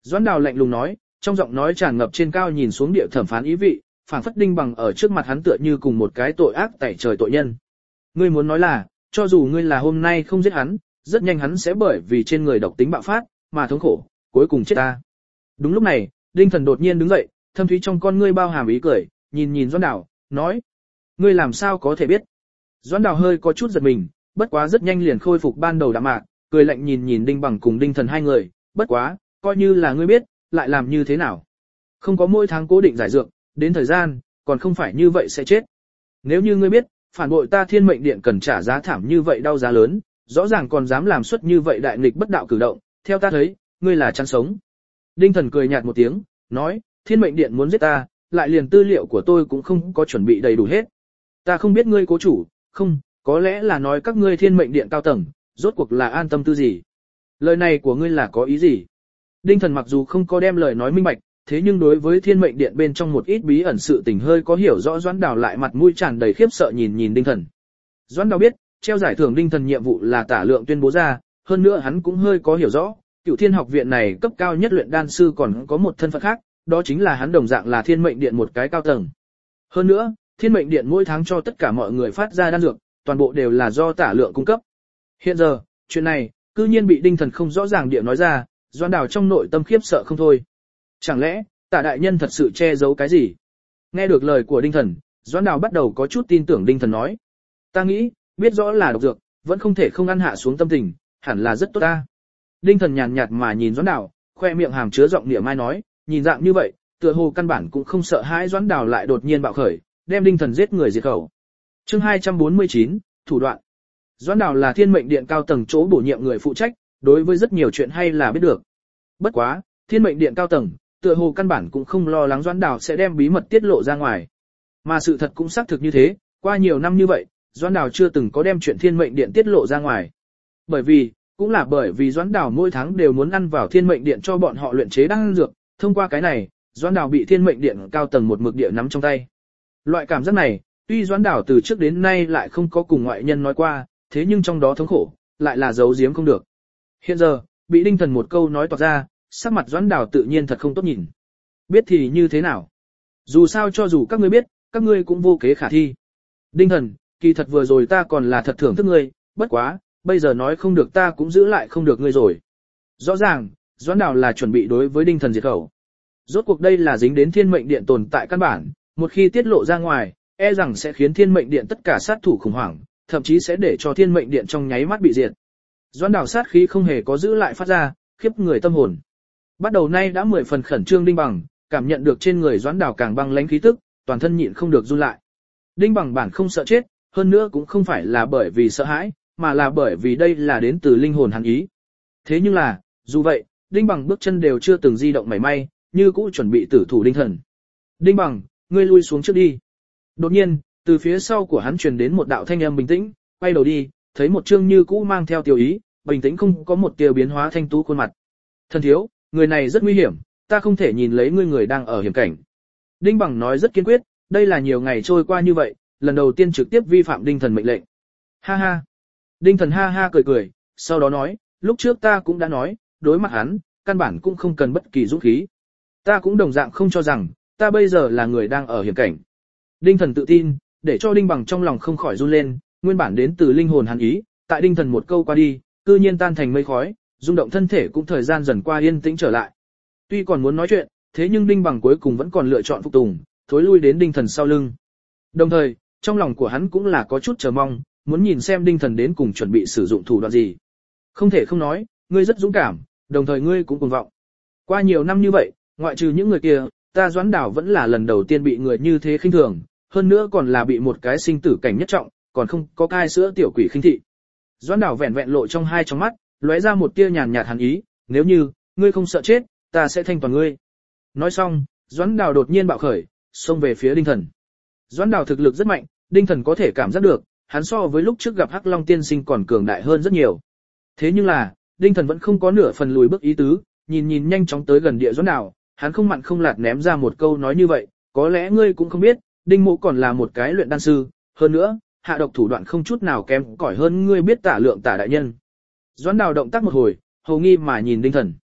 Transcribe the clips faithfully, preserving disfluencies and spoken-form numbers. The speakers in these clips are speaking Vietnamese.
Doãn Đào lạnh lùng nói, trong giọng nói tràn ngập trên cao nhìn xuống địa thẩm phán ý vị, phảng phất Đinh Bằng ở trước mặt hắn tựa như cùng một cái tội ác tẩy trời tội nhân. Ngươi muốn nói là, cho dù ngươi là hôm nay không giết hắn, rất nhanh hắn sẽ bởi vì trên người độc tính bạo phát, mà thống khổ, cuối cùng chết ta. Đúng lúc này, Đinh Thần đột nhiên đứng dậy, thâm thúy trong con ngươi bao hàm ý cười, nhìn nhìn Doãn Đào, nói: ngươi làm sao có thể biết? Doãn Đào hơi có chút giật mình, bất quá rất nhanh liền khôi phục ban đầu đạm mạc, cười lạnh nhìn nhìn Đinh Bằng cùng Đinh Thần hai người, bất quá, coi như là ngươi biết, lại làm như thế nào? Không có mỗi tháng cố định giải dược, đến thời gian, còn không phải như vậy sẽ chết. Nếu như ngươi biết, phản bội ta Thiên Mệnh Điện cần trả giá thảm như vậy đau giá lớn, rõ ràng còn dám làm suất như vậy đại nghịch bất đạo cử động, theo ta thấy, ngươi là chăn sống. Đinh Thần cười nhạt một tiếng, nói, Thiên Mệnh Điện muốn giết ta, lại liền tư liệu của tôi cũng không có chuẩn bị đầy đủ hết. Ta không biết ngươi cố chủ, không, có lẽ là nói các ngươi Thiên Mệnh Điện cao tầng, rốt cuộc là an tâm tư gì. Lời này của ngươi là có ý gì? Đinh Thần mặc dù không có đem lời nói minh bạch, thế nhưng đối với Thiên Mệnh Điện bên trong một ít bí ẩn sự tình hơi có hiểu rõ. Doãn Đào lại mặt mũi tràn đầy khiếp sợ nhìn nhìn Đinh Thần. Doãn Đào biết, treo giải thưởng Đinh Thần nhiệm vụ là Tả Lượng tuyên bố ra, hơn nữa hắn cũng hơi có hiểu rõ, Cửu Thiên học viện này cấp cao nhất luyện đan sư còn có một thân phận khác, đó chính là hắn đồng dạng là Thiên Mệnh Điện một cái cao tầng. Hơn nữa, Thiên Mệnh Điện mỗi tháng cho tất cả mọi người phát ra đan dược, toàn bộ đều là do Tả Lượng cung cấp. Hiện giờ, chuyện này, cư nhiên bị Đinh Thần không rõ ràng địa nói ra, Doãn Đào trong nội tâm khiếp sợ không thôi. Chẳng lẽ, Tả đại nhân thật sự che giấu cái gì? Nghe được lời của Đinh Thần, Doãn Đào bắt đầu có chút tin tưởng Đinh Thần nói. Ta nghĩ, biết rõ là độc dược, vẫn không thể không ăn hạ xuống tâm tình, hẳn là rất tốt ta. Đinh Thần nhàn nhạt mà nhìn Doãn Đào, khoe miệng hàm chứa giọng niệm mai nói, nhìn dạng như vậy, tựa hồ căn bản cũng không sợ hãi. Doãn Đào lại đột nhiên bạo khởi, đem Đinh Thần giết người diệt khẩu. Chương hai trăm bốn mươi chín, thủ đoạn. Doãn Đào là Thiên Mệnh Điện cao tầng chỗ bổ nhiệm người phụ trách, đối với rất nhiều chuyện hay là biết được. Bất quá, Thiên Mệnh Điện cao tầng, tựa hồ căn bản cũng không lo lắng Doãn Đào sẽ đem bí mật tiết lộ ra ngoài. Mà sự thật cũng xác thực như thế, qua nhiều năm như vậy, Doãn Đào chưa từng có đem chuyện Thiên Mệnh Điện tiết lộ ra ngoài. Bởi vì, cũng là bởi vì Doãn Đào mỗi tháng đều muốn ăn vào Thiên Mệnh Điện cho bọn họ luyện chế đan dược, thông qua cái này, Doãn Đào bị Thiên Mệnh Điện cao tầng một mực địa nắm trong tay. Loại cảm giác này, tuy Doãn Đào từ trước đến nay lại không có cùng ngoại nhân nói qua, thế nhưng trong đó thống khổ, lại là giấu giếm không được. Hiện giờ, bị Đinh Thần một câu nói toạc ra, sắc mặt Doãn Đào tự nhiên thật không tốt nhìn. Biết thì như thế nào? Dù sao cho dù các ngươi biết, các ngươi cũng vô kế khả thi. Đinh Thần, kỳ thật vừa rồi ta còn là thật thưởng thức ngươi, bất quá, bây giờ nói không được ta cũng giữ lại không được ngươi rồi. Rõ ràng, Doãn Đào là chuẩn bị đối với Đinh Thần diệt khẩu. Rốt cuộc đây là dính đến Thiên Mệnh Điện tồn tại căn bản, một khi tiết lộ ra ngoài, e rằng sẽ khiến Thiên Mệnh Điện tất cả sát thủ khủng hoảng, thậm chí sẽ để cho Thiên Mệnh Điện trong nháy mắt bị diệt. Doãn Đào sát khí không hề có giữ lại phát ra, khiếp người tâm hồn. Bắt đầu nay đã mười phần khẩn trương Đinh Bằng, cảm nhận được trên người Doãn Đào càng băng lãnh khí tức, toàn thân nhịn không được run lại. Đinh Bằng bản không sợ chết, hơn nữa cũng không phải là bởi vì sợ hãi, mà là bởi vì đây là đến từ linh hồn hắn ý. Thế nhưng là, dù vậy, Đinh Bằng bước chân đều chưa từng di động mảy may, như cũ chuẩn bị tử thủ Đinh Thần. Đinh Bằng, ngươi lui xuống trước đi. Đột nhiên, từ phía sau của hắn truyền đến một đạo thanh âm bình tĩnh, quay đầu đi, thấy một trương như cũ mang theo tiểu ý, bình tĩnh không có một tia biến hóa thanh tú khuôn mặt. Thần thiếu, người này rất nguy hiểm, ta không thể nhìn lấy ngươi người đang ở hiểm cảnh. Đinh Bằng nói rất kiên quyết, đây là nhiều ngày trôi qua như vậy, lần đầu tiên trực tiếp vi phạm Đinh Thần mệnh lệnh. Ha ha. Đinh Thần ha ha cười cười, sau đó nói, lúc trước ta cũng đã nói, đối mặt hắn, căn bản cũng không cần bất kỳ dũng khí. Ta cũng đồng dạng không cho rằng, ta bây giờ là người đang ở hiểm cảnh. Đinh Thần tự tin, để cho Đinh Bằng trong lòng không khỏi run lên, nguyên bản đến từ linh hồn hắn ý, tại Đinh Thần một câu qua đi, cư nhiên tan thành mây khói, rung động thân thể cũng thời gian dần qua yên tĩnh trở lại. Tuy còn muốn nói chuyện, thế nhưng Đinh Bằng cuối cùng vẫn còn lựa chọn phục tùng, thối lui đến Đinh Thần sau lưng. Đồng thời, trong lòng của hắn cũng là có chút chờ mong, muốn nhìn xem Đinh Thần đến cùng chuẩn bị sử dụng thủ đoạn gì. Không thể không nói, ngươi rất dũng cảm, đồng thời ngươi cũng cuồng vọng. Qua nhiều năm như vậy, ngoại trừ những người kia, ta Doãn Đào vẫn là lần đầu tiên bị người như thế khinh thường, hơn nữa còn là bị một cái sinh tử cảnh nhất trọng, còn không có cai sữa tiểu quỷ khinh thị. Doãn Đào vẹn vẹn lộ trong hai trong mắt, lóe ra một tia nhàn nhạt hàn ý, nếu như ngươi không sợ chết, ta sẽ thanh toàn ngươi. Nói xong, Doãn Đào đột nhiên bạo khởi, xông về phía Đinh Thần. Doãn Đào thực lực rất mạnh, Đinh Thần có thể cảm giác được, hắn so với lúc trước gặp Hắc Long tiên sinh còn cường đại hơn rất nhiều. Thế nhưng là, Đinh Thần vẫn không có nửa phần lùi bước ý tứ, nhìn nhìn nhanh chóng tới gần địa Doãn Đào, hắn không mặn không lạt ném ra một câu nói như vậy, có lẽ ngươi cũng không biết, Đinh Mộ còn là một cái luyện đan sư, hơn nữa, hạ độc thủ đoạn không chút nào kém cỏi hơn ngươi biết Tả Lượng Tả đại nhân. Doãn Đào động tác một hồi, hầu nghi mà nhìn Đinh Thần.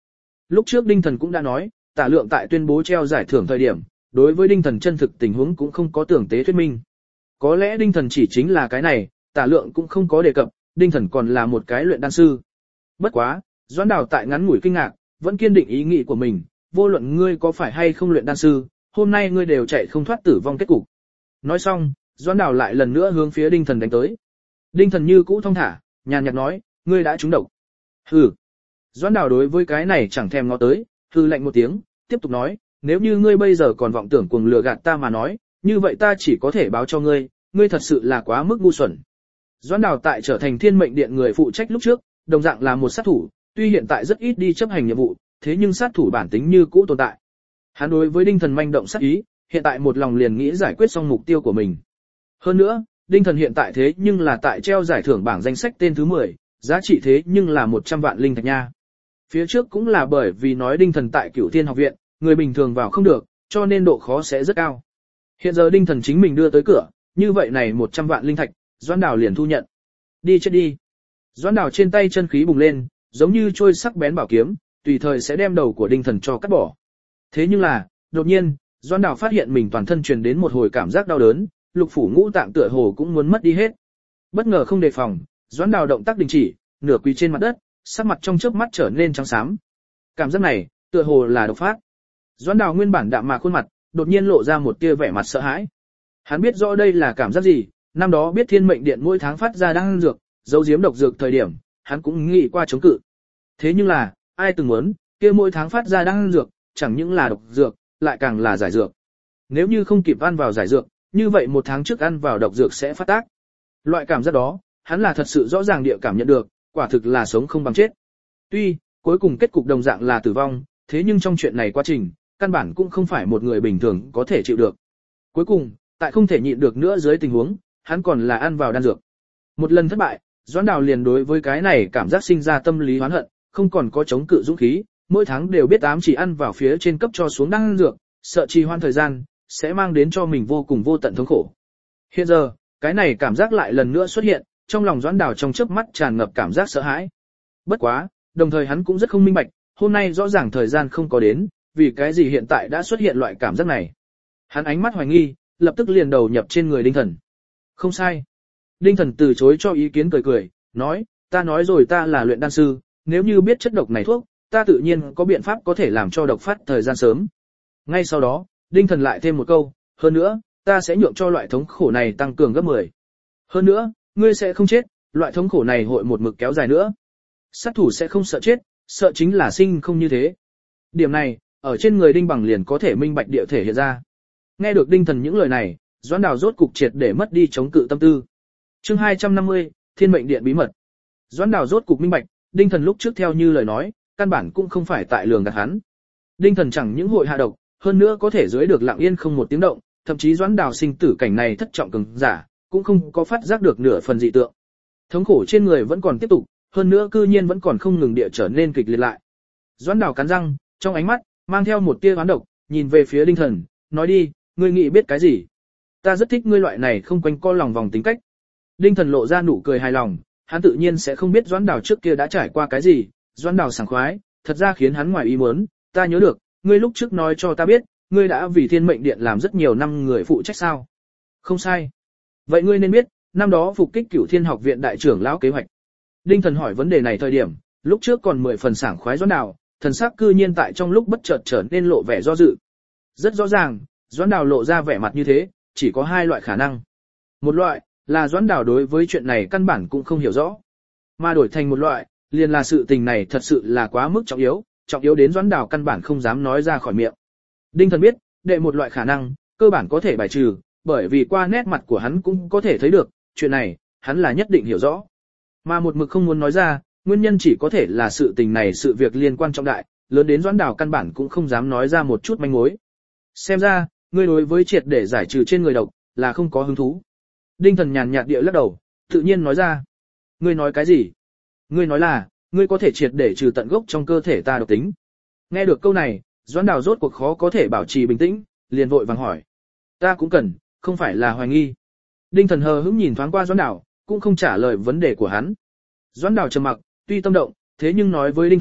Lúc trước Đinh Thần cũng đã nói, Tả Lượng tại tuyên bố treo giải thưởng thời điểm, đối với Đinh Thần chân thực tình huống cũng không có tưởng tế thuyết minh. Có lẽ Đinh Thần chỉ chính là cái này, Tả Lượng cũng không có đề cập, Đinh Thần còn là một cái luyện đan sư. Bất quá, Doãn Đào tại ngắn ngủi kinh ngạc, vẫn kiên định ý nghĩ của mình, vô luận ngươi có phải hay không luyện đan sư, hôm nay ngươi đều chạy không thoát tử vong kết cục. Nói xong, Doãn Đào lại lần nữa hướng phía Đinh Thần đánh tới. Đinh Thần như cũ thong thả, nhàn nhạt nói, ngươi đã trúng độc. Hừ. Doãn Đào đối với cái này chẳng thèm ngó tới, hừ lạnh một tiếng, tiếp tục nói, nếu như ngươi bây giờ còn vọng tưởng cuồng lừa gạt ta mà nói, như vậy ta chỉ có thể báo cho ngươi, ngươi thật sự là quá mức ngu xuẩn. Doãn Đào tại trở thành Thiên Mệnh Điện người phụ trách lúc trước, đồng dạng là một sát thủ, tuy hiện tại rất ít đi chấp hành nhiệm vụ, thế nhưng sát thủ bản tính như cũ tồn tại. Hắn đối với Đinh Thần manh động sát ý, hiện tại một lòng liền nghĩ giải quyết xong mục tiêu của mình. Hơn nữa, Đinh Thần hiện tại thế nhưng là tại treo giải thưởng bảng danh sách tên thứ mười, giá trị thế nhưng là một trăm vạn linh thạch nha. Phía trước cũng là bởi vì nói Đinh Thần tại Cửu Thiên học viện, người bình thường vào không được, cho nên độ khó sẽ rất cao. Hiện giờ Đinh Thần chính mình đưa tới cửa, như vậy này một trăm vạn linh thạch, Doãn Đào liền thu nhận. Đi chết đi. Doãn Đào trên tay chân khí bùng lên, giống như trôi sắc bén bảo kiếm, tùy thời sẽ đem đầu của Đinh Thần cho cắt bỏ. Thế nhưng là, đột nhiên, Doãn Đào phát hiện mình toàn thân truyền đến một hồi cảm giác đau đớn, lục phủ ngũ tạng tựa hồ cũng muốn mất đi hết. Bất ngờ không đề phòng, Doãn Đào động tác đình chỉ, nửa quỳ trên mặt đất, sắc mặt trong chớp mắt trở nên trắng xám. Cảm giác này, tựa hồ là độc phát. Doãn Đào nguyên bản đạm mạc khuôn mặt, đột nhiên lộ ra một tia vẻ mặt sợ hãi. Hắn biết rõ đây là cảm giác gì, năm đó biết Thiên Mệnh Điện mỗi tháng phát ra đan dược, giấu giếm độc dược thời điểm, hắn cũng nghĩ qua chống cự. Thế nhưng là, ai từng muốn, kia mỗi tháng phát ra đan dược, chẳng những là độc dược, lại càng là giải dược. Nếu như không kịp ăn vào giải dược, như vậy một tháng trước ăn vào độc dược sẽ phát tác. Loại cảm giác đó, hắn là thật sự rõ ràng địa cảm nhận được, quả thực là sống không bằng chết. Tuy, cuối cùng kết cục đồng dạng là tử vong, thế nhưng trong chuyện này quá trình, căn bản cũng không phải một người bình thường có thể chịu được. Cuối cùng, tại không thể nhịn được nữa dưới tình huống, hắn còn là ăn vào đan dược. Một lần thất bại, Doãn Đào liền đối với cái này cảm giác sinh ra tâm lý oán hận, không còn có chống cự dũng khí, mỗi tháng đều biết ám chỉ ăn vào phía trên cấp cho xuống đan dược, sợ trì hoãn thời gian, sẽ mang đến cho mình vô cùng vô tận thống khổ. Hiện giờ, cái này cảm giác lại lần nữa xuất hiện, trong lòng Doãn Đào trong chớp mắt tràn ngập cảm giác sợ hãi. Bất quá, đồng thời hắn cũng rất không minh bạch, hôm nay rõ ràng thời gian không có đến, vì cái gì hiện tại đã xuất hiện loại cảm giác này. Hắn ánh mắt hoài nghi, lập tức liền đầu nhập trên người Đinh Thần. Không sai. Đinh Thần từ chối cho ý kiến cười cười, nói, ta nói rồi ta là luyện đan sư, nếu như biết chất độc này thuốc, ta tự nhiên có biện pháp có thể làm cho độc phát thời gian sớm. Ngay sau đó, Đinh Thần lại thêm một câu, hơn nữa, ta sẽ nhượng cho loại thống khổ này tăng cường gấp mười. Hơn nữa, ngươi sẽ không chết, loại thống khổ này hội một mực kéo dài nữa. Sát thủ sẽ không sợ chết, sợ chính là sinh không như thế. Điểm này, ở trên người Đinh Bằng liền có thể minh bạch địa thể hiện ra. Nghe được Đinh Thần những lời này, Doãn Đào rốt cục triệt để mất đi chống cự tâm tư. Chương hai trăm năm mươi, Thiên Mệnh Điện bí mật. Doãn Đào rốt cục minh bạch, Đinh Thần lúc trước theo như lời nói, căn bản cũng không phải tại lường gạt hắn. Đinh Thần chẳng những hội hạ độc, hơn nữa có thể dưới được lặng yên không một tiếng động, thậm chí Doãn Đào sinh tử cảnh này thất trọng cường giả, cũng không có phát giác được nửa phần dị tượng. Thống khổ trên người vẫn còn tiếp tục, hơn nữa cư nhiên vẫn còn không ngừng địa trở nên kịch liệt lại. Doãn Đào cắn răng, trong ánh mắt mang theo một tia oán độc, nhìn về phía Đinh Thần, nói đi, ngươi nghĩ biết cái gì? Ta rất thích ngươi loại này không quanh co lòng vòng tính cách. Đinh Thần lộ ra nụ cười hài lòng, hắn tự nhiên sẽ không biết Doãn Đào trước kia đã trải qua cái gì. Doãn Đào sảng khoái, thật ra khiến hắn ngoài ý muốn, ta nhớ được, ngươi lúc trước nói cho ta biết, ngươi đã vì Thiên Mệnh Điện làm rất nhiều năm người phụ trách sao? Không sai. Vậy ngươi nên biết, năm đó phục kích Cửu Thiên học viện đại trưởng lão kế hoạch. Đinh Thần hỏi vấn đề này thời điểm, lúc trước còn mười phần sảng khoái Doãn Đào, thần sắc cư nhiên tại trong lúc bất chợt trở nên lộ vẻ do dự. Rất rõ ràng, Doãn Đào lộ ra vẻ mặt như thế, chỉ có hai loại khả năng. Một loại, là Doãn Đào đối với chuyện này căn bản cũng không hiểu rõ. Mà đổi thành một loại, liền là sự tình này thật sự là quá mức trọng yếu, trọng yếu đến Doãn Đào căn bản không dám nói ra khỏi miệng. Đinh Thần biết, đệ một loại khả năng, cơ bản có thể bài trừ, bởi vì qua nét mặt của hắn cũng có thể thấy được, chuyện này, hắn là nhất định hiểu rõ. Mà một mực không muốn nói ra, nguyên nhân chỉ có thể là sự tình này sự việc liên quan trọng đại, lớn đến Doãn Đào căn bản cũng không dám nói ra một chút manh mối. Xem ra, ngươi đối với triệt để giải trừ trên người độc, là không có hứng thú. Đinh Thần nhàn nhạt địa lắc đầu, tự nhiên nói ra. Ngươi nói cái gì? Ngươi nói là, ngươi có thể triệt để trừ tận gốc trong cơ thể ta độc tính. Nghe được câu này, Doãn Đào rốt cuộc khó có thể bảo trì bình tĩnh, liền vội vàng hỏi. Ta cũng cần, không phải là hoài nghi. Đinh Thần hờ hững nhìn thoáng qua Doãn Đào, cũng không trả lời vấn đề của hắn. Doãn Đào trầm mặc, tuy tâm động, thế nhưng nói với Đinh Thần,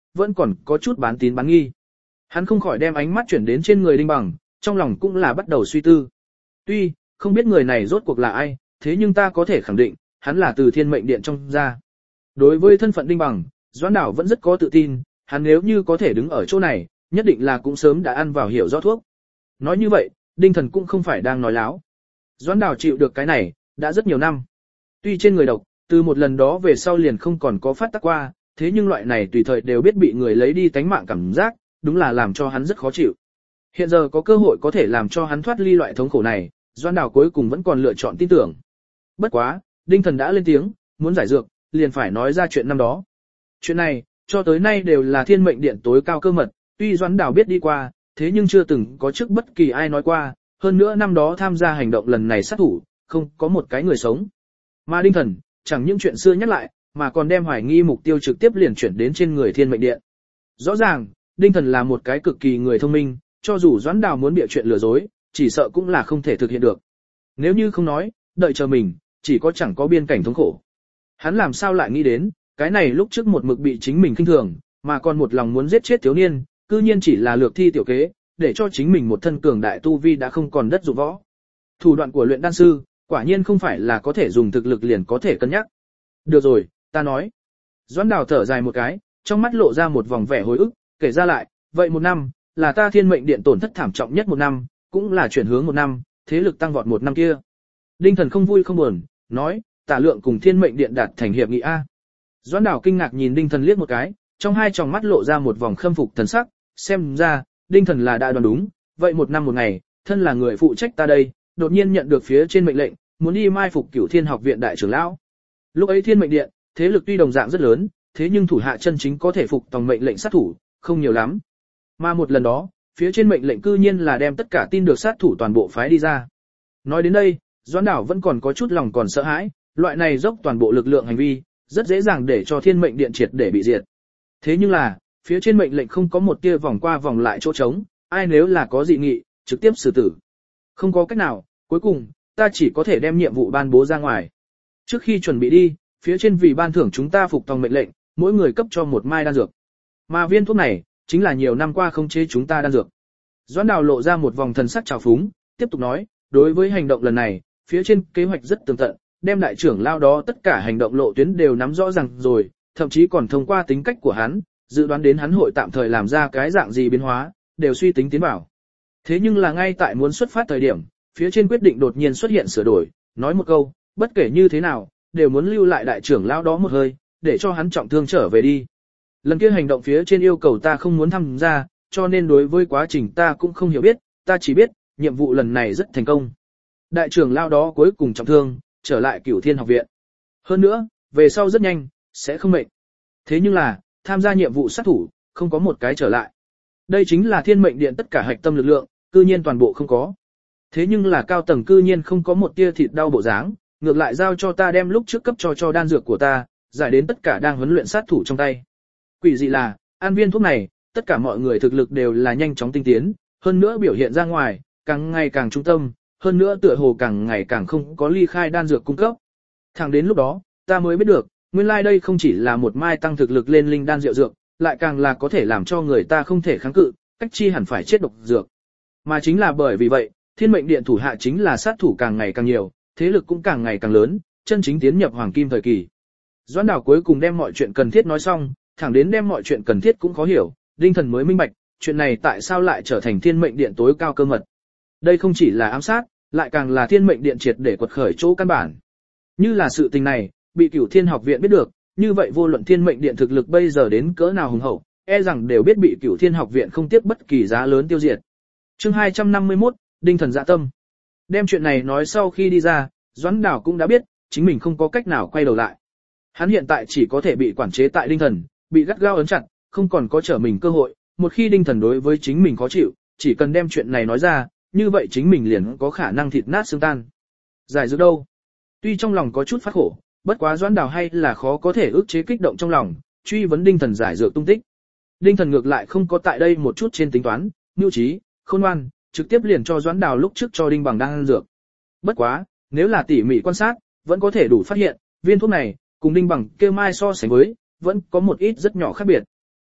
vẫn còn có chút bán tín bán nghi. Hắn không khỏi đem ánh mắt chuyển đến trên người Đinh Bằng, trong lòng cũng là bắt đầu suy tư. Tuy, không biết người này rốt cuộc là ai, thế nhưng ta có thể khẳng định, hắn là từ Thiên Mệnh Điện trong ra. Đối với thân phận Đinh Bằng, Doãn Đảo vẫn rất có tự tin, hắn nếu như có thể đứng ở chỗ này, nhất định là cũng sớm đã ăn vào hiểu rõ thuốc. Nói như vậy, Đinh Thần cũng không phải đang nói láo. Doãn Đảo chịu được cái này, đã rất nhiều năm. Tuy trên người độc, từ một lần đó về sau liền không còn có phát tác qua, thế nhưng loại này tùy thời đều biết bị người lấy đi tánh mạng cảm giác, đúng là làm cho hắn rất khó chịu. Hiện giờ có cơ hội có thể làm cho hắn thoát ly loại thống khổ này, Doãn Đảo cuối cùng vẫn còn lựa chọn tin tưởng. Bất quá, Đinh Thần đã lên tiếng, muốn giải dược, liền phải nói ra chuyện năm đó. Chuyện này, cho tới nay đều là Thiên Mệnh Điện tối cao cơ mật, tuy Doãn Đảo biết đi qua, thế nhưng chưa từng có trước bất kỳ ai nói qua, hơn nữa năm đó tham gia hành động lần này sát thủ, không có một cái người sống. Mà Đinh Thần, chẳng những chuyện xưa nhắc lại, mà còn đem hoài nghi mục tiêu trực tiếp liền chuyển đến trên người Thiên Mệnh Điện. Rõ ràng, Đinh Thần là một cái cực kỳ người thông minh, cho dù Doãn Đào muốn bịa chuyện lừa dối, chỉ sợ cũng là không thể thực hiện được. Nếu như không nói, đợi chờ mình, chỉ có chẳng có biên cảnh thống khổ. Hắn làm sao lại nghĩ đến, cái này lúc trước một mực bị chính mình khinh thường, mà còn một lòng muốn giết chết thiếu niên, cư nhiên chỉ là lược thi tiểu kế, để cho chính mình một thân cường đại tu vi đã không còn đất dụng võ. Thủ đoạn của luyện đan sư, quả nhiên không phải là có thể dùng thực lực liền có thể cân nhắc. Được rồi, ta nói. Doãn Đào thở dài một cái, trong mắt lộ ra một vòng vẻ hối ức, kể ra lại, vậy một năm, là ta Thiên Mệnh Điện tổn thất thảm trọng nhất một năm, cũng là chuyển hướng một năm, thế lực tăng vọt một năm kia. Đinh Thần không vui không buồn, nói, Tả Lượng cùng Thiên Mệnh Điện đạt thành hiệp nghị a. Doãn Đào kinh ngạc nhìn Đinh Thần liếc một cái, trong hai tròng mắt lộ ra một vòng khâm phục thần sắc, xem ra, Đinh Thần là đã đoán đúng, vậy một năm một ngày, thân là người phụ trách ta đây, đột nhiên nhận được phía trên mệnh lệnh, muốn đi mai phục Cửu Thiên Học viện đại trưởng lão. Lúc ấy Thiên Mệnh Điện, thế lực tuy đồng dạng rất lớn, thế nhưng thủ hạ chân chính có thể phục tòng mệnh lệnh sát thủ, không nhiều lắm. Mà một lần đó, phía trên mệnh lệnh cư nhiên là đem tất cả tin được sát thủ toàn bộ phái đi ra. Nói đến đây, Doãn Đảo vẫn còn có chút lòng còn sợ hãi, loại này dốc toàn bộ lực lượng hành vi, rất dễ dàng để cho Thiên Mệnh Điện triệt để bị diệt. Thế nhưng là, phía trên mệnh lệnh không có một tia vòng qua vòng lại chỗ trống, ai nếu là có dị nghị, trực tiếp xử tử. Không có cách nào, cuối cùng, ta chỉ có thể đem nhiệm vụ ban bố ra ngoài. Trước khi chuẩn bị đi, phía trên vì ban thưởng chúng ta phục tòng mệnh lệnh, mỗi người cấp cho một mai đan dược. Mà viên thuốc này, chính là nhiều năm qua không chế chúng ta đan dược. Doãn Đào lộ ra một vòng thần sắc trào phúng, tiếp tục nói, đối với hành động lần này, phía trên kế hoạch rất tường tận, đem đại trưởng lao đó tất cả hành động lộ tuyến đều nắm rõ ràng rồi, thậm chí còn thông qua tính cách của hắn, dự đoán đến hắn hội tạm thời làm ra cái dạng gì biến hóa, đều suy tính tiến vào. Thế nhưng là ngay tại muốn xuất phát thời điểm, phía trên quyết định đột nhiên xuất hiện sửa đổi, nói một câu, bất kể như thế nào, đều muốn lưu lại đại trưởng lao đó một hơi, để cho hắn trọng thương trở về đi. Lần kia hành động phía trên yêu cầu ta không muốn tham gia, cho nên đối với quá trình ta cũng không hiểu biết, ta chỉ biết, nhiệm vụ lần này rất thành công. Đại trưởng lao đó cuối cùng trọng thương, trở lại Cửu Thiên Học viện. Hơn nữa, về sau rất nhanh, sẽ không mệnh. Thế nhưng là, tham gia nhiệm vụ sát thủ, không có một cái trở lại. Đây chính là Thiên Mệnh Điện tất cả hạch tâm lực lượng, cư nhiên toàn bộ không có. Thế nhưng là cao tầng cư nhiên không có một tia thịt đau bộ dáng, ngược lại giao cho ta đem lúc trước cấp cho cho đan dược của ta, giải đến tất cả đang huấn luyện sát thủ trong tay. Quỷ dị là, ăn viên thuốc này, tất cả mọi người thực lực đều là nhanh chóng tinh tiến, hơn nữa biểu hiện ra ngoài, càng ngày càng trung tâm, hơn nữa tựa hồ càng ngày càng không có ly khai đan dược cung cấp. Thẳng đến lúc đó, ta mới biết được, nguyên lai like đây không chỉ là một mai tăng thực lực lên linh đan rượu dược, lại càng là có thể làm cho người ta không thể kháng cự, cách chi hẳn phải chết độc dược. Mà chính là bởi vì vậy, Thiên Mệnh Điện thủ hạ chính là sát thủ càng ngày càng nhiều, thế lực cũng càng ngày càng lớn, chân chính tiến nhập hoàng kim thời kỳ. Doãn Đào cuối cùng đem mọi chuyện cần thiết nói xong, thẳng đến đem mọi chuyện cần thiết cũng khó hiểu, Đinh Thần mới minh bạch, chuyện này tại sao lại trở thành Thiên Mệnh Điện tối cao cơ mật. Đây không chỉ là ám sát, lại càng là Thiên Mệnh Điện triệt để quật khởi chỗ căn bản. Như là sự tình này, bị Cửu Thiên Học viện biết được, như vậy vô luận Thiên Mệnh Điện thực lực bây giờ đến cỡ nào hùng hậu, e rằng đều biết bị Cửu Thiên Học viện không tiếc bất kỳ giá lớn tiêu diệt. Chương hai trăm năm mươi mốt, Đinh Thần dạ tâm. Đem chuyện này nói sau khi đi ra, Doãn Đào cũng đã biết, chính mình không có cách nào quay đầu lại. Hắn hiện tại chỉ có thể bị quản chế tại Đinh Thần, bị gắt gao ấn chặt, không còn có trở mình cơ hội, một khi Đinh Thần đối với chính mình khó chịu, chỉ cần đem chuyện này nói ra, như vậy chính mình liền có khả năng thịt nát xương tan. Giải dược đâu? Tuy trong lòng có chút phát khổ, bất quá Doãn Đào hay là khó có thể ức chế kích động trong lòng, truy vấn Đinh Thần giải dược tung tích. Đinh Thần ngược lại không có tại đây một chút trên tính toán, mưu trí, khôn ngoan, trực tiếp liền cho Doãn Đào lúc trước cho Đinh Bằng đang ăn dược. Bất quá, nếu là tỉ mỉ quan sát, vẫn có thể đủ phát hiện, viên thuốc này, cùng Đinh Bằng kêu mai so sánh với, vẫn có một ít rất nhỏ khác biệt.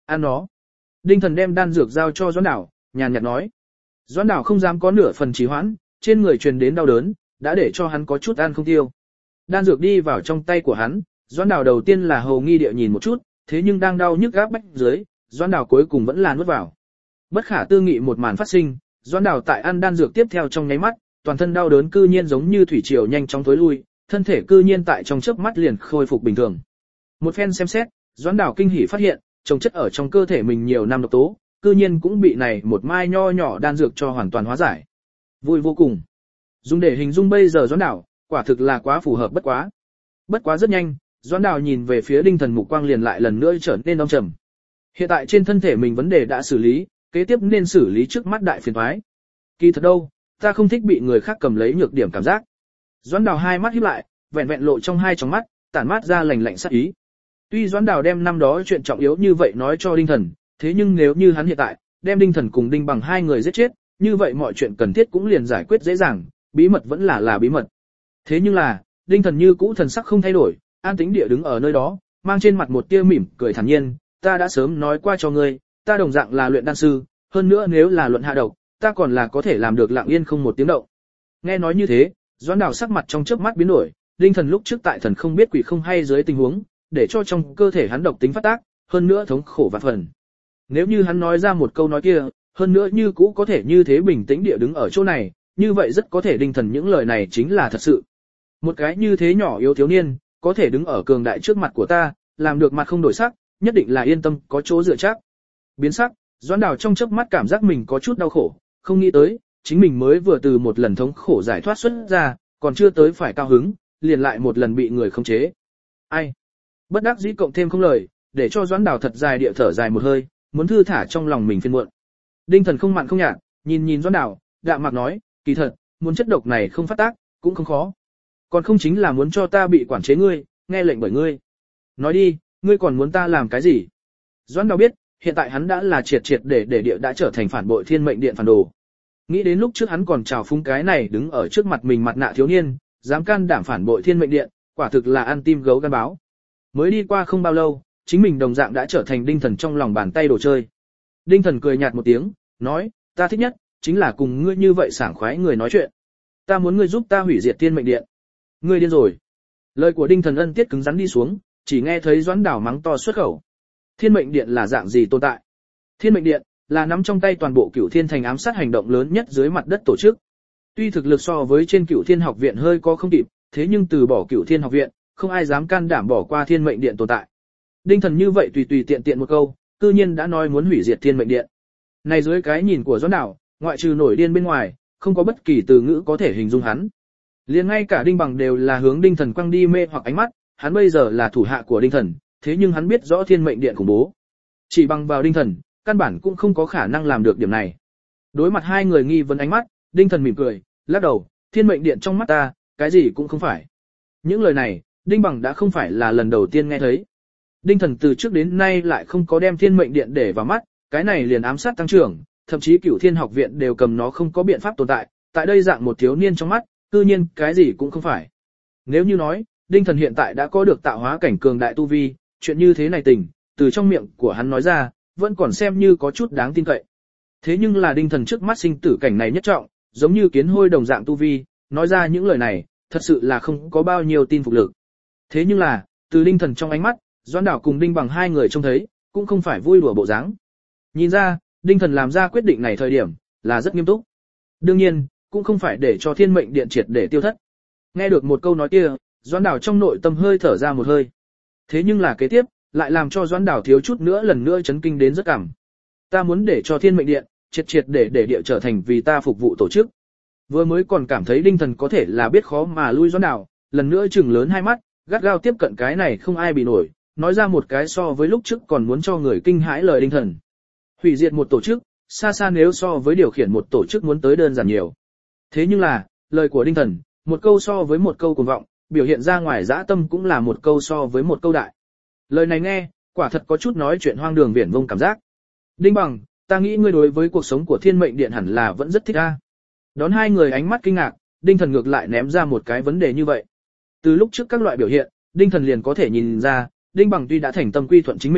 Ăn nó. Đinh Thần đem đan dược giao cho Doãn Đảo, nhàn nhạt nói. Doãn Đảo không dám có nửa phần trì hoãn, trên người truyền đến đau đớn, đã để cho hắn có chút ăn không tiêu. Đan dược đi vào trong tay của hắn, Doãn Đảo đầu tiên là hầu nghi địa nhìn một chút, thế nhưng đang đau nhức gáp bách dưới, Doãn Đảo cuối cùng vẫn là nuốt vào. Bất khả tư nghị một màn phát sinh, Doãn Đảo tại ăn đan dược tiếp theo trong nháy mắt, toàn thân đau đớn cư nhiên giống như thủy triều nhanh chóng thối lui, thân thể cư nhiên tại trong chớp mắt liền khôi phục bình thường. Một phen xem xét, Doãn Đảo kinh hỉ phát hiện, chồng chất ở trong cơ thể mình nhiều năm độc tố, cư nhiên cũng bị này một mai nho nhỏ đan dược cho hoàn toàn hóa giải. Vui vô cùng. Dùng để hình dung bây giờ Doãn Đảo, quả thực là quá phù hợp bất quá. Bất quá rất nhanh, Doãn Đảo nhìn về phía Đinh Thần mục quang liền lại lần nữa trở nên âm trầm. Hiện tại trên thân thể mình vấn đề đã xử lý, kế tiếp nên xử lý trước mắt đại phiền toái. Kỳ thật đâu, ta không thích bị người khác cầm lấy nhược điểm cảm giác. Doãn Đào hai mắt híp lại, vẹn vẹn lộ trong hai tròng mắt, tản mát ra lạnh lạnh sát ý. Tuy Doãn Đào đem năm đó chuyện trọng yếu như vậy nói cho Đinh Thần, thế nhưng nếu như hắn hiện tại đem Đinh Thần cùng Đinh Bằng hai người giết chết, như vậy mọi chuyện cần thiết cũng liền giải quyết dễ dàng, bí mật vẫn là là bí mật. Thế nhưng là, Đinh Thần như cũ thần sắc không thay đổi, an tĩnh địa đứng ở nơi đó, mang trên mặt một tia mỉm cười thản nhiên, ta đã sớm nói qua cho ngươi, ta đồng dạng là luyện đan sư, hơn nữa nếu là luận hạ độc, ta còn là có thể làm được lặng yên không một tiếng động. Nghe nói như thế, Doãn Đào sắc mặt trong chớp mắt biến đổi, Đinh Thần lúc trước tại thần không biết quỷ không hay dưới tình huống, để cho trong cơ thể hắn độc tính phát tác, hơn nữa thống khổ vạn phần. Nếu như hắn nói ra một câu nói kia, hơn nữa như cũ có thể như thế bình tĩnh địa đứng ở chỗ này, như vậy rất có thể Đinh Thần những lời này chính là thật sự. Một cái như thế nhỏ yếu thiếu niên, có thể đứng ở cường đại trước mặt của ta, làm được mặt không đổi sắc, nhất định là yên tâm, có chỗ dựa chắc. Biến sắc, Doãn Đào trong chớp mắt cảm giác mình có chút đau khổ, không nghĩ tới, chính mình mới vừa từ một lần thống khổ giải thoát xuất ra, còn chưa tới phải cao hứng, liền lại một lần bị người khống chế. Ai? Bất đắc dĩ cộng thêm không lời, để cho Doãn Đào thật dài địa thở dài một hơi, muốn thư thả trong lòng mình phiền muộn. Đinh Thần không mặn không nhạt, nhìn nhìn Doãn Đào, đạm mạc nói, kỳ thật, muốn chất độc này không phát tác, cũng không khó. Còn không chính là muốn cho ta bị quản chế ngươi, nghe lệnh bởi ngươi. Nói đi, ngươi còn muốn ta làm cái gì? Doãn Đào biết, hiện tại hắn đã là triệt triệt để để địa đã trở thành phản bội Thiên Mệnh Điện phản đồ. Nghĩ đến lúc trước hắn còn chào phúng cái này đứng ở trước mặt mình mặt nạ thiếu niên, dám can đảm phản bội Thiên Mệnh Điện, quả thực là ăn tim gấu gan báo. Mới đi qua không bao lâu, chính mình đồng dạng đã trở thành Đinh Thần trong lòng bàn tay đồ chơi. Đinh Thần cười nhạt một tiếng, nói, ta thích nhất, chính là cùng ngươi như vậy sảng khoái người nói chuyện. Ta muốn ngươi giúp ta hủy diệt Thiên Mệnh Điện. Ngươi điên rồi. Lời của Đinh Thần ân tiết cứng rắn đi xuống, chỉ nghe thấy Doãn Đào mắng to xuất khẩu. Thiên Mệnh Điện là dạng gì tồn tại? Thiên Mệnh Điện là nắm trong tay toàn bộ Cửu Thiên Thành ám sát hành động lớn nhất dưới mặt đất tổ chức. Tuy thực lực so với trên Cửu Thiên Học Viện hơi có không kịp, thế nhưng từ bỏ Cửu Thiên Học Viện, không ai dám can đảm bỏ qua Thiên Mệnh Điện tồn tại. Đinh Thần như vậy tùy tùy tiện tiện một câu, cư nhiên đã nói muốn hủy diệt Thiên Mệnh Điện. Này dưới cái nhìn của Doãn Đào, ngoại trừ nổi điên bên ngoài, không có bất kỳ từ ngữ có thể hình dung hắn. Liền ngay cả Đinh Bằng đều là hướng Đinh Thần quăng đi mê hoặc ánh mắt, hắn bây giờ là thủ hạ của Đinh Thần, thế nhưng hắn biết rõ Thiên Mệnh Điện khủng bố. Chỉ bằng vào Đinh Thần, căn bản cũng không có khả năng làm được điểm này. Đối mặt hai người nghi vấn ánh mắt, Đinh Thần mỉm cười, lắc đầu, Thiên Mệnh Điện trong mắt ta, cái gì cũng không phải. Những lời này, Đinh Bằng đã không phải là lần đầu tiên nghe thấy. Đinh Thần từ trước đến nay lại không có đem Thiên Mệnh Điện để vào mắt, cái này liền ám sát tăng trưởng, thậm chí Cửu Thiên Học Viện đều cầm nó không có biện pháp tồn tại, tại đây dạng một thiếu niên trong mắt, tự nhiên cái gì cũng không phải. Nếu như nói, Đinh Thần hiện tại đã có được tạo hóa cảnh cường đại tu vi, chuyện như thế này tình, từ trong miệng của hắn nói ra, vẫn còn xem như có chút đáng tin cậy. Thế nhưng là Đinh Thần trước mắt sinh tử cảnh này nhất trọng, giống như kiến hôi đồng dạng tu vi, nói ra những lời này, thật sự là không có bao nhiêu tin phục lực. Thế nhưng là, từ Đinh Thần trong ánh mắt, Doãn Đào cùng Đinh Bằng hai người trông thấy, cũng không phải vui đùa bộ dáng. Nhìn ra, Đinh Thần làm ra quyết định này thời điểm, là rất nghiêm túc. Đương nhiên, cũng không phải để cho Thiên Mệnh Điện triệt để tiêu thất. Nghe được một câu nói kia, Doãn Đào trong nội tâm hơi thở ra một hơi. Thế nhưng là kế tiếp, lại làm cho Doãn Đào thiếu chút nữa lần nữa chấn kinh đến rất cảm. Ta muốn để cho Thiên Mệnh Điện triệt triệt để để địa trở thành vì ta phục vụ tổ chức. Vừa mới còn cảm thấy Đinh Thần có thể là biết khó mà lui Doãn Đào, lần nữa trừng lớn hai mắt, gắt gao tiếp cận cái này không ai bị nổi, nói ra một cái so với lúc trước còn muốn cho người kinh hãi lời Đinh Thần. Hủy diệt một tổ chức, xa xa nếu so với điều khiển một tổ chức muốn tới đơn giản nhiều. Thế nhưng là, lời của Đinh Thần, một câu so với một câu cuồng vọng, biểu hiện ra ngoài dã tâm cũng là một câu so với một câu đại. Lời này nghe, quả thật có chút nói chuyện hoang đường viển vông cảm giác. Đinh Bằng, ta nghĩ ngươi đối với cuộc sống của Thiên Mệnh Điện hẳn là vẫn rất thích a. Đón hai người ánh mắt kinh ngạc, Đinh Thần ngược lại ném ra một cái vấn đề như vậy. Từ lúc trước các loại biểu hiện, Đinh Thần liền có thể nhìn ra, Đinh Bằng tuy đã thành tâm quy thuận chính mình,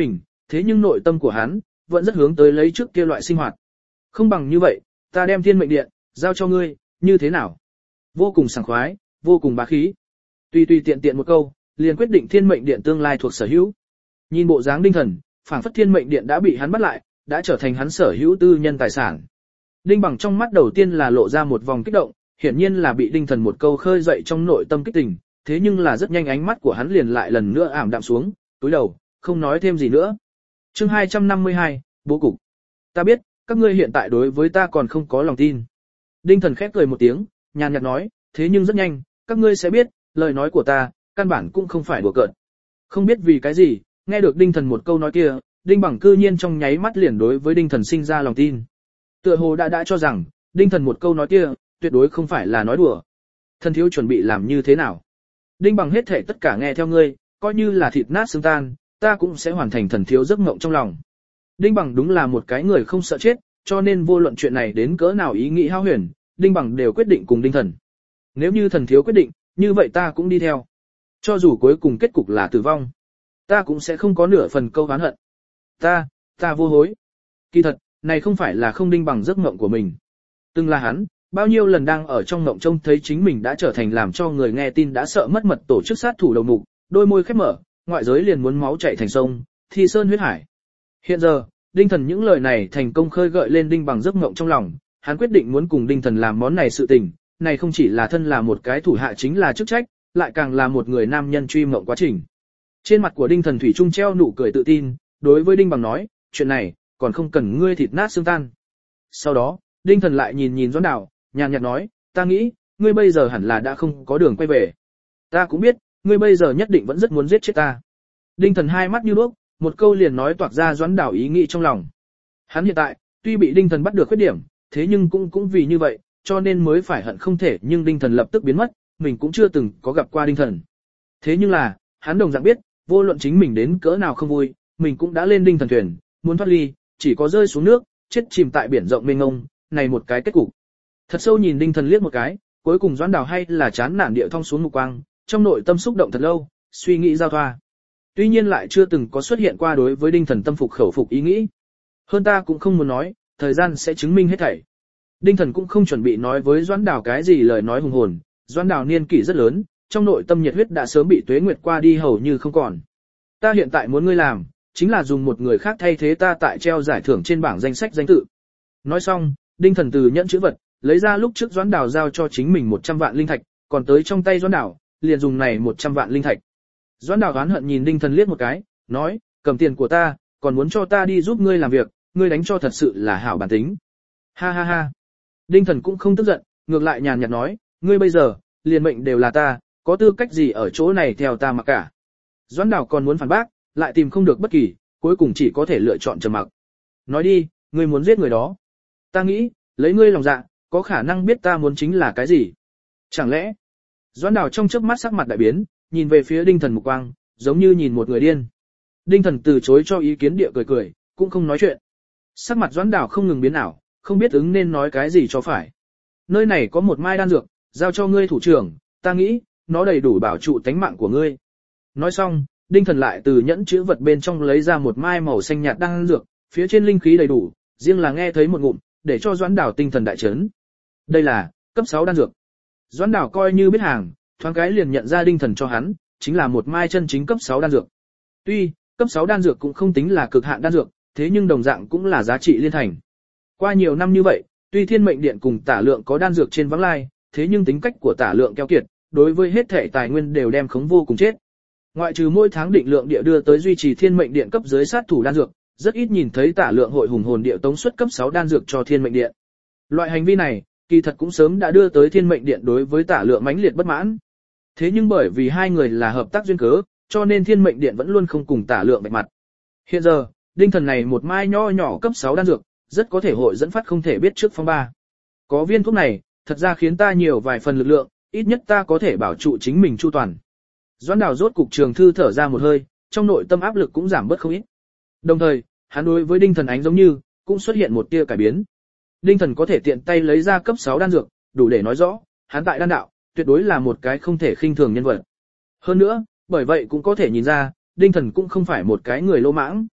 thế nhưng nội tâm của hắn vẫn rất hướng tới lấy trước kia loại sinh hoạt. Không bằng như vậy, ta đem thiên mệnh điện giao cho ngươi, như thế nào? Vô cùng sảng khoái, vô cùng bá khí. Tùy tùy tiện tiện một câu, liền quyết định thiên mệnh điện tương lai thuộc sở hữu. Nhìn bộ dáng Đinh Thần, phảng phất thiên mệnh điện đã bị hắn bắt lại, đã trở thành hắn sở hữu tư nhân tài sản. Đinh Bằng trong mắt đầu tiên là lộ ra một vòng kích động, hiển nhiên là bị Đinh Thần một câu khơi dậy trong nội tâm kích tình, thế nhưng là rất nhanh ánh mắt của hắn liền lại lần nữa ảm đạm xuống, túi đầu, không nói thêm gì nữa. Chương hai trăm năm mươi hai, bố cục. Ta biết, các ngươi hiện tại đối với ta còn không có lòng tin. Đinh Thần khép cười một tiếng, nhàn nhạt nói, thế nhưng rất nhanh, các ngươi sẽ biết, lời nói của ta, căn bản cũng không phải đùa cợt. Không biết vì cái gì, nghe được Đinh Thần một câu nói kia, Đinh Bằng cư nhiên trong nháy mắt liền đối với Đinh Thần sinh ra lòng tin. Tựa hồ đã đã cho rằng, Đinh Thần một câu nói kia, tuyệt đối không phải là nói đùa. Thần thiếu chuẩn bị làm như thế nào? Đinh Bằng hết thể tất cả nghe theo ngươi, coi như là thịt nát xương tan, ta cũng sẽ hoàn thành thần thiếu giấc mộng trong lòng. Đinh Bằng đúng là một cái người không sợ chết, cho nên vô luận chuyện này đến cỡ nào ý nghĩ hao huyền, Đinh Bằng đều quyết định cùng Đinh Thần. Nếu như thần thiếu quyết định, như vậy ta cũng đi theo. Cho dù cuối cùng kết cục là tử vong, ta cũng sẽ không có nửa phần câu oán hận. Ta, ta vô hối. Kỳ thật, này không phải là không Đinh Bằng giấc mộng của mình. Từng là hắn, bao nhiêu lần đang ở trong mộng trông thấy chính mình đã trở thành làm cho người nghe tin đã sợ mất mật tổ chức sát thủ đầu mục, đôi môi khép mở, ngoại giới liền muốn máu chảy thành sông, thi sơn huyết hải. Hiện giờ, Đinh Thần những lời này thành công khơi gợi lên Đinh Bằng giấc mộng trong lòng, hắn quyết định muốn cùng Đinh Thần làm món này sự tình, này không chỉ là thân là một cái thủ hạ chính là chức trách, lại càng là một người nam nhân truy mộng quá trình. Trên mặt của Đinh Thần thủy chung treo nụ cười tự tin, đối với Đinh Bằng nói, chuyện này, còn không cần ngươi thịt nát xương tan. Sau đó, Đinh Thần lại nhìn nhìn Doãn Đào, nhàn nhạt nói, ta nghĩ, ngươi bây giờ hẳn là đã không có đường quay về. Ta cũng biết, ngươi bây giờ nhất định vẫn rất muốn giết chết ta. Đinh Thần hai mắt như đuốc, một câu liền nói toạc ra Doãn Đào ý nghĩ trong lòng. Hắn hiện tại, tuy bị Đinh Thần bắt được khuyết điểm, thế nhưng cũng cũng vì như vậy, cho nên mới phải hận không thể, nhưng Đinh Thần lập tức biến mất, mình cũng chưa từng có gặp qua Đinh Thần. Thế nhưng là, hắn đồng dạng biết, vô luận chính mình đến cỡ nào không vui, mình cũng đã lên Đinh Thần thuyền, muốn thoát ly, chỉ có rơi xuống nước, chết chìm tại biển rộng mênh mông, này một cái kết cục. Thật sâu nhìn Đinh Thần liếc một cái, cuối cùng Doãn Đào hay là chán nản địa thong xuống mục quang, trong nội tâm xúc động thật lâu, suy nghĩ giao thoa. Tuy nhiên lại chưa từng có xuất hiện qua đối với Đinh Thần tâm phục khẩu phục ý nghĩ. Hơn ta cũng không muốn nói, thời gian sẽ chứng minh hết thảy. Đinh Thần cũng không chuẩn bị nói với Doãn Đào cái gì lời nói hùng hồn, Doãn Đào niên kỷ rất lớn, trong nội tâm nhiệt huyết đã sớm bị tuế nguyệt qua đi hầu như không còn. Ta hiện tại muốn ngươi làm, chính là dùng một người khác thay thế ta tại treo giải thưởng trên bảng danh sách danh tự. Nói xong, Đinh Thần từ nhẫn chữ vật, lấy ra lúc trước Doãn Đào giao cho chính mình một trăm vạn linh thạch, còn tới trong tay Doãn Đào, liền dùng này một trăm vạn linh thạch. Doãn Đào oán hận nhìn Đinh Thần liếc một cái, nói, cầm tiền của ta, còn muốn cho ta đi giúp ngươi làm việc, ngươi đánh cho thật sự là hảo bản tính. Ha ha ha. Đinh Thần cũng không tức giận, ngược lại nhàn nhạt nói, ngươi bây giờ, liền mệnh đều là ta, có tư cách gì ở chỗ này theo ta mà cả. Doãn Đào còn muốn phản bác, lại tìm không được bất kỳ, cuối cùng chỉ có thể lựa chọn trầm mặc. Nói đi, ngươi muốn giết người đó. Ta nghĩ, lấy ngươi lòng dạ, có khả năng biết ta muốn chính là cái gì. Chẳng lẽ, Doãn Đào trong chớp mắt sắc mặt đại biến, nhìn về phía Đinh Thần mục quang, giống như nhìn một người điên. Đinh Thần từ chối cho ý kiến địa cười cười, cũng không nói chuyện. Sắc mặt Doãn Đào không ngừng biến ảo, không biết ứng nên nói cái gì cho phải. Nơi này có một mai đan dược, giao cho ngươi thủ trưởng, ta nghĩ, nó đầy đủ bảo trụ tánh mạng của ngươi. Nói xong, Đinh Thần lại từ nhẫn chữ vật bên trong lấy ra một mai màu xanh nhạt đan dược, phía trên linh khí đầy đủ, riêng là nghe thấy một ngụm, để cho Doãn Đào tinh thần đại chấn. Đây là cấp sáu đan dược. Doãn Đào coi như biết hàng, thoáng cái liền nhận ra Đinh Thần cho hắn, chính là một mai chân chính cấp sáu đan dược. Tuy, cấp sáu đan dược cũng không tính là cực hạn đan dược, thế nhưng đồng dạng cũng là giá trị liên thành. Qua nhiều năm như vậy, tuy Thiên Mệnh Điện cùng Tả Lượng có đan dược trên vắng lai, thế nhưng tính cách của Tả Lượng keo kiệt, đối với hết thể tài nguyên đều đem khống vô cùng chết. Ngoại trừ mỗi tháng định lượng địa đưa tới duy trì Thiên Mệnh Điện cấp dưới sát thủ đan dược, rất ít nhìn thấy Tả Lượng hội hùng hồn địa tống suất cấp sáu đan dược cho Thiên Mệnh Điện. Loại hành vi này, kỳ thật cũng sớm đã đưa tới Thiên Mệnh Điện đối với Tả Lượng mãnh liệt bất mãn. Thế nhưng bởi vì hai người là hợp tác duyên cớ, cho nên Thiên Mệnh Điện vẫn luôn không cùng Tả Lượng vạch mặt. Hiện giờ, Đinh Thần này một mai nho nhỏ cấp sáu đan dược, rất có thể hội dẫn phát không thể biết trước phong ba. Có viên thuốc này, thật ra khiến ta nhiều vài phần lực lượng, ít nhất ta có thể bảo trụ chính mình chu toàn. Doãn Đào rốt cục trường thư thở ra một hơi, trong nội tâm áp lực cũng giảm bớt không ít. Đồng thời, hắn đối với Đinh Thần ánh giống như, cũng xuất hiện một tia cải biến. Đinh Thần có thể tiện tay lấy ra cấp sáu đan dược, đủ để nói rõ, hắn tại đan đạo, tuyệt đối là một cái không thể khinh thường nhân vật. Hơn nữa, bởi vậy cũng có thể nhìn ra, Đinh Thần cũng không phải một cái người lỗ mãng.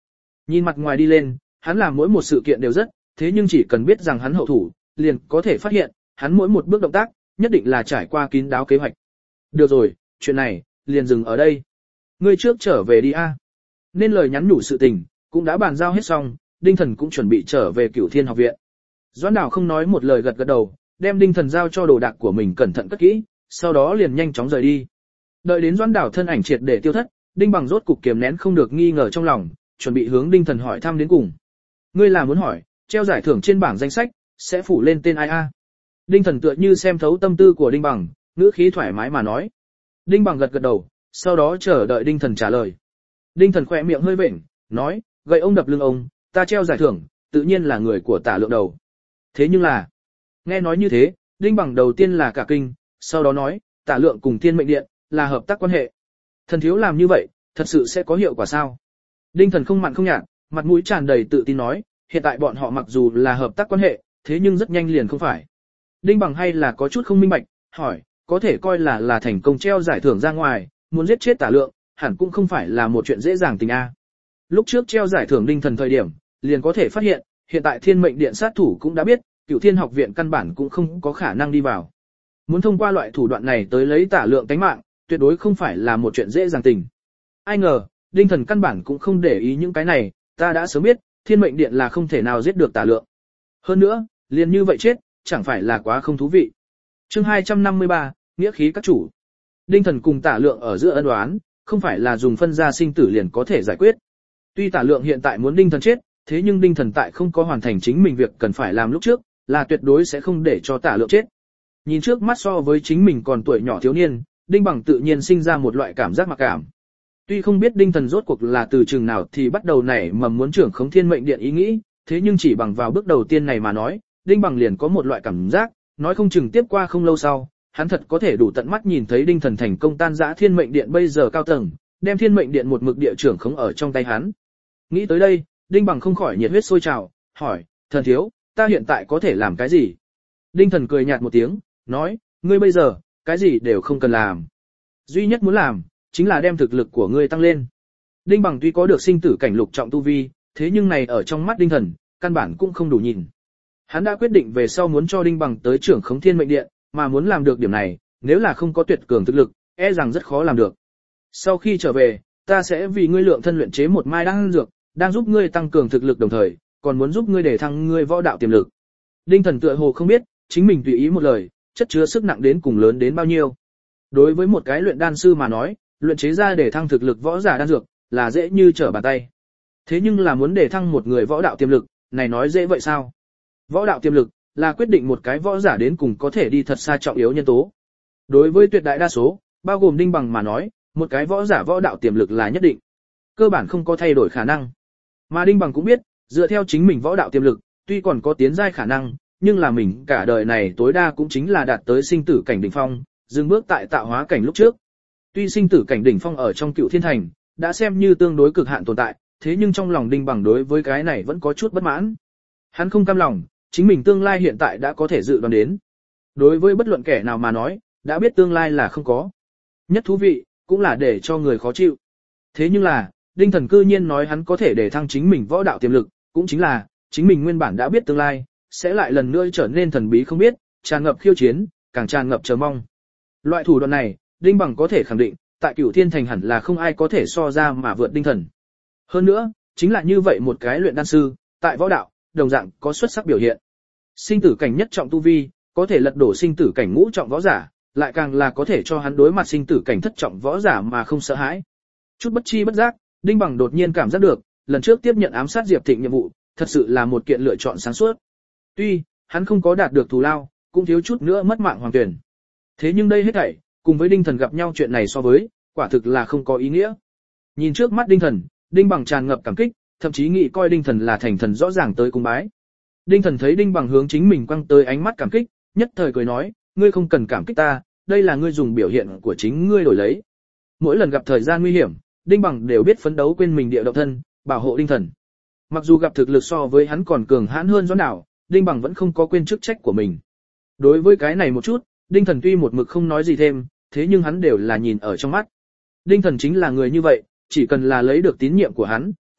Nhìn mặt ngoài đi lên, hắn làm mỗi một sự kiện đều rất, thế nhưng chỉ cần biết rằng hắn hậu thủ, liền có thể phát hiện, hắn mỗi một bước động tác, nhất định là trải qua kín đáo kế hoạch. Được rồi, chuyện này, liền dừng ở đây. Ngươi trước trở về đi a. Nên lời nhắn nhủ sự tình, cũng đã bàn giao hết xong, Đinh Thần cũng chuẩn bị trở về Cửu Thiên học viện. Doãn Đào không nói một lời gật gật đầu, đem Đinh Thần giao cho đồ đạc của mình cẩn thận cất kỹ, sau đó liền nhanh chóng rời đi. Đợi đến Doãn Đào thân ảnh triệt để tiêu thất, Đinh Bằng rốt cục kiềm nén không được nghi ngờ trong lòng, chuẩn bị hướng Đinh Thần hỏi thăm đến cùng. Ngươi là muốn hỏi, treo giải thưởng trên bảng danh sách sẽ phủ lên tên ai a? Đinh Thần tựa như xem thấu tâm tư của Đinh Bằng, ngữ khí thoải mái mà nói. Đinh Bằng gật gật đầu, sau đó chờ đợi Đinh Thần trả lời. Đinh Thần khẽ miệng hơi vểnh, nói, gậy ông đập lưng ông, ta treo giải thưởng, tự nhiên là người của Tả Lượng đầu. Thế nhưng là, nghe nói như thế, Đinh Bằng đầu tiên là cả kinh, sau đó nói, Tả Lượng cùng Thiên Mệnh Điện là hợp tác quan hệ. Thần thiếu làm như vậy, thật sự sẽ có hiệu quả sao? Đinh Thần không mặn không nhạt, mặt mũi tràn đầy tự tin nói, hiện tại bọn họ mặc dù là hợp tác quan hệ, thế nhưng rất nhanh liền không phải. Đinh Bằng hay là có chút không minh bạch, hỏi, có thể coi là là thành công treo giải thưởng ra ngoài, muốn giết chết Tả Lượng, hẳn cũng không phải là một chuyện dễ dàng tình a. Lúc trước treo giải thưởng Đinh Thần thời điểm, liền có thể phát hiện, hiện tại Thiên Mệnh Điện sát thủ cũng đã biết, Cửu Thiên học viện căn bản cũng không có khả năng đi vào. Muốn thông qua loại thủ đoạn này tới lấy Tả Lượng tánh mạng, tuyệt đối không phải là một chuyện dễ dàng tình. Ai ngờ, Đinh Thần căn bản cũng không để ý những cái này, ta đã sớm biết, Thiên Mệnh Điện là không thể nào giết được Tả Lượng. Hơn nữa, liền như vậy chết, chẳng phải là quá không thú vị. Chương hai trăm năm mươi ba, nghĩa khí các chủ. Đinh Thần cùng Tả Lượng ở giữa ân oán, không phải là dùng phân ra sinh tử liền có thể giải quyết. Tuy Tả Lượng hiện tại muốn Đinh Thần chết, thế nhưng Đinh Thần tại không có hoàn thành chính mình việc cần phải làm lúc trước, là tuyệt đối sẽ không để cho Tả Lượng chết. Nhìn trước mắt so với chính mình còn tuổi nhỏ thiếu niên, Đinh Bằng tự nhiên sinh ra một loại cảm giác mặc cảm. Tuy không biết Đinh Thần rốt cuộc là từ chừng nào thì bắt đầu nảy mầm muốn trưởng khống Thiên Mệnh Điện ý nghĩ, thế nhưng chỉ bằng vào bước đầu tiên này mà nói, Đinh Bằng liền có một loại cảm giác, nói không chừng tiếp qua không lâu sau, hắn thật có thể đủ tận mắt nhìn thấy Đinh Thần thành công tan rã Thiên Mệnh Điện bây giờ cao tầng, đem Thiên Mệnh Điện một mực địa trưởng khống ở trong tay hắn. Nghĩ tới đây, Đinh Bằng không khỏi nhiệt huyết sôi trào, hỏi, thần thiếu, ta hiện tại có thể làm cái gì? Đinh Thần cười nhạt một tiếng, nói, ngươi bây giờ, cái gì đều không cần làm. Duy nhất muốn làm, chính là đem thực lực của ngươi tăng lên. Đinh Bằng tuy có được sinh tử cảnh lục trọng tu vi, thế nhưng này ở trong mắt Đinh Thần, căn bản cũng không đủ nhìn. Hắn đã quyết định về sau muốn cho Đinh Bằng tới trưởng khống Thiên Mệnh Điện, mà muốn làm được điểm này, nếu là không có tuyệt cường thực lực, e rằng rất khó làm được. Sau khi trở về, ta sẽ vì ngươi lượng thân luyện chế một mai đan dược, đang giúp ngươi tăng cường thực lực đồng thời, còn muốn giúp ngươi để thăng ngươi võ đạo tiềm lực. Đinh Thần tựa hồ không biết, chính mình tùy ý một lời, chất chứa sức nặng đến cùng lớn đến bao nhiêu. Đối với một cái luyện đan sư mà nói, luyện chế ra để thăng thực lực võ giả đan dược là dễ như trở bàn tay. Thế nhưng là muốn để thăng một người võ đạo tiềm lực, này nói dễ vậy sao? Võ đạo tiềm lực là quyết định một cái võ giả đến cùng có thể đi thật xa trọng yếu nhân tố. Đối với tuyệt đại đa số, bao gồm Đinh Bằng mà nói, một cái võ giả võ đạo tiềm lực là nhất định, cơ bản không có thay đổi khả năng. Mà Đinh Bằng cũng biết, dựa theo chính mình võ đạo tiềm lực, tuy còn có tiến giai khả năng, nhưng là mình cả đời này tối đa cũng chính là đạt tới sinh tử cảnh đỉnh phong, dừng bước tại tạo hóa cảnh lúc trước. Tuy sinh tử cảnh đỉnh phong ở trong Cựu Thiên Thành đã xem như tương đối cực hạn tồn tại, thế nhưng trong lòng Đinh Bằng đối với cái này vẫn có chút bất mãn. Hắn không cam lòng, chính mình tương lai hiện tại đã có thể dự đoán đến. Đối với bất luận kẻ nào mà nói, đã biết tương lai là không có. Nhất thú vị, cũng là để cho người khó chịu. Thế nhưng là, Đinh Thần cư nhiên nói hắn có thể để thăng chính mình võ đạo tiềm lực, cũng chính là, chính mình nguyên bản đã biết tương lai, sẽ lại lần nữa trở nên thần bí không biết, tràn ngập khiêu chiến, càng tràn ngập chờ mong. Loại thủ đoạn này, Đinh Bằng có thể khẳng định, tại Cửu Thiên Thành hẳn là không ai có thể so ra mà vượt Đinh Thần. Hơn nữa, chính là như vậy một cái luyện đan sư, tại võ đạo, đồng dạng có xuất sắc biểu hiện. Sinh tử cảnh nhất trọng tu vi, có thể lật đổ sinh tử cảnh ngũ trọng võ giả, lại càng là có thể cho hắn đối mặt sinh tử cảnh thất trọng võ giả mà không sợ hãi. Chút bất chi bất giác, Đinh Bằng đột nhiên cảm giác được, lần trước tiếp nhận ám sát Diệp Thịnh nhiệm vụ, thật sự là một kiện lựa chọn sáng suốt. Tuy, hắn không có đạt được thù lao, cũng thiếu chút nữa mất mạng hoàng tuyển. Thế nhưng đây hết thảy, cùng với Đinh Thần gặp nhau chuyện này so với, quả thực là không có ý nghĩa. Nhìn trước mắt Đinh Thần, Đinh Bằng tràn ngập cảm kích, thậm chí nghĩ coi Đinh Thần là thành thần rõ ràng tới cung bái. Đinh Thần thấy Đinh Bằng hướng chính mình quăng tới ánh mắt cảm kích, nhất thời cười nói, ngươi không cần cảm kích ta, đây là ngươi dùng biểu hiện của chính ngươi đổi lấy. Mỗi lần gặp thời gian nguy hiểm, Đinh Bằng đều biết phấn đấu quên mình địa động thân, bảo hộ Đinh Thần. Mặc dù gặp thực lực so với hắn còn cường hãn hơn Doãn Đảo, Đinh Bằng vẫn không có quên chức trách của mình. Đối với cái này một chút, Đinh Thần tuy một mực không nói gì thêm, thế nhưng hắn đều là nhìn ở trong mắt. Đinh Thần chính là người như vậy, chỉ cần là lấy được tín nhiệm của hắn,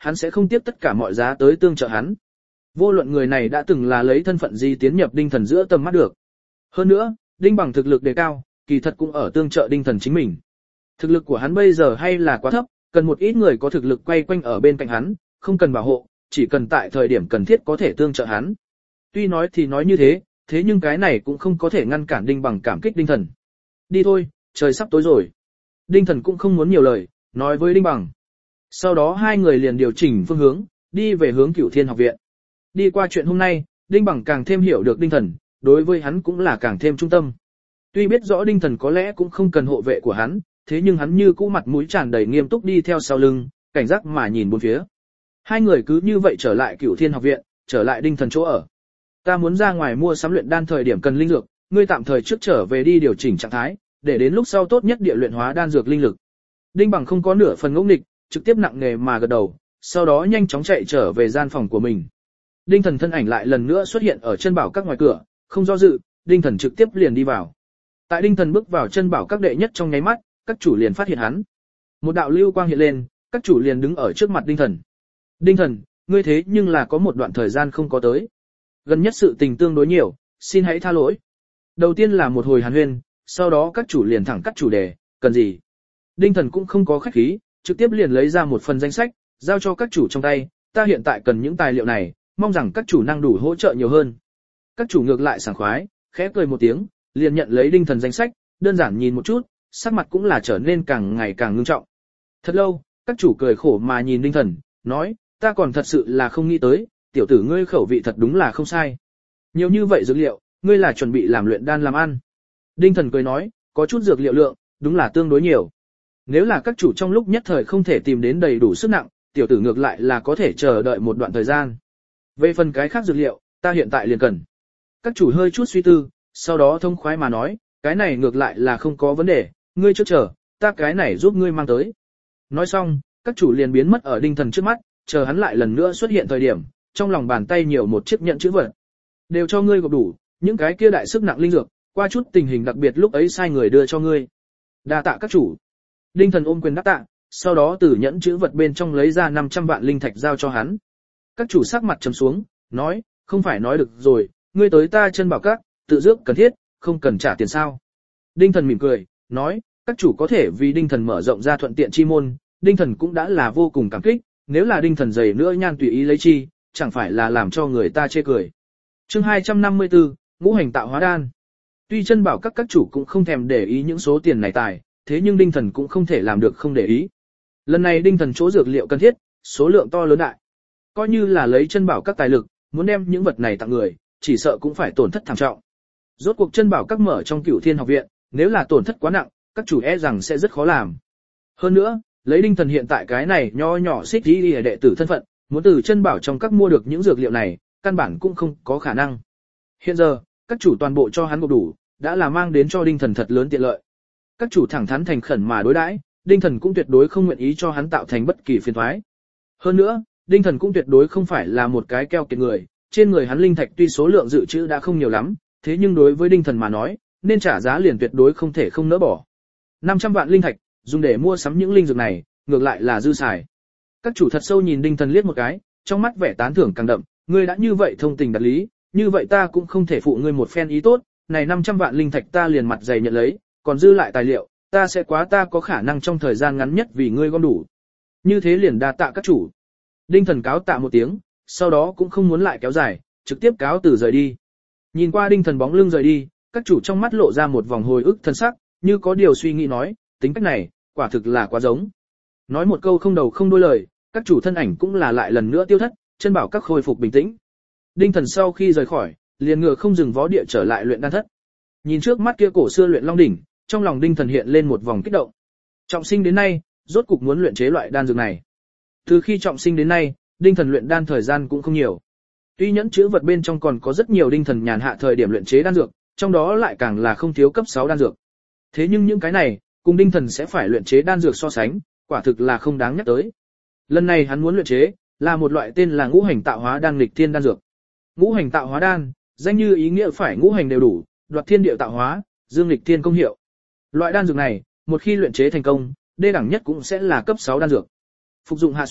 hắn sẽ không tiếp tất cả mọi giá tới tương trợ hắn. Vô luận người này đã từng là lấy thân phận gì tiến nhập Đinh Thần giữa tầm mắt được. Hơn nữa, Đinh Bằng thực lực đề cao, kỳ thật cũng ở tương trợ Đinh Thần chính mình. Thực lực của hắn bây giờ hay là quá thấp, cần một ít người có thực lực quay quanh ở bên cạnh hắn, không cần bảo hộ, chỉ cần tại thời điểm cần thiết có thể tương trợ hắn. Tuy nói thì nói như thế, thế nhưng cái này cũng không có thể ngăn cản Đinh Bằng cảm kích Đinh Thần. Đi thôi, trời sắp tối rồi. Đinh Thần cũng không muốn nhiều lời, nói với Đinh Bằng. Sau đó hai người liền điều chỉnh phương hướng, đi về hướng Cửu Thiên học viện. Đi qua chuyện hôm nay, Đinh Bằng càng thêm hiểu được Đinh Thần, đối với hắn cũng là càng thêm trung tâm. Tuy biết rõ Đinh Thần có lẽ cũng không cần hộ vệ của hắn, thế nhưng hắn như cũ mặt mũi tràn đầy nghiêm túc đi theo sau lưng, cảnh giác mà nhìn bốn phía. Hai người cứ như vậy trở lại Cửu Thiên học viện, trở lại Đinh Thần chỗ ở. Ta muốn ra ngoài mua sắm luyện đan thời điểm cần linh dược, ngươi tạm thời trước trở về đi điều chỉnh trạng thái, để đến lúc sau tốt nhất địa luyện hóa đan dược linh lực. Đinh Bằng không có nửa phần ngốc nghịch, trực tiếp nặng nề mà gật đầu, sau đó nhanh chóng chạy trở về gian phòng của mình. Đinh Thần thân ảnh lại lần nữa xuất hiện ở chân bảo các ngoài cửa, không do dự, Đinh Thần trực tiếp liền đi vào. Tại Đinh Thần bước vào chân bảo các đệ nhất trong nháy mắt, các chủ liền phát hiện hắn. Một đạo lưu quang hiện lên, các chủ liền đứng ở trước mặt Đinh Thần. Đinh Thần, ngươi thế nhưng là có một đoạn thời gian không có tới. Gần nhất sự tình tương đối nhiều, xin hãy tha lỗi. Đầu tiên là một hồi hàn huyên, sau đó các chủ liền thẳng cắt chủ đề, cần gì. Đinh Thần cũng không có khách khí, trực tiếp liền lấy ra một phần danh sách, giao cho các chủ trong tay, ta hiện tại cần những tài liệu này, mong rằng các chủ năng đủ hỗ trợ nhiều hơn. Các chủ ngược lại sảng khoái, khẽ cười một tiếng, liền nhận lấy Đinh Thần danh sách, đơn giản nhìn một chút, sắc mặt cũng là trở nên càng ngày càng ngưng trọng. Thật lâu, các chủ cười khổ mà nhìn Đinh Thần, nói, ta còn thật sự là không nghĩ tới, tiểu tử ngươi khẩu vị thật đúng là không sai. Nhiều như vậy dược liệu, ngươi là chuẩn bị làm luyện đan làm ăn. Đinh Thần cười nói, có chút dược liệu lượng, đúng là tương đối nhiều. Nếu là các chủ trong lúc nhất thời không thể tìm đến đầy đủ sức nặng, tiểu tử ngược lại là có thể chờ đợi một đoạn thời gian. Về phần cái khác dược liệu, ta hiện tại liền cần. Các chủ hơi chút suy tư, sau đó thông khoái mà nói, cái này ngược lại là không có vấn đề, ngươi trước chờ, ta cái này giúp ngươi mang tới. Nói xong, các chủ liền biến mất ở Đinh Thần trước mắt, chờ hắn lại lần nữa xuất hiện thời điểm, trong lòng bàn tay nhiều một chiếc nhẫn chữ vật. Đều cho ngươi gộp đủ, những cái kia đại sức nặng linh dược, qua chút tình hình đặc biệt lúc ấy sai người đưa cho ngươi. Đa tạ các chủ. Đinh Thần ôm quyền đáp tạ, sau đó từ nhẫn chữ vật bên trong lấy ra năm trăm vạn linh thạch giao cho hắn. Các chủ sắc mặt trầm xuống, nói, không phải nói được rồi, ngươi tới ta chân bảo các, tự dước cần thiết, không cần trả tiền sao. Đinh Thần mỉm cười, nói, các chủ có thể vì Đinh Thần mở rộng ra thuận tiện chi môn, Đinh Thần cũng đã là vô cùng cảm kích, nếu là Đinh Thần dày nữa nhan tùy ý lấy chi, chẳng phải là làm cho người ta chê cười. Chương hai trăm năm mươi tư, ngũ hành tạo hóa đan. Tuy chân bảo các các chủ cũng không thèm để ý những số tiền này tài, thế nhưng Đinh Thần cũng không thể làm được không để ý. Lần này Đinh Thần chỗ dược liệu cần thiết, số lượng to lớn đại. Coi như là lấy chân bảo các tài lực, muốn đem những vật này tặng người, chỉ sợ cũng phải tổn thất thảm trọng. Rốt cuộc chân bảo các mở trong Cửu Thiên học viện, nếu là tổn thất quá nặng, các chủ e rằng sẽ rất khó làm. Hơn nữa, lấy Đinh Thần hiện tại cái này nho nhỏ xích đi đệ tử thân phận, muốn từ chân bảo trong các mua được những dược liệu này, căn bản cũng không có khả năng. Hiện giờ, các chủ toàn bộ cho hắn gộp đủ, đã là mang đến cho Đinh Thần thật lớn tiện lợi. Các chủ thẳng thắn thành khẩn mà đối đãi, Đinh Thần cũng tuyệt đối không nguyện ý cho hắn tạo thành bất kỳ phiền toái. Hơn nữa, Đinh Thần cũng tuyệt đối không phải là một cái keo kiệt người, trên người hắn linh thạch tuy số lượng dự trữ đã không nhiều lắm, thế nhưng đối với Đinh Thần mà nói, nên trả giá liền tuyệt đối không thể không nỡ bỏ. năm trăm vạn linh thạch, dùng để mua sắm những linh dược này, ngược lại là dư xài. Các chủ thật sâu nhìn Đinh Thần liếc một cái, trong mắt vẻ tán thưởng càng đậm, ngươi đã như vậy thông tình đạt lý, như vậy ta cũng không thể phụ ngươi một phen ý tốt, này năm trăm vạn linh thạch ta liền mặt dày nhận lấy, còn dư lại tài liệu, ta sẽ quá ta có khả năng trong thời gian ngắn nhất vì ngươi gom đủ. Như thế liền đa tạ các chủ. Đinh Thần cáo tạ một tiếng, sau đó cũng không muốn lại kéo dài, trực tiếp cáo từ rời đi. Nhìn qua Đinh Thần bóng lưng rời đi, các chủ trong mắt lộ ra một vòng hồi ức thân sắc, như có điều suy nghĩ nói, tính cách này, quả thực là quá giống. Nói một câu không đầu không đuôi lời, các chủ thân ảnh cũng là lại lần nữa tiêu thất, chân bảo các khôi phục bình tĩnh. Đinh Thần sau khi rời khỏi, liền ngựa không dừng vó địa trở lại luyện đan thất. Nhìn trước mắt kia cổ xưa luyện long đỉnh, trong lòng Đinh Thần hiện lên một vòng kích động. Trọng sinh đến nay, rốt cục muốn luyện chế loại đan dược này. Từ khi trọng sinh đến nay, Đinh Thần luyện đan thời gian cũng không nhiều. Tuy nhẫn chứa vật bên trong còn có rất nhiều Đinh Thần nhàn hạ thời điểm luyện chế đan dược, trong đó lại càng là không thiếu cấp sáu đan dược. Thế nhưng những cái này, cùng Đinh Thần sẽ phải luyện chế đan dược so sánh, quả thực là không đáng nhắc tới. Lần này hắn muốn luyện chế là một loại tên là ngũ hành tạo hóa đan nghịch thiên đan dược. Ngũ hành tạo hóa đan, danh như ý nghĩa phải ngũ hành đều đủ, đoạt thiên địa tạo hóa, dương nghịch thiên công hiệu. Loại đan dược này, một khi luyện chế thành công, đê đẳng nhất cũng sẽ là cấp sáu đan dược. Phục dụng hạ xuống,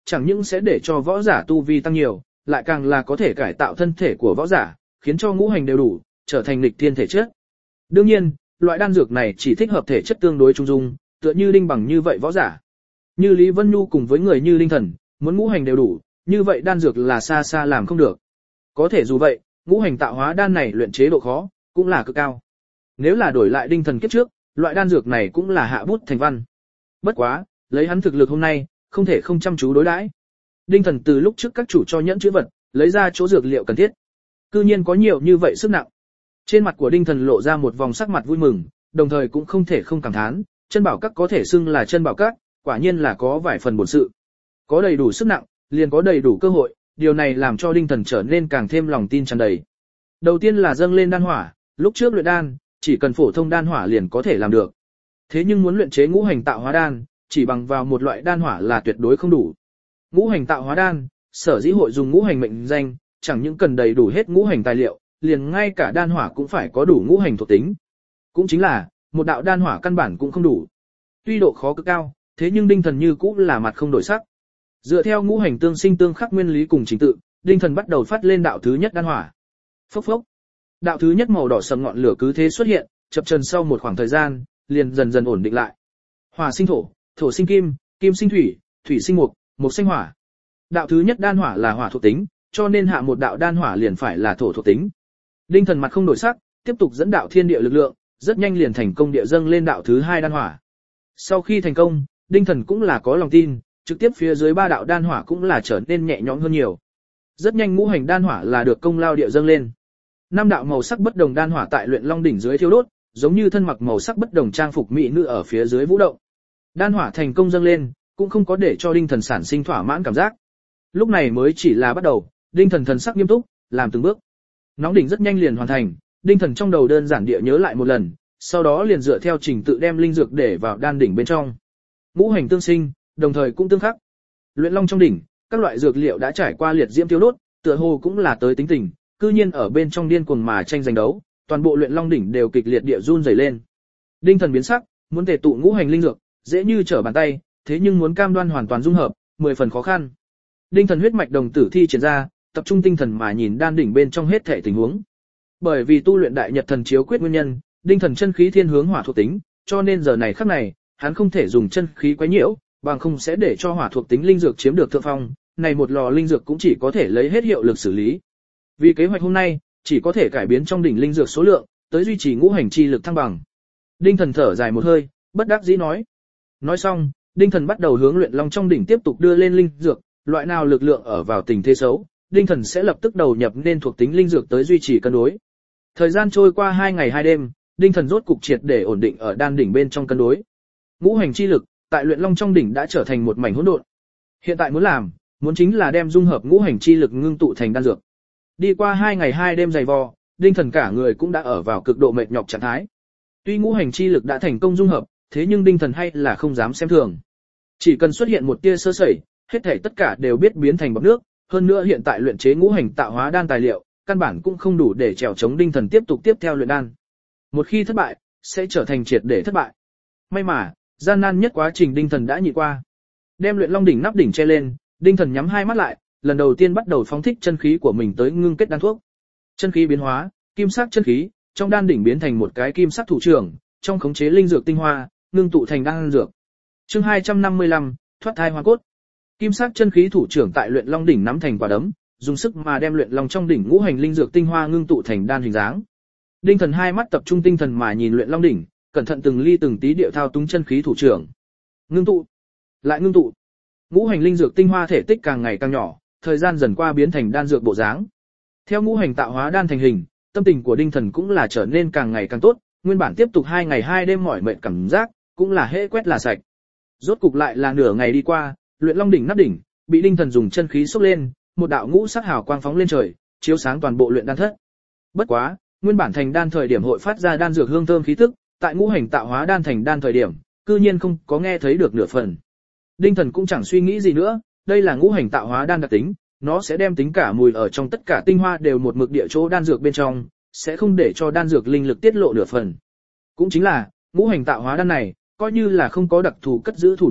chẳng những sẽ để cho võ giả tu vi tăng nhiều, lại càng là có thể cải tạo thân thể của võ giả, khiến cho ngũ hành đều đủ, trở thành nghịch thiên thể chất. Đương nhiên, loại đan dược này chỉ thích hợp thể chất tương đối trung dung, tựa như Đinh Bằng như vậy võ giả. Như Lý Vân Nhu cùng với người như Linh Thần, muốn ngũ hành đều đủ, như vậy đan dược là xa xa làm không được. Có thể dù vậy, ngũ hành tạo hóa đan này luyện chế độ khó cũng là cực cao. Nếu là đổi lại Đinh Thần kiếp trước, loại đan dược này cũng là hạ bút thành văn. Bất quá, lấy hắn thực lực hôm nay, không thể không chăm chú đối đãi. Đinh Thần từ lúc trước các chủ cho nhẫn chữ vật, lấy ra chỗ dược liệu cần thiết. Cư nhiên có nhiều như vậy sức nặng. Trên mặt của Đinh Thần lộ ra một vòng sắc mặt vui mừng, đồng thời cũng không thể không cảm thán, chân bảo các có thể xưng là chân bảo các, quả nhiên là có vài phần bổn sự. Có đầy đủ sức nặng, liền có đầy đủ cơ hội, điều này làm cho Đinh Thần trở nên càng thêm lòng tin tràn đầy. Đầu tiên là dâng lên đan hỏa, lúc trước luyện đan, chỉ cần phổ thông đan hỏa liền có thể làm được. Thế nhưng muốn luyện chế ngũ hành tạo hóa đan, chỉ bằng vào một loại đan hỏa là tuyệt đối không đủ. Ngũ hành tạo hóa đan, sở dĩ hội dùng ngũ hành mệnh danh, chẳng những cần đầy đủ hết ngũ hành tài liệu, liền ngay cả đan hỏa cũng phải có đủ ngũ hành thuộc tính. Cũng chính là, một đạo đan hỏa căn bản cũng không đủ. Tuy độ khó cực cao, thế nhưng Đinh Thần như cũ là mặt không đổi sắc. Dựa theo ngũ hành tương sinh tương khắc nguyên lý cùng trình tự, Đinh Thần bắt đầu phát lên đạo thứ nhất đan hỏa. Phốc phốc. Đạo thứ nhất màu đỏ sẫm ngọn lửa cứ thế xuất hiện, chập chờn sau một khoảng thời gian, liền dần dần ổn định lại. Hỏa sinh thổ, thổ sinh kim, kim sinh thủy, thủy sinh mộc, mộc sinh hỏa. Đạo thứ nhất đan hỏa là hỏa thuộc tính, cho nên hạ một đạo đan hỏa liền phải là thổ thuộc tính. Đinh Thần mặt không đổi sắc, tiếp tục dẫn đạo thiên địa lực lượng, rất nhanh liền thành công địa dâng lên đạo thứ hai đan hỏa. Sau khi thành công, Đinh Thần cũng là có lòng tin, trực tiếp phía dưới ba đạo đan hỏa cũng là trở nên nhẹ nhõm hơn nhiều. Rất nhanh ngũ hành đan hỏa là được công lao địa dâng lên. Năm đạo màu sắc bất đồng đan hỏa tại Luyện Long đỉnh dưới thiêu đốt, giống như thân mặc màu sắc bất đồng trang phục mỹ nữ ở phía dưới vũ động. Đan hỏa thành công dâng lên, cũng không có để cho Đinh Thần sản sinh thỏa mãn cảm giác. Lúc này mới chỉ là bắt đầu, Đinh Thần thần sắc nghiêm túc, làm từng bước. Nóng đỉnh rất nhanh liền hoàn thành, Đinh Thần trong đầu đơn giản địa nhớ lại một lần, sau đó liền dựa theo trình tự đem linh dược để vào đan đỉnh bên trong. Ngũ hành tương sinh, đồng thời cũng tương khắc. Luyện Long trong đỉnh, các loại dược liệu đã trải qua liệt diễm tiêu đốt, tựa hồ cũng là tới tính tình, cư nhiên ở bên trong điên cuồng mà tranh giành đấu, toàn bộ Luyện Long đỉnh đều kịch liệt địa run rẩy lên. Đinh Thần biến sắc, muốn tề tụ ngũ hành linh dược, dễ như trở bàn tay, thế nhưng muốn cam đoan hoàn toàn dung hợp, mười phần khó khăn. Đinh Thần huyết mạch đồng tử thi triển ra, tập trung tinh thần mà nhìn đan đỉnh bên trong hết thảy tình huống. Bởi vì tu luyện Đại Nhật Thần Chiếu Quyết nguyên nhân, Đinh Thần chân khí thiên hướng hỏa thuộc tính, cho nên giờ này khắc này, hắn không thể dùng chân khí quấy nhiễu, bằng không sẽ để cho hỏa thuộc tính linh dược chiếm được thượng phong, này một lò linh dược cũng chỉ có thể lấy hết hiệu lực xử lý. Vì kế hoạch hôm nay, chỉ có thể cải biến trong đỉnh linh dược số lượng, tới duy trì ngũ hành chi lực thăng bằng. Đinh Thần thở dài một hơi, bất đắc dĩ nói. Nói xong, Đinh Thần bắt đầu hướng Luyện Long trong đỉnh tiếp tục đưa lên linh dược, loại nào lực lượng ở vào tình thế xấu, Đinh Thần sẽ lập tức đầu nhập nên thuộc tính linh dược tới duy trì cân đối. Thời gian trôi qua hai ngày hai đêm, Đinh Thần rốt cục triệt để ổn định ở đan đỉnh bên trong cân đối. Ngũ hành chi lực tại Luyện Long trong đỉnh đã trở thành một mảnh hỗn độn. Hiện tại muốn làm, muốn chính là đem dung hợp ngũ hành chi lực ngưng tụ thành đan dược. Đi qua hai ngày hai đêm dày vò, Đinh Thần cả người cũng đã ở vào cực độ mệt nhọc trạng thái. Tuy ngũ hành chi lực đã thành công dung hợp, thế nhưng Đinh Thần hay là không dám xem thường. Chỉ cần xuất hiện một tia sơ sẩy, hết thảy tất cả đều biết biến thành bọt nước, hơn nữa hiện tại luyện chế ngũ hành tạo hóa đan tài liệu, căn bản cũng không đủ để trèo chống Đinh Thần tiếp tục tiếp theo luyện đan. Một khi thất bại, sẽ trở thành triệt để thất bại. May mà, gian nan nhất quá trình Đinh Thần đã nhịn qua. Đem Luyện Long đỉnh nắp đỉnh che lên, Đinh Thần nhắm hai mắt lại, lần đầu tiên bắt đầu phóng thích chân khí của mình tới ngưng kết đan thuốc. Chân khí biến hóa, kim sắc chân khí, trong đan đỉnh biến thành một cái kim sắc thủ trưởng, trong khống chế linh dược tinh hoa, ngưng tụ thành đan dược. Chương hai trăm năm mươi lăm, thoát thai hoa cốt. Kim sắc chân khí thủ trưởng tại Luyện Long đỉnh nắm thành quả đấm, dùng sức mà đem Luyện Long trong đỉnh ngũ hành linh dược tinh hoa ngưng tụ thành đan hình dáng. Đinh Thần hai mắt tập trung tinh thần mà nhìn Luyện Long đỉnh, cẩn thận từng ly từng tí điệu thao túng chân khí thủ trưởng. Ngưng tụ, lại ngưng tụ. Ngũ hành linh dược tinh hoa thể tích càng ngày càng nhỏ, thời gian dần qua biến thành đan dược bộ dáng. Theo ngũ hành tạo hóa đan thành hình, tâm tình của Đinh Thần cũng là trở nên càng ngày càng tốt, nguyên bản tiếp tục hai ngày hai đêm mỏi mệt cảm giác, cũng là hễ quét là sạch. Rốt cục lại là nửa ngày đi qua, Luyện Long đỉnh nắp đỉnh bị Đinh Thần dùng chân khí xốc lên, một đạo ngũ sắc hào quang phóng lên trời, chiếu sáng toàn bộ luyện đan thất. Bất quá, nguyên bản thành đan thời điểm hội phát ra đan dược hương thơm khí tức, tại ngũ hành tạo hóa đan thành đan thời điểm, cư nhiên không có nghe thấy được nửa phần. Đinh Thần cũng chẳng suy nghĩ gì nữa, đây là ngũ hành tạo hóa đan đặc tính, nó sẽ đem tính cả mùi ở trong tất cả tinh hoa đều một mực địa chỗ đan dược bên trong, sẽ không để cho đan dược linh lực tiết lộ nửa phần. Cũng chính là, ngũ hành tạo hóa đan này, coi như là không có đặc thù cất giữ thủ đoạn,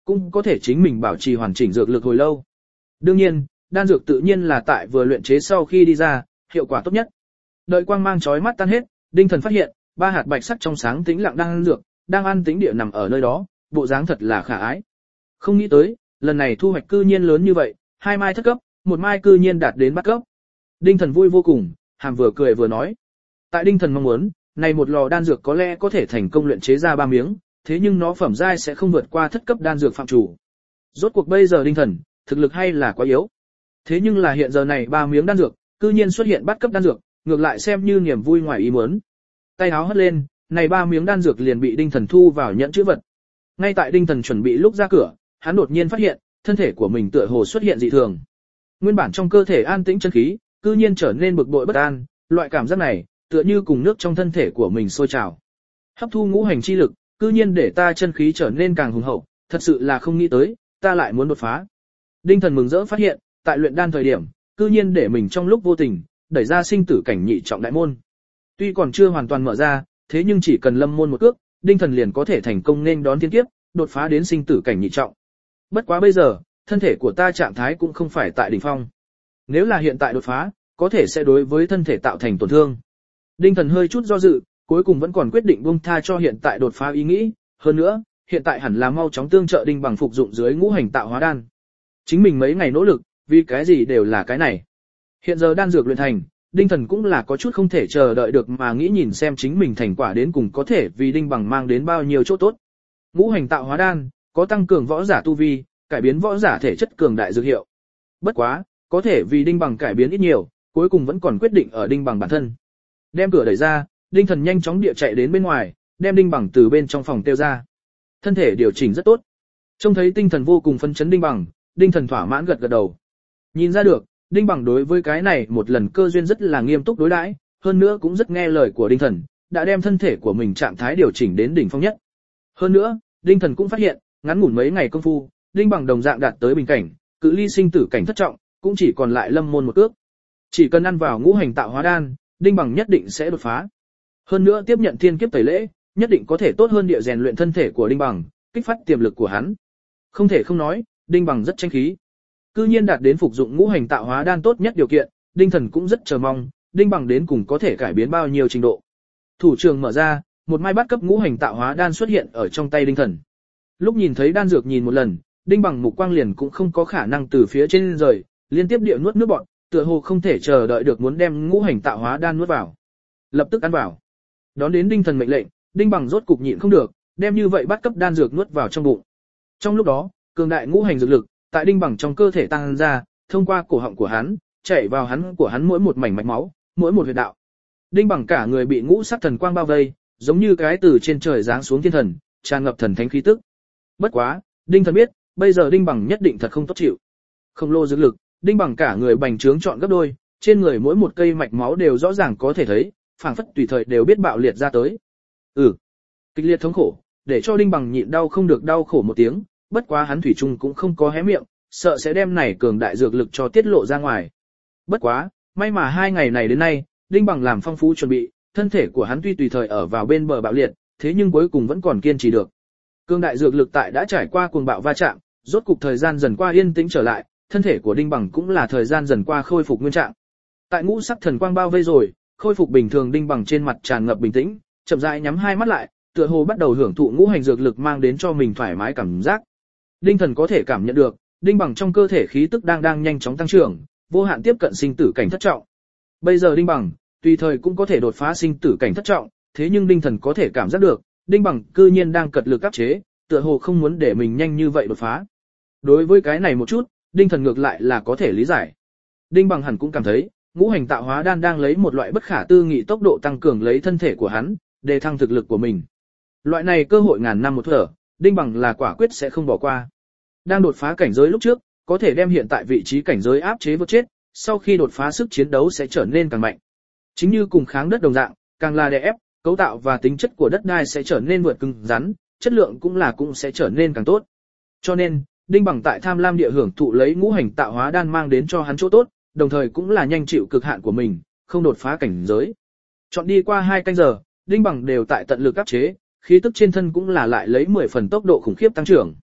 cũng có thể chính mình bảo trì hoàn chỉnh dược lực hồi lâu. Đương nhiên, đan dược tự nhiên là tại vừa luyện chế sau khi đi ra, hiệu quả tốt nhất. Đợi quang mang chói mắt tan hết, Đinh Thần phát hiện, ba hạt bạch sắc trong sáng tĩnh lặng đan dược, đang an tĩnh địa nằm ở nơi đó, bộ dáng thật là khả ái. Không nghĩ tới, lần này thu hoạch cư nhiên lớn như vậy, hai mai thất cấp, một mai cư nhiên đạt đến bát cấp. Đinh Thần vui vô cùng, hàm vừa cười vừa nói. Tại Đinh Thần mong muốn, này một lò đan dược có lẽ có thể thành công luyện chế ra ba miếng, thế nhưng nó phẩm giai sẽ không vượt qua thất cấp đan dược phạm chủ. Rốt cuộc bây giờ Đinh Thần, thực lực hay là quá yếu. Thế nhưng là hiện giờ này ba miếng đan dược, cư nhiên xuất hiện bát cấp đan dược, ngược lại xem như niềm vui ngoài ý muốn. Tay áo hất lên, này ba miếng đan dược liền bị Đinh Thần thu vào nhẫn chữ vật. Ngay tại Đinh Thần chuẩn bị lúc ra cửa, hắn đột nhiên phát hiện, thân thể của mình tựa hồ xuất hiện dị thường. Nguyên bản trong cơ thể an tĩnh chân khí, cư nhiên trở nên bực bội bất an, loại cảm giác này, tựa như cùng nước trong thân thể của mình sôi trào. Hấp thu ngũ hành chi lực, cư nhiên để ta chân khí trở nên càng hùng hậu, thật sự là không nghĩ tới, ta lại muốn đột phá. Đinh Thần mừng rỡ phát hiện, tại luyện đan thời điểm, cư nhiên để mình trong lúc vô tình, đẩy ra sinh tử cảnh nhị trọng đại môn. Tuy còn chưa hoàn toàn mở ra, thế nhưng chỉ cần lâm môn một cước, Đinh Thần liền có thể thành công nên đón thiên kiếp, đột phá đến sinh tử cảnh nhị trọng. Bất quá bây giờ, thân thể của ta trạng thái cũng không phải tại đỉnh phong. Nếu là hiện tại đột phá, có thể sẽ đối với thân thể tạo thành tổn thương. Đinh Thần hơi chút do dự, cuối cùng vẫn còn quyết định buông tha cho hiện tại đột phá ý nghĩ, hơn nữa, hiện tại hẳn là mau chóng tương trợ Đinh Bằng phục dụng dưới ngũ hành tạo hóa đan. Chính mình mấy ngày nỗ lực, vì cái gì đều là cái này. Hiện giờ đan dược luyện thành, Đinh Thần cũng là có chút không thể chờ đợi được mà nghĩ nhìn xem chính mình thành quả đến cùng có thể vì Đinh Bằng mang đến bao nhiêu chỗ tốt. Ngũ hành tạo hóa đan, có tăng cường võ giả tu vi, cải biến võ giả thể chất cường đại dược hiệu. Bất quá, có thể vì Đinh Bằng cải biến ít nhiều, cuối cùng vẫn còn quyết định ở Đinh Bằng bản thân. Đem cửa đẩy ra, Đinh Thần nhanh chóng địa chạy đến bên ngoài, đem Đinh Bằng từ bên trong phòng tiêu ra. Thân thể điều chỉnh rất tốt. Trông thấy tinh thần vô cùng phấn chấn Đinh Bằng, Đinh Thần thỏa mãn gật gật đầu. Nhìn ra được, Đinh Bằng đối với cái này một lần cơ duyên rất là nghiêm túc đối đãi, hơn nữa cũng rất nghe lời của Đinh Thần, đã đem thân thể của mình trạng thái điều chỉnh đến đỉnh phong nhất. Hơn nữa, Đinh Thần cũng phát hiện, ngắn ngủn mấy ngày công phu, Đinh Bằng đồng dạng đạt tới bình cảnh, cự ly sinh tử cảnh thất trọng, cũng chỉ còn lại lâm môn một cước. Chỉ cần ăn vào ngũ hành tạo hóa đan, Đinh Bằng nhất định sẽ đột phá. Hơn nữa tiếp nhận thiên kiếp tẩy lễ, nhất định có thể tốt hơn địa rèn luyện thân thể của Đinh Bằng, kích phát tiềm lực của hắn. Không thể không nói, Đinh Bằng rất tranh khí. Cư nhiên đạt đến phục dụng ngũ hành tạo hóa đan tốt nhất điều kiện, Đinh Thần cũng rất chờ mong, Đinh Bằng đến cùng có thể cải biến bao nhiêu trình độ. Thủ trường mở ra, một mai bát cấp ngũ hành tạo hóa đan xuất hiện ở trong tay Đinh Thần. Lúc nhìn thấy đan dược nhìn một lần, Đinh Bằng mục quang liền cũng không có khả năng từ phía trên rời, liên tiếp địa nuốt nước bọt, tựa hồ không thể chờ đợi được muốn đem ngũ hành tạo hóa đan nuốt vào. Lập tức ăn vào. Đón đến Đinh Thần mệnh lệnh, Đinh Bằng rốt cục nhịn không được, đem như vậy bắt cấp đan dược nuốt vào trong bụng. Trong lúc đó, cường đại ngũ hành dược lực tại Đinh Bằng trong cơ thể tăng ra, thông qua cổ họng của hắn, chảy vào hắn của hắn mỗi một mảnh mạch máu, mỗi một huyệt đạo. Đinh Bằng cả người bị ngũ sắc thần quang bao vây, giống như cái từ trên trời giáng xuống thiên thần, tràn ngập thần thánh khí tức. Bất quá, Đinh Thần biết, bây giờ Đinh Bằng nhất định thật không tốt chịu. Không lô dược lực, Đinh Bằng cả người bành trướng trọn gấp đôi, trên người mỗi một cây mạch máu đều rõ ràng có thể thấy, phảng phất tùy thời đều biết bạo liệt ra tới. Ừ, kịch liệt thống khổ, để cho Đinh Bằng nhịn đau không được đau khổ một tiếng, bất quá hắn thủy chung cũng không có hé miệng, sợ sẽ đem này cường đại dược lực cho tiết lộ ra ngoài. Bất quá, may mà hai ngày này đến nay, Đinh Bằng làm phong phú chuẩn bị, thân thể của hắn tuy tùy thời ở vào bên bờ bạo liệt, thế nhưng cuối cùng vẫn còn kiên trì được. Cường đại dược lực tại đã trải qua cuồng bạo va chạm, rốt cục thời gian dần qua yên tĩnh trở lại, thân thể của Đinh Bằng cũng là thời gian dần qua khôi phục nguyên trạng. Tại ngũ sắc thần quang bao vây rồi, khôi phục bình thường Đinh Bằng trên mặt tràn ngập bình tĩnh, chậm rãi nhắm hai mắt lại, tựa hồ bắt đầu hưởng thụ ngũ hành dược lực mang đến cho mình thoải mái cảm giác. Đinh Thần có thể cảm nhận được, Đinh Bằng trong cơ thể khí tức đang đang nhanh chóng tăng trưởng, vô hạn tiếp cận sinh tử cảnh thất trọng. Bây giờ Đinh Bằng, tùy thời cũng có thể đột phá sinh tử cảnh thất trọng, thế nhưng Đinh Thần có thể cảm giác được, Đinh Bằng cư nhiên đang cật lực áp chế, tựa hồ không muốn để mình nhanh như vậy đột phá. Đối với cái này một chút, Đinh Thần ngược lại là có thể lý giải. Đinh Bằng hẳn cũng cảm thấy, ngũ hành tạo hóa đan đang lấy một loại bất khả tư nghị tốc độ tăng cường lấy thân thể của hắn, để thăng thực lực của mình. Loại này cơ hội ngàn năm một thở, Đinh Bằng là quả quyết sẽ không bỏ qua. Đang đột phá cảnh giới lúc trước, có thể đem hiện tại vị trí cảnh giới áp chế vượt chết, sau khi đột phá sức chiến đấu sẽ trở nên càng mạnh. Chính như cùng kháng đất đồng dạng, càng là đè ép, cấu tạo và tính chất của đất đai sẽ trở nên vượt cứng rắn, chất lượng cũng là cũng sẽ trở nên càng tốt. Cho nên, Đinh Bằng tại tham lam địa hưởng thụ lấy ngũ hành tạo hóa đan mang đến cho hắn chỗ tốt, đồng thời cũng là nhanh chịu cực hạn của mình, không đột phá cảnh giới. Chọn đi qua hai canh giờ, Đinh Bằng đều tại tận lực áp chế, khí tức trên thân cũng là lại lấy mười phần tốc độ khủng khiếp tăng trưởng.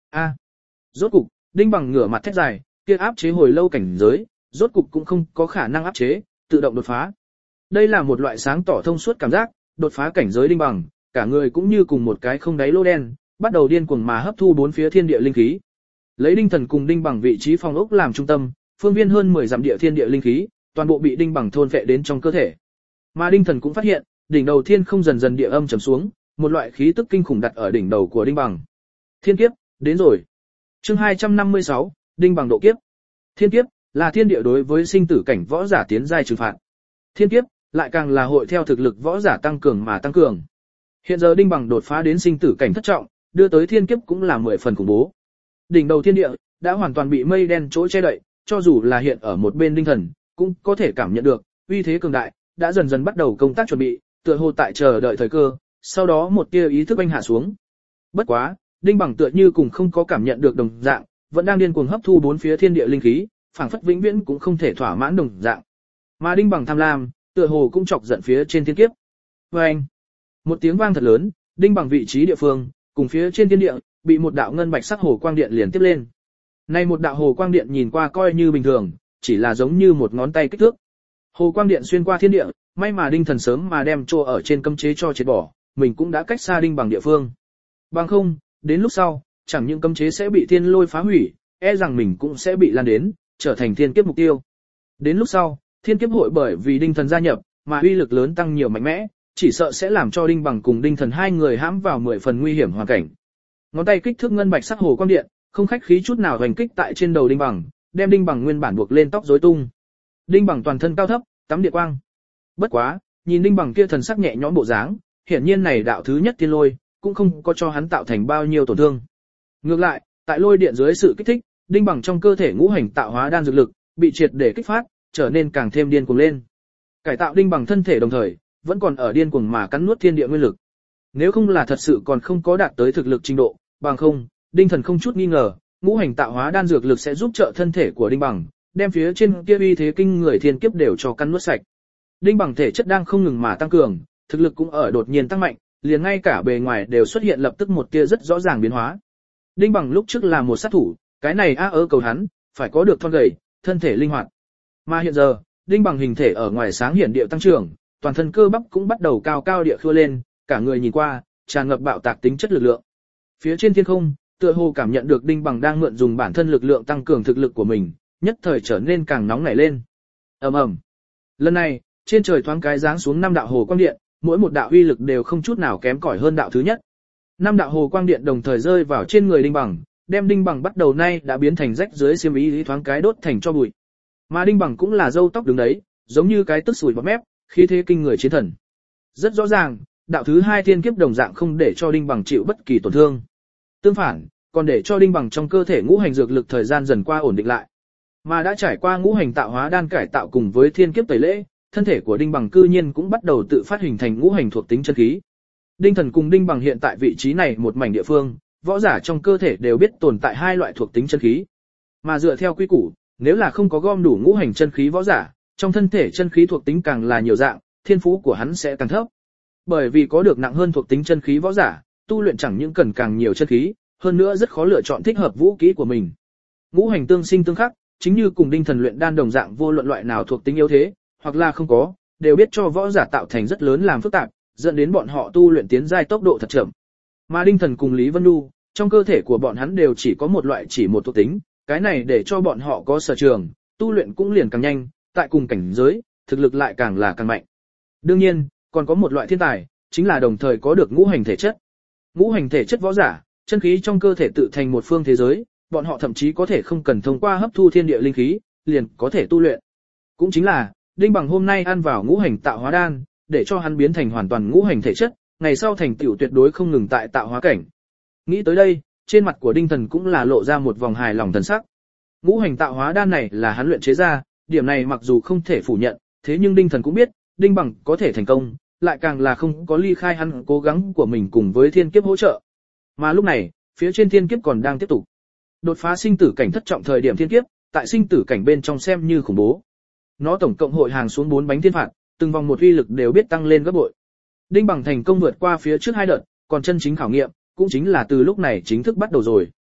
A. Rốt cục, Đinh Bằng ngửa mặt thét dài, kia áp chế hồi lâu cảnh giới, rốt cục cũng không có khả năng áp chế, tự động đột phá. Đây là một loại sáng tỏ thông suốt cảm giác, đột phá cảnh giới Đinh Bằng, cả người cũng như cùng một cái không đáy lỗ đen, bắt đầu điên cuồng mà hấp thu bốn phía thiên địa linh khí. Lấy Đinh Thần cùng Đinh Bằng vị trí phòng ốc làm trung tâm, phương viên hơn mười dặm địa thiên địa linh khí, toàn bộ bị Đinh Bằng thôn phệ đến trong cơ thể. Mà Đinh Thần cũng phát hiện, đỉnh đầu thiên không dần dần địa âm trầm xuống, một loại khí tức kinh khủng đặt ở đỉnh đầu của Đinh Bằng. Thiên kiếp, đến rồi. Chương hai trăm năm mươi sáu, Đinh Bằng độ kiếp. Thiên kiếp là thiên địa đối với sinh tử cảnh võ giả tiến giai trừng phạt. Thiên kiếp lại càng là hội theo thực lực võ giả tăng cường mà tăng cường. Hiện giờ Đinh Bằng đột phá đến sinh tử cảnh thất trọng, đưa tới thiên kiếp cũng là mười phần khủng bố. Đỉnh đầu thiên địa đã hoàn toàn bị mây đen chỗ che đậy, cho dù là hiện ở một bên Đinh Thần, cũng có thể cảm nhận được uy thế cường đại, đã dần dần bắt đầu công tác chuẩn bị, tựa hồ tại chờ đợi thời cơ, sau đó một tia ý thức anh hạ xuống. Bất quá, Đinh Bằng tựa như cùng không có cảm nhận được đồng dạng, vẫn đang điên cuồng hấp thu bốn phía thiên địa linh khí, phảng phất vĩnh viễn cũng không thể thỏa mãn đồng dạng. Mà Đinh Bằng tham lam, tựa hồ cũng chọc giận phía trên thiên kiếp. Oeng! Một tiếng vang thật lớn, Đinh Bằng vị trí địa phương, cùng phía trên thiên địa, bị một đạo ngân bạch sắc hồ quang điện liền tiếp lên. Nay một đạo hồ quang điện nhìn qua coi như bình thường, chỉ là giống như một ngón tay kích thước. Hồ quang điện xuyên qua thiên địa, may mà Đinh Thần sớm mà đem trô ở trên cấm chế cho triệt bỏ, mình cũng đã cách xa Đinh Bằng địa phương. Bằng không, đến lúc sau, chẳng những cấm chế sẽ bị thiên lôi phá hủy, e rằng mình cũng sẽ bị lan đến, trở thành thiên kiếp mục tiêu. Đến lúc sau, thiên kiếp hội bởi vì Đinh Thần gia nhập, mà uy lực lớn tăng nhiều mạnh mẽ, chỉ sợ sẽ làm cho Đinh Bằng cùng Đinh Thần hai người hãm vào mười phần nguy hiểm hoàn cảnh. Ngón tay kích thước ngân bạch sắc hồ quang điện, không khách khí chút nào hoành kích tại trên đầu Đinh Bằng, đem Đinh Bằng nguyên bản buộc lên tóc rối tung. Đinh Bằng toàn thân cao thấp, tắm điện quang. Bất quá, nhìn Đinh Bằng kia thần sắc nhẹ nhõm bộ dáng, hiển nhiên này đạo thứ nhất tiên lôi, cũng không có cho hắn tạo thành bao nhiêu tổn thương. Ngược lại, tại lôi điện dưới sự kích thích, Đinh Bằng trong cơ thể ngũ hành tạo hóa đan dược lực, bị triệt để kích phát, trở nên càng thêm điên cuồng lên. Cải tạo Đinh Bằng thân thể đồng thời, vẫn còn ở điên cuồng mà cắn nuốt thiên địa nguyên lực. Nếu không là thật sự còn không có đạt tới thực lực trình độ, bằng không, Đinh Thần không chút nghi ngờ, ngũ hành tạo hóa đan dược lực sẽ giúp trợ thân thể của Đinh Bằng, đem phía trên kia uy thế kinh người thiên kiếp đều cho cắn nuốt sạch. Đinh Bằng thể chất đang không ngừng mà tăng cường, thực lực cũng ở đột nhiên tăng mạnh, liền ngay cả bề ngoài đều xuất hiện lập tức một tia rất rõ ràng biến hóa. Đinh Bằng lúc trước là một sát thủ, cái này a ớ cầu hắn, phải có được thon gầy, thân thể linh hoạt. Mà hiện giờ, Đinh Bằng hình thể ở ngoài sáng hiển địa tăng trưởng, toàn thân cơ bắp cũng bắt đầu cao cao địa khua lên, cả người nhìn qua, tràn ngập bạo tạc tính chất lực lượng. Phía trên thiên không, tựa hồ cảm nhận được Đinh Bằng đang mượn dùng bản thân lực lượng tăng cường thực lực của mình, nhất thời trở nên càng nóng nảy lên. Ầm ầm. Lần này, trên trời thoáng cái giáng xuống năm đạo hồ quang điện, mỗi một đạo uy lực đều không chút nào kém cỏi hơn đạo thứ nhất. Năm đạo hồ quang điện đồng thời rơi vào trên người Đinh Bằng, đem Đinh Bằng bắt đầu nay đã biến thành rách dưới xiêm y thoáng cái đốt thành cho bụi. Mà Đinh Bằng cũng là râu tóc đứng đấy, giống như cái tức sủi bọt mép, khí thế kinh người chiến thần. Rất rõ ràng, đạo thứ hai thiên kiếp đồng dạng không để cho Đinh Bằng chịu bất kỳ tổn thương. Tương phản, còn để cho Đinh Bằng trong cơ thể ngũ hành dược lực thời gian dần qua ổn định lại. Mà đã trải qua ngũ hành tạo hóa đan cải tạo cùng với thiên kiếp tẩy lễ, thân thể của Đinh Bằng cư nhiên cũng bắt đầu tự phát hình thành ngũ hành thuộc tính chân khí. Đinh Thần cùng Đinh Bằng hiện tại vị trí này một mảnh địa phương, võ giả trong cơ thể đều biết tồn tại hai loại thuộc tính chân khí. Mà dựa theo quy củ, nếu là không có gom đủ ngũ hành chân khí võ giả, trong thân thể chân khí thuộc tính càng là nhiều dạng, thiên phú của hắn sẽ càng thấp. Bởi vì có được nặng hơn thuộc tính chân khí võ giả, tu luyện chẳng những cần càng nhiều chân khí, hơn nữa rất khó lựa chọn thích hợp vũ khí của mình. Ngũ hành tương sinh tương khắc, chính như cùng Đinh Thần luyện đan đồng dạng, vô luận loại nào thuộc tính yếu thế, hoặc là không có, đều biết cho võ giả tạo thành rất lớn làm phức tạp, dẫn đến bọn họ tu luyện tiến giai tốc độ thật chậm. Mà Đinh Thần cùng Lý Vân Nhu, trong cơ thể của bọn hắn đều chỉ có một loại chỉ một thuộc tính, cái này để cho bọn họ có sở trường, tu luyện cũng liền càng nhanh, tại cùng cảnh giới, thực lực lại càng là càng mạnh. Đương nhiên, còn có một loại thiên tài, chính là đồng thời có được ngũ hành thể chất. Ngũ hành thể chất võ giả, chân khí trong cơ thể tự thành một phương thế giới, bọn họ thậm chí có thể không cần thông qua hấp thu thiên địa linh khí, liền có thể tu luyện. Cũng chính là, Đinh Bằng hôm nay ăn vào ngũ hành tạo hóa đan, để cho hắn biến thành hoàn toàn ngũ hành thể chất, ngày sau thành tựu tuyệt đối không ngừng tại tạo hóa cảnh. Nghĩ tới đây, trên mặt của Đinh Thần cũng là lộ ra một vòng hài lòng thần sắc. Ngũ hành tạo hóa đan này là hắn luyện chế ra, điểm này mặc dù không thể phủ nhận, thế nhưng Đinh Thần cũng biết, Đinh Bằng có thể thành công, lại càng là không có ly khai hắn cố gắng của mình cùng với thiên kiếp hỗ trợ. Mà lúc này, phía trên thiên kiếp còn đang tiếp tục. Đột phá sinh tử cảnh thất trọng thời điểm thiên kiếp, tại sinh tử cảnh bên trong xem như khủng bố. Nó tổng cộng hội hàng xuống bốn bánh thiên phạt, từng vòng một uy lực đều biết tăng lên gấp bội. Đinh Bằng thành công vượt qua phía trước hai đợt, còn chân chính khảo nghiệm, cũng chính là từ lúc này chính thức bắt đầu rồi.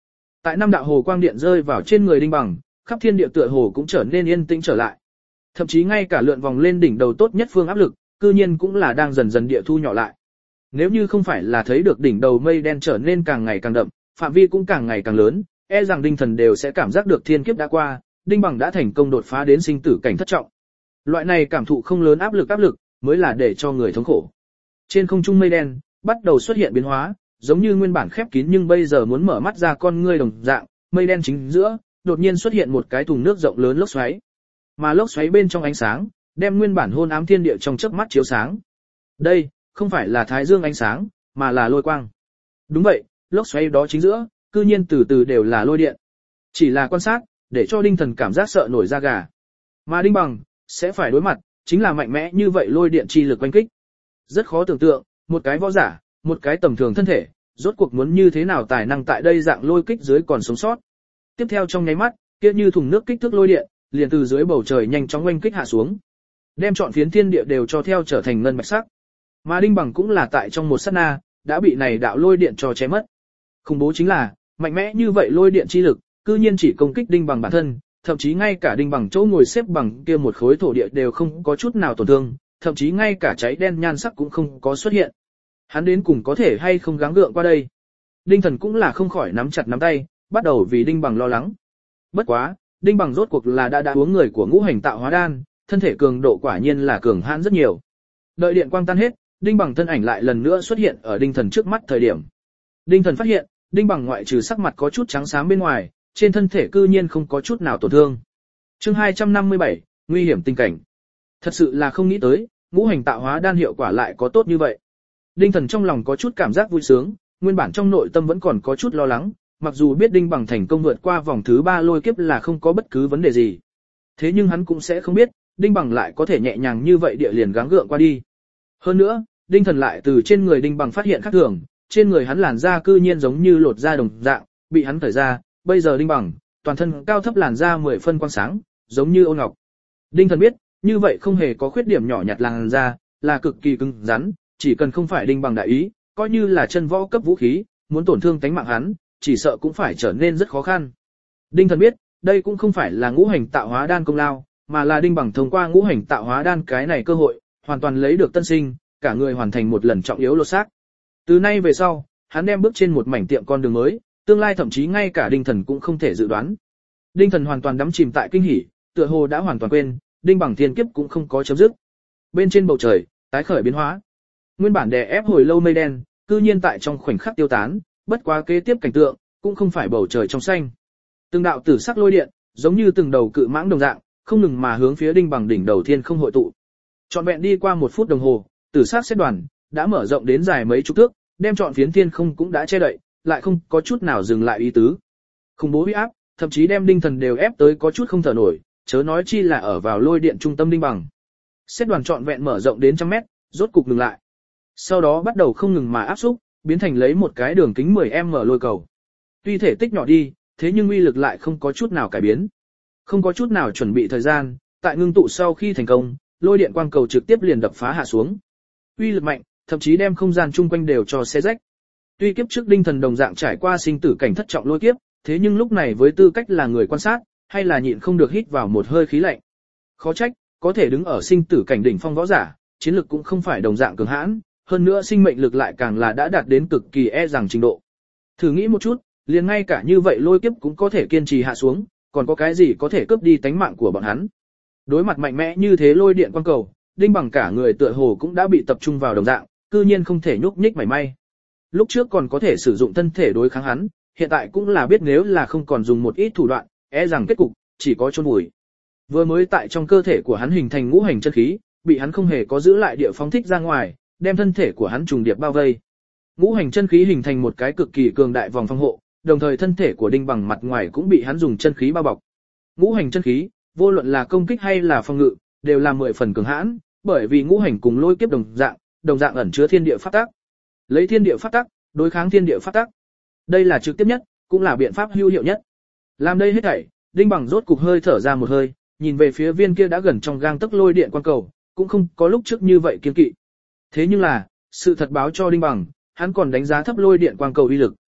Tại năm đạo hồ quang điện rơi vào trên người Đinh Bằng, khắp thiên địa tựa hồ cũng trở nên yên tĩnh trở lại. Thậm chí ngay cả lượn vòng lên đỉnh đầu tốt nhất phương áp lực, cư nhiên cũng là đang dần dần địa thu nhỏ lại. Nếu như không phải là thấy được đỉnh đầu mây đen trở nên càng ngày càng đậm, phạm vi cũng càng ngày càng lớn, e rằng Đinh Thần đều sẽ cảm giác được thiên kiếp đã qua, Đinh Bằng đã thành công đột phá đến sinh tử cảnh thất trọng. Loại này cảm thụ không lớn áp lực áp lực, mới là để cho người thống khổ. Trên không trung mây đen bắt đầu xuất hiện biến hóa, giống như nguyên bản khép kín nhưng bây giờ muốn mở mắt ra con ngươi đồng dạng, mây đen chính giữa, đột nhiên xuất hiện một cái thùng nước rộng lớn lốc xoáy. Mà lốc xoáy bên trong ánh sáng, đem nguyên bản hôn ám thiên địa trong chớp mắt chiếu sáng. Đây, không phải là thái dương ánh sáng, mà là lôi quang. Đúng vậy, lốc xoáy đó chính giữa, cư nhiên từ từ đều là lôi điện. Chỉ là quan sát, để cho Đinh Thần cảm giác sợ nổi da gà. Mà Đinh Bằng, sẽ phải đối mặt, chính là mạnh mẽ như vậy lôi điện chi lực oanh kích. Rất khó tưởng tượng, một cái võ giả, một cái tầm thường thân thể, rốt cuộc muốn như thế nào tài năng tại đây dạng lôi kích dưới còn sống sót. Tiếp theo trong nháy mắt, kia như thùng nước kích thước lôi điện, liền từ dưới bầu trời nhanh chóng oanh kích hạ xuống, đem trọn phiến thiên địa đều cho theo trở thành ngân bạch sắc. Mà Đinh Bằng cũng là tại trong một sát na, đã bị này đạo lôi điện cho che mất. Khủng bố chính là, mạnh mẽ như vậy lôi điện chi lực, cư nhiên chỉ công kích Đinh Bằng bản thân, thậm chí ngay cả Đinh Bằng chỗ ngồi xếp bằng kia một khối thổ địa đều không có chút nào tổn thương, thậm chí ngay cả cháy đen nhan sắc cũng không có xuất hiện. Hắn đến cùng có thể hay không gắng gượng qua đây. Đinh Thần cũng là không khỏi nắm chặt nắm tay, bắt đầu vì Đinh Bằng lo lắng. Bất quá, Đinh Bằng rốt cuộc là đã đã uống người của ngũ hành tạo hóa đan, thân thể cường độ quả nhiên là cường hãn rất nhiều. Đợi điện quang tan hết, Đinh Bằng thân ảnh lại lần nữa xuất hiện ở Đinh Thần trước mắt thời điểm. Đinh Thần phát hiện, Đinh Bằng ngoại trừ sắc mặt có chút trắng xám bên ngoài, trên thân thể cư nhiên không có chút nào tổn thương. Chương hai trăm năm mươi bảy, nguy hiểm tình cảnh. Thật sự là không nghĩ tới, ngũ hành tạo hóa đan hiệu quả lại có tốt như vậy. Đinh Thần trong lòng có chút cảm giác vui sướng, nguyên bản trong nội tâm vẫn còn có chút lo lắng, mặc dù biết Đinh Bằng thành công vượt qua vòng thứ ba lôi kiếp là không có bất cứ vấn đề gì. Thế nhưng hắn cũng sẽ không biết, Đinh Bằng lại có thể nhẹ nhàng như vậy địa liền gắng gượng qua đi. Hơn nữa, Đinh Thần lại từ trên người Đinh Bằng phát hiện khác thường, trên người hắn làn da cư nhiên giống như lột da đồng dạng, bị hắn thở ra, bây giờ Đinh Bằng, toàn thân cao thấp làn da mười phân quang sáng, giống như ôn ngọc. Đinh Thần biết, như vậy không hề có khuyết điểm nhỏ nhặt làn da, là cực kỳ cứng rắn, chỉ cần không phải Đinh Bằng đại ý, coi như là chân võ cấp vũ khí, muốn tổn thương tánh mạng hắn, chỉ sợ cũng phải trở nên rất khó khăn. Đinh Thần biết, đây cũng không phải là ngũ hành tạo hóa đan công lao, mà là Đinh Bằng thông qua ngũ hành tạo hóa đan cái này cơ hội, hoàn toàn lấy được tân sinh, cả người hoàn thành một lần trọng yếu lột xác. Từ nay về sau, hắn đem bước trên một mảnh tiệm con đường mới, tương lai thậm chí ngay cả Đinh Thần cũng không thể dự đoán. Đinh Thần hoàn toàn đắm chìm tại kinh hỉ, tựa hồ đã hoàn toàn quên, Đinh Bằng thiên kiếp cũng không có chấm dứt. Bên trên bầu trời, tái khởi biến hóa. Nguyên bản đè ép hồi lâu mây đen, cư nhiên tại trong khoảnh khắc tiêu tán, bất quá kế tiếp cảnh tượng, cũng không phải bầu trời trong xanh. Từng đạo tử sắc lôi điện, giống như từng đầu cự mãng đồng dạng, không ngừng mà hướng phía Đinh Bằng đỉnh đầu thiên không hội tụ. Trọn vẹn đi qua một phút đồng hồ, tử sắc xét đoàn đã mở rộng đến dài mấy chục thước, đem trọn phiến thiên không cũng đã che đậy, lại không có chút nào dừng lại ý tứ. Khủng bố uy áp, thậm chí đem Đinh Thần đều ép tới có chút không thở nổi, chớ nói chi là ở vào lôi điện trung tâm Đinh Bằng. Xét đoàn trọn vẹn mở rộng đến trăm mét, rốt cục ngừng lại. Sau đó bắt đầu không ngừng mà áp xúc, biến thành lấy một cái đường kính mười mét lôi cầu. Tuy thể tích nhỏ đi, thế nhưng uy lực lại không có chút nào cải biến. Không có chút nào chuẩn bị thời gian, tại ngưng tụ sau khi thành công, lôi điện quang cầu trực tiếp liền đập phá hạ xuống. Uy lực mạnh, thậm chí đem không gian chung quanh đều cho xé rách. Tuy kiếp trước Đinh Thần đồng dạng trải qua sinh tử cảnh thất trọng lôi kiếp, thế nhưng lúc này với tư cách là người quan sát, hay là nhịn không được hít vào một hơi khí lạnh. Khó trách, có thể đứng ở sinh tử cảnh đỉnh phong võ giả, chiến lực cũng không phải đồng dạng cường hãn, hơn nữa sinh mệnh lực lại càng là đã đạt đến cực kỳ e rằng trình độ. Thử nghĩ một chút, liền ngay cả như vậy lôi kiếp cũng có thể kiên trì hạ xuống, còn có cái gì có thể cướp đi tánh mạng của bọn hắn. Đối mặt mạnh mẽ như thế lôi điện quang cầu, Đinh Bằng cả người tựa hồ cũng đã bị tập trung vào đồng dạng, cư nhiên không thể nhúc nhích mảy may. Lúc trước còn có thể sử dụng thân thể đối kháng hắn, hiện tại cũng là biết nếu là không còn dùng một ít thủ đoạn, e rằng kết cục chỉ có chôn vùi. Vừa mới tại trong cơ thể của hắn hình thành ngũ hành chân khí, bị hắn không hề có giữ lại địa phóng thích ra ngoài, đem thân thể của hắn trùng điệp bao vây. Ngũ hành chân khí hình thành một cái cực kỳ cường đại vòng phòng hộ, đồng thời thân thể của Đinh Bằng mặt ngoài cũng bị hắn dùng chân khí bao bọc. Ngũ hành chân khí, vô luận là công kích hay là phòng ngự, đều là mười phần cường hãn, bởi vì ngũ hành cùng lôi kiếp đồng dạng, đồng dạng ẩn chứa thiên địa pháp tắc. Lấy thiên địa pháp tắc, đối kháng thiên địa pháp tắc. Đây là trực tiếp nhất, cũng là biện pháp hữu hiệu nhất. Làm đây hết thảy, Đinh Bằng rốt cục hơi thở ra một hơi, nhìn về phía viên kia đã gần trong gang tấc lôi điện quang cầu, cũng không có lúc trước như vậy kiên kỵ. Thế nhưng là, sự thật báo cho Đinh Bằng, hắn còn đánh giá thấp lôi điện quang cầu uy lực.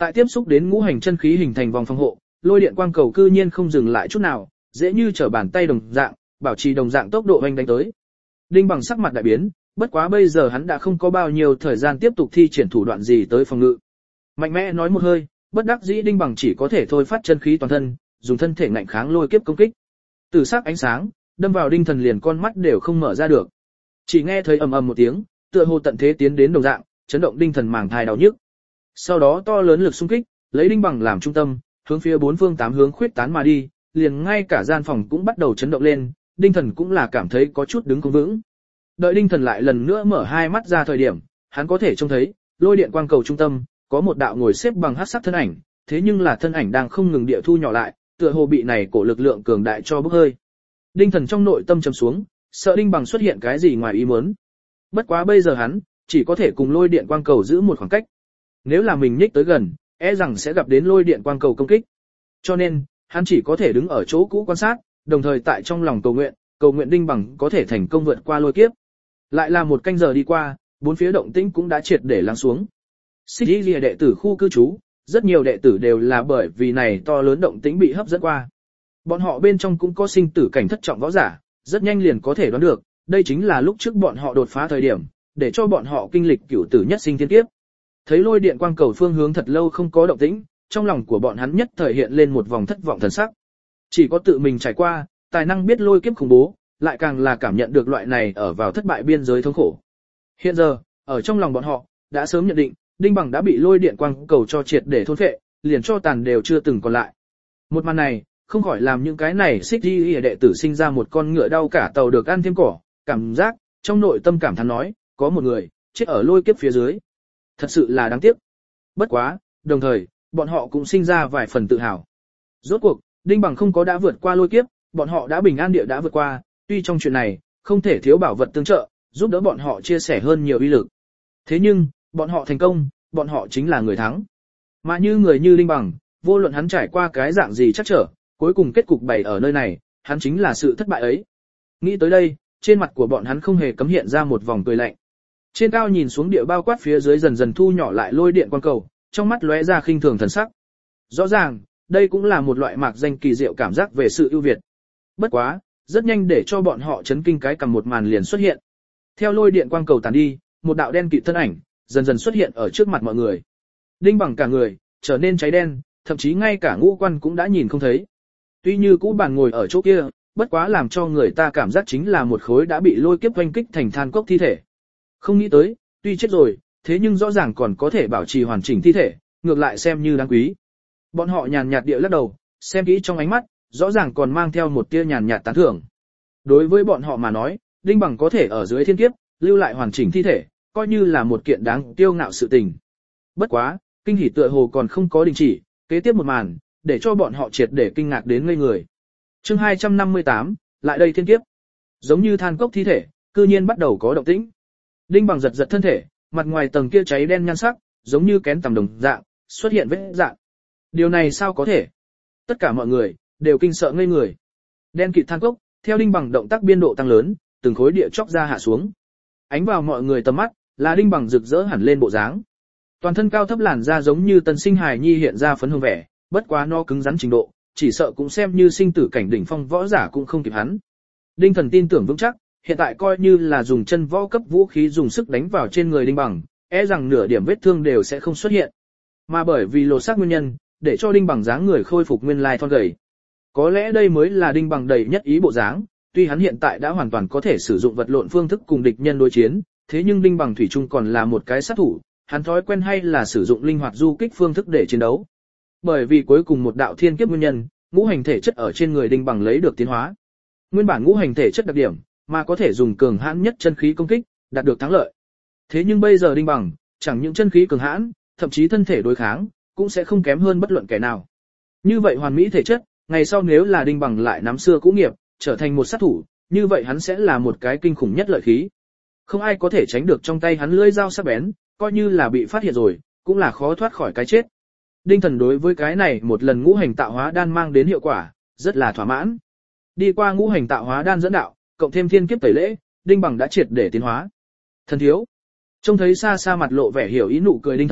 Tại tiếp xúc đến ngũ hành chân khí hình thành vòng phòng hộ, lôi điện quang cầu cư nhiên không dừng lại chút nào, dễ như trở bàn tay đồng dạng, bảo trì đồng dạng tốc độ hoành đánh tới. Đinh Bằng sắc mặt đại biến, bất quá bây giờ hắn đã không có bao nhiêu thời gian tiếp tục thi triển thủ đoạn gì tới phòng ngự. Mạnh mẽ nói một hơi, bất đắc dĩ Đinh Bằng chỉ có thể thôi phát chân khí toàn thân, dùng thân thể ngạnh kháng lôi kiếp công kích. Tử sắc ánh sáng đâm vào Đinh Thần liền con mắt đều không mở ra được. Chỉ nghe thấy ầm ầm một tiếng, tựa hồ tận thế tiến đến đồng dạng, chấn động Đinh Thần màng thai đau nhức. Sau đó to lớn lực xung kích, lấy Đinh Bằng làm trung tâm, hướng phía bốn phương tám hướng khuyết tán mà đi, liền ngay cả gian phòng cũng bắt đầu chấn động lên, Đinh Thần cũng là cảm thấy có chút đứng không vững. Đợi Đinh Thần lại lần nữa mở hai mắt ra thời điểm, hắn có thể trông thấy, lôi điện quang cầu trung tâm, có một đạo ngồi xếp bằng hắc sắc thân ảnh, thế nhưng là thân ảnh đang không ngừng địa thu nhỏ lại, tựa hồ bị này cổ lực lượng cường đại cho bức hơi. Đinh Thần trong nội tâm trầm xuống, sợ Đinh Bằng xuất hiện cái gì ngoài ý muốn. Bất quá bây giờ hắn, chỉ có thể cùng lôi điện quang cầu giữ một khoảng cách. Nếu là mình nhích tới gần, e rằng sẽ gặp đến lôi điện quang cầu công kích. Cho nên, hắn chỉ có thể đứng ở chỗ cũ quan sát, đồng thời tại trong lòng cầu nguyện, cầu nguyện Đinh Bằng có thể thành công vượt qua lôi kiếp. Lại là một canh giờ đi qua, bốn phía động tĩnh cũng đã triệt để lắng xuống. Xích Y Lìa đệ tử khu cư trú, rất nhiều đệ tử đều là bởi vì này to lớn động tĩnh bị hấp dẫn qua. Bọn họ bên trong cũng có sinh tử cảnh thất trọng võ giả, rất nhanh liền có thể đoán được, đây chính là lúc trước bọn họ đột phá thời điểm, để cho bọn họ kinh lịch cửu tử nhất sinh thiên kiếp. Thấy lôi điện quang cầu phương hướng thật lâu không có động tĩnh, trong lòng của bọn hắn nhất thời hiện lên một vòng thất vọng thần sắc. Chỉ có tự mình trải qua, tài năng biết lôi kiếp khủng bố, lại càng là cảm nhận được loại này ở vào thất bại biên giới thống khổ. Hiện giờ, ở trong lòng bọn họ, đã sớm nhận định, Đinh Bằng đã bị lôi điện quang cầu cho triệt để thôn phệ, liền cho tàn đều chưa từng còn lại. Một màn này, không khỏi làm những cái này xích đi đệ tử sinh ra một con ngựa đau cả tàu được ăn thêm cỏ, cảm giác, trong nội tâm cảm thán nói, có một người, chết ở lôi kiếp phía dưới. Thật sự là đáng tiếc. Bất quá, đồng thời, bọn họ cũng sinh ra vài phần tự hào. Rốt cuộc, Đinh Bằng không có đã vượt qua lôi kiếp, bọn họ đã bình an địa đã vượt qua, tuy trong chuyện này, không thể thiếu bảo vật tương trợ, giúp đỡ bọn họ chia sẻ hơn nhiều uy lực. Thế nhưng, bọn họ thành công, bọn họ chính là người thắng. Mà như người như Đinh Bằng, vô luận hắn trải qua cái dạng gì chắc trở, cuối cùng kết cục bày ở nơi này, hắn chính là sự thất bại ấy. Nghĩ tới đây, trên mặt của bọn hắn không hề cấm hiện ra một vòng cười lạnh. Trên cao nhìn xuống địa bao quát phía dưới dần dần thu nhỏ lại lôi điện quang cầu, trong mắt lóe ra khinh thường thần sắc. Rõ ràng, đây cũng là một loại mạc danh kỳ diệu cảm giác về sự ưu việt. Bất quá, rất nhanh để cho bọn họ chấn kinh cái cầm một màn liền xuất hiện. Theo lôi điện quang cầu tàn đi, một đạo đen kịt thân ảnh dần dần xuất hiện ở trước mặt mọi người. Đinh Bằng cả người trở nên cháy đen, thậm chí ngay cả ngũ quan cũng đã nhìn không thấy. Tuy như cũ bàn ngồi ở chỗ kia, bất quá làm cho người ta cảm giác chính là một khối đã bị lôi kiếp oanh kích thành than cốc thi thể. Không nghĩ tới, tuy chết rồi, thế nhưng rõ ràng còn có thể bảo trì hoàn chỉnh thi thể, ngược lại xem như đáng quý. Bọn họ nhàn nhạt địa lắc đầu, xem kỹ trong ánh mắt, rõ ràng còn mang theo một tia nhàn nhạt tán thưởng. Đối với bọn họ mà nói, Đinh Bằng có thể ở dưới thiên kiếp, lưu lại hoàn chỉnh thi thể, coi như là một kiện đáng tiêu ngạo sự tình. Bất quá, kinh hỉ tựa hồ còn không có đình chỉ, kế tiếp một màn, để cho bọn họ triệt để kinh ngạc đến ngây người. Chương hai trăm năm mươi tám, lại đây thiên kiếp. Giống như than cốc thi thể, cư nhiên bắt đầu có động tĩnh. Đinh Bằng giật giật thân thể, mặt ngoài tầng kia cháy đen nhan sắc, giống như kén tằm đồng dạng, xuất hiện vết dạng. Điều này sao có thể? Tất cả mọi người đều kinh sợ ngây người. Đen kịt than cốc, theo Đinh Bằng động tác biên độ tăng lớn, từng khối địa chóc ra hạ xuống. Ánh vào mọi người tầm mắt, là Đinh Bằng rực rỡ hẳn lên bộ dáng. Toàn thân cao thấp làn da giống như tân sinh hài nhi hiện ra phấn hồng vẻ, bất quá nó cứng rắn trình độ, chỉ sợ cũng xem như sinh tử cảnh đỉnh phong võ giả cũng không kịp hắn. Đinh Thần tin tưởng vững chắc, hiện tại coi như là dùng chân võ cấp vũ khí dùng sức đánh vào trên người Đinh Bằng, e rằng nửa điểm vết thương đều sẽ không xuất hiện. Mà bởi vì lột xác nguyên nhân, để cho Đinh Bằng dáng người khôi phục nguyên lai thon gầy. Có lẽ đây mới là Đinh Bằng đầy nhất ý bộ dáng, tuy hắn hiện tại đã hoàn toàn có thể sử dụng vật lộn phương thức cùng địch nhân đối chiến, thế nhưng Đinh Bằng thủy chung còn là một cái sát thủ, hắn thói quen hay là sử dụng linh hoạt du kích phương thức để chiến đấu. Bởi vì cuối cùng một đạo thiên kiếp nguyên nhân, ngũ hành thể chất ở trên người Đinh Bằng lấy được tiến hóa. Nguyên bản ngũ hành thể chất đặc điểm, mà có thể dùng cường hãn nhất chân khí công kích, đạt được thắng lợi. Thế nhưng bây giờ Đinh Bằng, chẳng những chân khí cường hãn, thậm chí thân thể đối kháng, cũng sẽ không kém hơn bất luận kẻ nào. Như vậy hoàn mỹ thể chất, ngày sau nếu là Đinh Bằng lại nắm xưa cũ nghiệp, trở thành một sát thủ, như vậy hắn sẽ là một cái kinh khủng nhất lợi khí. Không ai có thể tránh được trong tay hắn lưỡi dao sắc bén, coi như là bị phát hiện rồi, cũng là khó thoát khỏi cái chết. Đinh Thần đối với cái này một lần ngũ hành tạo hóa đan mang đến hiệu quả, rất là thỏa mãn. Đi qua ngũ hành tạo hóa đan dẫn đạo, cộng thêm thiên kiếp tẩy lễ, Đinh Bằng đã triệt để tiến hóa. Thần thiếu, trông thấy xa xa mặt lộ vẻ hiểu ý nụ cười Đinh Thần,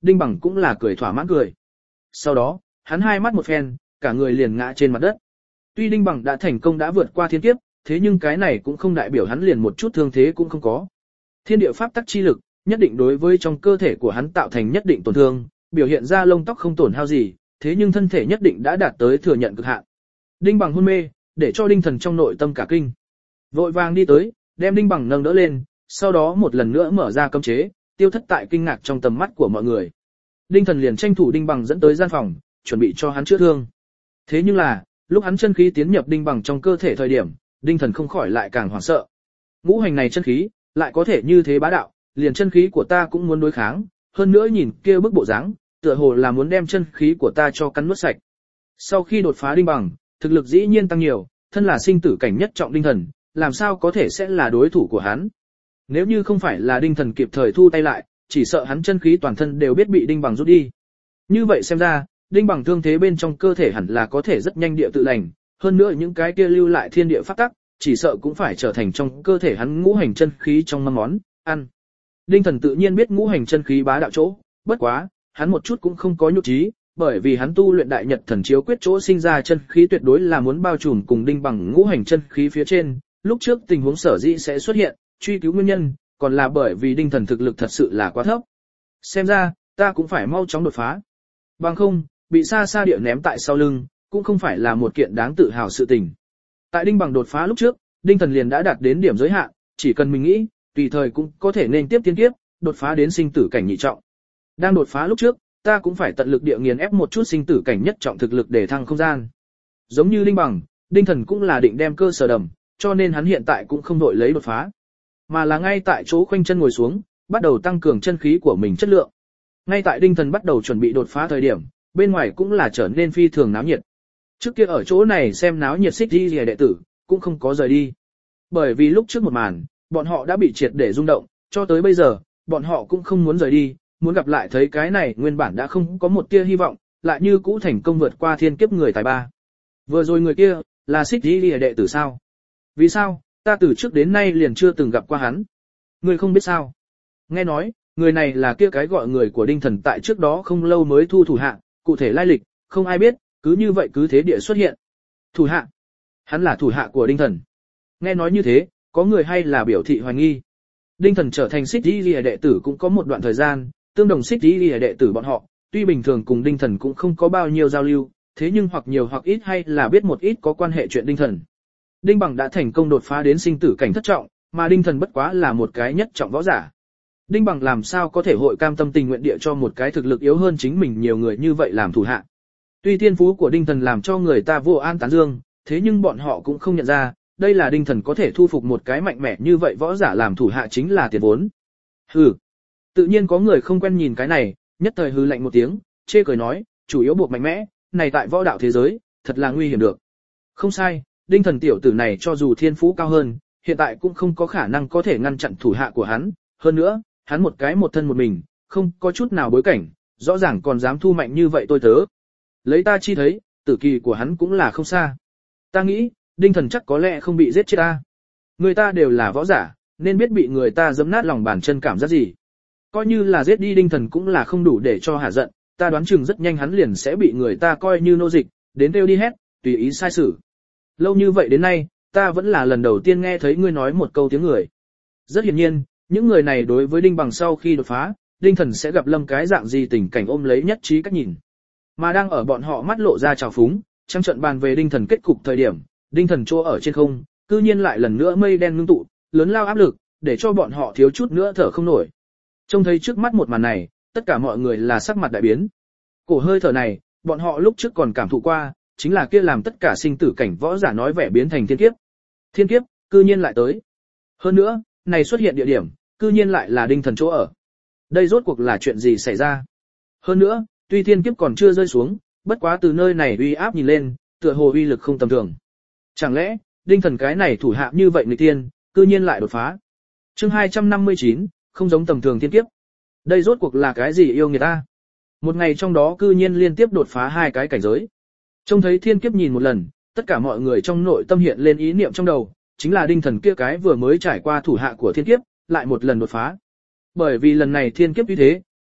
Đinh Bằng cũng là cười thỏa mãn cười. Sau đó, hắn hai mắt một phen, cả người liền ngã trên mặt đất. Tuy Đinh Bằng đã thành công đã vượt qua thiên kiếp, thế nhưng cái này cũng không đại biểu hắn liền một chút thương thế cũng không có. Thiên địa pháp tắc chi lực, nhất định đối với trong cơ thể của hắn tạo thành nhất định tổn thương, biểu hiện ra lông tóc không tổn hao gì, thế nhưng thân thể nhất định đã đạt tới thừa nhận cực hạn. Đinh Bằng hôn mê, để cho Đinh Thần trong nội tâm cả kinh. Vội vàng đi tới, đem Đinh Bằng nâng đỡ lên, sau đó một lần nữa mở ra cấm chế, tiêu thất tại kinh ngạc trong tầm mắt của mọi người. Đinh Thần liền tranh thủ Đinh Bằng dẫn tới gian phòng, chuẩn bị cho hắn chữa thương. Thế nhưng là, lúc hắn chân khí tiến nhập Đinh Bằng trong cơ thể thời điểm, Đinh Thần không khỏi lại càng hoảng sợ. Ngũ hành này chân khí, lại có thể như thế bá đạo, liền chân khí của ta cũng muốn đối kháng, hơn nữa nhìn kia bức bộ dáng, tựa hồ là muốn đem chân khí của ta cho cắn nuốt sạch. Sau khi đột phá Đinh Bằng, thực lực dĩ nhiên tăng nhiều, thân là sinh tử cảnh nhất trọng Đinh Thần, làm sao có thể sẽ là đối thủ của hắn. Nếu như không phải là Đinh Thần kịp thời thu tay lại, chỉ sợ hắn chân khí toàn thân đều biết bị Đinh Bằng rút đi. Như vậy xem ra, Đinh Bằng thương thế bên trong cơ thể hẳn là có thể rất nhanh địa tự lành, hơn nữa những cái kia lưu lại thiên địa pháp tắc, chỉ sợ cũng phải trở thành trong cơ thể hắn ngũ hành chân khí trong mâm món ăn. Đinh Thần tự nhiên biết ngũ hành chân khí bá đạo chỗ, bất quá, hắn một chút cũng không có nhục trí, bởi vì hắn tu luyện đại nhật thần chiếu quyết chỗ sinh ra chân khí tuyệt đối là muốn bao trùm cùng Đinh Bằng ngũ hành chân khí phía trên, lúc trước tình huống sở dĩ sẽ xuất hiện, truy cứu nguyên nhân, còn là bởi vì Đinh Thần thực lực thật sự là quá thấp. Xem ra, ta cũng phải mau chóng đột phá. Bằng không, bị xa xa địa ném tại sau lưng, cũng không phải là một kiện đáng tự hào sự tình. Tại Đinh Bằng đột phá lúc trước, Đinh Thần liền đã đạt đến điểm giới hạn, chỉ cần mình nghĩ, tùy thời cũng có thể nên tiếp tiên kiếp, đột phá đến sinh tử cảnh nhị trọng. Đang đột phá lúc trước, ta cũng phải tận lực địa nghiền ép một chút sinh tử cảnh nhất trọng thực lực để thăng không gian. Giống như Đinh Bằng, Đinh Thần cũng là định đem cơ sở đầm, cho nên hắn hiện tại cũng không đội lấy đột phá, mà là ngay tại chỗ khoanh chân ngồi xuống, bắt đầu tăng cường chân khí của mình chất lượng. Ngay tại Đinh Thần bắt đầu chuẩn bị đột phá thời điểm, bên ngoài cũng là trở nên phi thường náo nhiệt. Trước kia ở chỗ này xem náo nhiệt Xích Di Lìa đệ tử, cũng không có rời đi. Bởi vì lúc trước một màn, bọn họ đã bị triệt để rung động, cho tới bây giờ, bọn họ cũng không muốn rời đi, muốn gặp lại thấy cái này nguyên bản đã không có một tia hy vọng, lại như cũ thành công vượt qua thiên kiếp người tài ba. Vừa rồi người kia, là Xích Di Lìa đệ tử sao? Vì sao, ta từ trước đến nay liền chưa từng gặp qua hắn? Ngươi không biết sao? Nghe nói, người này là kia cái gọi người của Đinh Thần tại trước đó không lâu mới thu thủ hạ, cụ thể lai lịch, không ai biết, cứ như vậy cứ thế địa xuất hiện. Thủ hạ? Hắn là thủ hạ của Đinh Thần. Nghe nói như thế, có người hay là biểu thị hoài nghi. Đinh Thần trở thành Xích Di Lìa đệ tử cũng có một đoạn thời gian, tương đồng Xích Di Lìa đệ tử bọn họ, tuy bình thường cùng Đinh Thần cũng không có bao nhiêu giao lưu, thế nhưng hoặc nhiều hoặc ít hay là biết một ít có quan hệ chuyện Đinh Thần. Đinh Bằng đã thành công đột phá đến sinh tử cảnh thất trọng, mà Đinh Thần bất quá là một cái nhất trọng võ giả. Đinh Bằng làm sao có thể hội cam tâm tình nguyện địa cho một cái thực lực yếu hơn chính mình nhiều người như vậy làm thủ hạ. Tuy thiên phú của Đinh Thần làm cho người ta vô an tán dương, thế nhưng bọn họ cũng không nhận ra, đây là Đinh Thần có thể thu phục một cái mạnh mẽ như vậy võ giả làm thủ hạ chính là tiền vốn. Hừ. Tự nhiên có người không quen nhìn cái này, nhất thời hừ lạnh một tiếng, chê cười nói, chủ yếu buộc mạnh mẽ, này tại võ đạo thế giới, thật là nguy hiểm được. Không sai, Đinh Thần tiểu tử này cho dù thiên phú cao hơn, hiện tại cũng không có khả năng có thể ngăn chặn thủ hạ của hắn, hơn nữa, hắn một cái một thân một mình, không có chút nào bối cảnh, rõ ràng còn dám thu mạnh như vậy tôi tớ. Lấy ta chi thấy, tử kỳ của hắn cũng là không xa. Ta nghĩ, Đinh Thần chắc có lẽ không bị giết chết ta. Người ta đều là võ giả, nên biết bị người ta giẫm nát lòng bàn chân cảm giác gì. Coi như là giết đi Đinh Thần cũng là không đủ để cho hả giận, ta đoán chừng rất nhanh hắn liền sẽ bị người ta coi như nô dịch, đến kêu đi hét, tùy ý sai xử. Lâu như vậy đến nay, ta vẫn là lần đầu tiên nghe thấy ngươi nói một câu tiếng người. Rất hiển nhiên, những người này đối với Đinh Bằng sau khi đột phá, Đinh Thần sẽ gặp lâm cái dạng gì tình cảnh ôm lấy nhất trí cách nhìn. Mà đang ở bọn họ mắt lộ ra trào phúng, trong trận bàn về Đinh Thần kết cục thời điểm, Đinh Thần chỗ ở trên không, cư nhiên lại lần nữa mây đen ngưng tụ, lớn lao áp lực, để cho bọn họ thiếu chút nữa thở không nổi. Trông thấy trước mắt một màn này, tất cả mọi người là sắc mặt đại biến. Cổ hơi thở này, bọn họ lúc trước còn cảm thụ qua, chính là kia làm tất cả sinh tử cảnh võ giả nói vẻ biến thành thiên kiếp. Thiên kiếp, cư nhiên lại tới. Hơn nữa, này xuất hiện địa điểm, cư nhiên lại là Đinh Thần chỗ ở. Đây rốt cuộc là chuyện gì xảy ra? Hơn nữa, tuy thiên kiếp còn chưa rơi xuống, bất quá từ nơi này uy áp nhìn lên, tựa hồ uy lực không tầm thường. Chẳng lẽ, Đinh Thần cái này thủ hạ như vậy nghịch tiên, cư nhiên lại đột phá? Chương hai trăm năm mươi chín, không giống tầm thường thiên kiếp. Đây rốt cuộc là cái gì yêu người ta? Một ngày trong đó cư nhiên liên tiếp đột phá hai cái cảnh giới. Trông thấy thiên kiếp nhìn một lần, tất cả mọi người trong nội tâm hiện lên ý niệm trong đầu, chính là Đinh Thần kia cái vừa mới trải qua thủ hạ của thiên kiếp, lại một lần đột phá. Bởi vì lần này thiên kiếp như thế,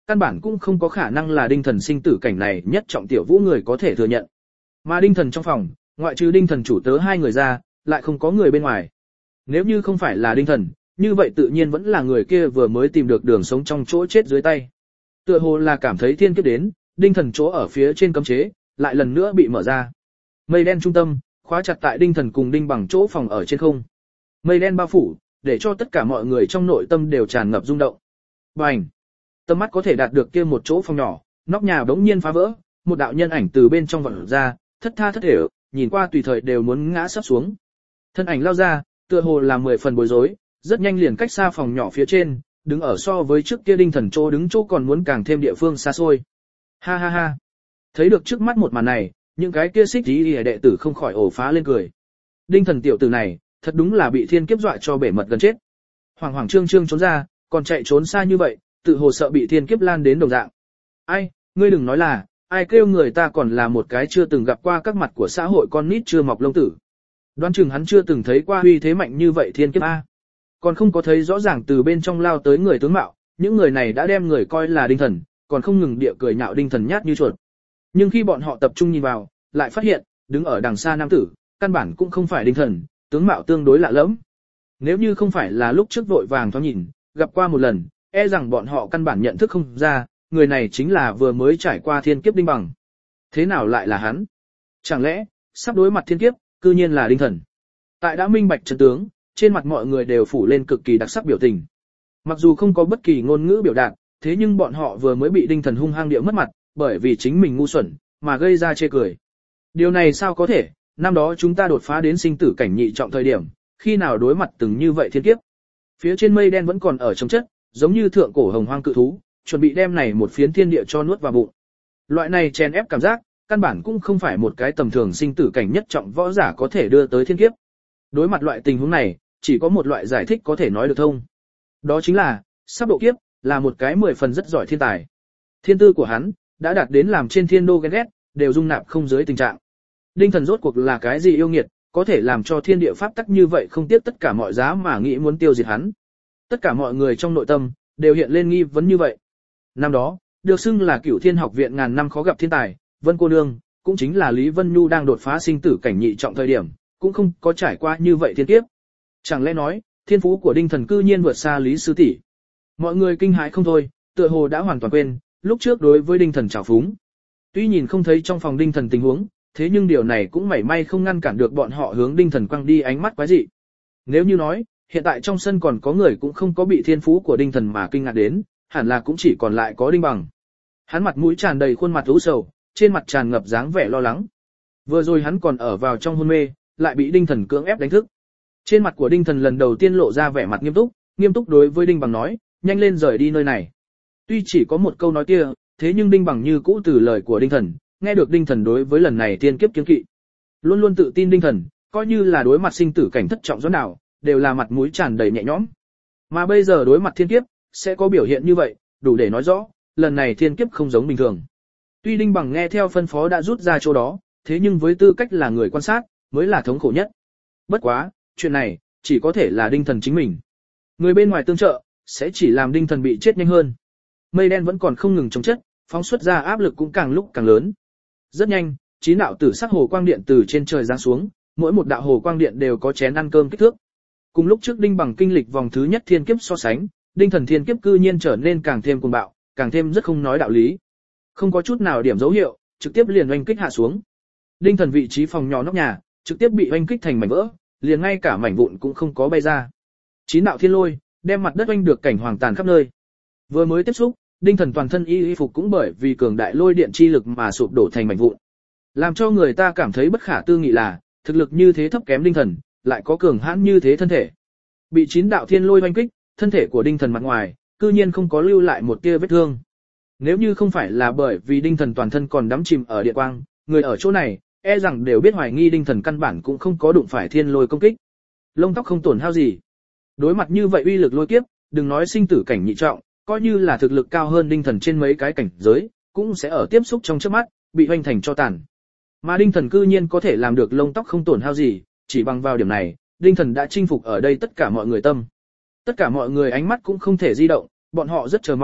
căn bản cũng không có khả năng là đinh thần sinh tử cảnh này nhất trọng tiểu vũ người có thể thừa nhận. Mà đinh thần trong phòng, ngoại trừ đinh thần chủ tớ hai người ra, lại không có người bên ngoài. Nếu như không phải là đinh thần, như vậy tự nhiên vẫn là người kia vừa mới tìm được đường sống trong chỗ chết dưới tay. Tựa hồ là cảm thấy thiên kiếp đến, đinh thần chỗ ở phía trên cấm chế, lại lần nữa bị mở ra. Mây đen trung tâm, khóa chặt tại đinh thần cùng đinh bằng chỗ phòng ở trên không. Mây đen bao phủ, để cho tất cả mọi người trong nội tâm đều tràn ngập rung động. Bành! Tầm mắt có thể đạt được kia một chỗ phòng nhỏ, nóc nhà bỗng nhiên phá vỡ, một đạo nhân ảnh từ bên trong vọt ra, thất tha thất thể, nhìn qua tùy thời đều muốn ngã sắp xuống. Thân ảnh lao ra, tựa hồ là mười phần bối rối, rất nhanh liền cách xa phòng nhỏ phía trên, đứng ở so với trước kia đinh thần chỗ đứng chỗ còn muốn càng thêm địa phương xa xôi. Ha ha ha! Thấy được trước mắt một màn này, những cái kia xích tí đệ tử không khỏi ồ phá lên cười. Đinh thần tiểu tử này, thật đúng là bị thiên kiếp dọa cho bể mật gần chết. Hoàng hoàng trương trương trốn ra, còn chạy trốn xa như vậy, tự hồ sợ bị thiên kiếp lan đến đồng dạng. Ai, ngươi đừng nói là, ai kêu người ta còn là một cái chưa từng gặp qua các mặt của xã hội con nít chưa mọc lông tử. Đoán chừng hắn chưa từng thấy qua uy thế mạnh như vậy thiên kiếp A. Còn không có thấy rõ ràng từ bên trong lao tới người tướng mạo, những người này đã đem người coi là đinh thần, còn không ngừng địa cười nhạo đinh thần nhát như chuột. Nhưng khi bọn họ tập trung nhìn vào, lại phát hiện, đứng ở đằng xa nam tử, căn bản cũng không phải đinh thần, tướng mạo tương đối lạ lẫm. Nếu như không phải là lúc trước vội vàng thoáng nhìn, gặp qua một lần, e rằng bọn họ căn bản nhận thức không ra, người này chính là vừa mới trải qua thiên kiếp đinh bằng. Thế nào lại là hắn? Chẳng lẽ, sắp đối mặt thiên kiếp, cư nhiên là đinh thần. Tại đã minh bạch trận tướng, trên mặt mọi người đều phủ lên cực kỳ đặc sắc biểu tình. Mặc dù không có bất kỳ ngôn ngữ biểu đạt, thế nhưng bọn họ vừa mới bị đinh thần hung hăng địa mất mặt, bởi vì chính mình ngu xuẩn, mà gây ra chê cười. Điều này sao có thể, năm đó chúng ta đột phá đến sinh tử cảnh nhị trọng thời điểm, khi nào đối mặt từng như vậy thiên kiếp. Phía trên mây đen vẫn còn ở trong chất, giống như thượng cổ hồng hoang cự thú, chuẩn bị đem này một phiến thiên địa cho nuốt vào bụng. Loại này chèn ép cảm giác, căn bản cũng không phải một cái tầm thường sinh tử cảnh nhất trọng võ giả có thể đưa tới thiên kiếp. Đối mặt loại tình huống này, chỉ có một loại giải thích có thể nói được thông. Đó chính là, sắp độ kiếp, là một cái mười phần rất giỏi thiên tài. Thiên tư của hắn, đã đạt đến làm trên thiên đô ghen ghét, đều dung nạp không dưới tình trạng. Đinh thần rốt cuộc là cái gì yêu nghiệt, có thể làm cho thiên địa pháp tắc như vậy không tiếc tất cả mọi giá mà nghĩ muốn tiêu diệt hắn. Tất cả mọi người trong nội tâm, đều hiện lên nghi vấn như vậy. Năm đó, được xưng là Cửu Thiên học viện ngàn năm khó gặp thiên tài, Vân cô nương, cũng chính là Lý Vân Nhu đang đột phá sinh tử cảnh nhị trọng thời điểm, cũng không có trải qua như vậy thiên kiếp. Chẳng lẽ nói, thiên phú của đinh thần cư nhiên vượt xa Lý sư tỷ? Mọi người kinh hãi không thôi, tựa hồ đã hoàn toàn quên, lúc trước đối với đinh thần trào phúng. Tuy nhìn không thấy trong phòng đinh thần tình huống, thế nhưng điều này cũng mảy may không ngăn cản được bọn họ hướng đinh thần quăng đi ánh mắt quái dị. Nếu như nói, hiện tại trong sân còn có người cũng không có bị thiên phú của đinh thần mà kinh ngạc đến, hẳn là cũng chỉ còn lại có đinh bằng. Hắn mặt mũi tràn đầy khuôn mặt u sầu, trên mặt tràn ngập dáng vẻ lo lắng. Vừa rồi hắn còn ở vào trong hôn mê, lại bị đinh thần cưỡng ép đánh thức. Trên mặt của đinh thần lần đầu tiên lộ ra vẻ mặt nghiêm túc, nghiêm túc đối với đinh bằng nói, nhanh lên rời đi nơi này. Tuy chỉ có một câu nói kia, thế nhưng đinh bằng như cũ từ lời của đinh thần, nghe được đinh thần đối với lần này tiên kiếp kiêng kỵ. Luôn luôn tự tin đinh thần, coi như là đối mặt sinh tử cảnh thất trọng rõ nào, đều là mặt mũi tràn đầy nhẹ nhõm. Mà bây giờ đối mặt thiên kiếp, sẽ có biểu hiện như vậy, đủ để nói rõ, lần này thiên kiếp không giống bình thường. Tuy đinh bằng nghe theo phân phó đã rút ra chỗ đó, thế nhưng với tư cách là người quan sát, mới là thống khổ nhất. Bất quá, chuyện này, chỉ có thể là đinh thần chính mình. Người bên ngoài tương trợ, sẽ chỉ làm đinh thần bị chết nhanh hơn. Mây đen vẫn còn không ngừng chống chất, phóng xuất ra áp lực cũng càng lúc càng lớn. Rất nhanh, chín đạo tử sắc hồ quang điện từ trên trời giáng xuống, mỗi một đạo hồ quang điện đều có chén ăn cơm kích thước. Cùng lúc trước đinh bằng kinh lịch vòng thứ nhất thiên kiếp so sánh, đinh thần thiên kiếp cư nhiên trở nên càng thêm cuồng bạo, càng thêm rất không nói đạo lý. Không có chút nào điểm dấu hiệu, trực tiếp liền oanh kích hạ xuống. Đinh thần vị trí phòng nhỏ nóc nhà, trực tiếp bị oanh kích thành mảnh vỡ, liền ngay cả mảnh vụn cũng không có bay ra. Chín đạo thiên lôi, đem mặt đất oanh được cảnh hoàng tàn khắp nơi. Vừa mới tiếp xúc, đinh thần toàn thân y y phục cũng bởi vì cường đại lôi điện chi lực mà sụp đổ thành mảnh vụn. Làm cho người ta cảm thấy bất khả tư nghị là, thực lực như thế thấp kém đinh thần, lại có cường hãn như thế thân thể. Bị chín đạo thiên lôi oanh kích, thân thể của đinh thần mặt ngoài, cư nhiên không có lưu lại một tia vết thương. Nếu như không phải là bởi vì đinh thần toàn thân còn đắm chìm ở địa quang, người ở chỗ này, e rằng đều biết hoài nghi đinh thần căn bản cũng không có đụng phải thiên lôi công kích. Lông tóc không tổn hao gì. Đối mặt như vậy uy lực lôi kiếp, đừng nói sinh tử cảnh nhị trọng, coi như là thực lực cao hơn đinh thần trên mấy cái cảnh giới, cũng sẽ ở tiếp xúc trong chớp mắt, bị hoành thành cho tàn. Mà đinh thần cư nhiên có thể làm được lông tóc không tổn hao gì, chỉ bằng vào điểm này, đinh thần đã chinh phục ở đây tất cả mọi người tâm. Tất cả mọi người ánh mắt cũng không thể di động, bọn họ rất chờ mong,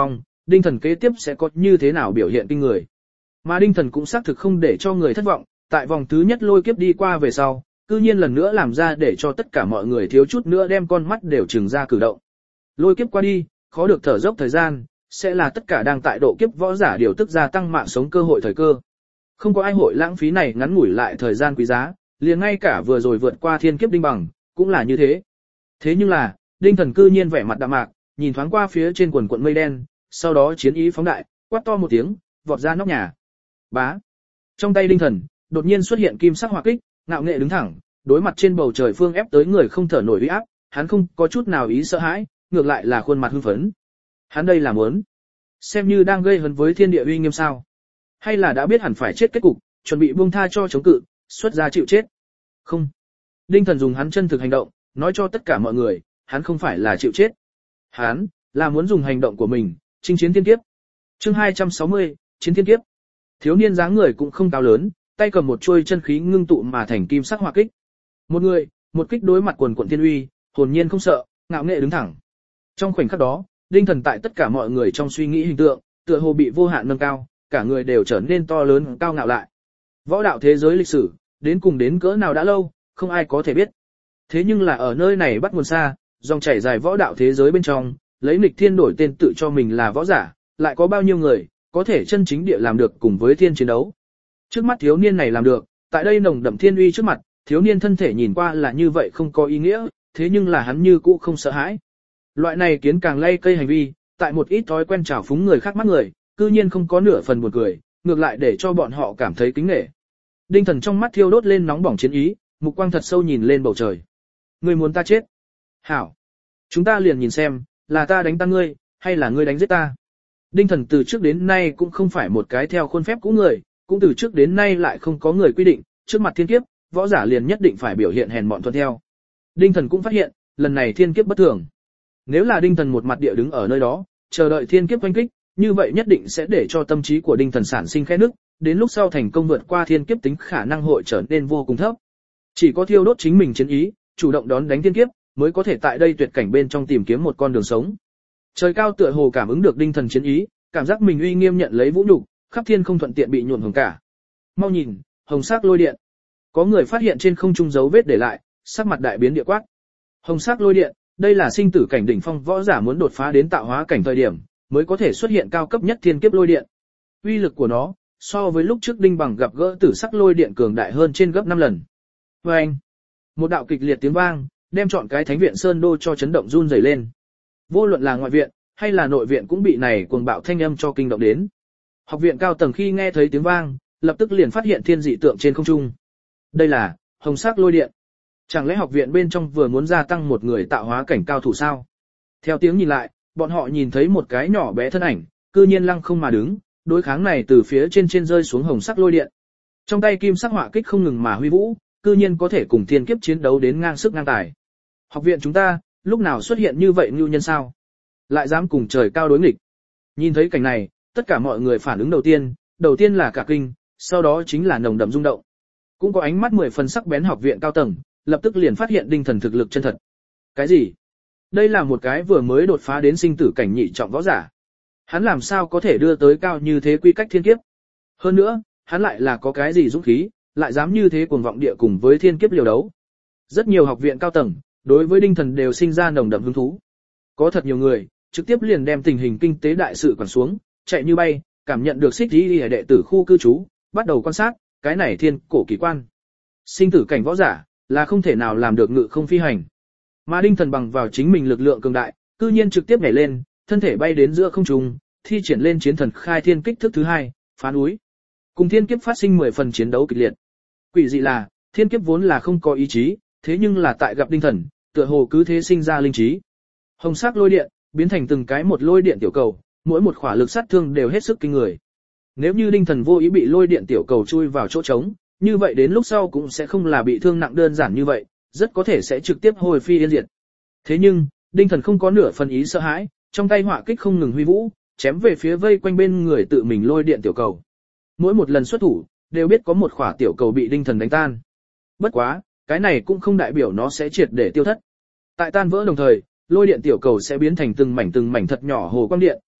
Đinh Thần kế tiếp sẽ có như thế nào biểu hiện kinh người. Mà Đinh Thần cũng xác thực không để cho người thất vọng, tại vòng thứ nhất lôi kiếp đi qua về sau, cư nhiên lần nữa làm ra để cho tất cả mọi người thiếu chút nữa đem con mắt đều trừng ra cử động. Lôi kiếp qua đi, khó được thở dốc thời gian, sẽ là tất cả đang tại độ kiếp võ giả điều tức gia tăng mạng sống cơ hội thời cơ. Không có ai hội lãng phí này ngắn ngủi lại thời gian quý giá, liền ngay cả vừa rồi vượt qua thiên kiếp Đinh Bằng, cũng là như thế. Thế nhưng là, Đinh Thần cư nhiên vẻ mặt đạm mạc, nhìn thoáng qua phía trên quần quần mây đen, sau đó chiến ý phóng đại, quát to một tiếng, vọt ra nóc nhà. Bá. Trong tay Đinh Thần, đột nhiên xuất hiện kim sắc hỏa kích, ngạo nghệ đứng thẳng, đối mặt trên bầu trời phương ép tới người không thở nổi uy áp, hắn không có chút nào ý sợ hãi, ngược lại là khuôn mặt hưng phấn. Hắn đây là muốn xem như đang gây hấn với thiên địa uy nghiêm sao? Hay là đã biết hẳn phải chết kết cục, chuẩn bị buông tha cho chống cự, xuất ra chịu chết? Không. Đinh Thần dùng hắn chân thực hành động, nói cho tất cả mọi người, hắn không phải là chịu chết. Hắn là muốn dùng hành động của mình, chinh chiến thiên kiếp. Chương hai trăm sáu mươi, chiến thiên kiếp. Thiếu niên dáng người cũng không cao lớn, tay cầm một chuôi chân khí ngưng tụ mà thành kim sắc hỏa kích. Một người, một kích đối mặt quần quần thiên uy, hồn nhiên không sợ, ngạo nghệ đứng thẳng. Trong khoảnh khắc đó, Đinh Thần tại tất cả mọi người trong suy nghĩ hình tượng, tựa hồ bị vô hạn nâng cao, cả người đều trở nên to lớn cao ngạo lại. Võ đạo thế giới lịch sử, đến cùng đến cỡ nào đã lâu, không ai có thể biết. Thế nhưng là ở nơi này bắt nguồn xa, dòng chảy dài võ đạo thế giới bên trong, lấy nghịch thiên đổi tên tự cho mình là võ giả, lại có bao nhiêu người có thể chân chính địa làm được cùng với thiên chiến đấu. Trước mắt thiếu niên này làm được, tại đây nồng đậm thiên uy trước mặt, thiếu niên thân thể nhìn qua là như vậy không có ý nghĩa, thế nhưng là hắn như cũ không sợ hãi. Loại này kiến càng lay cây hành vi, tại một ít thói quen trào phúng người khác mắt người, cư nhiên không có nửa phần buồn cười, ngược lại để cho bọn họ cảm thấy kính nể. Đinh Thần trong mắt thiêu đốt lên nóng bỏng chiến ý, mục quang thật sâu nhìn lên bầu trời. Ngươi muốn ta chết? Hảo, chúng ta liền nhìn xem, là ta đánh tan ngươi, hay là ngươi đánh giết ta? Đinh Thần từ trước đến nay cũng không phải một cái theo khuôn phép cũ người, cũng từ trước đến nay lại không có người quy định, trước mặt thiên kiếp, võ giả liền nhất định phải biểu hiện hèn mọn thuận theo. Đinh Thần cũng phát hiện, lần này thiên kiếp bất thường. Nếu là Đinh Thần một mặt địa đứng ở nơi đó, chờ đợi thiên kiếp oanh kích, như vậy nhất định sẽ để cho tâm trí của Đinh Thần sản sinh khe nứt, đến lúc sau thành công vượt qua thiên kiếp tính khả năng hội trở nên vô cùng thấp. Chỉ có thiêu đốt chính mình chiến ý, chủ động đón đánh thiên kiếp, mới có thể tại đây tuyệt cảnh bên trong tìm kiếm một con đường sống. Trời cao tựa hồ cảm ứng được Đinh Thần chiến ý, cảm giác mình uy nghiêm nhận lấy vũ nhục, khắp thiên không thuận tiện bị nhuộm hồng cả. Mau nhìn, hồng sắc lôi điện. Có người phát hiện trên không trung dấu vết để lại, sắc mặt đại biến địa quát. Hồng sắc lôi điện, đây là sinh tử cảnh đỉnh phong võ giả muốn đột phá đến tạo hóa cảnh thời điểm, mới có thể xuất hiện cao cấp nhất thiên kiếp lôi điện. Uy lực của nó, so với lúc trước Đinh Bằng gặp gỡ tử sắc lôi điện cường đại hơn trên gấp năm lần. Và anh, một đạo kịch liệt tiếng vang, đem trọn cái thánh viện Sơn Đô cho chấn động run rẩy lên. Vô luận là ngoại viện, hay là nội viện cũng bị này cuồng bạo thanh âm cho kinh động đến. Học viện cao tầng khi nghe thấy tiếng vang, lập tức liền phát hiện thiên dị tượng trên không trung. Đây là hồng sắc lôi điện. Chẳng lẽ học viện bên trong vừa muốn gia tăng một người tạo hóa cảnh cao thủ sao? Theo tiếng nhìn lại, bọn họ nhìn thấy một cái nhỏ bé thân ảnh, cư nhiên lăng không mà đứng, đối kháng này từ phía trên trên rơi xuống hồng sắc lôi điện. Trong tay kim sắc hỏa kích không ngừng mà huy vũ, cư nhiên có thể cùng thiên kiếp chiến đấu đến ngang sức ngang tài. Học viện chúng ta, lúc nào xuất hiện như vậy nhu nhân sao? Lại dám cùng trời cao đối nghịch. Nhìn thấy cảnh này, tất cả mọi người phản ứng đầu tiên, đầu tiên là cả kinh, sau đó chính là nồng đậm rung động. Cũng có ánh mắt mười phần sắc bén học viện cao tầng, lập tức liền phát hiện Đinh Thần thực lực chân thật. Cái gì? Đây là một cái vừa mới đột phá đến sinh tử cảnh nhị trọng võ giả. Hắn làm sao có thể đưa tới cao như thế quy cách thiên kiếp? Hơn nữa, hắn lại là có cái gì dũng khí, lại dám như thế cuồng vọng địa cùng với thiên kiếp liều đấu. Rất nhiều học viện cao tầng, đối với Đinh Thần đều sinh ra nồng đậm hứng thú. Có thật nhiều người, trực tiếp liền đem tình hình kinh tế đại sự quẳng xuống, chạy như bay, cảm nhận được xích đi đệ tử khu cư trú, bắt đầu quan sát, cái này thiên cổ kỳ quan. Sinh tử cảnh võ giả, là không thể nào làm được ngự không phi hành. Mà Đinh Thần bằng vào chính mình lực lượng cường đại, cư nhiên trực tiếp nhảy lên, thân thể bay đến giữa không trung, thi triển lên chiến thần khai thiên kích thước thứ hai, phá núi. Cùng thiên kiếp phát sinh mười phần chiến đấu kịch liệt. Quỷ dị là, thiên kiếp vốn là không có ý chí, thế nhưng là tại gặp Đinh Thần, tựa hồ cứ thế sinh ra linh trí. Hồng sắc lôi điện, biến thành từng cái một lôi điện tiểu cầu, mỗi một khỏa lực sát thương đều hết sức kinh người. Nếu như Đinh Thần vô ý bị lôi điện tiểu cầu chui vào chỗ trống, như vậy đến lúc sau cũng sẽ không là bị thương nặng đơn giản như vậy, rất có thể sẽ trực tiếp hồi phi yên diệt. Thế nhưng, Đinh Thần không có nửa phần ý sợ hãi, trong tay hỏa kích không ngừng huy vũ, chém về phía vây quanh bên người tự mình lôi điện tiểu cầu. Mỗi một lần xuất thủ, đều biết có một khỏa tiểu cầu bị Đinh Thần đánh tan. Bất quá, cái này cũng không đại biểu nó sẽ triệt để tiêu thất. Tại tan vỡ đồng thời, lôi điện tiểu cầu sẽ biến thành từng mảnh từng mảnh thật nhỏ hồ quang điện,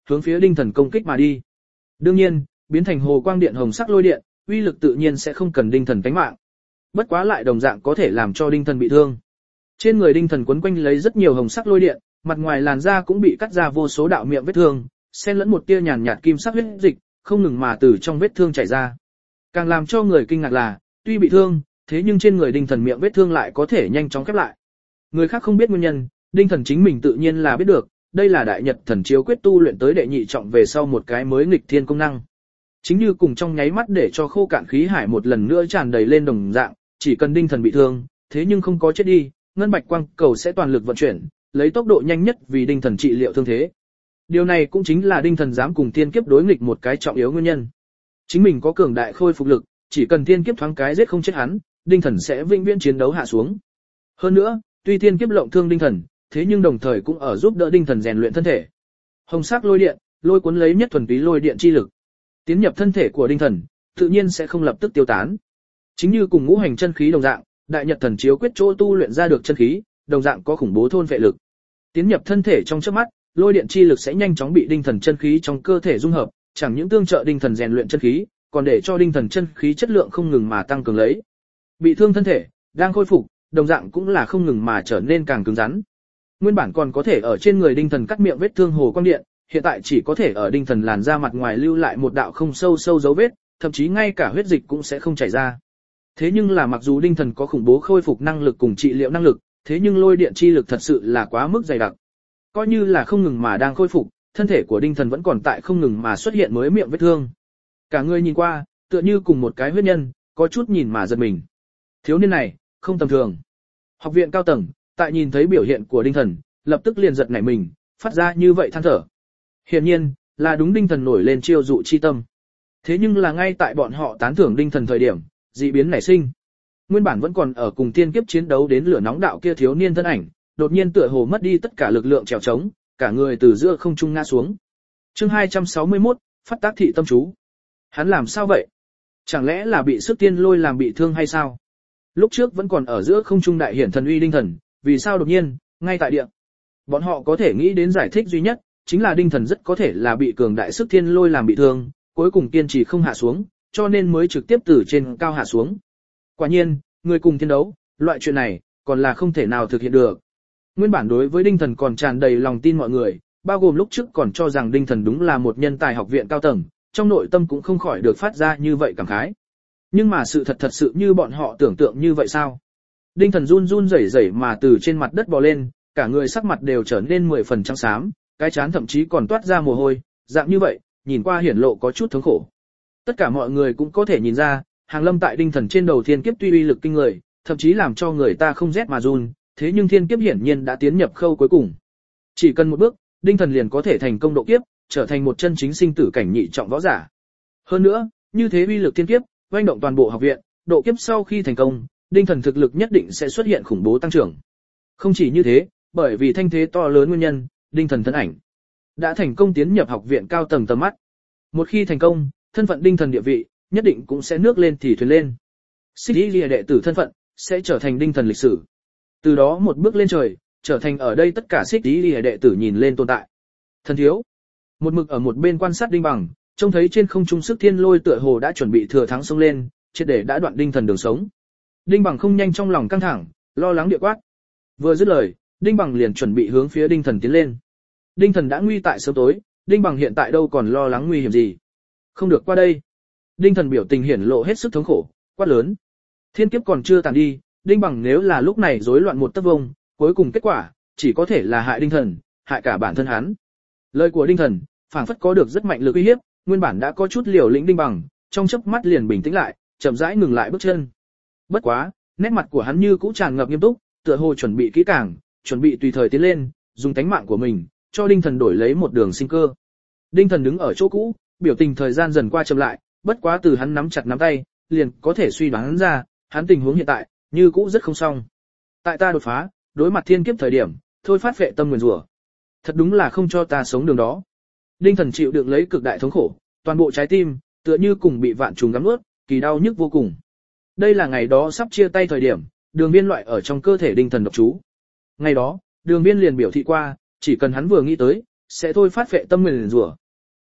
hướng phía đinh thần công kích mà đi. Đương nhiên, biến thành hồ quang điện hồng sắc lôi điện, uy lực tự nhiên sẽ không cần đinh thần tánh mạng. Bất quá lại đồng dạng có thể làm cho đinh thần bị thương. Trên người đinh thần quấn quanh lấy rất nhiều hồng sắc lôi điện, mặt ngoài làn da cũng bị cắt ra vô số đạo miệng vết thương, xen lẫn một tia nhàn nhạt kim sắc huyết dịch, không ngừng mà từ trong vết thương chảy ra. Càng làm cho người kinh ngạc là, tuy bị thương, thế nhưng trên người đinh thần miệng vết thương lại có thể nhanh chóng khép lại. Người khác không biết nguyên nhân, đinh thần chính mình tự nhiên là biết được, đây là đại nhật thần chiếu quyết tu luyện tới đệ nhị trọng về sau một cái mới nghịch thiên công năng. Chính như cùng trong nháy mắt để cho khô cạn khí hải một lần nữa tràn đầy lên đồng dạng, chỉ cần đinh thần bị thương, thế nhưng không có chết đi, ngân bạch quang cầu sẽ toàn lực vận chuyển, lấy tốc độ nhanh nhất vì đinh thần trị liệu thương thế. Điều này cũng chính là đinh thần dám cùng tiên kiếp đối nghịch một cái trọng yếu nguyên nhân. Chính mình có cường đại khôi phục lực, chỉ cần tiên kiếp thoáng cái giết không chết hắn, đinh thần sẽ vĩnh viễn chiến đấu hạ xuống. Hơn nữa, tuy tiên kiếp lộng thương đinh thần, thế nhưng đồng thời cũng ở giúp đỡ đinh thần rèn luyện thân thể. Hồng sắc lôi điện, lôi cuốn lấy nhất thuần túy lôi điện chi lực, tiến nhập thân thể của đinh thần, tự nhiên sẽ không lập tức tiêu tán. Chính như cùng ngũ hành chân khí đồng dạng, đại nhật thần chiếu quyết chỗ tu luyện ra được chân khí, đồng dạng có khủng bố thôn phệ lực. Tiến nhập thân thể trong chớp mắt, lôi điện chi lực sẽ nhanh chóng bị đinh thần chân khí trong cơ thể dung hợp, chẳng những tương trợ đinh thần rèn luyện chân khí, còn để cho đinh thần chân khí chất lượng không ngừng mà tăng cường lấy. Bị thương thân thể, đang khôi phục, đồng dạng cũng là không ngừng mà trở nên càng cứng rắn. Nguyên bản còn có thể ở trên người đinh thần cắt miệng vết thương hồ quang điện, hiện tại chỉ có thể ở đinh thần làn da mặt ngoài lưu lại một đạo không sâu sâu dấu vết, thậm chí ngay cả huyết dịch cũng sẽ không chảy ra. Thế nhưng là mặc dù đinh thần có khủng bố khôi phục năng lực cùng trị liệu năng lực, thế nhưng lôi điện chi lực thật sự là quá mức dày đặc. Coi như là không ngừng mà đang khôi phục, thân thể của đinh thần vẫn còn tại không ngừng mà xuất hiện mới miệng vết thương. Cả người nhìn qua, tựa như cùng một cái huyết nhân, có chút nhìn mà giật mình. Thiếu niên này, không tầm thường. Học viện cao tầng, tại nhìn thấy biểu hiện của đinh thần, lập tức liền giật nảy mình, phát ra như vậy than thở. Hiển nhiên, là đúng đinh thần nổi lên chiêu dụ chi tâm. Thế nhưng là ngay tại bọn họ tán thưởng đinh thần thời điểm, dị biến nảy sinh. Nguyên bản vẫn còn ở cùng tiên kiếp chiến đấu đến lửa nóng đạo kia thiếu niên thân ảnh, đột nhiên tựa hồ mất đi tất cả lực lượng trèo trống, cả người từ giữa không trung ngã xuống. Chương hai trăm sáu mươi mốt, phát tác thị tâm chú. Hắn làm sao vậy? Chẳng lẽ là bị sức tiên lôi làm bị thương hay sao? Lúc trước vẫn còn ở giữa không trung đại hiển thần uy đinh thần, vì sao đột nhiên, ngay tại địa? Bọn họ có thể nghĩ đến giải thích duy nhất, chính là đinh thần rất có thể là bị cường đại sức thiên lôi làm bị thương, cuối cùng kiên trì không hạ xuống, cho nên mới trực tiếp từ trên cao hạ xuống. Quả nhiên, người cùng thiên đấu, loại chuyện này, còn là không thể nào thực hiện được. Nguyên bản đối với đinh thần còn tràn đầy lòng tin mọi người, bao gồm lúc trước còn cho rằng đinh thần đúng là một nhân tài học viện cao tầng, trong nội tâm cũng không khỏi được phát ra như vậy cảm khái. Nhưng mà sự thật thật sự như bọn họ tưởng tượng như vậy sao? Đinh thần run run rẩy rẩy mà từ trên mặt đất bò lên, cả người sắc mặt đều trở nên mười phần trắng xám, cái trán thậm chí còn toát ra mồ hôi, dạng như vậy, nhìn qua hiển lộ có chút thống khổ. Tất cả mọi người cũng có thể nhìn ra, hàng lâm tại đinh thần trên đầu thiên kiếp tuy uy lực kinh người, thậm chí làm cho người ta không rét mà run, thế nhưng thiên kiếp hiển nhiên đã tiến nhập khâu cuối cùng. Chỉ cần một bước, đinh thần liền có thể thành công độ kiếp, trở thành một chân chính sinh tử cảnh nhị trọng võ giả. Hơn nữa, như thế uy lực thiên kiếp, oanh động toàn bộ học viện, độ kiếp sau khi thành công, đinh thần thực lực nhất định sẽ xuất hiện khủng bố tăng trưởng. Không chỉ như thế, bởi vì thanh thế to lớn nguyên nhân, đinh thần thân ảnh đã thành công tiến nhập học viện cao tầng tầm mắt. Một khi thành công, thân phận đinh thần địa vị nhất định cũng sẽ nước lên thì thuyền lên. Xích Y Lìa đệ tử thân phận sẽ trở thành đinh thần lịch sử. Từ đó một bước lên trời, trở thành ở đây tất cả Xích Y Lìa đệ tử nhìn lên tồn tại. Thần thiếu, một mực ở một bên quan sát đinh bằng, trông thấy trên không trung sức thiên lôi tựa hồ đã chuẩn bị thừa thắng xông lên, triệt để đã đoạn đinh thần đường sống. Đinh bằng không nhanh trong lòng căng thẳng, lo lắng địa quát. Vừa dứt lời, đinh bằng liền chuẩn bị hướng phía đinh thần tiến lên. Đinh thần đã nguy tại sớm tối, đinh bằng hiện tại đâu còn lo lắng nguy hiểm gì. Không được qua đây. Đinh thần biểu tình hiển lộ hết sức thống khổ, quát lớn. Thiên kiếp còn chưa tàn đi, đinh bằng nếu là lúc này rối loạn một tấc vông, cuối cùng kết quả chỉ có thể là hại đinh thần, hại cả bản thân hắn. Lời của đinh thần phảng phất có được rất mạnh lực uy hiếp, nguyên bản đã có chút liều lĩnh đinh bằng, trong chớp mắt liền bình tĩnh lại, chậm rãi ngừng lại bước chân. Bất quá, nét mặt của hắn như cũ tràn ngập nghiêm túc, tựa hồ chuẩn bị kỹ càng, chuẩn bị tùy thời tiến lên, dùng tánh mạng của mình cho đinh thần đổi lấy một đường sinh cơ. Đinh thần đứng ở chỗ cũ, biểu tình thời gian dần qua chậm lại, bất quá từ hắn nắm chặt nắm tay, liền có thể suy đoán ra, hắn tình huống hiện tại như cũ rất không xong. Tại ta đột phá, đối mặt thiên kiếp thời điểm, thôi phát phệ tâm nguyền rủa, thật đúng là không cho ta sống đường đó. Đinh thần chịu đựng lấy cực đại thống khổ, toàn bộ trái tim tựa như cùng bị vạn trùng gắm nuốt, kỳ đau nhức vô cùng. Đây là ngày đó sắp chia tay thời điểm, đường biên loại ở trong cơ thể đinh thần độc chú. Ngày đó, đường biên liền biểu thị qua, chỉ cần hắn vừa nghĩ tới, sẽ thôi phát phệ tâm nguyền rủa,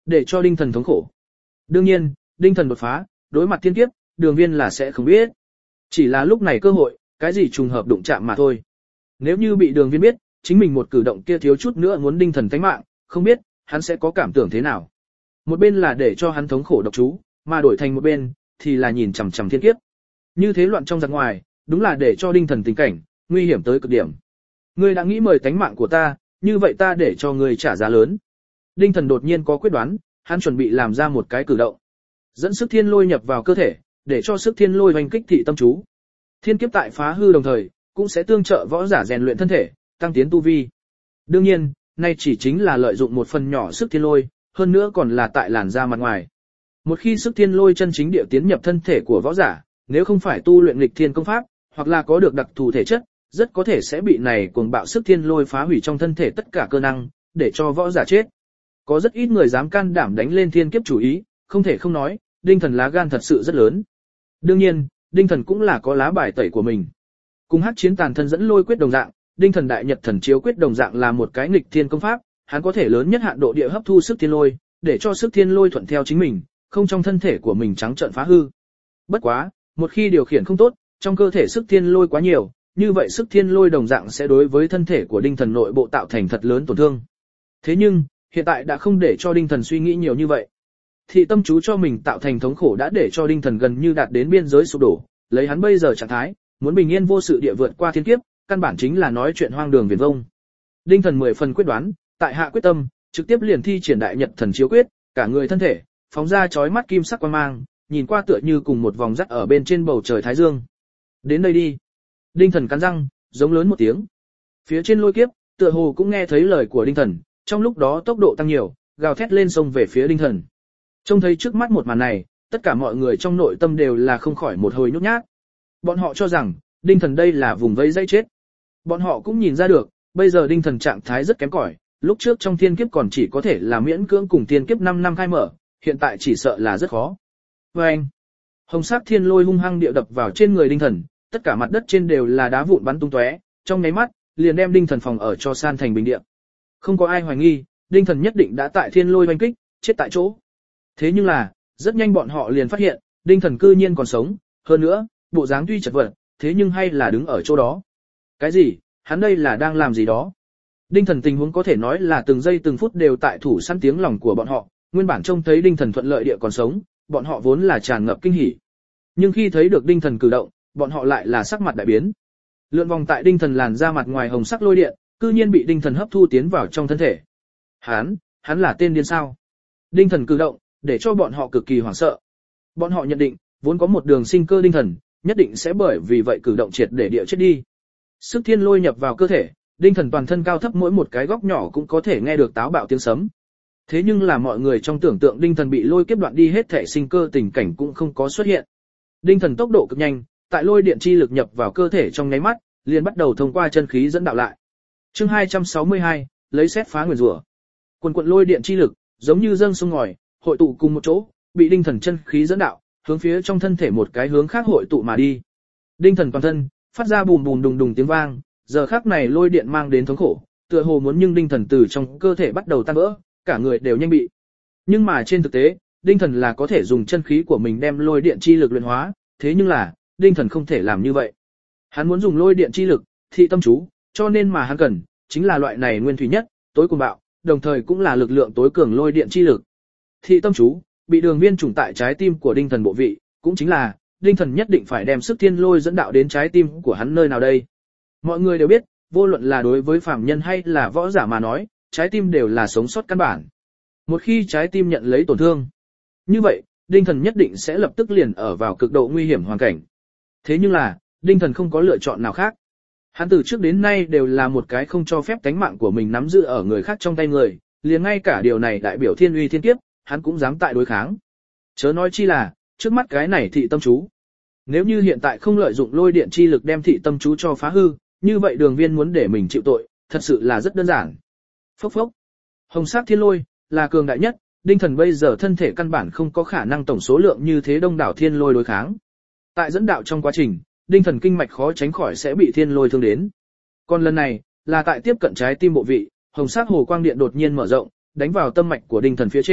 để cho đinh thần thống khổ. Đương nhiên, đinh thần đột phá, đối mặt thiên kiếp, đường viên là sẽ không biết. Chỉ là lúc này cơ hội, cái gì trùng hợp đụng chạm mà thôi. Nếu như bị đường viên biết, chính mình một cử động kia thiếu chút nữa muốn đinh thần tánh mạng, không biết, hắn sẽ có cảm tưởng thế nào. Một bên là để cho hắn thống khổ độc chú, mà đổi thành một bên, thì là nhìn chằm chằm thiên kiếp. Như thế loạn trong giặc ngoài, đúng là để cho đinh thần tình cảnh, nguy hiểm tới cực điểm. Ngươi đã nghĩ mời tánh mạng của ta, như vậy ta để cho ngươi trả giá lớn. Đinh thần đột nhiên có quyết đoán, hắn chuẩn bị làm ra một cái cử động. Dẫn sức thiên lôi nhập vào cơ thể, để cho sức thiên lôi hoành kích thị tâm chú. Thiên kiếp tại phá hư đồng thời, cũng sẽ tương trợ võ giả rèn luyện thân thể, tăng tiến tu vi. Đương nhiên, nay chỉ chính là lợi dụng một phần nhỏ sức thiên lôi, hơn nữa còn là tại làn da mặt ngoài. Một khi sức thiên lôi chân chính địa tiến nhập thân thể của võ giả, nếu không phải tu luyện nghịch thiên công pháp, hoặc là có được đặc thù thể chất, rất có thể sẽ bị này cuồng bạo sức thiên lôi phá hủy trong thân thể tất cả cơ năng, để cho võ giả chết. Có rất ít người dám can đảm đánh lên thiên kiếp chủ ý, không thể không nói, đinh thần lá gan thật sự rất lớn. Đương nhiên, đinh thần cũng là có lá bài tẩy của mình. Cùng hắc chiến tàn thân dẫn lôi quyết đồng dạng, đinh thần đại nhật thần chiếu quyết đồng dạng là một cái nghịch thiên công pháp, hắn có thể lớn nhất hạn độ địa hấp thu sức thiên lôi, để cho sức thiên lôi thuận theo chính mình, không trong thân thể của mình trắng trợn phá hư. Bất quá, một khi điều khiển không tốt, trong cơ thể sức thiên lôi quá nhiều, như vậy sức thiên lôi đồng dạng sẽ đối với thân thể của đinh thần nội bộ tạo thành thật lớn tổn thương. Thế nhưng, hiện tại đã không để cho đinh thần suy nghĩ nhiều như vậy. Thị tâm chú cho mình tạo thành thống khổ đã để cho đinh thần gần như đạt đến biên giới sụp đổ, lấy hắn bây giờ trạng thái, muốn bình yên vô sự địa vượt qua thiên kiếp, căn bản chính là nói chuyện hoang đường viển vông. Đinh thần mười phần quyết đoán, tại hạ quyết tâm, trực tiếp liền thi triển đại nhật thần chiếu quyết, cả người thân thể phóng ra chói mắt kim sắc quang mang, nhìn qua tựa như cùng một vòng dắt ở bên trên bầu trời thái dương. Đến đây đi. Đinh thần cắn răng, giống lớn một tiếng. Phía trên lôi kiếp, tựa hồ cũng nghe thấy lời của đinh thần, trong lúc đó tốc độ tăng nhiều, gào thét lên sông về phía đinh thần. Trông thấy trước mắt một màn này, tất cả mọi người trong nội tâm đều là không khỏi một hồi nhút nhát. Bọn họ cho rằng, đinh thần đây là vùng vây dây chết. Bọn họ cũng nhìn ra được, bây giờ đinh thần trạng thái rất kém cỏi, lúc trước trong thiên kiếp còn chỉ có thể là miễn cưỡng cùng thiên kiếp năm năm khai mở, hiện tại chỉ sợ là rất khó. Và anh, hồng sắc thiên lôi hung hăng địa đập vào trên người đinh thần, tất cả mặt đất trên đều là đá vụn bắn tung tóe, trong nháy mắt, liền đem đinh thần phòng ở cho san thành bình địa. Không có ai hoài nghi, đinh thần nhất định đã tại thiên lôi oanh kích, chết tại chỗ. Thế nhưng là, rất nhanh bọn họ liền phát hiện, đinh thần cư nhiên còn sống, hơn nữa, bộ dáng tuy chật vật, thế nhưng hay là đứng ở chỗ đó. Cái gì, hắn đây là đang làm gì đó? Đinh thần tình huống có thể nói là từng giây từng phút đều tại thủ săn tiếng lòng của bọn họ, nguyên bản trông thấy đinh thần thuận lợi địa còn sống, bọn họ vốn là tràn ngập kinh hỉ. Nhưng khi thấy được đinh thần cử động, bọn họ lại là sắc mặt đại biến. Lượn vòng tại đinh thần làn ra mặt ngoài hồng sắc lôi điện, cư nhiên bị đinh thần hấp thu tiến vào trong thân thể. Hắn, hắn là tên điên sao? Đinh thần cử động, để cho bọn họ cực kỳ hoảng sợ. Bọn họ nhận định, vốn có một đường sinh cơ đinh thần, nhất định sẽ bởi vì vậy cử động triệt để địa chết đi. Sức thiên lôi nhập vào cơ thể, đinh thần toàn thân cao thấp mỗi một cái góc nhỏ cũng có thể nghe được táo bạo tiếng sấm. Thế nhưng là mọi người trong tưởng tượng đinh thần bị lôi kiếp đoạn đi hết thể sinh cơ tình cảnh cũng không có xuất hiện. Đinh thần tốc độ cực nhanh, tại lôi điện chi lực nhập vào cơ thể trong nháy mắt, liền bắt đầu thông qua chân khí dẫn đạo lại. Chương hai trăm sáu mươi hai, lấy xét phá nguyền rủa. Quần quần lôi điện chi lực, giống như dâng sông ngòi, hội tụ cùng một chỗ, bị đinh thần chân khí dẫn đạo, hướng phía trong thân thể một cái hướng khác hội tụ mà đi. Đinh thần toàn thân phát ra bùm bùm đùng đùng tiếng vang, giờ khắc này lôi điện mang đến thống khổ, tựa hồ muốn nhưng đinh thần từ trong cơ thể bắt đầu tan vỡ, cả người đều nhanh bị. Nhưng mà trên thực tế, đinh thần là có thể dùng chân khí của mình đem lôi điện chi lực luyện hóa, thế nhưng là, đinh thần không thể làm như vậy. Hắn muốn dùng lôi điện chi lực, thị tâm chú, cho nên mà hắn cần, chính là loại này nguyên thủy nhất, tối cuồng bạo, đồng thời cũng là lực lượng tối cường lôi điện chi lực. Thị tâm chú, bị đường viên trùng tại trái tim của đinh thần bộ vị, cũng chính là, đinh thần nhất định phải đem sức thiên lôi dẫn đạo đến trái tim của hắn nơi nào đây. Mọi người đều biết, vô luận là đối với phàm nhân hay là võ giả mà nói, trái tim đều là sống sót căn bản. Một khi trái tim nhận lấy tổn thương, như vậy, đinh thần nhất định sẽ lập tức liền ở vào cực độ nguy hiểm hoàn cảnh. Thế nhưng là, đinh thần không có lựa chọn nào khác. Hắn từ trước đến nay đều là một cái không cho phép tánh mạng của mình nắm giữ ở người khác trong tay người, liền ngay cả điều này đại biểu thiên uy thiên kiếp, hắn cũng dám tại đối kháng. Chớ nói chi là, trước mắt cái này thị tâm chú. Nếu như hiện tại không lợi dụng lôi điện chi lực đem thị tâm chú cho phá hư, như vậy đường viên muốn để mình chịu tội, thật sự là rất đơn giản. Phốc phốc. Hồng sắc thiên lôi, là cường đại nhất, đinh thần bây giờ thân thể căn bản không có khả năng tổng số lượng như thế đông đảo thiên lôi đối kháng. Tại dẫn đạo trong quá trình, đinh thần kinh mạch khó tránh khỏi sẽ bị thiên lôi thương đến. Còn lần này, là tại tiếp cận trái tim bộ vị, hồng sắc hồ quang điện đột nhiên mở rộng, đánh vào tâm mạch của đinh thần phía trên,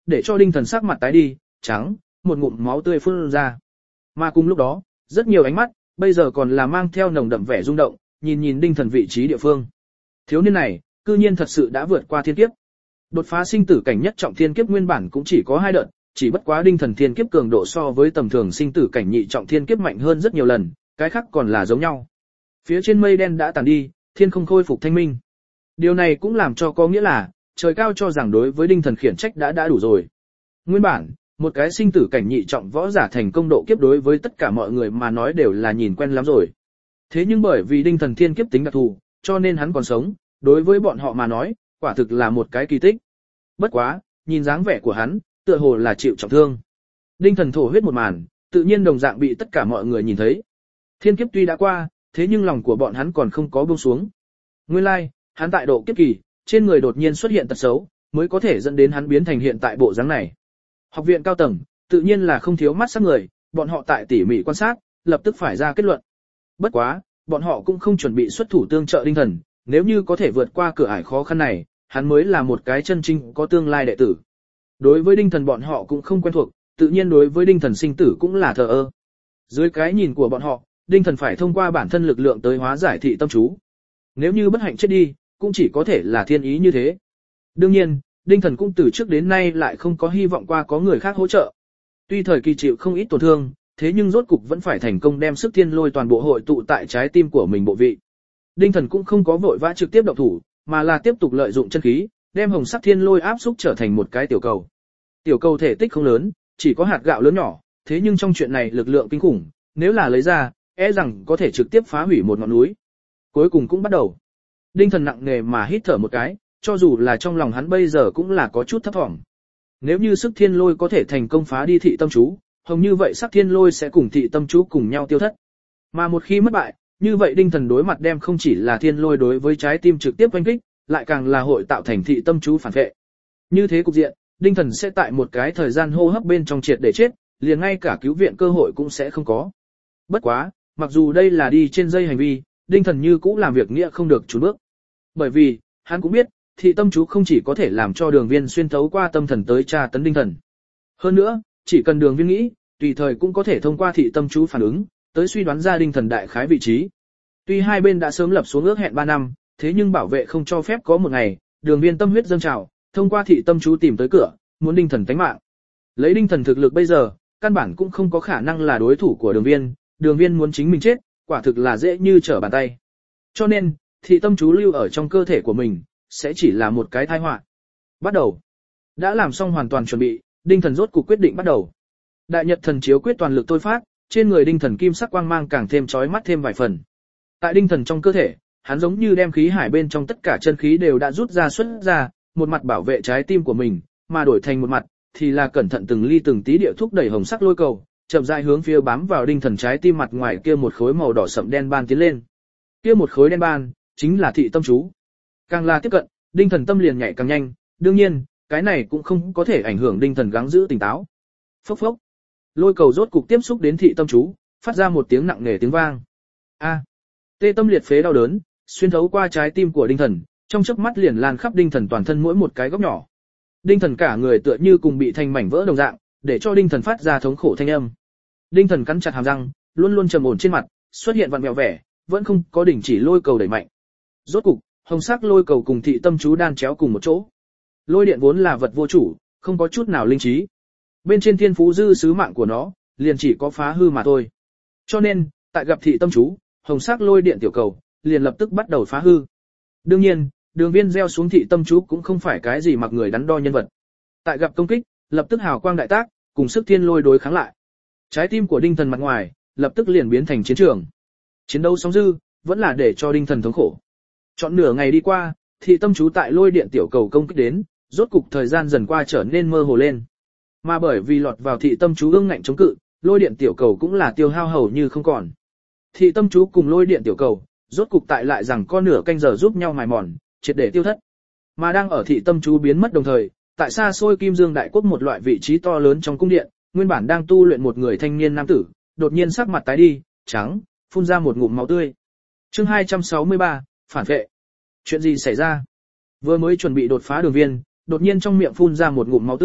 để cho Đinh Thần sắc mặt tái đi, trắng, một ngụm máu tươi phun ra. Mà cùng lúc đó, rất nhiều ánh mắt, bây giờ còn là mang theo nồng đậm vẻ rung động, nhìn nhìn Đinh Thần vị trí địa phương. Thiếu niên này, cư nhiên thật sự đã vượt qua thiên kiếp. Đột phá sinh tử cảnh nhất trọng thiên kiếp nguyên bản cũng chỉ có hai đợt, chỉ bất quá Đinh Thần thiên kiếp cường độ so với tầm thường sinh tử cảnh nhị trọng thiên kiếp mạnh hơn rất nhiều lần, cái khác còn là giống nhau. Phía trên mây đen đã tàn đi, thiên không khôi phục thanh minh. Điều này cũng làm cho có nghĩa là, trời cao cho rằng đối với Đinh Thần khiển trách đã đã đủ rồi. Nguyên bản, một cái sinh tử cảnh nhị trọng võ giả thành công độ kiếp đối với tất cả mọi người mà nói đều là nhìn quen lắm rồi. Thế nhưng bởi vì Đinh Thần thiên kiếp tính đặc thù, cho nên hắn còn sống, đối với bọn họ mà nói, quả thực là một cái kỳ tích. Bất quá, nhìn dáng vẻ của hắn, tựa hồ là chịu trọng thương. Đinh Thần thổ huyết một màn, tự nhiên đồng dạng bị tất cả mọi người nhìn thấy. Thiên kiếp tuy đã qua, thế nhưng lòng của bọn hắn còn không có buông xuống. Nguyên lai, like, hắn tại độ kiếp kỳ, trên người đột nhiên xuất hiện tật xấu, mới có thể dẫn đến hắn biến thành hiện tại bộ dáng này. Học viện cao tầng, tự nhiên là không thiếu mắt sắc người, bọn họ tại tỉ mỉ quan sát, lập tức phải ra kết luận. Bất quá, bọn họ cũng không chuẩn bị xuất thủ tương trợ Đinh Thần, nếu như có thể vượt qua cửa ải khó khăn này, hắn mới là một cái chân chính có tương lai đệ tử. Đối với Đinh Thần bọn họ cũng không quen thuộc, tự nhiên đối với Đinh Thần sinh tử cũng là thờ ơ. Dưới cái nhìn của bọn họ, Đinh Thần phải thông qua bản thân lực lượng tới hóa giải thị tâm chú. Nếu như bất hạnh chết đi, cũng chỉ có thể là thiên ý như thế. Đương nhiên, Đinh Thần cũng từ trước đến nay lại không có hy vọng qua có người khác hỗ trợ. Tuy thời kỳ chịu không ít tổn thương, thế nhưng rốt cục vẫn phải thành công đem sức thiên lôi toàn bộ hội tụ tại trái tim của mình bộ vị. Đinh Thần cũng không có vội vã trực tiếp động thủ, mà là tiếp tục lợi dụng chân khí, đem hồng sắc thiên lôi áp xúc trở thành một cái tiểu cầu. Tiểu cầu thể tích không lớn, chỉ có hạt gạo lớn nhỏ, thế nhưng trong chuyện này lực lượng kinh khủng, nếu là lấy ra, e rằng có thể trực tiếp phá hủy một ngọn núi. Cuối cùng cũng bắt đầu. Đinh Thần nặng nề mà hít thở một cái, cho dù là trong lòng hắn bây giờ cũng là có chút thấp thỏm. Nếu như sức thiên lôi có thể thành công phá đi thị tâm chú, hồng như vậy sắc thiên lôi sẽ cùng thị tâm chú cùng nhau tiêu thất. Mà một khi mất bại, như vậy Đinh Thần đối mặt đem không chỉ là thiên lôi đối với trái tim trực tiếp oanh kích, lại càng là hội tạo thành thị tâm chú phản vệ. Như thế cục diện, Đinh Thần sẽ tại một cái thời gian hô hấp bên trong triệt để chết, liền ngay cả cứu viện cơ hội cũng sẽ không có. Bất quá, mặc dù đây là đi trên dây hành vi, Đinh Thần như cũ làm việc nghĩa không được chùn bước. Bởi vì, hắn cũng biết, thị tâm chú không chỉ có thể làm cho đường viên xuyên thấu qua tâm thần tới tra tấn Đinh Thần. Hơn nữa, chỉ cần đường viên nghĩ, tùy thời cũng có thể thông qua thị tâm chú phản ứng, tới suy đoán ra Đinh Thần đại khái vị trí. Tuy hai bên đã sớm lập xuống ước hẹn ba năm, thế nhưng bảo vệ không cho phép có một ngày, đường viên tâm huyết dâng trào, thông qua thị tâm chú tìm tới cửa, muốn Đinh Thần tánh mạng. Lấy Đinh Thần thực lực bây giờ, căn bản cũng không có khả năng là đối thủ của đường viên, đường viên muốn chính mình chết, quả thực là dễ như trở bàn tay. Cho nên, thị tâm chú lưu ở trong cơ thể của mình, sẽ chỉ là một cái tai họa. Bắt đầu. Đã làm xong hoàn toàn chuẩn bị, Đinh Thần rốt cuộc quyết định bắt đầu. Đại Nhật Thần Chiếu quyết toàn lực thôi phát, trên người Đinh Thần kim sắc quang mang càng thêm chói mắt thêm vài phần. Tại Đinh Thần trong cơ thể, hắn giống như đem khí hải bên trong tất cả chân khí đều đã rút ra xuất ra, một mặt bảo vệ trái tim của mình, mà đổi thành một mặt thì là cẩn thận từng ly từng tí địa thúc đẩy hồng sắc lôi cầu, chậm rãi hướng phía bám vào Đinh Thần trái tim mặt ngoài kia một khối màu đỏ sậm đen ban tiến lên. Kia một khối đen ban chính là thị tâm chú. Càng là tiếp cận, Đinh Thần tâm liền nhảy càng nhanh, đương nhiên, cái này cũng không có thể ảnh hưởng Đinh Thần gắng giữ tỉnh táo. Phốc phốc. Lôi cầu rốt cục tiếp xúc đến thị tâm chú, phát ra một tiếng nặng nề tiếng vang. A. Tê tâm liệt phế đau đớn, xuyên thấu qua trái tim của Đinh Thần, trong chớp mắt liền lan khắp Đinh Thần toàn thân mỗi một cái góc nhỏ. Đinh Thần cả người tựa như cùng bị thành mảnh vỡ đồng dạng, để cho Đinh Thần phát ra thống khổ thanh âm. Đinh Thần cắn chặt hàm răng, luôn luôn trầm ổn trên mặt, xuất hiện vặn vẹo vẻ, vẫn không có đình chỉ lôi cầu đẩy mạnh. Rốt cục, hồng sắc lôi cầu cùng thị tâm chú đan chéo cùng một chỗ. Lôi điện vốn là vật vô chủ, không có chút nào linh trí. Bên trên thiên phú dư sứ mạng của nó, liền chỉ có phá hư mà thôi. Cho nên, tại gặp thị tâm chú, hồng sắc lôi điện tiểu cầu, liền lập tức bắt đầu phá hư. Đương nhiên, đường viên gieo xuống thị tâm chú cũng không phải cái gì mặc người đắn đo nhân vật. Tại gặp công kích, lập tức hào quang đại tác, cùng sức thiên lôi đối kháng lại. Trái tim của Đinh Thần mặt ngoài, lập tức liền biến thành chiến trường. Chiến đấu sóng dư, vẫn là để cho Đinh Thần thống khổ. Chọn nửa ngày đi qua, thị tâm chú tại lôi điện tiểu cầu công kích đến, rốt cục thời gian dần qua trở nên mơ hồ lên. Mà bởi vì lọt vào thị tâm chú ương ngạnh chống cự, lôi điện tiểu cầu cũng là tiêu hao hầu như không còn. Thị tâm chú cùng lôi điện tiểu cầu, rốt cục tại lại rằng con nửa canh giờ giúp nhau mài mòn, triệt để tiêu thất. Mà đang ở thị tâm chú biến mất đồng thời, tại xa xôi Kim Dương Đại Quốc một loại vị trí to lớn trong cung điện, nguyên bản đang tu luyện một người thanh niên nam tử, đột nhiên sắc mặt tái đi, trắng, phun ra một ngụm máu tươi. Chương hai trăm sáu mươi ba, phản vệ. Chuyện gì xảy ra? Vừa mới chuẩn bị đột phá đường viên, đột nhiên trong miệng phun ra một ngụm máu tươi,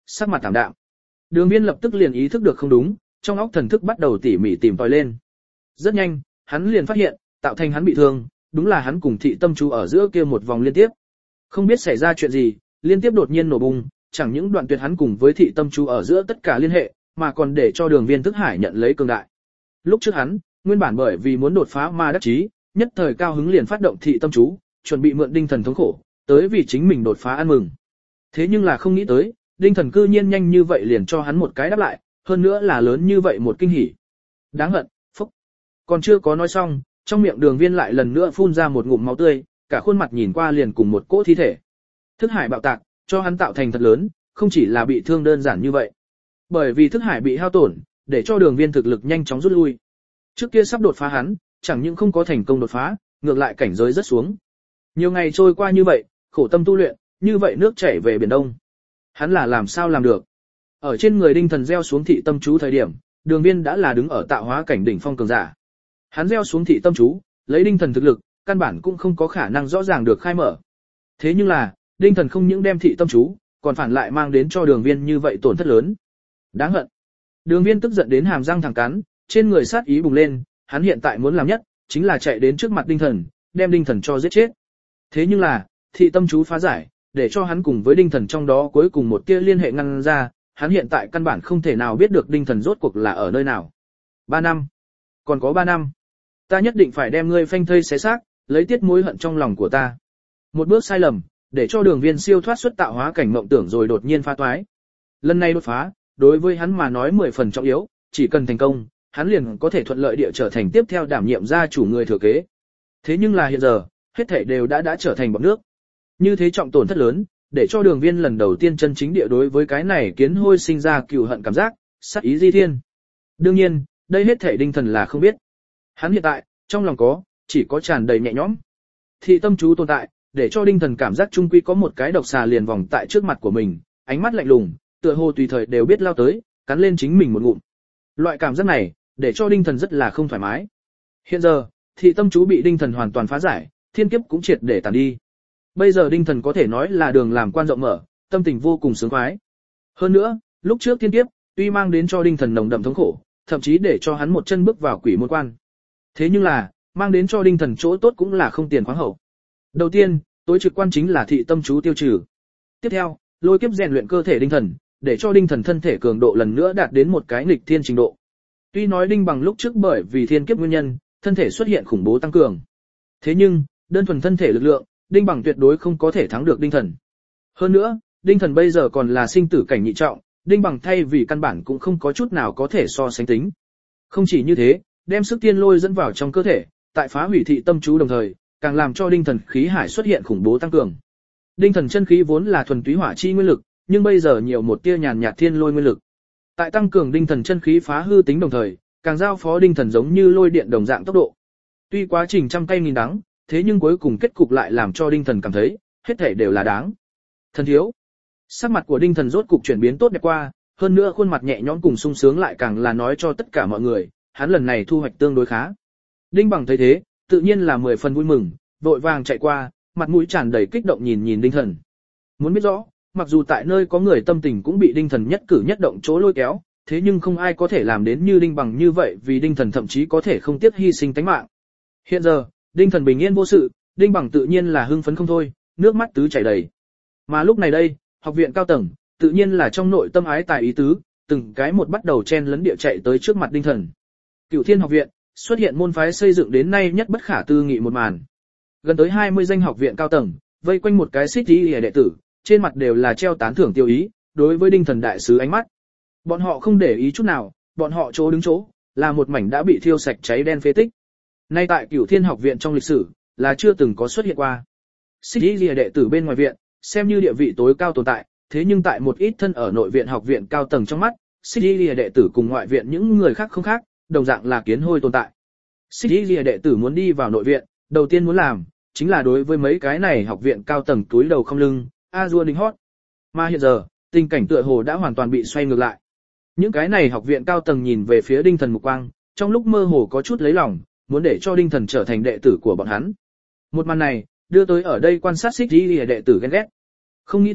sắc mặt tạm đạm. Đường Viên lập tức liền ý thức được không đúng, trong óc thần thức bắt đầu tỉ mỉ tìm tòi lên. Rất nhanh, hắn liền phát hiện, tạo thành hắn bị thương, đúng là hắn cùng thị tâm chú ở giữa kia một vòng liên tiếp. Không biết xảy ra chuyện gì, liên tiếp đột nhiên nổ bùng, chẳng những đoạn tuyệt hắn cùng với thị tâm chú ở giữa tất cả liên hệ, mà còn để cho Đường Viên thức hải nhận lấy cường đại. Lúc trước hắn, nguyên bản bởi vì muốn đột phá ma đắc chí, nhất thời cao hứng liền phát động thị tâm chú, chuẩn bị mượn đinh thần thống khổ, tới vì chính mình đột phá ăn mừng. Thế nhưng là không nghĩ tới, đinh thần cư nhiên nhanh như vậy liền cho hắn một cái đáp lại, hơn nữa là lớn như vậy một kinh hỉ. Đáng hận, phúc. Còn chưa có nói xong, trong miệng Đường Viên lại lần nữa phun ra một ngụm máu tươi, cả khuôn mặt nhìn qua liền cùng một cỗ thi thể. Thức hải bạo tạc, cho hắn tạo thành thật lớn, không chỉ là bị thương đơn giản như vậy. Bởi vì thức hải bị hao tổn, để cho Đường Viên thực lực nhanh chóng rút lui. Trước kia sắp đột phá hắn, chẳng những không có thành công đột phá, ngược lại cảnh giới rất xuống. Nhiều ngày trôi qua như vậy, khổ tâm tu luyện, như vậy nước chảy về biển đông. Hắn là làm sao làm được? Ở trên người đinh thần gieo xuống thị tâm chú thời điểm, Đường Viên đã là đứng ở tạo hóa cảnh đỉnh phong cường giả. Hắn gieo xuống thị tâm chú, lấy đinh thần thực lực, căn bản cũng không có khả năng rõ ràng được khai mở. Thế nhưng là, đinh thần không những đem thị tâm chú, còn phản lại mang đến cho Đường Viên như vậy tổn thất lớn. Đáng hận. Đường Viên tức giận đến hàm răng thẳng cắn, trên người sát ý bùng lên, hắn hiện tại muốn làm nhất, chính là chạy đến trước mặt đinh thần, đem đinh thần cho giết chết. Thế nhưng là, thị tâm chú phá giải, để cho hắn cùng với đinh thần trong đó cuối cùng một tia liên hệ ngăn ra, hắn hiện tại căn bản không thể nào biết được đinh thần rốt cuộc là ở nơi nào. Ba năm. Còn có ba năm. Ta nhất định phải đem ngươi phanh thây xé xác, lấy tiết mối hận trong lòng của ta. Một bước sai lầm, để cho Đường Viên siêu thoát xuất tạo hóa cảnh mộng tưởng rồi đột nhiên phá toái. Lần này đột phá, đối với hắn mà nói mười phần trọng yếu, chỉ cần thành công, hắn liền có thể thuận lợi địa trở thành tiếp theo đảm nhiệm gia chủ người thừa kế. Thế nhưng là hiện giờ, hết thảy đều đã đã trở thành bọt nước. Như thế trọng tổn thất lớn, để cho Đường Viên lần đầu tiên chân chính địa đối với cái này kiến hôi sinh ra cừu hận cảm giác, sát ý di thiên. Đương nhiên, đây hết thảy đinh thần là không biết. Hắn hiện tại, trong lòng có, chỉ có tràn đầy nhẹ nhõm. Thị tâm chú tồn tại, để cho đinh thần cảm giác trung quy có một cái độc xà liền vòng tại trước mặt của mình, ánh mắt lạnh lùng, tựa hồ tùy thời đều biết lao tới, cắn lên chính mình một ngụm. Loại cảm giác này, để cho đinh thần rất là không thoải mái. Hiện giờ, thị tâm chú bị đinh thần hoàn toàn phá giải, thiên kiếp cũng triệt để tàn đi. Bây giờ đinh thần có thể nói là đường làm quan rộng mở, tâm tình vô cùng sướng khoái. Hơn nữa, lúc trước thiên kiếp, tuy mang đến cho đinh thần nồng đậm thống khổ, thậm chí để cho hắn một chân bước vào quỷ môn quan. Thế nhưng là, mang đến cho đinh thần chỗ tốt cũng là không tiền khoáng hậu. Đầu tiên, tối trực quan chính là thị tâm chú tiêu trừ. Tiếp theo, lôi kiếp rèn luyện cơ thể đinh thần, để cho đinh thần thân thể cường độ lần nữa đạt đến một cái nghịch thiên trình độ. Tuy nói đinh bằng lúc trước bởi vì thiên kiếp nguyên nhân, thân thể xuất hiện khủng bố tăng cường. Thế nhưng, đơn thuần thân thể lực lượng, đinh bằng tuyệt đối không có thể thắng được đinh thần. Hơn nữa, đinh thần bây giờ còn là sinh tử cảnh nhị trọng, đinh bằng thay vì căn bản cũng không có chút nào có thể so sánh tính. Không chỉ như thế, đem sức tiên lôi dẫn vào trong cơ thể, tại phá hủy thị tâm chú đồng thời, càng làm cho đinh thần khí hải xuất hiện khủng bố tăng cường. Đinh thần chân khí vốn là thuần túy hỏa chi nguyên lực, nhưng bây giờ nhiều một tia nhàn nhạt thiên lôi nguyên lực. Tại tăng cường đinh thần chân khí phá hư tính đồng thời, càng giao phó đinh thần giống như lôi điện đồng dạng tốc độ. Tuy quá trình trăm cay nghìn đắng, thế nhưng cuối cùng kết cục lại làm cho đinh thần cảm thấy, hết thảy đều là đáng. Thần thiếu. Sắc mặt của đinh thần rốt cục chuyển biến tốt đẹp qua, hơn nữa khuôn mặt nhẹ nhõm cùng sung sướng lại càng là nói cho tất cả mọi người, hắn lần này thu hoạch tương đối khá. Đinh bằng thấy thế, tự nhiên là mười phần vui mừng, vội vàng chạy qua, mặt mũi tràn đầy kích động nhìn nhìn đinh thần. Muốn biết rõ, mặc dù tại nơi có người tâm tình cũng bị đinh thần nhất cử nhất động chỗ lôi kéo, thế nhưng không ai có thể làm đến như đinh bằng như vậy, vì đinh thần thậm chí có thể không tiếc hy sinh tánh mạng. Hiện giờ, đinh thần bình yên vô sự, đinh bằng tự nhiên là hưng phấn không thôi, nước mắt tứ chảy đầy. Mà lúc này đây, học viện cao tầng, tự nhiên là trong nội tâm ái tài ý tứ, từng cái một bắt đầu chen lấn địa chạy tới trước mặt đinh thần. Cửu Thiên học viện xuất hiện môn phái xây dựng đến nay nhất bất khả tư nghị một màn. Gần tới hai mươi danh học viện cao tầng, vây quanh một cái xích y đệ tử, trên mặt đều là treo tán thưởng tiêu ý, đối với đinh thần đại sứ ánh mắt. Bọn họ không để ý chút nào, bọn họ chỗ đứng chỗ, là một mảnh đã bị thiêu sạch cháy đen phế tích. Nay tại Cửu Thiên học viện trong lịch sử, là chưa từng có xuất hiện qua. Xích y đệ tử bên ngoài viện, xem như địa vị tối cao tồn tại, thế nhưng tại một ít thân ở nội viện học viện cao tầng trong mắt, xích y đệ tử cùng ngoại viện những người khác không khác, đồng dạng là kiến hôi tồn tại. Xích y đệ tử muốn đi vào nội viện, đầu tiên muốn làm, chính là đối với mấy cái này học viện cao tầng túi đầu không lưng, a dua đính hót. Mà hiện giờ, tình cảnh tựa hồ đã hoàn toàn bị xoay ngược lại. Những cái này học viện cao tầng nhìn về phía đinh thần mục quang, trong lúc mơ hồ có chút lấy lòng, muốn để cho đinh thần trở thành đệ tử của bọn hắn. Một màn này, đưa tới ở đây quan sát xích y đệ tử ghen ghét. Không nghĩ tới,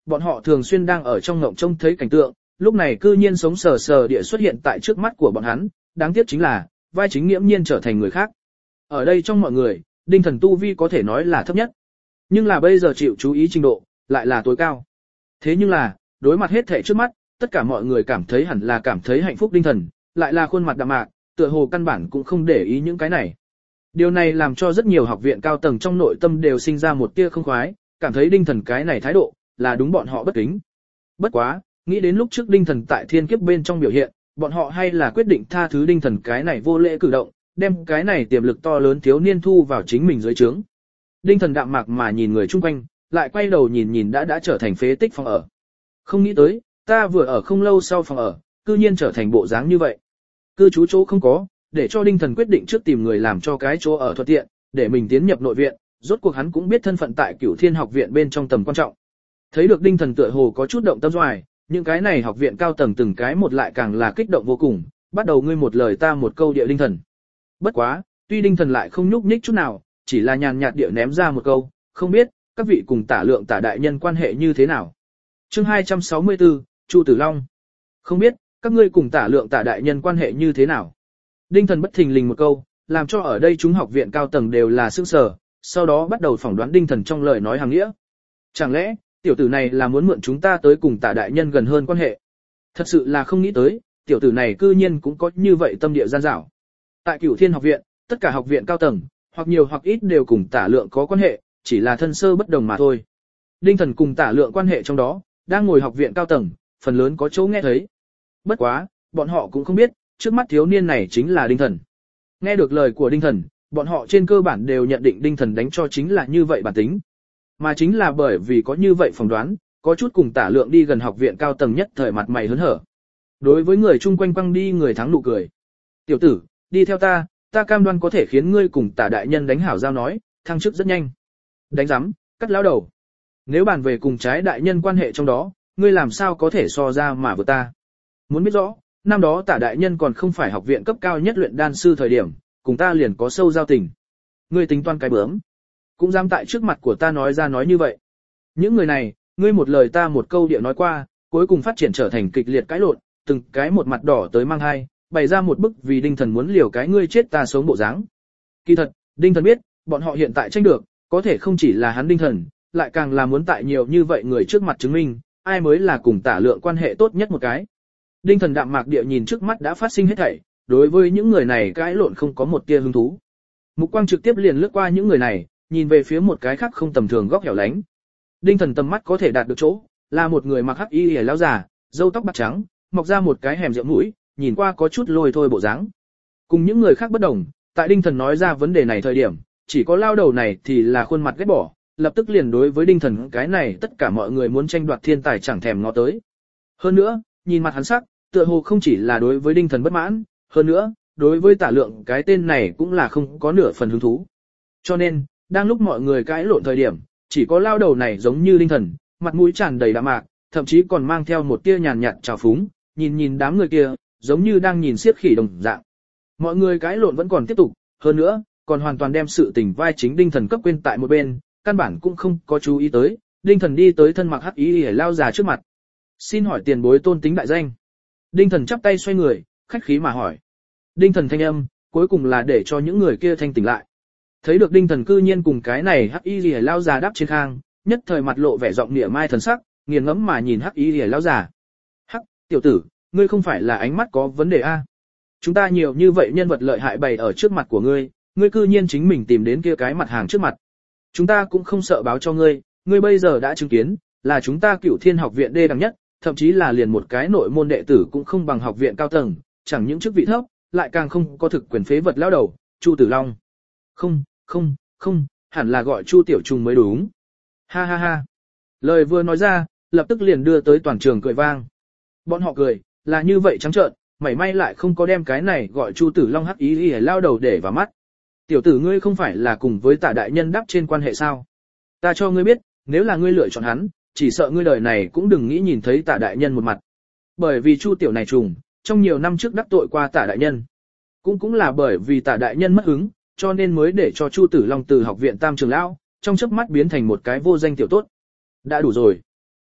bọn họ thường xuyên đang ở trong ngộng trông thấy cảnh tượng, lúc này cư nhiên sống sờ sờ địa xuất hiện tại trước mắt của bọn hắn, đáng tiếc chính là, vai chính nghiễm nhiên trở thành người khác. Ở đây trong mọi người, Đinh Thần tu vi có thể nói là thấp nhất, nhưng là bây giờ chịu chú ý trình độ, lại là tối cao. Thế nhưng là, đối mặt hết thảy trước mắt, tất cả mọi người cảm thấy hẳn là cảm thấy hạnh phúc Đinh Thần, lại là khuôn mặt đạm mạc, tựa hồ căn bản cũng không để ý những cái này. Điều này làm cho rất nhiều học viện cao tầng trong nội tâm đều sinh ra một tia không khoái, cảm thấy Đinh Thần cái này thái độ, là đúng bọn họ bất kính. Bất quá, nghĩ đến lúc trước Đinh Thần tại thiên kiếp bên trong biểu hiện, bọn họ hay là quyết định tha thứ Đinh Thần cái này vô lễ cử động, đem cái này tiềm lực to lớn thiếu niên thu vào chính mình dưới trướng. Đinh Thần đạm mạc mà nhìn người chung quanh, lại quay đầu nhìn nhìn đã đã trở thành phế tích phòng ở. Không nghĩ tới, ta vừa ở không lâu sau phòng ở, cư nhiên trở thành bộ dáng như vậy. Cư trú chỗ không có, để cho Đinh Thần quyết định trước tìm người làm cho cái chỗ ở thuận tiện, để mình tiến nhập nội viện, rốt cuộc hắn cũng biết thân phận tại Cửu Thiên học viện bên trong tầm quan trọng. Thấy được Đinh Thần tựa hồ có chút động tâm doài, những cái này học viện cao tầng từng cái một lại càng là kích động vô cùng, bắt đầu ngươi một lời ta một câu địa Đinh Thần. Bất quá, tuy Đinh Thần lại không nhúc nhích chút nào, chỉ là nhàn nhạt địa ném ra một câu, không biết, các vị cùng Tả Lượng Tả đại nhân quan hệ như thế nào. Chương hai trăm sáu mươi tư, Chu Tử Long. Không biết, các ngươi cùng Tả Lượng Tả đại nhân quan hệ như thế nào. Đinh Thần bất thình lình một câu, làm cho ở đây chúng học viện cao tầng đều là sửng sở, sau đó bắt đầu phỏng đoán Đinh Thần trong lời nói hàng nghĩa. Chẳng lẽ, tiểu tử này là muốn mượn chúng ta tới cùng Tả đại nhân gần hơn quan hệ? Thật sự là không nghĩ tới, tiểu tử này cư nhiên cũng có như vậy tâm địa gian dảo. Tại Cửu Thiên học viện, tất cả học viện cao tầng, hoặc nhiều hoặc ít đều cùng Tả Lượng có quan hệ, chỉ là thân sơ bất đồng mà thôi. Đinh Thần cùng Tả Lượng quan hệ trong đó, đang ngồi học viện cao tầng, phần lớn có chỗ nghe thấy. Bất quá, bọn họ cũng không biết, trước mắt thiếu niên này chính là Đinh Thần. Nghe được lời của Đinh Thần, bọn họ trên cơ bản đều nhận định Đinh Thần đánh cho chính là như vậy bản tính. Mà chính là bởi vì có như vậy phỏng đoán, có chút cùng Tả Lượng đi gần học viện cao tầng nhất thời mặt mày hớn hở. Đối với người chung quanh quăng đi người thắng nụ cười. Tiểu tử, đi theo ta, ta cam đoan có thể khiến ngươi cùng Tả đại nhân đánh hảo giao nói, thăng chức rất nhanh. Đánh giám, cắt lão đầu. Nếu bàn về cùng trái đại nhân quan hệ trong đó, ngươi làm sao có thể so ra mà vượt ta. Muốn biết rõ, năm đó Tả đại nhân còn không phải học viện cấp cao nhất luyện đan sư thời điểm, cùng ta liền có sâu giao tình. Ngươi tính toán cái bướm, cũng dám tại trước mặt của ta nói ra nói như vậy. Những người này, ngươi một lời ta một câu địa nói qua, cuối cùng phát triển trở thành kịch liệt cãi lộn, từng cái một mặt đỏ tới mang hai, bày ra một bức vì Đinh Thần muốn liều cái ngươi chết ta sống bộ dáng. Kỳ thật, Đinh Thần biết, bọn họ hiện tại tranh được, có thể không chỉ là hắn Đinh Thần, lại càng là muốn tại nhiều như vậy người trước mặt chứng minh, ai mới là cùng Tả Lượng quan hệ tốt nhất một cái. Đinh Thần đạm mạc địa nhìn trước mắt đã phát sinh hết thảy, đối với những người này cãi lộn không có một tia hứng thú. Mục quang trực tiếp liền lướt qua những người này, nhìn về phía một cái khác không tầm thường góc hẻo lánh. Đinh Thần tầm mắt có thể đạt được chỗ, là một người mặc hắc y liễu lão già, râu tóc bạc trắng, mọc ra một cái hẻm rượu mũi, nhìn qua có chút lôi thôi bộ dáng. Cùng những người khác bất đồng, tại Đinh Thần nói ra vấn đề này thời điểm, chỉ có lao đầu này thì là khuôn mặt ghét bỏ, lập tức liền đối với Đinh Thần cái này tất cả mọi người muốn tranh đoạt thiên tài chẳng thèm ngó tới. Hơn nữa, nhìn mặt hắn sắc, tựa hồ không chỉ là đối với Đinh Thần bất mãn, hơn nữa, đối với Tả Lượng cái tên này cũng là không có nửa phần hứng thú. Cho nên, đang lúc mọi người cãi lộn thời điểm, chỉ có lao đầu này giống như Đinh Thần, mặt mũi tràn đầy đạm mạc, thậm chí còn mang theo một tia nhàn nhạt trào phúng, nhìn nhìn đám người kia, giống như đang nhìn xiết khỉ đồng dạng. Mọi người cãi lộn vẫn còn tiếp tục, hơn nữa, còn hoàn toàn đem sự tình vai chính Đinh Thần cấp quên tại một bên, căn bản cũng không có chú ý tới, Đinh Thần đi tới thân mặc hắc y để lao già trước mặt. Xin hỏi tiền bối tôn tính đại danh. Đinh Thần chắp tay xoay người, khách khí mà hỏi. Đinh Thần thanh âm, cuối cùng là để cho những người kia thanh tỉnh lại. Thấy được Đinh Thần cư nhiên cùng cái này hắc y lìa lao già đáp trên khang, nhất thời mặt lộ vẻ giọng nịa mai thần sắc, nghiền ngẫm mà nhìn hắc y lìa lao già. Hắc, tiểu tử, ngươi không phải là ánh mắt có vấn đề a? Chúng ta nhiều như vậy nhân vật lợi hại bày ở trước mặt của ngươi, ngươi cư nhiên chính mình tìm đến kia cái mặt hàng trước mặt. Chúng ta cũng không sợ báo cho ngươi, ngươi bây giờ đã chứng kiến, là chúng ta Cửu Thiên học viện đê đẳng nhất, thậm chí là liền một cái nội môn đệ tử cũng không bằng học viện cao tầng, chẳng những chức vị thấp, lại càng không có thực quyền phế vật lão đầu, Chu Tử Long. Không, không, không, hẳn là gọi Chu Tiểu Trùng mới đúng. Ha ha ha. Lời vừa nói ra, lập tức liền đưa tới toàn trường cười vang. Bọn họ cười, là như vậy trắng trợn, mảy may lại không có đem cái này gọi Chu Tử Long hắc ý ý lao đầu để vào mắt. Tiểu tử ngươi không phải là cùng với Tả đại nhân đáp trên quan hệ sao? Ta cho ngươi biết, nếu là ngươi lựa chọn hắn, chỉ sợ ngươi đời này cũng đừng nghĩ nhìn thấy Tả đại nhân một mặt. Bởi vì Chu tiểu này trùng, trong nhiều năm trước đắc tội qua Tả đại nhân. Cũng cũng là bởi vì Tả đại nhân mất hứng, cho nên mới để cho Chu Tử Long từ học viện Tam trường lão, trong chớp mắt biến thành một cái vô danh tiểu tốt. Đã đủ rồi.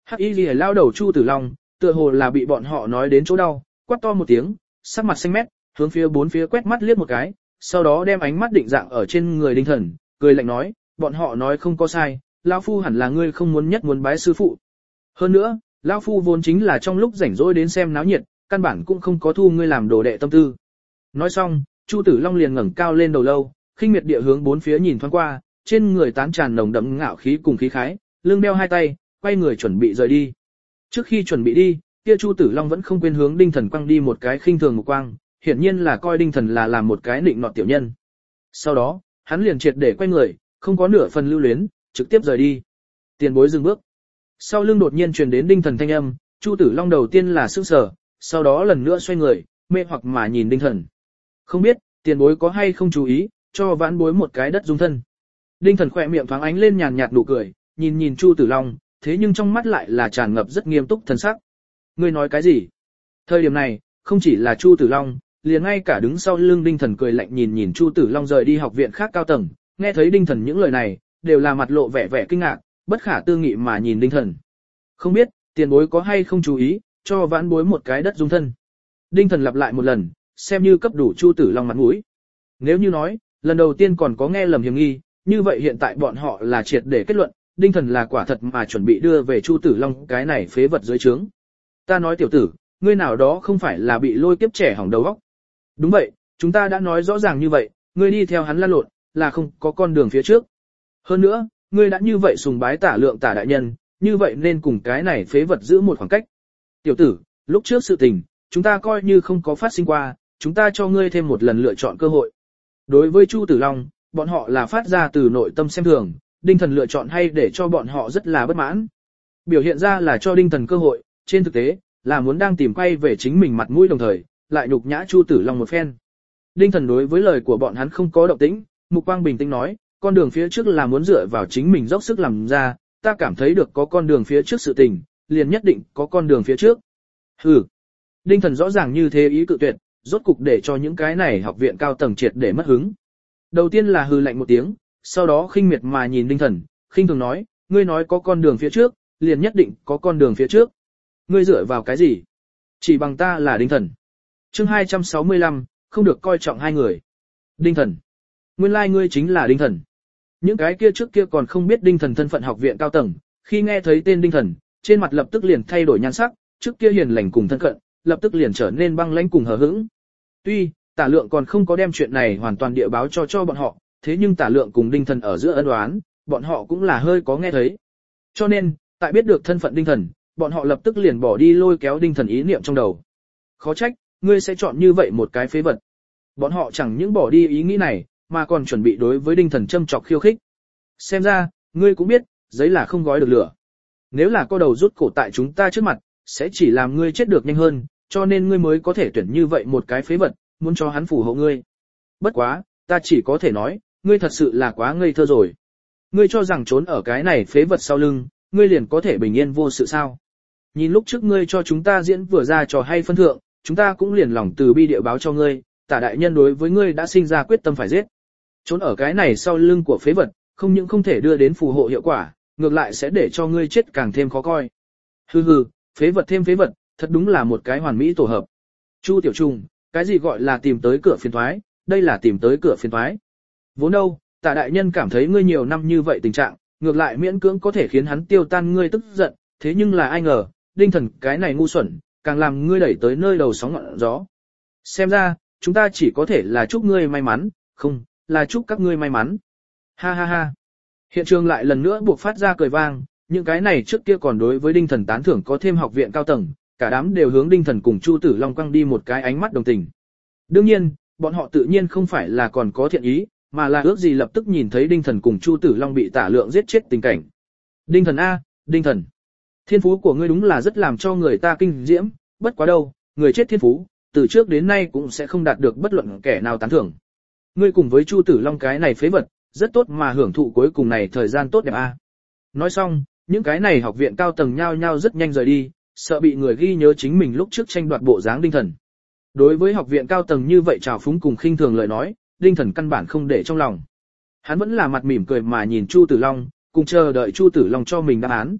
Hắc Y Liễu lao đầu Chu Tử Long, tựa hồ là bị bọn họ nói đến chỗ đau, quát to một tiếng, sắc mặt xanh mét, hướng phía bốn phía quét mắt liếc một cái, sau đó đem ánh mắt định dạng ở trên người Đinh Thần, cười lạnh nói, bọn họ nói không có sai, lão phu hẳn là ngươi không muốn nhất muốn bái sư phụ. Hơn nữa, lão phu vốn chính là trong lúc rảnh rỗi đến xem náo nhiệt, căn bản cũng không có thu ngươi làm đồ đệ tâm tư. Nói xong, Chu Tử Long liền ngẩng cao lên đầu lâu, khinh miệt địa hướng bốn phía nhìn thoáng qua, trên người tán tràn nồng đậm ngạo khí cùng khí khái, lưng đeo hai tay, quay người chuẩn bị rời đi. Trước khi chuẩn bị đi, kia Chu Tử Long vẫn không quên hướng Đinh Thần quăng đi một cái khinh thường một quang, hiển nhiên là coi Đinh Thần là làm một cái nịnh nọt tiểu nhân. Sau đó, hắn liền triệt để quay người, không có nửa phần lưu luyến, trực tiếp rời đi. Tiền bối dừng bước. Sau lưng đột nhiên truyền đến Đinh Thần thanh âm, Chu Tử Long đầu tiên là sững sờ, sau đó lần nữa xoay người, mê hoặc mà nhìn Đinh Thần. Không biết, tiền bối có hay không chú ý, cho vãn bối một cái đất dung thân. Đinh Thần khỏe miệng thoáng ánh lên nhàn nhạt nụ cười, nhìn nhìn Chu Tử Long, thế nhưng trong mắt lại là tràn ngập rất nghiêm túc thần sắc. Ngươi nói cái gì? Thời điểm này, không chỉ là Chu Tử Long, liền ngay cả đứng sau lưng Đinh Thần cười lạnh nhìn nhìn Chu Tử Long rời đi học viện khác cao tầng, nghe thấy Đinh Thần những lời này, đều là mặt lộ vẻ vẻ kinh ngạc, bất khả tư nghị mà nhìn Đinh Thần. Không biết, tiền bối có hay không chú ý, cho vãn bối một cái đất dung thân. Đinh Thần lặp lại một lần, xem như cấp đủ Chu Tử Long mặt mũi. Nếu như nói, lần đầu tiên còn có nghe lầm hiểm nghi, như vậy hiện tại bọn họ là triệt để kết luận, Đinh Thần là quả thật mà chuẩn bị đưa về Chu Tử Long cái này phế vật dưới trướng. Ta nói tiểu tử, ngươi nào đó không phải là bị lôi kiếp trẻ hỏng đầu óc. Đúng vậy, chúng ta đã nói rõ ràng như vậy, ngươi đi theo hắn lăn lộn, là không có con đường phía trước. Hơn nữa, ngươi đã như vậy sùng bái Tả Lượng Tả đại nhân, như vậy nên cùng cái này phế vật giữ một khoảng cách. Tiểu tử, lúc trước sự tình, chúng ta coi như không có phát sinh qua, chúng ta cho ngươi thêm một lần lựa chọn cơ hội. Đối với Chu Tử Long, bọn họ là phát ra từ nội tâm xem thường, Đinh Thần lựa chọn hay để cho bọn họ rất là bất mãn. Biểu hiện ra là cho Đinh Thần cơ hội, trên thực tế, là muốn đang tìm quay về chính mình mặt mũi đồng thời, lại nhục nhã Chu Tử Long một phen. Đinh Thần đối với lời của bọn hắn không có động tĩnh, Mục Quang bình tĩnh nói, con đường phía trước là muốn dựa vào chính mình dốc sức làm ra, ta cảm thấy được có con đường phía trước sự tình, liền nhất định có con đường phía trước. Hừ. Đinh Thần rõ ràng như thế ý cự tuyệt, rốt cục để cho những cái này học viện cao tầng triệt để mất hứng. Đầu tiên là hừ lạnh một tiếng, sau đó khinh miệt mà nhìn Đinh Thần, khinh thường nói, ngươi nói có con đường phía trước, liền nhất định có con đường phía trước. Ngươi dựa vào cái gì? Chỉ bằng ta là Đinh Thần. Chương hai trăm sáu mươi lăm, không được coi trọng hai người. Đinh Thần. Nguyên lai like ngươi chính là Đinh Thần. Những cái kia trước kia còn không biết Đinh Thần thân phận học viện cao tầng, khi nghe thấy tên Đinh Thần, trên mặt lập tức liền thay đổi nhan sắc, trước kia hiền lành cùng thân cận, lập tức liền trở nên băng lãnh cùng hờ hững. Tuy, Tả Lượng còn không có đem chuyện này hoàn toàn địa báo cho cho bọn họ, thế nhưng Tả Lượng cùng Đinh Thần ở giữa ân oán, bọn họ cũng là hơi có nghe thấy. Cho nên, tại biết được thân phận Đinh Thần, bọn họ lập tức liền bỏ đi lôi kéo Đinh Thần ý niệm trong đầu. Khó trách, ngươi sẽ chọn như vậy một cái phế vật. Bọn họ chẳng những bỏ đi ý nghĩ này, mà còn chuẩn bị đối với Đinh Thần châm chọc khiêu khích. Xem ra, ngươi cũng biết, giấy là không gói được lửa. Nếu là co đầu rút cổ tại chúng ta trước mặt, sẽ chỉ làm ngươi chết được nhanh hơn, cho nên ngươi mới có thể tuyển như vậy một cái phế vật, muốn cho hắn phù hộ ngươi. Bất quá, ta chỉ có thể nói, ngươi thật sự là quá ngây thơ rồi. Ngươi cho rằng trốn ở cái này phế vật sau lưng, ngươi liền có thể bình yên vô sự sao? Nhìn lúc trước ngươi cho chúng ta diễn vừa ra trò hay phân thượng, chúng ta cũng liền lòng từ bi địa báo cho ngươi, Tả đại nhân đối với ngươi đã sinh ra quyết tâm phải giết. Trốn ở cái này sau lưng của phế vật, không những không thể đưa đến phù hộ hiệu quả, ngược lại sẽ để cho ngươi chết càng thêm khó coi. Hừ hừ, phế vật thêm phế vật, thật đúng là một cái hoàn mỹ tổ hợp. Chu Tiểu Trung, cái gì gọi là tìm tới cửa phiền toái, đây là tìm tới cửa phiền toái. Vốn đâu, Tả đại nhân cảm thấy ngươi nhiều năm như vậy tình trạng, ngược lại miễn cưỡng có thể khiến hắn tiêu tan ngươi tức giận, thế nhưng là ai ngờ, Đinh Thần cái này ngu xuẩn, càng làm ngươi đẩy tới nơi đầu sóng ngọn gió. Xem ra, chúng ta chỉ có thể là chúc ngươi may mắn, không, là chúc các ngươi may mắn. Ha ha ha. Hiện trường lại lần nữa buộc phát ra cười vang, những cái này trước kia còn đối với Đinh Thần tán thưởng có thêm học viện cao tầng, cả đám đều hướng Đinh Thần cùng Chu Tử Long quăng đi một cái ánh mắt đồng tình. Đương nhiên, bọn họ tự nhiên không phải là còn có thiện ý, mà là ước gì lập tức nhìn thấy Đinh Thần cùng Chu Tử Long bị Tả Lượng giết chết tình cảnh. Đinh Thần a, Đinh Thần. Thiên phú của ngươi đúng là rất làm cho người ta kinh diễm, bất quá đâu, người chết thiên phú, từ trước đến nay cũng sẽ không đạt được bất luận kẻ nào tán thưởng. Ngươi cùng với Chu Tử Long cái này phế vật, rất tốt mà hưởng thụ cuối cùng này thời gian tốt đẹp a. Nói xong, những cái này học viện cao tầng nhao nhao rất nhanh rời đi, sợ bị người ghi nhớ chính mình lúc trước tranh đoạt bộ dáng Đinh Thần. Đối với học viện cao tầng như vậy trào phúng cùng khinh thường lời nói, Đinh Thần căn bản không để trong lòng. Hắn vẫn là mặt mỉm cười mà nhìn Chu Tử Long, cùng chờ đợi Chu Tử Long cho mình đáp án.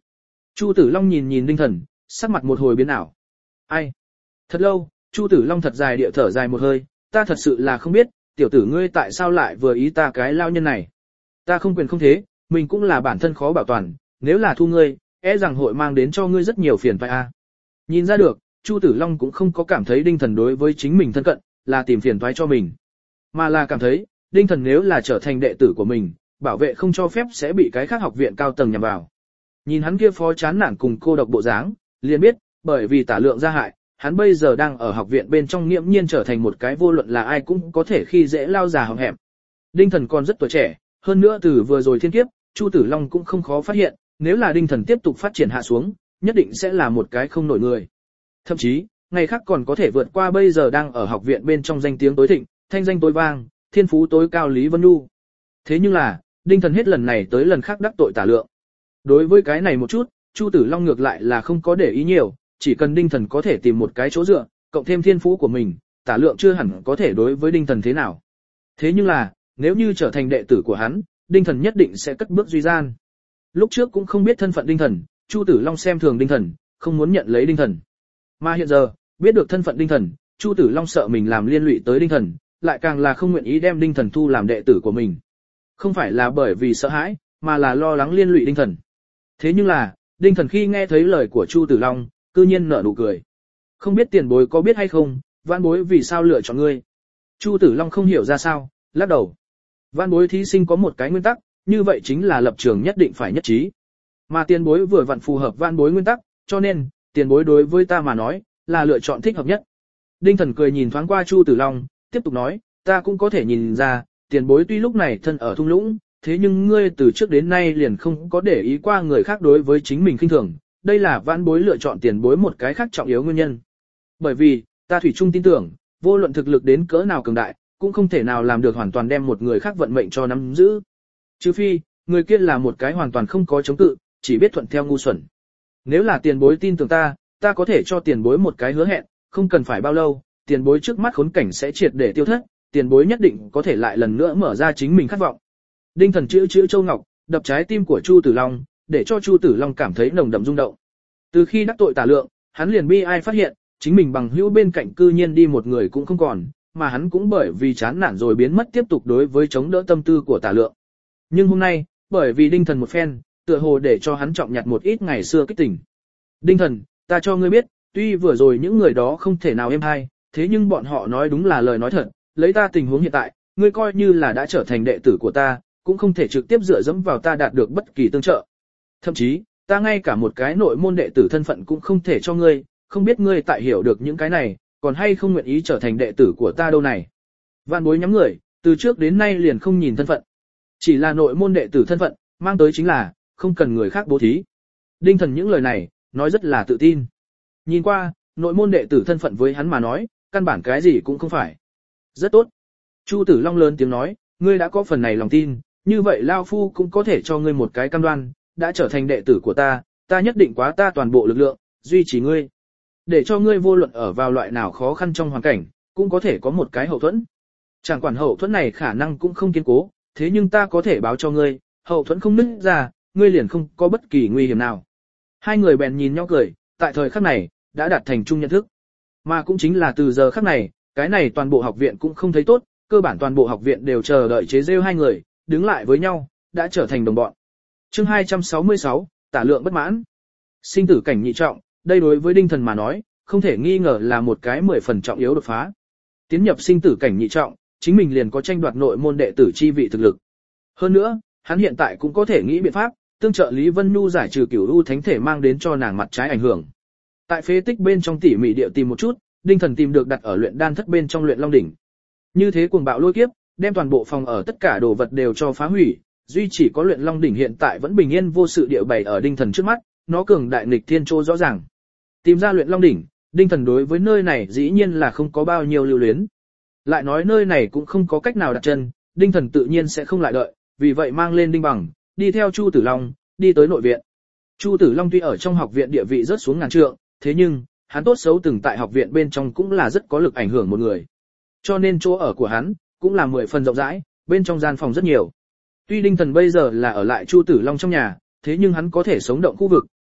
Chu Tử Long nhìn nhìn Đinh Thần, sắc mặt một hồi biến ảo. Ai? Thật lâu, Chu Tử Long thật dài địa thở dài một hơi, ta thật sự là không biết, tiểu tử ngươi tại sao lại vừa ý ta cái lao nhân này. Ta không quyền không thế, mình cũng là bản thân khó bảo toàn, nếu là thu ngươi, e rằng hội mang đến cho ngươi rất nhiều phiền phải a. Nhìn ra được, Chu Tử Long cũng không có cảm thấy Đinh Thần đối với chính mình thân cận, là tìm phiền toái cho mình, mà là cảm thấy, Đinh Thần nếu là trở thành đệ tử của mình, bảo vệ không cho phép sẽ bị cái khác học viện cao tầng nhằm vào. Nhìn hắn kia phó chán nản cùng cô độc bộ dáng, liền biết, bởi vì tả lượng gia hại, hắn bây giờ đang ở học viện bên trong nghiễm nhiên trở thành một cái vô luận là ai cũng có thể khi dễ lao già hỏng hẹm. Đinh Thần còn rất tuổi trẻ, hơn nữa từ vừa rồi thiên kiếp, Chu Tử Long cũng không khó phát hiện, nếu là Đinh Thần tiếp tục phát triển hạ xuống, nhất định sẽ là một cái không nổi người. Thậm chí, ngày khác còn có thể vượt qua bây giờ đang ở học viện bên trong danh tiếng tối thịnh, thanh danh tối vang, thiên phú tối cao Lý Vân Nhu. Thế nhưng là, Đinh Thần hết lần này tới lần khác đắc tội tả lượng. Đối với cái này một chút, Chu Tử Long ngược lại là không có để ý nhiều, chỉ cần Đinh Thần có thể tìm một cái chỗ dựa, cộng thêm thiên phú của mình, tả lượng chưa hẳn có thể đối với Đinh Thần thế nào. Thế nhưng là, nếu như trở thành đệ tử của hắn, Đinh Thần nhất định sẽ cất bước duy gian. Lúc trước cũng không biết thân phận Đinh Thần, Chu Tử Long xem thường Đinh Thần, không muốn nhận lấy Đinh Thần. Mà hiện giờ, biết được thân phận Đinh Thần, Chu Tử Long sợ mình làm liên lụy tới Đinh Thần, lại càng là không nguyện ý đem Đinh Thần thu làm đệ tử của mình. Không phải là bởi vì sợ hãi, mà là lo lắng liên lụy Đinh Thần. Thế nhưng là, Đinh Thần khi nghe thấy lời của Chu Tử Long, cư nhiên nở nụ cười. Không biết tiền bối có biết hay không, vãn bối vì sao lựa chọn ngươi. Chu Tử Long không hiểu ra sao, lắc đầu. Vãn bối thí sinh có một cái nguyên tắc, như vậy chính là lập trường nhất định phải nhất trí. Mà tiền bối vừa vặn phù hợp vãn bối nguyên tắc, cho nên, tiền bối đối với ta mà nói, là lựa chọn thích hợp nhất. Đinh Thần cười nhìn thoáng qua Chu Tử Long, tiếp tục nói, ta cũng có thể nhìn ra, tiền bối tuy lúc này thân ở thung lũng, thế nhưng ngươi từ trước đến nay liền không có để ý qua người khác đối với chính mình khinh thường, đây là vãn bối lựa chọn tiền bối một cái khác trọng yếu nguyên nhân. Bởi vì, ta thủy chung tin tưởng, vô luận thực lực đến cỡ nào cường đại, cũng không thể nào làm được hoàn toàn đem một người khác vận mệnh cho nắm giữ. Trừ phi, người kia là một cái hoàn toàn không có chống cự, chỉ biết thuận theo ngu xuẩn. Nếu là tiền bối tin tưởng ta, ta có thể cho tiền bối một cái hứa hẹn, không cần phải bao lâu, tiền bối trước mắt khốn cảnh sẽ triệt để tiêu thất, tiền bối nhất định có thể lại lần nữa mở ra chính mình khát vọng. Đinh Thần chữ chữ châu ngọc, đập trái tim của Chu Tử Long, để cho Chu Tử Long cảm thấy nồng đậm rung động. Từ khi đắc tội tả lượng, hắn liền bi ai phát hiện, chính mình bằng hữu bên cạnh cư nhiên đi một người cũng không còn, mà hắn cũng bởi vì chán nản rồi biến mất tiếp tục đối với chống đỡ tâm tư của tả lượng. Nhưng hôm nay, bởi vì Đinh Thần một phen, tựa hồ để cho hắn trọng nhặt một ít ngày xưa kích tỉnh. Đinh Thần, ta cho ngươi biết, tuy vừa rồi những người đó không thể nào êm hay, thế nhưng bọn họ nói đúng là lời nói thật, lấy ta tình huống hiện tại, ngươi coi như là đã trở thành đệ tử của ta, cũng không thể trực tiếp dựa dẫm vào ta đạt được bất kỳ tương trợ. Thậm chí, ta ngay cả một cái nội môn đệ tử thân phận cũng không thể cho ngươi, không biết ngươi tại hiểu được những cái này, còn hay không nguyện ý trở thành đệ tử của ta đâu này. Vạn bối nhắm người, từ trước đến nay liền không nhìn thân phận. Chỉ là nội môn đệ tử thân phận, mang tới chính là, không cần người khác bố thí. Đinh Thần những lời này, nói rất là tự tin. Nhìn qua, nội môn đệ tử thân phận với hắn mà nói, căn bản cái gì cũng không phải. Rất tốt. Chu Tử Long lớn tiếng nói, ngươi đã có phần này lòng tin, như vậy Lao Phu cũng có thể cho ngươi một cái cam đoan, đã trở thành đệ tử của ta, ta nhất định quá ta toàn bộ lực lượng, duy trì ngươi. Để cho ngươi vô luận ở vào loại nào khó khăn trong hoàn cảnh, cũng có thể có một cái hậu thuẫn. Chẳng quản hậu thuẫn này khả năng cũng không kiên cố, thế nhưng ta có thể báo cho ngươi, hậu thuẫn không nứt ra, ngươi liền không có bất kỳ nguy hiểm nào. Hai người bèn nhìn nhau cười, tại thời khắc này, đã đạt thành chung nhận thức. Mà cũng chính là từ giờ khắc này, cái này toàn bộ học viện cũng không thấy tốt, cơ bản toàn bộ học viện đều chờ đợi chế rêu hai người, đứng lại với nhau, đã trở thành đồng bọn. Chương hai trăm sáu mươi sáu, tả lượng bất mãn. Sinh tử cảnh nhị trọng, đây đối với Đinh Thần mà nói, không thể nghi ngờ là một cái mười phần trọng yếu đột phá. Tiến nhập sinh tử cảnh nhị trọng, chính mình liền có tranh đoạt nội môn đệ tử chi vị thực lực. Hơn nữa, hắn hiện tại cũng có thể nghĩ biện pháp, tương trợ Lý Vân Nhu giải trừ cửu u thánh thể mang đến cho nàng mặt trái ảnh hưởng. Tại phế tích bên trong tỉ mỉ địa tìm một chút, Đinh Thần tìm được đặt ở luyện đan thất bên trong luyện long đỉnh. Như thế cuồng bạo lôi kiếp, đem toàn bộ phòng ở tất cả đồ vật đều cho phá hủy, duy chỉ có luyện long đỉnh hiện tại vẫn bình yên vô sự địa bày ở Đinh Thần trước mắt, nó cường đại nghịch thiên trô rõ ràng. Tìm ra luyện long đỉnh, Đinh Thần đối với nơi này dĩ nhiên là không có bao nhiêu lưu luyến. Lại nói nơi này cũng không có cách nào đặt chân, Đinh Thần tự nhiên sẽ không lại đợi, vì vậy mang lên đinh bằng, đi theo Chu Tử Long, đi tới nội viện. Chu Tử Long tuy ở trong học viện địa vị rất xuống ngàn trượng, thế nhưng, hắn tốt xấu từng tại học viện bên trong cũng là rất có lực ảnh hưởng một người. Cho nên chỗ ở của hắn, cũng là mười phần rộng rãi, bên trong gian phòng rất nhiều. Tuy Đinh Thần bây giờ là ở lại Chu Tử Long trong nhà, thế nhưng hắn có thể sống động khu vực,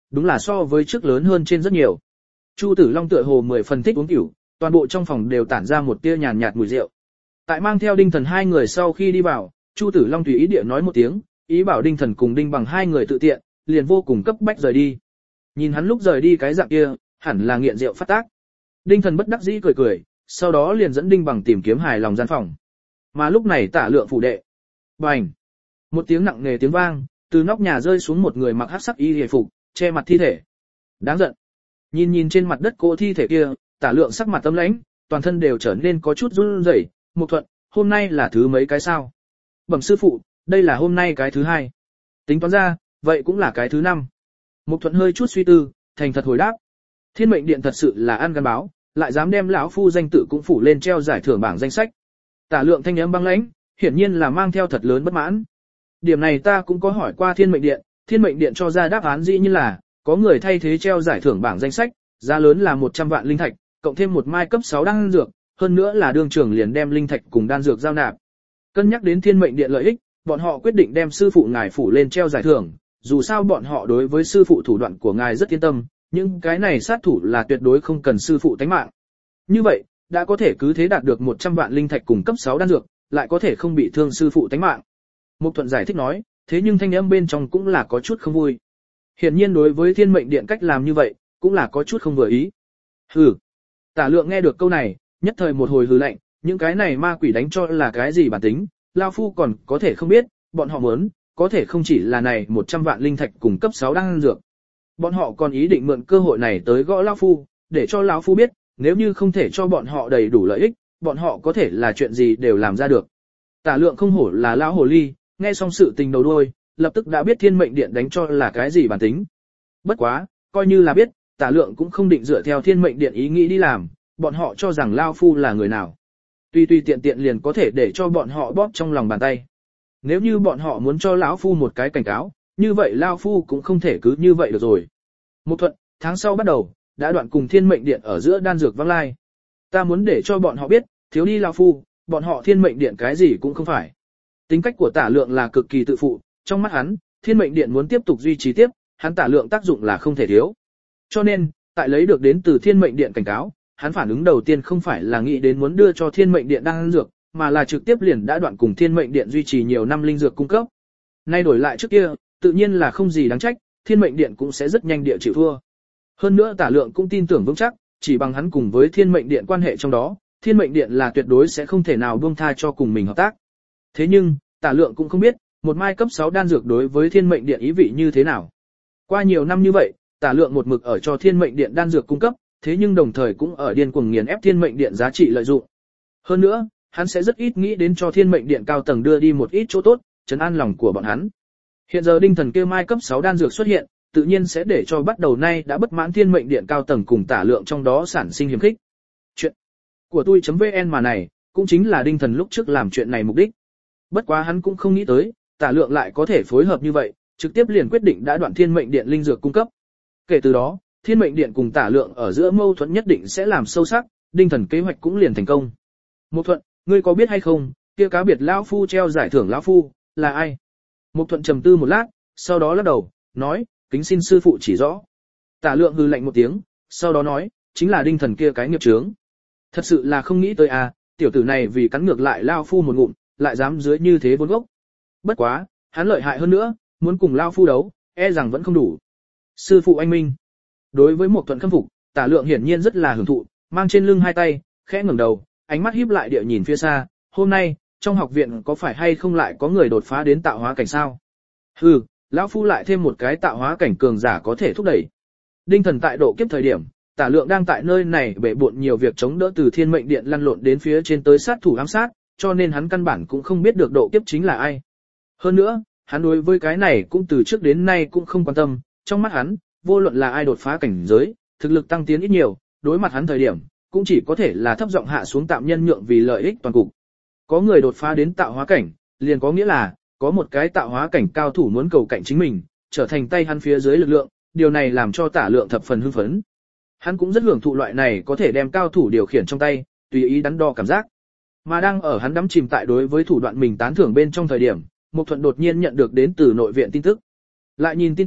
đúng là so với trước lớn hơn trên rất nhiều. Chu Tử Long tựa hồ mười phần thích uống rượu, toàn bộ trong phòng đều tản ra một tia nhàn nhạt mùi rượu. Tại mang theo Đinh Thần hai người sau khi đi vào, Chu Tử Long tùy ý địa nói một tiếng, ý bảo Đinh Thần cùng Đinh Bằng hai người tự tiện, liền vô cùng cấp bách rời đi. Nhìn hắn lúc rời đi cái dạng kia, hẳn là nghiện rượu phát tác. Đinh Thần bất đắc dĩ cười cười, sau đó liền dẫn Đinh Bằng tìm kiếm hài lòng gian phòng. Mà lúc này Tả Lượng phủ đệ. Bành! Một tiếng nặng nề tiếng vang, từ nóc nhà rơi xuống một người mặc hắc sắc y hề phục, che mặt thi thể. Đáng giận! Nhìn nhìn trên mặt đất cô thi thể kia, Tả Lượng sắc mặt tâm lãnh, toàn thân đều trở nên có chút run rẩy. Mục Thuận, hôm nay là thứ mấy cái sao? Bẩm sư phụ, đây là hôm nay cái thứ hai. Tính toán ra, vậy cũng là cái thứ năm. Mục Thuận hơi chút suy tư, thành thật hồi đáp. Thiên Mệnh Điện thật sự là ăn gan báo, lại dám đem lão phu danh tự cũng phủ lên treo giải thưởng bảng danh sách. Tả Lượng thanh âm băng lãnh, hiển nhiên là mang theo thật lớn bất mãn. Điểm này ta cũng có hỏi qua Thiên Mệnh Điện, Thiên Mệnh Điện cho ra đáp án dĩ nhiên là, có người thay thế treo giải thưởng bảng danh sách, giá lớn là một trăm vạn linh thạch, cộng thêm một mai cấp sáu đan dược, hơn nữa là đương trưởng liền đem linh thạch cùng đan dược giao nạp. Cân nhắc đến Thiên Mệnh Điện lợi ích, bọn họ quyết định đem sư phụ ngài phủ lên treo giải thưởng, dù sao bọn họ đối với sư phụ thủ đoạn của ngài rất yên tâm, nhưng cái này sát thủ là tuyệt đối không cần sư phụ tánh mạng. Như vậy, đã có thể cứ thế đạt được một trăm vạn linh thạch cùng cấp sáu đan dược, lại có thể không bị thương sư phụ tánh mạng. Mục Thuận giải thích nói, thế nhưng thanh âm bên trong cũng là có chút không vui. Hiển nhiên đối với Thiên Mệnh Điện cách làm như vậy, cũng là có chút không vừa ý. Hừ. Tả Lượng nghe được câu này, nhất thời một hồi hừ lạnh, những cái này ma quỷ đánh cho là cái gì bản tính, lao phu còn có thể không biết, bọn họ muốn, có thể không chỉ là này một trăm vạn linh thạch cùng cấp sáu đan dược. Bọn họ còn ý định mượn cơ hội này tới gõ lão phu, để cho lão phu biết, nếu như không thể cho bọn họ đầy đủ lợi ích, bọn họ có thể là chuyện gì đều làm ra được. Tả Lượng không hổ là lão hồ ly, nghe xong sự tình đầu đuôi, lập tức đã biết Thiên Mệnh Điện đánh cho là cái gì bản tính. Bất quá, coi như là biết, Tả Lượng cũng không định dựa theo Thiên Mệnh Điện ý nghĩ đi làm, bọn họ cho rằng lão phu là người nào. Tuy tuy tiện tiện liền có thể để cho bọn họ bóp trong lòng bàn tay. Nếu như bọn họ muốn cho lão phu một cái cảnh cáo, như vậy lão phu cũng không thể cứ như vậy được rồi. Mục Thuận, tháng sau bắt đầu, đã đoạn cùng Thiên Mệnh Điện ở giữa đan dược vắng lai. Ta muốn để cho bọn họ biết, thiếu đi lão phu, bọn họ Thiên Mệnh Điện cái gì cũng không phải. Tính cách của Tả Lượng là cực kỳ tự phụ, trong mắt hắn, Thiên Mệnh Điện muốn tiếp tục duy trì tiếp, hắn Tả Lượng tác dụng là không thể thiếu. Cho nên, tại lấy được đến từ Thiên Mệnh Điện cảnh cáo, hắn phản ứng đầu tiên không phải là nghĩ đến muốn đưa cho Thiên Mệnh Điện đan dược, mà là trực tiếp liền đã đoạn cùng Thiên Mệnh Điện duy trì nhiều năm linh dược cung cấp. Nay đổi lại trước kia, tự nhiên là không gì đáng trách, Thiên Mệnh Điện cũng sẽ rất nhanh địa chịu thua. Hơn nữa Tả Lượng cũng tin tưởng vững chắc, chỉ bằng hắn cùng với Thiên Mệnh Điện quan hệ trong đó, Thiên Mệnh Điện là tuyệt đối sẽ không thể nào buông tha cho cùng mình hợp tác. Thế nhưng, Tả Lượng cũng không biết, một mai cấp sáu đan dược đối với Thiên Mệnh Điện ý vị như thế nào. Qua nhiều năm như vậy, Tả Lượng một mực ở cho Thiên Mệnh Điện đan dược cung cấp, thế nhưng đồng thời cũng ở điên cuồng nghiền ép Thiên Mệnh Điện giá trị lợi dụng. Hơn nữa, hắn sẽ rất ít nghĩ đến cho Thiên Mệnh Điện cao tầng đưa đi một ít chỗ tốt, trấn an lòng của bọn hắn. Hiện giờ Đinh Thần kia mai cấp sáu đan dược xuất hiện, tự nhiên sẽ để cho bắt đầu nay đã bất mãn Thiên Mệnh Điện cao tầng cùng Tả Lượng trong đó sản sinh hiềm khích. Chuyện của tôi.vn mà này, cũng chính là Đinh Thần lúc trước làm chuyện này mục đích. Bất quá hắn cũng không nghĩ tới, Tả Lượng lại có thể phối hợp như vậy, trực tiếp liền quyết định đã đoạn Thiên Mệnh Điện linh dược cung cấp. Kể từ đó, Thiên Mệnh Điện cùng Tả Lượng ở giữa mâu thuẫn nhất định sẽ làm sâu sắc, Đinh Thần kế hoạch cũng liền thành công. Mục Thuận, ngươi có biết hay không, kia cá biệt lão phu treo giải thưởng lão phu là ai? Mục Thuận trầm tư một lát, sau đó lắc đầu, nói, kính xin sư phụ chỉ rõ. Tả Lượng hừ lạnh một tiếng, sau đó nói, chính là Đinh Thần kia cái nghiệp chướng. Thật sự là không nghĩ tới à, tiểu tử này vì cắn ngược lại lão phu một ngụm, lại dám dưới như thế vốn gốc. Bất quá, hắn lợi hại hơn nữa, muốn cùng lão phu đấu, e rằng vẫn không đủ. Sư phụ anh minh. Đối với Mục Thuận khâm phục, Tả Lượng hiển nhiên rất là hưởng thụ, mang trên lưng hai tay, khẽ ngẩng đầu, ánh mắt híp lại địa nhìn phía xa, hôm nay, trong học viện có phải hay không lại có người đột phá đến tạo hóa cảnh sao? Hừ, lão phu lại thêm một cái tạo hóa cảnh cường giả có thể thúc đẩy. Đinh Thần tại độ kiếp thời điểm, Tả Lượng đang tại nơi này bệ bội nhiều việc chống đỡ từ Thiên Mệnh Điện lăn lộn đến phía trên tới sát thủ ám sát, cho nên hắn căn bản cũng không biết được độ kiếp chính là ai. Hơn nữa, hắn đối với cái này cũng từ trước đến nay cũng không quan tâm, trong mắt hắn, vô luận là ai đột phá cảnh giới, thực lực tăng tiến ít nhiều, đối mặt hắn thời điểm, cũng chỉ có thể là thấp giọng hạ xuống tạm nhân nhượng vì lợi ích toàn cục. Có người đột phá đến tạo hóa cảnh, liền có nghĩa là, có một cái tạo hóa cảnh cao thủ muốn cầu cạnh chính mình, trở thành tay hắn phía dưới lực lượng, điều này làm cho Tả Lượng thập phần hưng phấn. Hắn cũng rất hưởng thụ loại này có thể đem cao thủ điều khiển trong tay, tùy ý đắn đo cảm giác. Mà đang ở hắn đắm chìm tại đối với thủ đoạn mình tán thưởng bên trong thời điểm, Mục Thuận đột nhiên nhận được đến từ nội viện tin tức. Lại nhìn tin tức,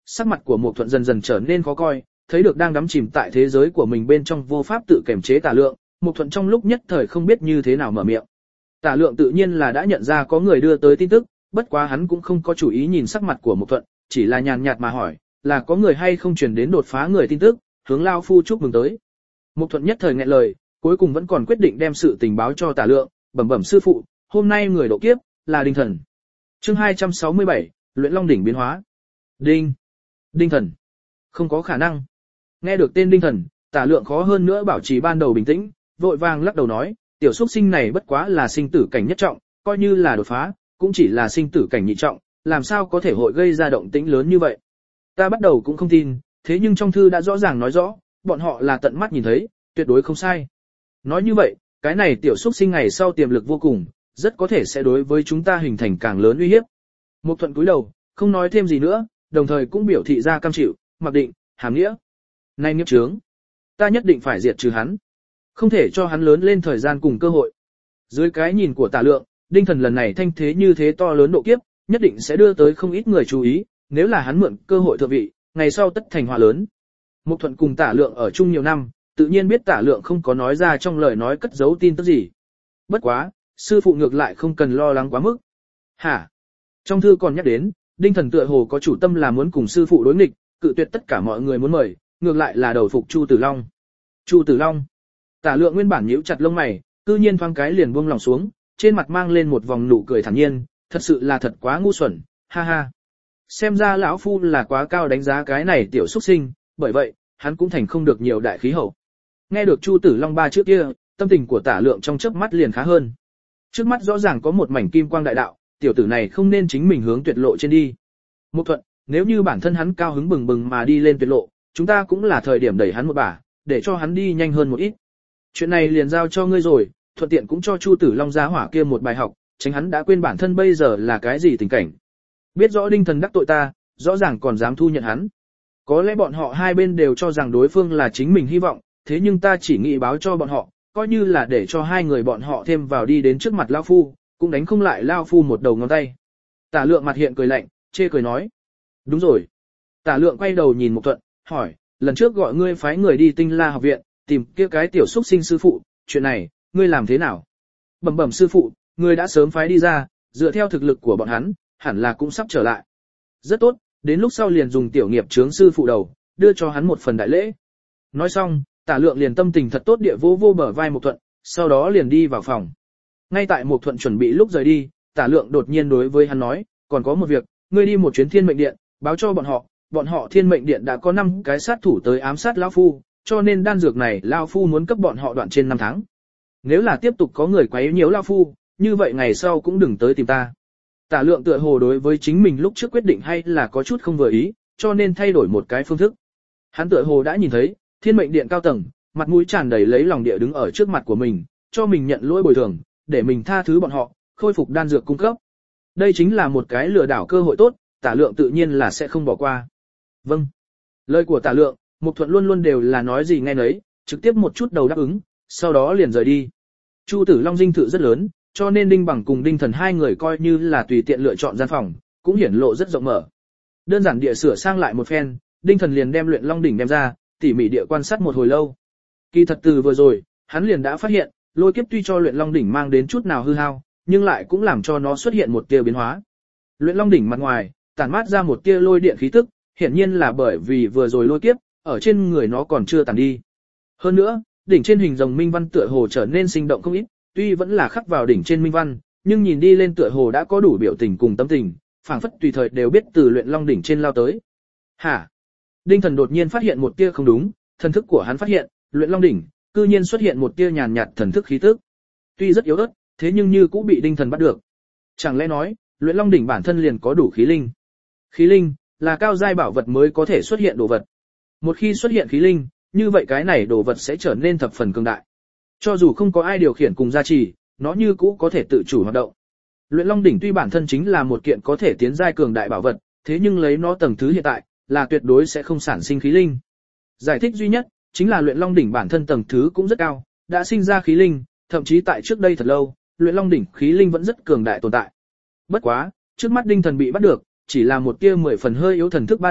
sắc mặt của Mục Thuận dần dần trở nên khó coi, thấy được đang đắm chìm tại thế giới của mình bên trong vô pháp tự kiềm chế Tả Lượng, Mục Thuận trong lúc nhất thời không biết như thế nào mở miệng. Tả Lượng tự nhiên là đã nhận ra có người đưa tới tin tức, bất quá hắn cũng không có chủ ý nhìn sắc mặt của Mục Thuận, chỉ là nhàn nhạt mà hỏi, là có người hay không truyền đến đột phá người tin tức, hướng lao phu chúc mừng tới. Mục Thuận nhất thời nghẹn lời, cuối cùng vẫn còn quyết định đem sự tình báo cho Tả Lượng, bẩm bẩm sư phụ, hôm nay người độ kiếp là Đinh Thần. Chương hai trăm sáu mươi bảy, Luyện Long đỉnh biến hóa. Đinh, Đinh Thần, không có khả năng. Nghe được tên Đinh Thần, Tả Lượng khó hơn nữa bảo trì ban đầu bình tĩnh, vội vàng lắc đầu nói, tiểu xuất sinh này bất quá là sinh tử cảnh nhất trọng, coi như là đột phá, cũng chỉ là sinh tử cảnh nhị trọng, làm sao có thể hội gây ra động tĩnh lớn như vậy. Ta bắt đầu cũng không tin, thế nhưng trong thư đã rõ ràng nói rõ, bọn họ là tận mắt nhìn thấy, tuyệt đối không sai. Nói như vậy, cái này tiểu xuất sinh ngày sau tiềm lực vô cùng, rất có thể sẽ đối với chúng ta hình thành càng lớn uy hiếp. Mục Thuận cúi đầu, không nói thêm gì nữa, đồng thời cũng biểu thị ra cam chịu, mặc định, hàm nghĩa. Nay nghiệp chướng, ta nhất định phải diệt trừ hắn, không thể cho hắn lớn lên thời gian cùng cơ hội. Dưới cái nhìn của Tả Lượng, Đinh Thần lần này thanh thế như thế to lớn độ kiếp, nhất định sẽ đưa tới không ít người chú ý, nếu là hắn mượn cơ hội thượng vị, ngày sau tất thành họa lớn. Mục Thuận cùng Tả Lượng ở chung nhiều năm, tự nhiên biết Tả Lượng không có nói ra trong lời nói cất giấu tin tức gì. Bất quá, sư phụ ngược lại không cần lo lắng quá mức. Hả? Trong thư còn nhắc đến, Đinh Thần tựa hồ có chủ tâm là muốn cùng sư phụ đối nghịch, cự tuyệt tất cả mọi người muốn mời, ngược lại là đầu phục Chu Tử Long. Chu Tử Long. Tả Lượng nguyên bản nhíu chặt lông mày, cư nhiên thoáng cái liền buông lòng xuống, trên mặt mang lên một vòng nụ cười thản nhiên, thật sự là thật quá ngu xuẩn, ha ha. Xem ra lão phu là quá cao đánh giá cái này tiểu xuất sinh, bởi vậy, hắn cũng thành không được nhiều đại khí hậu. Nghe được Chu Tử Long ba chữ kia, tâm tình của Tả Lượng trong chớp mắt liền khá hơn. Trước mắt rõ ràng có một mảnh kim quang đại đạo, tiểu tử này không nên chính mình hướng tuyệt lộ trên đi. Mục Thuận, nếu như bản thân hắn cao hứng bừng bừng mà đi lên tuyệt lộ, chúng ta cũng là thời điểm đẩy hắn một bả, để cho hắn đi nhanh hơn một ít. Chuyện này liền giao cho ngươi rồi, thuận tiện cũng cho Chu Tử Long gia hỏa kia một bài học, tránh hắn đã quên bản thân bây giờ là cái gì tình cảnh. Biết rõ Đinh Thần đắc tội ta, rõ ràng còn dám thu nhận hắn. Có lẽ bọn họ hai bên đều cho rằng đối phương là chính mình hy vọng, thế nhưng ta chỉ nghĩ báo cho bọn họ, coi như là để cho hai người bọn họ thêm vào đi đến trước mặt Lao Phu, cũng đánh không lại Lao Phu một đầu ngón tay. Tả Lượng mặt hiện cười lạnh, chê cười nói. Đúng rồi. Tả Lượng quay đầu nhìn Mục Thuận, hỏi, lần trước gọi ngươi phái người đi Tinh La học viện, tìm kia cái tiểu xuất sinh sư phụ, chuyện này, ngươi làm thế nào? Bẩm bẩm sư phụ, ngươi đã sớm phái đi ra, dựa theo thực lực của bọn hắn, hẳn là cũng sắp trở lại. Rất tốt, đến lúc sau liền dùng tiểu nghiệp chướng sư phụ đầu, đưa cho hắn một phần đại lễ. Nói xong, Tả Lượng liền tâm tình thật tốt địa vô vô bờ vai Mục Thuận, sau đó liền đi vào phòng. Ngay tại Mục Thuận chuẩn bị lúc rời đi, Tả Lượng đột nhiên đối với hắn nói, còn có một việc, ngươi đi một chuyến Thiên Mệnh Điện, báo cho bọn họ, bọn họ Thiên Mệnh Điện đã có năm cái sát thủ tới ám sát lão phu, cho nên đan dược này lão phu muốn cấp bọn họ đoạn trên năm tháng. Nếu là tiếp tục có người quấy nhiễu lão phu, như vậy ngày sau cũng đừng tới tìm ta. Tả Lượng tựa hồ đối với chính mình lúc trước quyết định hay là có chút không vừa ý, cho nên thay đổi một cái phương thức. Hắn tựa hồ đã nhìn thấy, Thiên Mệnh Điện cao tầng, mặt mũi tràn đầy lấy lòng địa đứng ở trước mặt của mình, cho mình nhận lỗi bồi thường, để mình tha thứ bọn họ, khôi phục đan dược cung cấp. Đây chính là một cái lừa đảo cơ hội tốt, Tả Lượng tự nhiên là sẽ không bỏ qua. Vâng. Lời của Tả Lượng, Mục Thuận luôn luôn đều là nói gì nghe nấy, trực tiếp một chút đầu đáp ứng, sau đó liền rời đi. Chu Tử Long dinh thự rất lớn, cho nên Đinh Bằng cùng Đinh Thần hai người coi như là tùy tiện lựa chọn gian phòng, cũng hiển lộ rất rộng mở. Đơn giản địa sửa sang lại một phen, Đinh Thần liền đem Luyện Long đỉnh đem ra, tỉ mỉ địa quan sát một hồi lâu. Kỳ thật từ vừa rồi, hắn liền đã phát hiện, lôi kiếp tuy cho Luyện Long đỉnh mang đến chút nào hư hao, nhưng lại cũng làm cho nó xuất hiện một tia biến hóa. Luyện Long đỉnh mặt ngoài, tản mát ra một tia lôi điện khí tức, hiển nhiên là bởi vì vừa rồi lôi kiếp, ở trên người nó còn chưa tàn đi. Hơn nữa, đỉnh trên hình rồng minh văn tựa hồ trở nên sinh động không ít, tuy vẫn là khắc vào đỉnh trên minh văn, nhưng nhìn đi lên tựa hồ đã có đủ biểu tình cùng tâm tình, phảng phất tùy thời đều biết từ Luyện Long đỉnh trên lao tới. Hả? Đinh Thần đột nhiên phát hiện một tia không đúng, thần thức của hắn phát hiện, Luyện Long đỉnh cư nhiên xuất hiện một tia nhàn nhạt thần thức khí tức. Tuy rất yếu ớt, thế nhưng như cũng bị Đinh Thần bắt được. Chẳng lẽ nói, Luyện Long đỉnh bản thân liền có đủ khí linh? Khí linh là cao giai bảo vật mới có thể xuất hiện đồ vật. Một khi xuất hiện khí linh, như vậy cái này đồ vật sẽ trở nên thập phần cường đại. Cho dù không có ai điều khiển cùng gia trì, nó như cũ có thể tự chủ hoạt động. Luyện Long đỉnh tuy bản thân chính là một kiện có thể tiến giai cường đại bảo vật, thế nhưng lấy nó tầng thứ hiện tại, là tuyệt đối sẽ không sản sinh khí linh. Giải thích duy nhất, chính là Luyện Long đỉnh bản thân tầng thứ cũng rất cao, đã sinh ra khí linh, thậm chí tại trước đây thật lâu, Luyện Long đỉnh khí linh vẫn rất cường đại tồn tại. Bất quá, trước mắt Đinh Thần bị bắt được, chỉ là một tia mười phần hơi yếu thần thức ba động,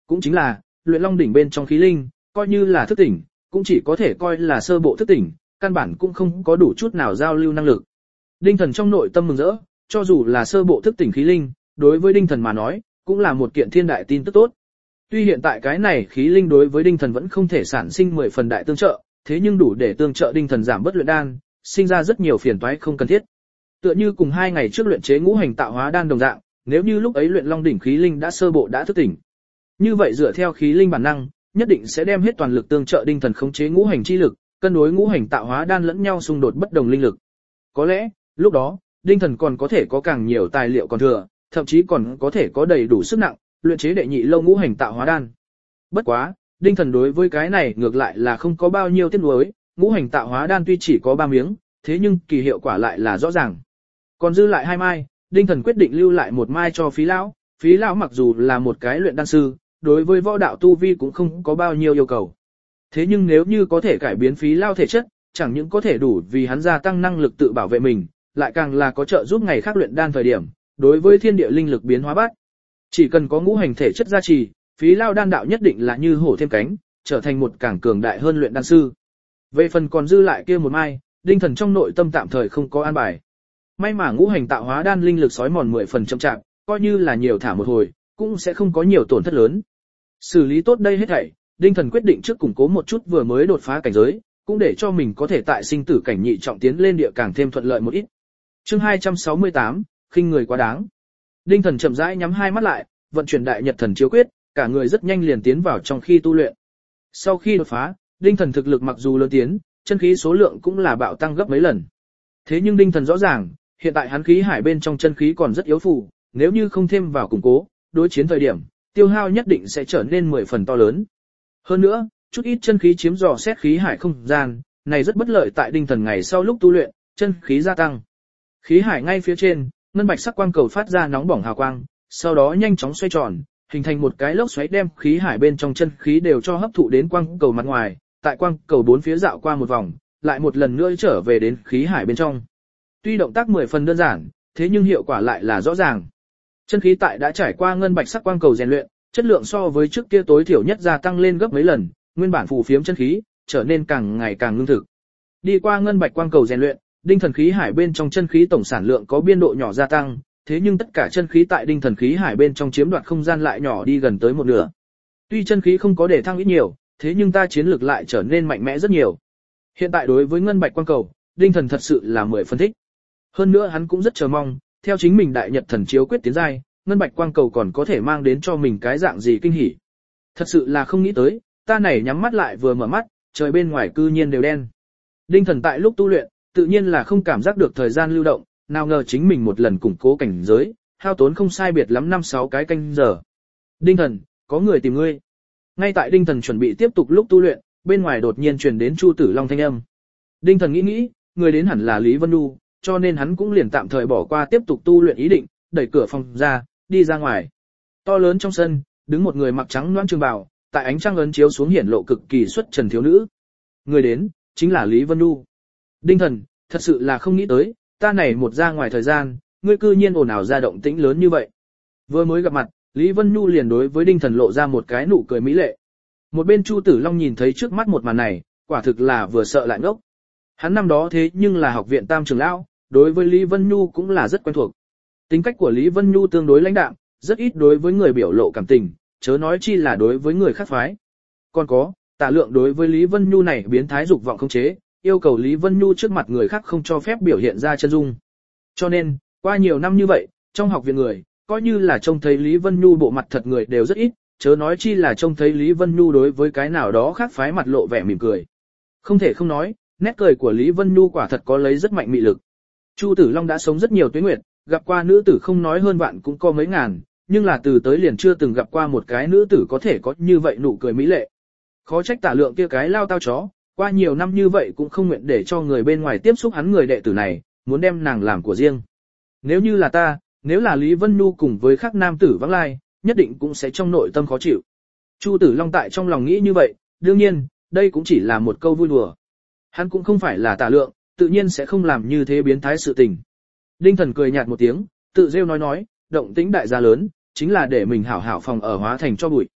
cũng chính là, luyện long đỉnh bên trong khí linh, coi như là thức tỉnh, cũng chỉ có thể coi là sơ bộ thức tỉnh, căn bản cũng không có đủ chút nào giao lưu năng lực. Đinh Thần trong nội tâm mừng rỡ, cho dù là sơ bộ thức tỉnh khí linh, đối với Đinh Thần mà nói, cũng là một kiện thiên đại tin tức tốt. Tuy hiện tại cái này khí linh đối với Đinh Thần vẫn không thể sản sinh mười phần đại tương trợ, thế nhưng đủ để tương trợ Đinh Thần giảm bớt luyện đan, sinh ra rất nhiều phiền toái không cần thiết. Tựa như cùng hai ngày trước luyện chế ngũ hành tạo hóa đan đồng dạng, nếu như lúc ấy luyện long đỉnh khí linh đã sơ bộ đã thức tỉnh. Như vậy dựa theo khí linh bản năng, nhất định sẽ đem hết toàn lực tương trợ Đinh Thần khống chế ngũ hành chi lực, cân đối ngũ hành tạo hóa đan lẫn nhau xung đột bất đồng linh lực. Có lẽ, lúc đó, Đinh Thần còn có thể có càng nhiều tài liệu còn thừa, thậm chí còn có thể có đầy đủ sức nặng, luyện chế đệ nhị lâu ngũ hành tạo hóa đan. Bất quá, Đinh Thần đối với cái này ngược lại là không có bao nhiêu tiếc nuối, ngũ hành tạo hóa đan tuy chỉ có ba miếng, thế nhưng kỳ hiệu quả lại là rõ ràng. Còn dư lại hai mai, Đinh Thần quyết định lưu lại một mai cho Phí lão, Phí lão mặc dù là một cái luyện đan sư, đối với võ đạo tu vi cũng không có bao nhiêu yêu cầu. Thế nhưng nếu như có thể cải biến Phí lão thể chất, chẳng những có thể đủ vì hắn gia tăng năng lực tự bảo vệ mình, lại càng là có trợ giúp ngày khác luyện đan thời điểm, đối với thiên địa linh lực biến hóa bát. Chỉ cần có ngũ hành thể chất gia trì, Phí lão đan đạo nhất định là như hổ thêm cánh, trở thành một càng cường đại hơn luyện đan sư. Về phần còn dư lại kia một mai, Đinh Thần trong nội tâm tạm thời không có an bài. May mà ngũ hành tạo hóa đan linh lực sói mòn mười phần chậm chạp, coi như là nhiều thả một hồi, cũng sẽ không có nhiều tổn thất lớn. Xử lý tốt đây hết thảy, Đinh Thần quyết định trước củng cố một chút vừa mới đột phá cảnh giới, cũng để cho mình có thể tại sinh tử cảnh nhị trọng tiến lên địa càng thêm thuận lợi một ít. Chương hai trăm sáu mươi tám, khinh người quá đáng. Đinh Thần chậm rãi nhắm hai mắt lại, vận chuyển đại nhật thần chiếu quyết, cả người rất nhanh liền tiến vào trong khi tu luyện. Sau khi đột phá, Đinh Thần thực lực mặc dù lớn tiến, chân khí số lượng cũng là bạo tăng gấp mấy lần. Thế nhưng Đinh Thần rõ ràng, hiện tại hắn khí hải bên trong chân khí còn rất yếu phù, nếu như không thêm vào củng cố, đối chiến thời điểm, tiêu hao nhất định sẽ trở nên mười phần to lớn. Hơn nữa, chút ít chân khí chiếm dò xét khí hải không gian, này rất bất lợi tại Đinh Thần ngày sau lúc tu luyện, chân khí gia tăng. Khí hải ngay phía trên, ngân bạch sắc quang cầu phát ra nóng bỏng hào quang, sau đó nhanh chóng xoay tròn, hình thành một cái lốc xoáy đem khí hải bên trong chân khí đều cho hấp thụ đến quang cầu mặt ngoài, tại quang cầu bốn phía dạo qua một vòng, lại một lần nữa trở về đến khí hải bên trong. Tuy động tác mười phần đơn giản, thế nhưng hiệu quả lại là rõ ràng. Chân khí tại đã trải qua ngân bạch sắc quang cầu rèn luyện, chất lượng so với trước kia tối thiểu nhất gia tăng lên gấp mấy lần, nguyên bản phù phiếm chân khí trở nên càng ngày càng ngưng thực. Đi qua ngân bạch quang cầu rèn luyện, Đinh Thần khí hải bên trong chân khí tổng sản lượng có biên độ nhỏ gia tăng, thế nhưng tất cả chân khí tại Đinh Thần khí hải bên trong chiếm đoạt không gian lại nhỏ đi gần tới một nửa. Tuy chân khí không có để thăng ít nhiều, thế nhưng ta chiến lược lại trở nên mạnh mẽ rất nhiều. Hiện tại đối với ngân bạch quang cầu, Đinh Thần thật sự là mười phân thích. Hơn nữa hắn cũng rất chờ mong, theo chính mình đại nhật thần chiếu quyết tiến giai, ngân bạch quang cầu còn có thể mang đến cho mình cái dạng gì kinh hỉ. Thật sự là không nghĩ tới, ta này nhắm mắt lại vừa mở mắt, trời bên ngoài cư nhiên đều đen. Đinh Thần tại lúc tu luyện, tự nhiên là không cảm giác được thời gian lưu động, nào ngờ chính mình một lần củng cố cảnh giới, hao tốn không sai biệt lắm năm sáu cái canh giờ. Đinh Thần, có người tìm ngươi. Ngay tại Đinh Thần chuẩn bị tiếp tục lúc tu luyện, bên ngoài đột nhiên truyền đến Chu Tử Long thanh âm. Đinh Thần nghĩ nghĩ, người đến hẳn là Lý Vân Nhu, cho nên hắn cũng liền tạm thời bỏ qua tiếp tục tu luyện ý định, đẩy cửa phòng ra, đi ra ngoài. To lớn trong sân, đứng một người mặc trắng loãng trường bào, tại ánh trăng ấn chiếu xuống hiển lộ cực kỳ xuất trần thiếu nữ. Người đến, chính là Lý Vân Nhu. Đinh Thần, thật sự là không nghĩ tới, ta này một ra ngoài thời gian, ngươi cư nhiên ồn ào ra động tĩnh lớn như vậy. Vừa mới gặp mặt, Lý Vân Nhu liền đối với Đinh Thần lộ ra một cái nụ cười mỹ lệ. Một bên Chu Tử Long nhìn thấy trước mắt một màn này, quả thực là vừa sợ lại ngốc. Hắn năm đó thế nhưng là học viện Tam trưởng lão, đối với Lý Vân Nhu cũng là rất quen thuộc. Tính cách của Lý Vân Nhu tương đối lãnh đạm, rất ít đối với người biểu lộ cảm tình, chớ nói chi là đối với người khác phái. Còn có, Tạ Lượng đối với Lý Vân Nhu này biến thái dục vọng không chế, yêu cầu Lý Vân Nhu trước mặt người khác không cho phép biểu hiện ra chân dung. Cho nên, qua nhiều năm như vậy, trong học viện người, coi như là trông thấy Lý Vân Nhu bộ mặt thật người đều rất ít, chớ nói chi là trông thấy Lý Vân Nhu đối với cái nào đó khác phái mặt lộ vẻ mỉm cười. Không thể không nói, nét cười của Lý Vân Nhu quả thật có lấy rất mạnh mị lực. Chu Tử Long đã sống rất nhiều tuế nguyệt, gặp qua nữ tử không nói hơn vạn cũng có mấy ngàn, nhưng là từ tới liền chưa từng gặp qua một cái nữ tử có thể có như vậy nụ cười mỹ lệ. Khó trách Tạ Lượng kia cái lao tao chó, qua nhiều năm như vậy cũng không nguyện để cho người bên ngoài tiếp xúc hắn người đệ tử này, muốn đem nàng làm của riêng. Nếu như là ta, nếu là Lý Vân Nhu cùng với các nam tử vắng lai, nhất định cũng sẽ trong nội tâm khó chịu. Chu Tử Long tại trong lòng nghĩ như vậy, đương nhiên, đây cũng chỉ là một câu vui đùa. Hắn cũng không phải là Tạ Lượng, tự nhiên sẽ không làm như thế biến thái sự tình. Đinh Thần cười nhạt một tiếng, tự rêu nói nói, động tĩnh đại gia lớn, chính là để mình hảo hảo phòng ở hóa thành cho bụi.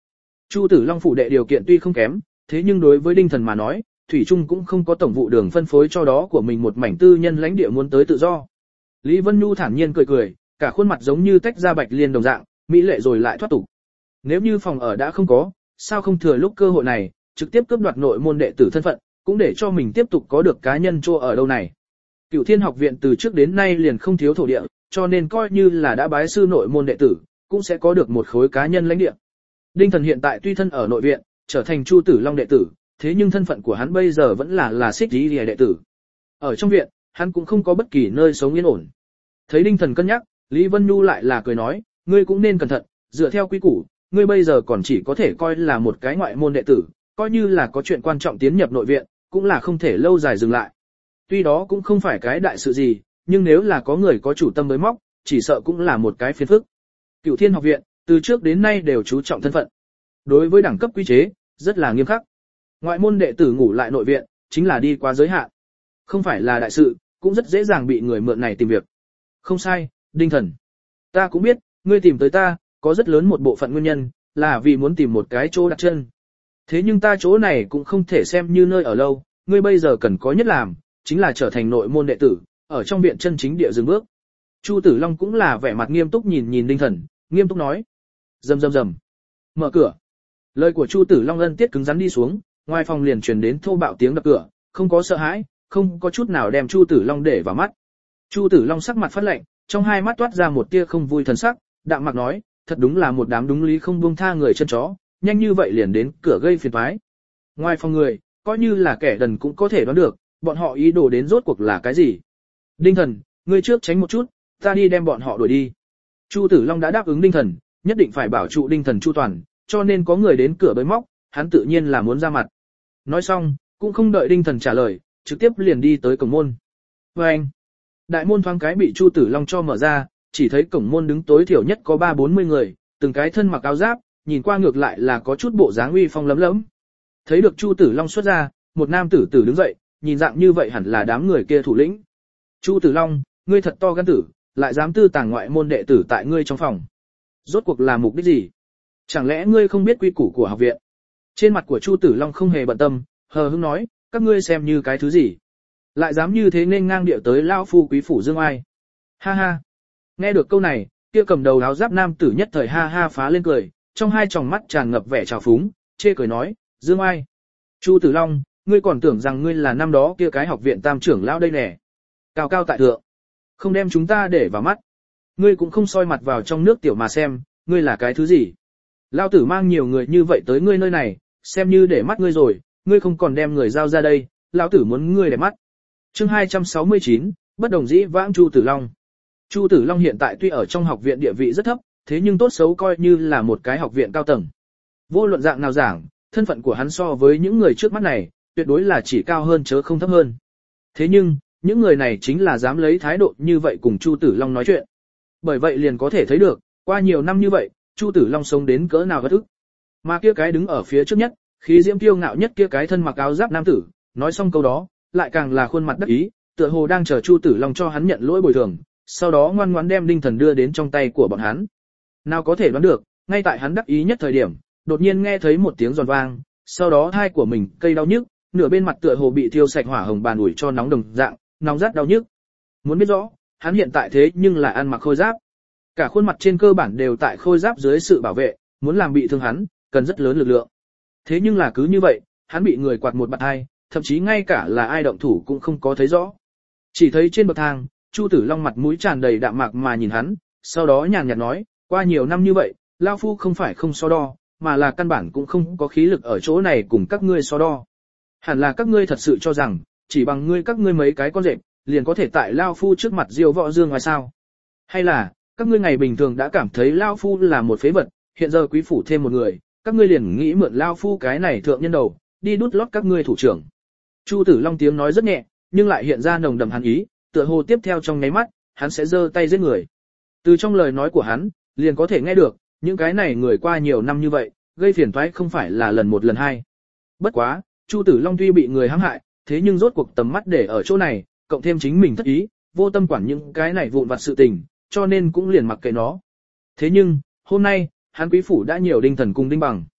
Chu Tử Long phủ đệ điều kiện tuy không kém, thế nhưng đối với Đinh Thần mà nói, thủy chung cũng không có tổng vụ đường phân phối cho đó của mình một mảnh tư nhân lãnh địa muốn tới tự do. Lý Vân Nhu thản nhiên cười cười, cả khuôn mặt giống như tách ra bạch liên đồng dạng, mỹ lệ rồi lại thoát tục. Nếu như phòng ở đã không có, sao không thừa lúc cơ hội này, trực tiếp cướp đoạt nội môn đệ tử thân phận, cũng để cho mình tiếp tục có được cá nhân chỗ ở đâu này. Cửu Thiên học viện từ trước đến nay liền không thiếu thổ địa, cho nên coi như là đã bái sư nội môn đệ tử, cũng sẽ có được một khối cá nhân lãnh địa. Đinh Thần hiện tại tuy thân ở nội viện, trở thành Chu Tử Long đệ tử, thế nhưng thân phận của hắn bây giờ vẫn là là Xích Lý Lìa đệ tử. Ở trong viện, hắn cũng không có bất kỳ nơi sống yên ổn. Thấy Đinh Thần cân nhắc, Lý Vân Nhu lại là cười nói, ngươi cũng nên cẩn thận, dựa theo quy củ, ngươi bây giờ còn chỉ có thể coi là một cái ngoại môn đệ tử, coi như là có chuyện quan trọng tiến nhập nội viện, cũng là không thể lâu dài dừng lại. Tuy đó cũng không phải cái đại sự gì, nhưng nếu là có người có chủ tâm mới móc, chỉ sợ cũng là một cái phiền phức. Cửu Thiên học viện, từ trước đến nay đều chú trọng thân phận. Đối với đẳng cấp quy chế, rất là nghiêm khắc. Ngoại môn đệ tử ngủ lại nội viện, chính là đi quá giới hạn. Không phải là đại sự, cũng rất dễ dàng bị người mượn này tìm việc. Không sai, Đinh Thần. Ta cũng biết, ngươi tìm tới ta, có rất lớn một bộ phận nguyên nhân, là vì muốn tìm một cái chỗ đặt chân. Thế nhưng ta chỗ này cũng không thể xem như nơi ở lâu, ngươi bây giờ cần có nhất làm, chính là trở thành nội môn đệ tử, ở trong viện chân chính địa dừng bước. Chu Tử Long cũng là vẻ mặt nghiêm túc nhìn nhìn Đinh Thần, nghiêm túc nói. Rầm rầm rầm. Mở cửa. Lời của Chu Tử Long ân tiết cứng rắn đi xuống, ngoài phòng liền truyền đến thô bạo tiếng đập cửa, không có sợ hãi, không có chút nào đem Chu Tử Long để vào mắt. Chu Tử Long sắc mặt phát lạnh, trong hai mắt toát ra một tia không vui thần sắc, đạm mạc nói, thật đúng là một đám đúng lý không buông tha người chân chó, nhanh như vậy liền đến cửa gây phiền toái. Ngoài phòng người, coi như là kẻ đần cũng có thể đoán được, bọn họ ý đồ đến rốt cuộc là cái gì. Đinh Thần, ngươi trước tránh một chút, ta đi đem bọn họ đuổi đi. Chu Tử Long đã đáp ứng Đinh Thần, nhất định phải bảo trụ Đinh Thần chu toàn, cho nên có người đến cửa bới móc, hắn tự nhiên là muốn ra mặt. Nói xong, cũng không đợi Đinh Thần trả lời, trực tiếp liền đi tới cổng môn. Và anh, đại môn thoáng cái bị Chu Tử Long cho mở ra, chỉ thấy cổng môn đứng tối thiểu nhất có ba bốn mươi người, từng cái thân mặc áo giáp, nhìn qua ngược lại là có chút bộ dáng uy phong lấm lẫm. Thấy được Chu Tử Long xuất ra, một nam tử tử đứng dậy, nhìn dạng như vậy hẳn là đám người kia thủ lĩnh. Chu Tử Long, ngươi thật to gan tử, lại dám tư tàng ngoại môn đệ tử tại ngươi trong phòng. Rốt cuộc là mục đích gì? Chẳng lẽ ngươi không biết quy củ của học viện? Trên mặt của Chu Tử Long không hề bận tâm, hờ hững nói, các ngươi xem như cái thứ gì? Lại dám như thế nên ngang điệu tới lao phu quý phủ Dương Ai. Ha ha. Nghe được câu này, kia cầm đầu áo giáp nam tử nhất thời ha ha phá lên cười, trong hai tròng mắt tràn ngập vẻ trào phúng, chê cười nói, Dương Ai. Chu Tử Long, ngươi còn tưởng rằng ngươi là năm đó kia cái học viện tam trưởng lão đây nè. Cao cao tại thượng. Không đem chúng ta để vào mắt. Ngươi cũng không soi mặt vào trong nước tiểu mà xem, ngươi là cái thứ gì. Lão tử mang nhiều người như vậy tới ngươi nơi này, xem như để mắt ngươi rồi, ngươi không còn đem người giao ra đây, lão tử muốn ngươi để mắt. Chương hai trăm sáu mươi chín, bất đồng dĩ vãng Chu Tử Long. Chu Tử Long hiện tại tuy ở trong học viện địa vị rất thấp, thế nhưng tốt xấu coi như là một cái học viện cao tầng. Vô luận dạng nào giảng, thân phận của hắn so với những người trước mắt này, tuyệt đối là chỉ cao hơn chớ không thấp hơn. Thế nhưng, những người này chính là dám lấy thái độ như vậy cùng Chu Tử Long nói chuyện. Bởi vậy liền có thể thấy được, qua nhiều năm như vậy, Chu Tử Long sống đến cỡ nào bất ức. Mà kia cái đứng ở phía trước nhất, khí diễm kiêu ngạo nhất kia cái thân mặc áo giáp nam tử, nói xong câu đó, lại càng là khuôn mặt đắc ý, tựa hồ đang chờ Chu Tử Long cho hắn nhận lỗi bồi thường, sau đó ngoan ngoãn đem Đinh Thần đưa đến trong tay của bọn hắn. Nào có thể đoán được, ngay tại hắn đắc ý nhất thời điểm, đột nhiên nghe thấy một tiếng giòn vang, sau đó thai của mình cây đau nhức, nửa bên mặt tựa hồ bị thiêu sạch hỏa hồng bàn ủi cho nóng đồng dạng, nóng rát đau nhức. Muốn biết rõ, hắn hiện tại thế nhưng lại ăn mặc khôi giáp. Cả khuôn mặt trên cơ bản đều tại khôi giáp dưới sự bảo vệ, muốn làm bị thương hắn, cần rất lớn lực lượng. Thế nhưng là cứ như vậy, hắn bị người quạt một bạt hai, thậm chí ngay cả là ai động thủ cũng không có thấy rõ. Chỉ thấy trên bậc thang, Chu Tử Long mặt mũi tràn đầy đạm mạc mà nhìn hắn, sau đó nhàn nhạt nói, qua nhiều năm như vậy, lão phu không phải không so đo, mà là căn bản cũng không có khí lực ở chỗ này cùng các ngươi so đo. Hẳn là các ngươi thật sự cho rằng, chỉ bằng ngươi các ngươi mấy cái con rệp, liền có thể tại lão phu trước mặt diêu võ dương ngoài sao? Hay là, các ngươi ngày bình thường đã cảm thấy lão phu là một phế vật, hiện giờ quý phủ thêm một người, các ngươi liền nghĩ mượn lão phu cái này thượng nhân đầu, đi đút lót các ngươi thủ trưởng. Chu Tử Long tiếng nói rất nhẹ, nhưng lại hiện ra nồng đậm hàn ý, tựa hồ tiếp theo trong nháy mắt, hắn sẽ giơ tay giết người. Từ trong lời nói của hắn, liền có thể nghe được, những cái này người qua nhiều năm như vậy, gây phiền toái không phải là lần một lần hai. Bất quá, Chu Tử Long tuy bị người hãm hại, thế nhưng rốt cuộc tầm mắt để ở chỗ này, cộng thêm chính mình thất ý, vô tâm quản những cái này vụn vặt sự tình, cho nên cũng liền mặc kệ nó. Thế nhưng, hôm nay, hắn quý phủ đã nhiều Đinh Thần cùng Đinh Bằng.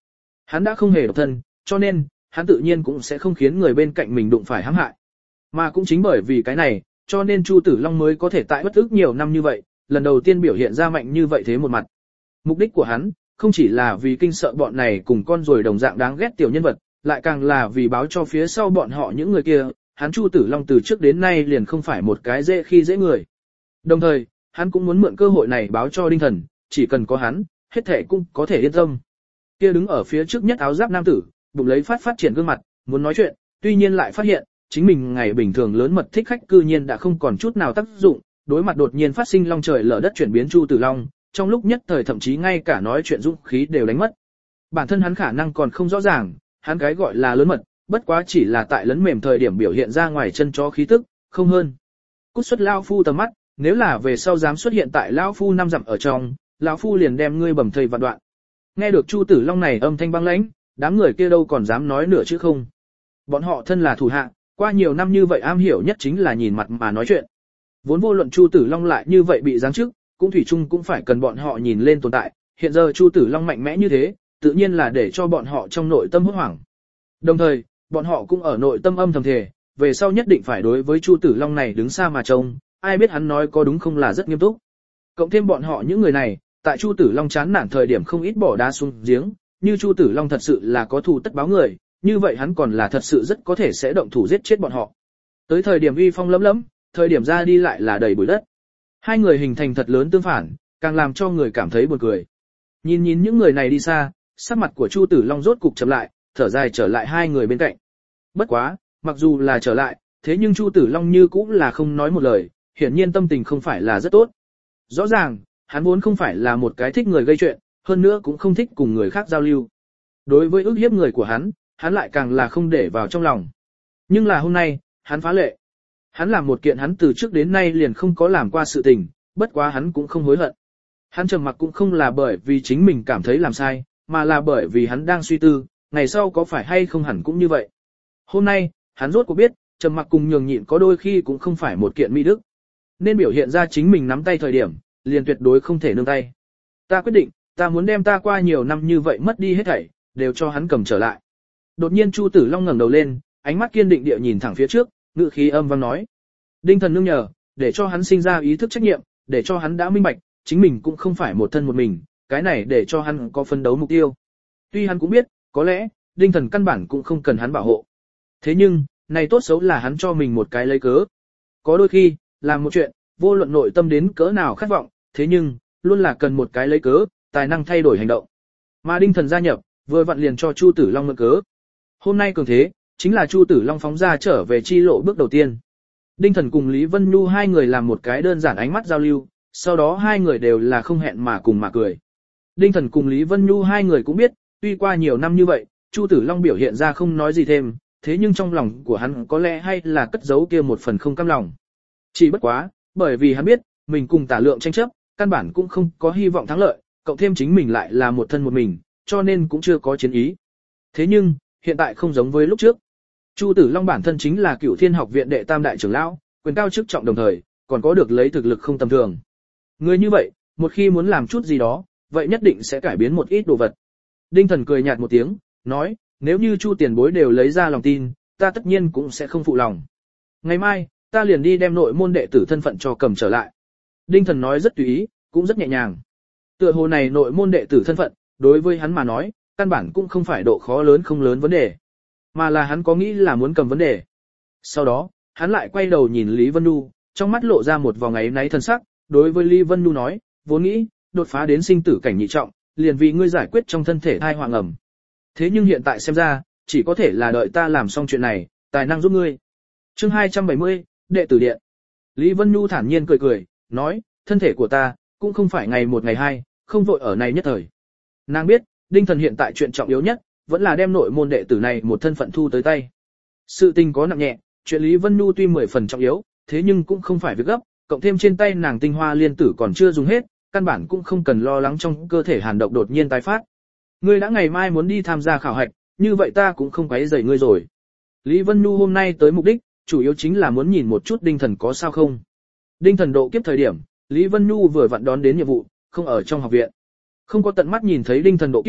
Hắn đã không hề độc thân, cho nên, hắn tự nhiên cũng sẽ không khiến người bên cạnh mình đụng phải hãm hại. Mà cũng chính bởi vì cái này, cho nên Chu Tử Long mới có thể tại bất ức nhiều năm như vậy, lần đầu tiên biểu hiện ra mạnh như vậy thế một mặt. Mục đích của hắn, không chỉ là vì kinh sợ bọn này cùng con rồi đồng dạng đáng ghét tiểu nhân vật, lại càng là vì báo cho phía sau bọn họ những người kia, hắn Chu Tử Long từ trước đến nay liền không phải một cái dễ khi dễ người. Đồng thời, hắn cũng muốn mượn cơ hội này báo cho Đinh Thần, chỉ cần có hắn, hết thể cũng có thể yên tâm. Kia đứng ở phía trước nhất áo giáp nam tử, bụng lấy phát phát triển gương mặt, muốn nói chuyện, tuy nhiên lại phát hiện, chính mình ngày bình thường lớn mật thích khách cư nhiên đã không còn chút nào tác dụng, đối mặt đột nhiên phát sinh long trời lở đất chuyển biến Chu Tử Long, trong lúc nhất thời thậm chí ngay cả nói chuyện dũng khí đều đánh mất. Bản thân hắn khả năng còn không rõ ràng, hắn cái gọi là lớn mật, bất quá chỉ là tại lấn mềm thời điểm biểu hiện ra ngoài chân chó khí tức, không hơn. Cút xuất lão phu tầm mắt, nếu là về sau dám xuất hiện tại lão phu năm dặm ở trong, lão phu liền đem ngươi bầm thây vạn đoạn. Nghe được Chu Tử Long này âm thanh băng lãnh, đám người kia đâu còn dám nói nửa chữ không. Bọn họ thân là thủ hạ, qua nhiều năm như vậy am hiểu nhất chính là nhìn mặt mà nói chuyện. Vốn vô luận Chu Tử Long lại như vậy bị giáng chức, cũng thủy chung cũng phải cần bọn họ nhìn lên tồn tại, hiện giờ Chu Tử Long mạnh mẽ như thế, tự nhiên là để cho bọn họ trong nội tâm hốt hoảng. Đồng thời, bọn họ cũng ở nội tâm âm thầm thề, về sau nhất định phải đối với Chu Tử Long này đứng xa mà trông, ai biết hắn nói có đúng không là rất nghiêm túc. Cộng thêm bọn họ những người này, tại Chu Tử Long chán nản thời điểm không ít bỏ đá xuống giếng, như Chu Tử Long thật sự là có thù tất báo người, như vậy hắn còn là thật sự rất có thể sẽ động thủ giết chết bọn họ. Tới thời điểm uy phong lấm lấm, thời điểm ra đi lại là đầy bụi đất. Hai người hình thành thật lớn tương phản, càng làm cho người cảm thấy buồn cười. Nhìn nhìn những người này đi xa, sắc mặt của Chu Tử Long rốt cục chậm lại, thở dài trở lại hai người bên cạnh. Bất quá, mặc dù là trở lại, thế nhưng Chu Tử Long như cũng là không nói một lời, hiển nhiên tâm tình không phải là rất tốt. Rõ ràng, hắn vốn không phải là một cái thích người gây chuyện, hơn nữa cũng không thích cùng người khác giao lưu. Đối với ức hiếp người của hắn, hắn lại càng là không để vào trong lòng. Nhưng là hôm nay, hắn phá lệ. Hắn làm một kiện hắn từ trước đến nay liền không có làm qua sự tình, bất quá hắn cũng không hối hận. Hắn trầm mặc cũng không là bởi vì chính mình cảm thấy làm sai, mà là bởi vì hắn đang suy tư, ngày sau có phải hay không hẳn cũng như vậy. Hôm nay, hắn rốt cuộc biết, trầm mặc cùng nhường nhịn có đôi khi cũng không phải một kiện mỹ đức. Nên biểu hiện ra chính mình nắm tay thời điểm, liền tuyệt đối không thể nương tay. Ta quyết định, ta muốn đem ta qua nhiều năm như vậy mất đi hết thảy, đều cho hắn cầm trở lại. Đột nhiên Chu Tử Long ngẩng đầu lên, ánh mắt kiên định địa nhìn thẳng phía trước, ngữ khí âm vang nói: Đinh Thần nương nhờ, để cho hắn sinh ra ý thức trách nhiệm, để cho hắn đã minh bạch, chính mình cũng không phải một thân một mình, cái này để cho hắn có phấn đấu mục tiêu. Tuy hắn cũng biết, có lẽ, Đinh Thần căn bản cũng không cần hắn bảo hộ. Thế nhưng, này tốt xấu là hắn cho mình một cái lấy cớ. Có đôi khi, làm một chuyện, vô luận nội tâm đến cỡ nào khát vọng, thế nhưng, luôn là cần một cái lấy cớ, tài năng thay đổi hành động. Mà Đinh Thần gia nhập, vừa vặn liền cho Chu Tử Long mượn cớ. Hôm nay cường thế, chính là Chu Tử Long phóng ra trở về chi lộ bước đầu tiên. Đinh Thần cùng Lý Vân Nhu hai người làm một cái đơn giản ánh mắt giao lưu, sau đó hai người đều là không hẹn mà cùng mà cười. Đinh Thần cùng Lý Vân Nhu hai người cũng biết, tuy qua nhiều năm như vậy, Chu Tử Long biểu hiện ra không nói gì thêm, thế nhưng trong lòng của hắn có lẽ hay là cất giấu kia một phần không cam lòng. Chỉ bất quá, bởi vì hắn biết, mình cùng Tả Lượng tranh chấp, căn bản cũng không có hy vọng thắng lợi, cộng thêm chính mình lại là một thân một mình, cho nên cũng chưa có chiến ý. Thế nhưng, hiện tại không giống với lúc trước. Chu Tử Long bản thân chính là Cửu Thiên Học viện đệ tam đại trưởng lão, quyền cao chức trọng đồng thời, còn có được lấy thực lực không tầm thường. Người như vậy, một khi muốn làm chút gì đó, vậy nhất định sẽ cải biến một ít đồ vật. Đinh Thần cười nhạt một tiếng, nói, nếu như Chu tiền bối đều lấy ra lòng tin, ta tất nhiên cũng sẽ không phụ lòng. Ngày mai, ta liền đi đem nội môn đệ tử thân phận cho cầm trở lại. Đinh Thần nói rất tùy ý, cũng rất nhẹ nhàng. Tựa hồ này nội môn đệ tử thân phận, đối với hắn mà nói, căn bản cũng không phải độ khó lớn không lớn vấn đề, mà là hắn có nghĩ là muốn cầm vấn đề. Sau đó, hắn lại quay đầu nhìn Lý Vân Nhu, trong mắt lộ ra một vòng ấy náy thân sắc, đối với Lý Vân Nhu nói, vốn nghĩ, đột phá đến sinh tử cảnh nhị trọng, liền vì ngươi giải quyết trong thân thể thai hoang ẩm. Thế nhưng hiện tại xem ra, chỉ có thể là đợi ta làm xong chuyện này, tài năng giúp ngươi. Chương hai trăm bảy mươi, đệ tử điện. Lý Vân Nhu thản nhiên cười cười, nói, thân thể của ta, cũng không phải ngày một ngày hai, không vội ở này nhất thời. Nàng biết, Đinh Thần hiện tại chuyện trọng yếu nhất, vẫn là đem nội môn đệ tử này một thân phận thu tới tay. Sự tình có nặng nhẹ, chuyện Lý Vân Nhu tuy mười phần trọng yếu, thế nhưng cũng không phải việc gấp, cộng thêm trên tay nàng tinh hoa liên tử còn chưa dùng hết, căn bản cũng không cần lo lắng trong cơ thể hàn độc đột nhiên tái phát. Ngươi đã ngày mai muốn đi tham gia khảo hạch, như vậy ta cũng không quấy rầy ngươi rồi. Lý Vân Nhu hôm nay tới mục đích, chủ yếu chính là muốn nhìn một chút Đinh Thần có sao không. Đinh Thần độ kiếp thời điểm, Lý Vân Nhu vừa vặn đón đến nhiệm vụ, không ở trong học viện. Không có tận mắt nhìn thấy Đinh Thần độ kiếp,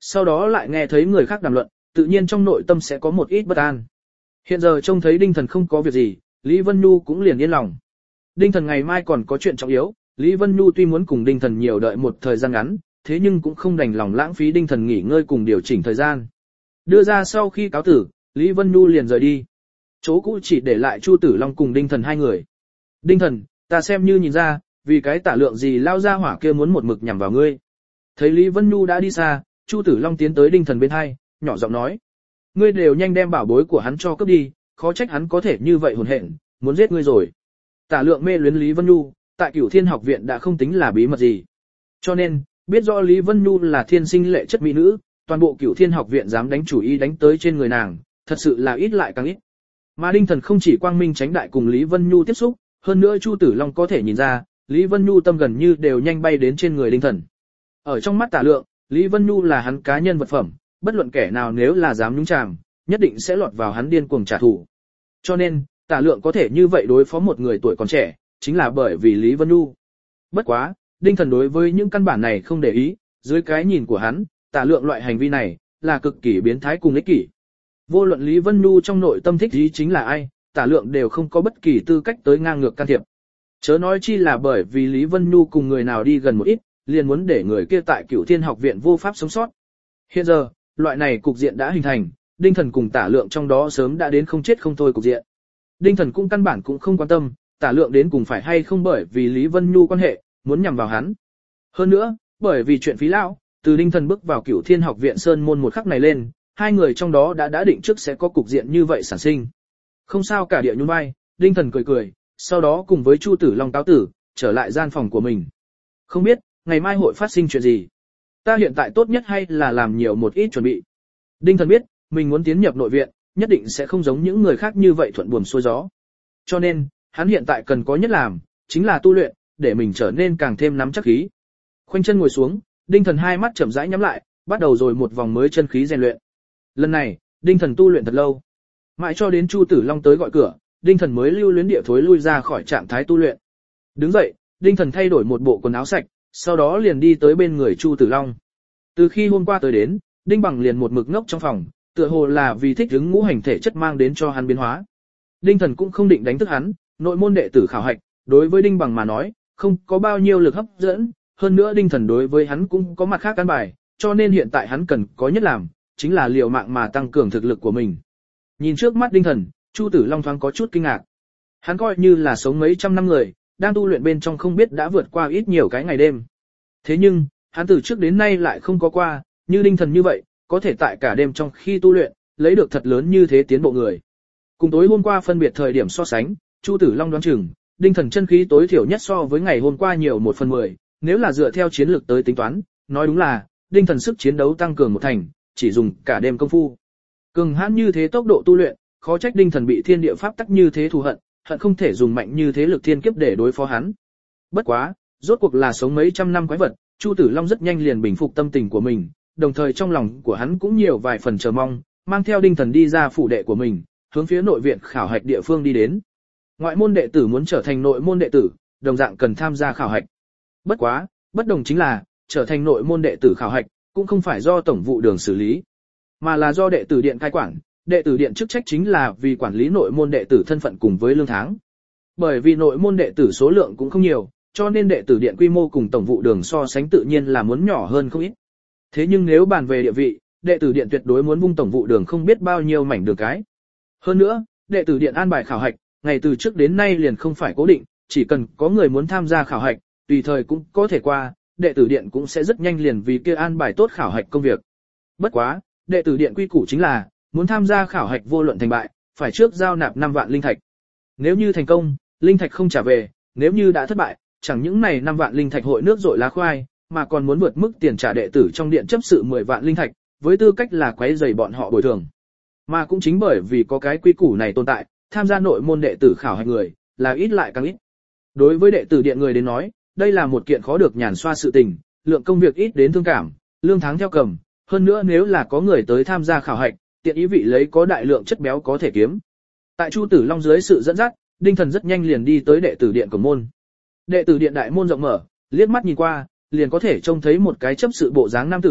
sau đó lại nghe thấy người khác đàm luận, tự nhiên trong nội tâm sẽ có một ít bất an. Hiện giờ trông thấy Đinh Thần không có việc gì, Lý Vân Nhu cũng liền yên lòng. Đinh Thần ngày mai còn có chuyện trọng yếu, Lý Vân Nhu tuy muốn cùng Đinh Thần nhiều đợi một thời gian ngắn, thế nhưng cũng không đành lòng lãng phí Đinh Thần nghỉ ngơi cùng điều chỉnh thời gian. Đưa ra sau khi cáo tử, Lý Vân Nhu liền rời đi. Chỗ cũ chỉ để lại Chu Tử Long cùng Đinh Thần hai người. Đinh Thần, ta xem như nhìn ra, vì cái tả lượng gì lao ra hỏa kia muốn một mực nhằm vào ngươi. Thấy Lý Vân Nhu đã đi xa, Chu Tử Long tiến tới Đinh Thần bên hai, nhỏ giọng nói. Ngươi đều nhanh đem bảo bối của hắn cho cướp đi, khó trách hắn có thể như vậy hồn hện, muốn giết ngươi rồi. Tả lượng mê luyến Lý Vân Nhu, tại Cửu Thiên học viện đã không tính là bí mật gì. Cho nên, biết rõ Lý Vân Nhu là thiên sinh lệ chất mỹ nữ, toàn bộ Cửu Thiên học viện dám đánh chủ ý đánh tới trên người nàng, thật sự là ít lại càng ít. Mà Đinh Thần không chỉ quang minh tránh đại cùng Lý Vân Nhu tiếp xúc, hơn nữa Chu Tử Long có thể nhìn ra, Lý Vân Nhu tâm gần như đều nhanh bay đến trên người Đinh Thần. Ở trong mắt Tả Lượng, Lý Vân Nhu là hắn cá nhân vật phẩm, bất luận kẻ nào nếu là dám nhúng chàm, nhất định sẽ lọt vào hắn điên cuồng trả thù. Cho nên, Tả Lượng có thể như vậy đối phó một người tuổi còn trẻ, chính là bởi vì Lý Vân Nhu. Bất quá, Đinh Thần đối với những căn bản này không để ý, dưới cái nhìn của hắn, Tả Lượng loại hành vi này là cực kỳ biến thái cùng ích kỷ. Vô luận Lý Vân Nhu trong nội tâm thích ý chính là ai, Tả Lượng đều không có bất kỳ tư cách tới ngang ngược can thiệp. Chớ nói chi là bởi vì Lý Vân Nhu cùng người nào đi gần một ít, liền muốn để người kia tại Cửu Thiên học viện vô pháp sống sót. Hiện giờ, loại này cục diện đã hình thành, Đinh Thần cùng Tả Lượng trong đó sớm đã đến không chết không thôi cục diện. Đinh Thần cũng căn bản cũng không quan tâm, Tả Lượng đến cùng phải hay không bởi vì Lý Vân Nhu quan hệ, muốn nhằm vào hắn. Hơn nữa, bởi vì chuyện phí lão, từ Đinh Thần bước vào Cửu Thiên học viện sơn môn một khắc này lên, hai người trong đó đã đã định trước sẽ có cục diện như vậy sản sinh. Không sao cả địa nhún vai, Đinh Thần cười cười, sau đó cùng với Chu Tử Long cáo tử, trở lại gian phòng của mình. Không biết, ngày mai hội phát sinh chuyện gì? Ta hiện tại tốt nhất hay là làm nhiều một ít chuẩn bị. Đinh Thần biết, mình muốn tiến nhập nội viện, nhất định sẽ không giống những người khác như vậy thuận buồm xuôi gió. Cho nên, hắn hiện tại cần có nhất làm, chính là tu luyện, để mình trở nên càng thêm nắm chắc khí. Khoanh chân ngồi xuống, Đinh Thần hai mắt chậm rãi nhắm lại, bắt đầu rồi một vòng mới chân khí rèn luyện. Lần này, Đinh Thần tu luyện thật lâu. Mãi cho đến Chu Tử Long tới gọi cửa, Đinh Thần mới lưu luyến địa thối lui ra khỏi trạng thái tu luyện. Đứng dậy, Đinh Thần thay đổi một bộ quần áo sạch, sau đó liền đi tới bên người Chu Tử Long. Từ khi hôm qua tới đến, Đinh Bằng liền một mực ngốc trong phòng, tựa hồ là vì thích ứng ngũ hành thể chất mang đến cho hắn biến hóa. Đinh Thần cũng không định đánh thức hắn, nội môn đệ tử khảo hạch, đối với Đinh Bằng mà nói, không có bao nhiêu lực hấp dẫn, hơn nữa Đinh Thần đối với hắn cũng có mặt khác căn bài, cho nên hiện tại hắn cần có nhất làm, chính là liều mạng mà tăng cường thực lực của mình. Nhìn trước mắt Đinh Thần, Chu Tử Long thoáng có chút kinh ngạc. Hắn coi như là sống mấy trăm năm người, đang tu luyện bên trong không biết đã vượt qua ít nhiều cái ngày đêm. Thế nhưng, hắn từ trước đến nay lại không có qua, như Đinh Thần như vậy, có thể tại cả đêm trong khi tu luyện, lấy được thật lớn như thế tiến bộ người. Cùng tối hôm qua phân biệt thời điểm so sánh, Chu Tử Long đoán chừng, Đinh Thần chân khí tối thiểu nhất so với ngày hôm qua nhiều một phần mười, nếu là dựa theo chiến lược tới tính toán, nói đúng là, Đinh Thần sức chiến đấu tăng cường một thành, chỉ dùng cả đêm công phu. Cường hãn như thế tốc độ tu luyện, khó trách Đinh Thần bị thiên địa pháp tắc như thế thù hận, hận không thể dùng mạnh như thế lực thiên kiếp để đối phó hắn. Bất quá, rốt cuộc là sống mấy trăm năm quái vật, Chu Tử Long rất nhanh liền bình phục tâm tình của mình, đồng thời trong lòng của hắn cũng nhiều vài phần chờ mong, mang theo Đinh Thần đi ra phủ đệ của mình, hướng phía nội viện khảo hạch địa phương đi đến. Ngoại môn đệ tử muốn trở thành nội môn đệ tử, đồng dạng cần tham gia khảo hạch. Bất quá, bất đồng chính là, trở thành nội môn đệ tử khảo hạch, cũng không phải do tổng vụ đường xử lý, mà là do đệ tử điện cai quản. Đệ tử điện chức trách chính là vì quản lý nội môn đệ tử thân phận cùng với lương tháng. Bởi vì nội môn đệ tử số lượng cũng không nhiều, cho nên đệ tử điện quy mô cùng tổng vụ đường so sánh tự nhiên là muốn nhỏ hơn không ít. Thế nhưng nếu bàn về địa vị, đệ tử điện tuyệt đối muốn vung tổng vụ đường không biết bao nhiêu mảnh đường cái. Hơn nữa, đệ tử điện an bài khảo hạch, ngày từ trước đến nay liền không phải cố định, chỉ cần có người muốn tham gia khảo hạch, tùy thời cũng có thể qua, đệ tử điện cũng sẽ rất nhanh liền vì kia an bài tốt khảo hạch công việc. Bất quá, đệ tử điện quy củ chính là, muốn tham gia khảo hạch vô luận thành bại, phải trước giao nạp năm vạn linh thạch. Nếu như thành công, linh thạch không trả về, nếu như đã thất bại, chẳng những này năm vạn linh thạch hội nước rội lá khoai, mà còn muốn vượt mức tiền trả đệ tử trong điện chấp sự mười vạn linh thạch, với tư cách là quấy rầy bọn họ bồi thường. Mà cũng chính bởi vì có cái quy củ này tồn tại, tham gia nội môn đệ tử khảo hạch người, là ít lại càng ít. Đối với đệ tử điện người đến nói, đây là một kiện khó được nhàn xoa sự tình, lượng công việc ít đến thương cảm, lương tháng theo cầm, hơn nữa nếu là có người tới tham gia khảo hạch, tiện ý vị lấy có đại lượng chất béo có thể kiếm. Tại Chu Tử Long dưới sự dẫn dắt, Đinh Thần rất nhanh liền đi tới đệ tử điện cổng môn. Đệ tử điện đại môn rộng mở, liếc mắt nhìn qua, liền có thể trông thấy một cái chấp sự bộ dáng nam tử,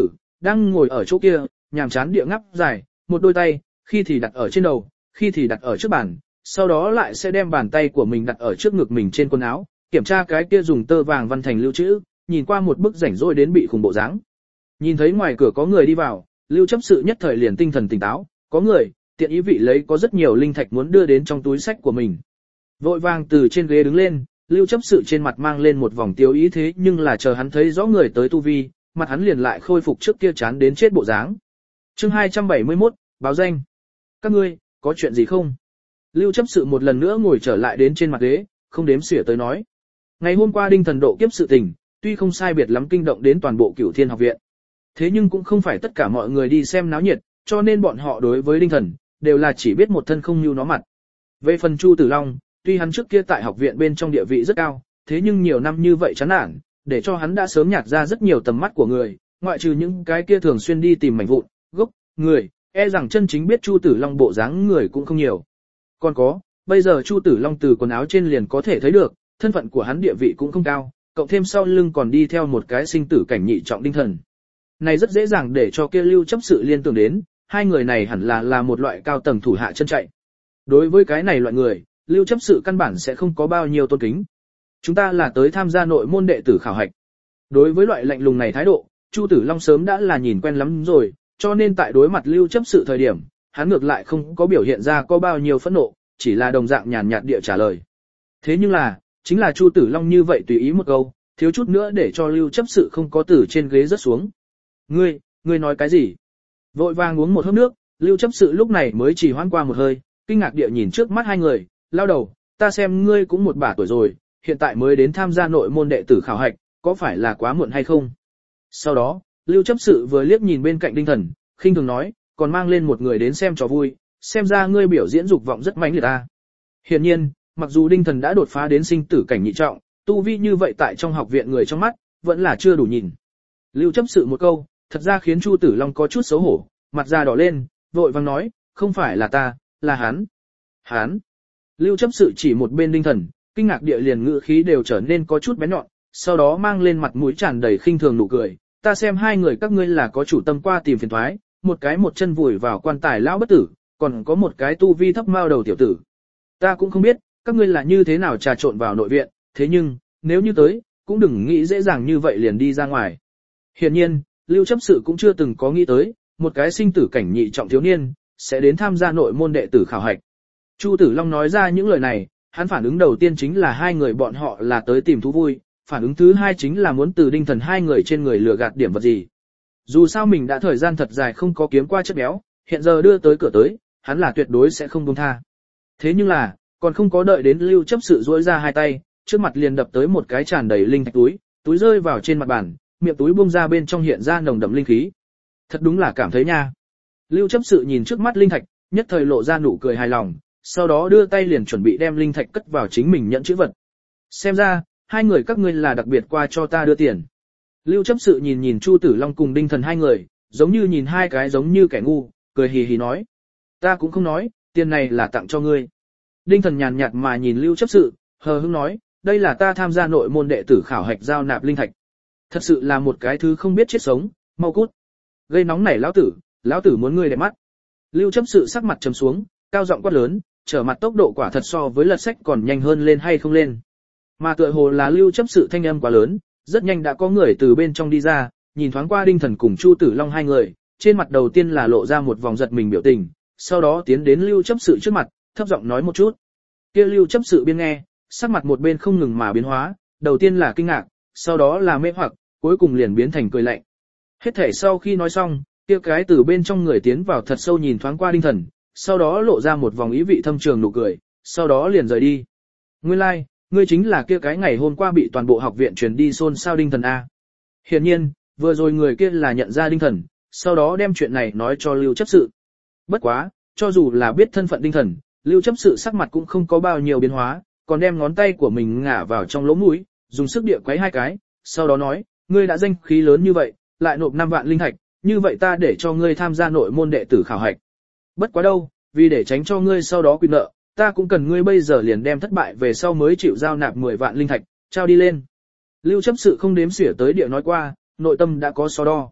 đang ngồi ở chỗ kia, nhàm chán địa ngắp dài, một đôi tay, khi thì đặt ở trên đầu, khi thì đặt ở trước bàn, sau đó lại sẽ đem bàn tay của mình đặt ở trước ngực mình trên quần áo, kiểm tra cái kia dùng tơ vàng văn thành lưu chữ, nhìn qua một bức rảnh rỗi đến bị khủng bộ dáng. Nhìn thấy ngoài cửa có người đi vào, Lưu chấp sự nhất thời liền tinh thần tỉnh táo, có người, tiện ý vị lấy có rất nhiều linh thạch muốn đưa đến trong túi sách của mình. Vội vàng từ trên ghế đứng lên, Lưu chấp sự trên mặt mang lên một vòng tiêu ý thế nhưng là chờ hắn thấy rõ người tới tu vi, mặt hắn liền lại khôi phục trước kia chán đến chết bộ dáng. Chương hai trăm bảy mươi mốt, báo danh. Các ngươi, có chuyện gì không? Lưu chấp sự một lần nữa ngồi trở lại đến trên mặt ghế, không đếm xỉa tới nói. Ngày hôm qua đinh thần độ kiếp sự tình, tuy không sai biệt lắm kinh động đến toàn bộ Cửu Thiên học viện. Thế nhưng cũng không phải tất cả mọi người đi xem náo nhiệt, cho nên bọn họ đối với đinh thần, đều là chỉ biết một thân không như nó mặt. Về phần Chu Tử Long, tuy hắn trước kia tại học viện bên trong địa vị rất cao, thế nhưng nhiều năm như vậy chán nản, để cho hắn đã sớm nhạt ra rất nhiều tầm mắt của người, ngoại trừ những cái kia thường xuyên đi tìm mảnh vụn, gốc, người, e rằng chân chính biết Chu Tử Long bộ dáng người cũng không nhiều. Còn có, bây giờ Chu Tử Long từ quần áo trên liền có thể thấy được, thân phận của hắn địa vị cũng không cao, cộng thêm sau lưng còn đi theo một cái sinh tử cảnh nhị trọng đinh thần. Này rất dễ dàng để cho kia Lưu chấp sự liên tưởng đến, hai người này hẳn là là một loại cao tầng thủ hạ chân chạy. Đối với cái này loại người, Lưu chấp sự căn bản sẽ không có bao nhiêu tôn kính. Chúng ta là tới tham gia nội môn đệ tử khảo hạch. Đối với loại lạnh lùng này thái độ, Chu Tử Long sớm đã là nhìn quen lắm rồi, cho nên tại đối mặt Lưu chấp sự thời điểm, hắn ngược lại không có biểu hiện ra có bao nhiêu phẫn nộ, chỉ là đồng dạng nhàn nhạt địa trả lời. Thế nhưng là, chính là Chu Tử Long như vậy tùy ý một câu, thiếu chút nữa để cho Lưu chấp sự không có từ trên ghế rớt xuống. Ngươi, ngươi nói cái gì? Vội vàng uống một hớp nước, Lưu chấp sự lúc này mới chỉ hoãn qua một hơi, kinh ngạc địa nhìn trước mắt hai người, lao đầu, ta xem ngươi cũng một bả tuổi rồi, hiện tại mới đến tham gia nội môn đệ tử khảo hạch, có phải là quá muộn hay không? Sau đó, Lưu chấp sự vừa liếc nhìn bên cạnh đinh thần, khinh thường nói, còn mang lên một người đến xem trò vui, xem ra ngươi biểu diễn dục vọng rất mãnh liệt ta. Hiển nhiên, mặc dù đinh thần đã đột phá đến sinh tử cảnh nhị trọng, tu vi như vậy tại trong học viện người trong mắt, vẫn là chưa đủ nhìn. Lưu chấp sự một câu, thật ra khiến Chu Tử Long có chút xấu hổ, mặt da đỏ lên, vội vàng nói, không phải là ta, là hắn. Hắn. Lưu chấp sự chỉ một bên đinh thần, kinh ngạc địa liền ngữ khí đều trở nên có chút bén nhọn, sau đó mang lên mặt mũi tràn đầy khinh thường nụ cười, ta xem hai người các ngươi là có chủ tâm qua tìm phiền toái, một cái một chân vùi vào quan tài lão bất tử, còn có một cái tu vi thấp mao đầu tiểu tử. Ta cũng không biết, các ngươi là như thế nào trà trộn vào nội viện, thế nhưng, nếu như tới, cũng đừng nghĩ dễ dàng như vậy liền đi ra ngoài. Hiển nhiên, Lưu chấp sự cũng chưa từng có nghĩ tới, một cái sinh tử cảnh nhị trọng thiếu niên, sẽ đến tham gia nội môn đệ tử khảo hạch. Chu Tử Long nói ra những lời này, hắn phản ứng đầu tiên chính là hai người bọn họ là tới tìm thú vui, phản ứng thứ hai chính là muốn từ đinh thần hai người trên người lừa gạt điểm vật gì. Dù sao mình đã thời gian thật dài không có kiếm qua chất béo, hiện giờ đưa tới cửa tới, hắn là tuyệt đối sẽ không buông tha. Thế nhưng là, còn không có đợi đến Lưu chấp sự duỗi ra hai tay, trước mặt liền đập tới một cái tràn đầy linh thạch túi, túi rơi vào trên mặt bàn, miệng túi bung ra bên trong hiện ra nồng đậm linh khí. Thật đúng là cảm thấy nha. Lưu chấp sự nhìn trước mắt linh thạch, nhất thời lộ ra nụ cười hài lòng, sau đó đưa tay liền chuẩn bị đem linh thạch cất vào chính mình nhận chữ vật. Xem ra, hai người các ngươi là đặc biệt qua cho ta đưa tiền. Lưu chấp sự nhìn nhìn Chu Tử Long cùng đinh thần hai người, giống như nhìn hai cái giống như kẻ ngu, cười hì hì nói. Ta cũng không nói, tiền này là tặng cho ngươi. Đinh thần nhàn nhạt mà nhìn Lưu chấp sự, hờ hững nói, đây là ta tham gia nội môn đệ tử khảo hạch giao nạp linh thạch. Thật sự là một cái thứ không biết chết sống, mau cút. Gây nóng nảy lão tử, lão tử muốn ngươi đẹp mắt. Lưu chấp sự sắc mặt trầm xuống, cao giọng quát lớn, trở mặt tốc độ quả thật so với lật sách còn nhanh hơn lên hay không lên. Mà tựa hồ là Lưu chấp sự thanh âm quá lớn, rất nhanh đã có người từ bên trong đi ra, nhìn thoáng qua đinh thần cùng Chu Tử Long hai người, trên mặt đầu tiên là lộ ra một vòng giật mình biểu tình, sau đó tiến đến Lưu chấp sự trước mặt, thấp giọng nói một chút. Kia Lưu chấp sự biên nghe, sắc mặt một bên không ngừng mà biến hóa, đầu tiên là kinh ngạc, sau đó là mê hoặc, cuối cùng liền biến thành cười lạnh. Hết thể sau khi nói xong, kia cái từ bên trong người tiến vào thật sâu nhìn thoáng qua đinh thần, sau đó lộ ra một vòng ý vị thâm trường nụ cười, sau đó liền rời đi. Nguyên lai, like, ngươi chính là kia cái ngày hôm qua bị toàn bộ học viện truyền đi xôn xao đinh thần a. Hiển nhiên, vừa rồi người kia là nhận ra đinh thần, sau đó đem chuyện này nói cho Lưu chấp sự. Bất quá, cho dù là biết thân phận đinh thần, Lưu chấp sự sắc mặt cũng không có bao nhiêu biến hóa, còn đem ngón tay của mình ngả vào trong lỗ mũi, dùng sức địa quấy hai cái, sau đó nói, ngươi đã danh khí lớn như vậy, lại nộp năm vạn linh thạch, như vậy ta để cho ngươi tham gia nội môn đệ tử khảo hạch. Bất quá đâu, vì để tránh cho ngươi sau đó quy nợ, ta cũng cần ngươi bây giờ liền đem thất bại về sau mới chịu giao nạp mười vạn linh thạch, trao đi lên. Lưu chấp sự không đếm xỉa tới địa nói qua, nội tâm đã có so đo.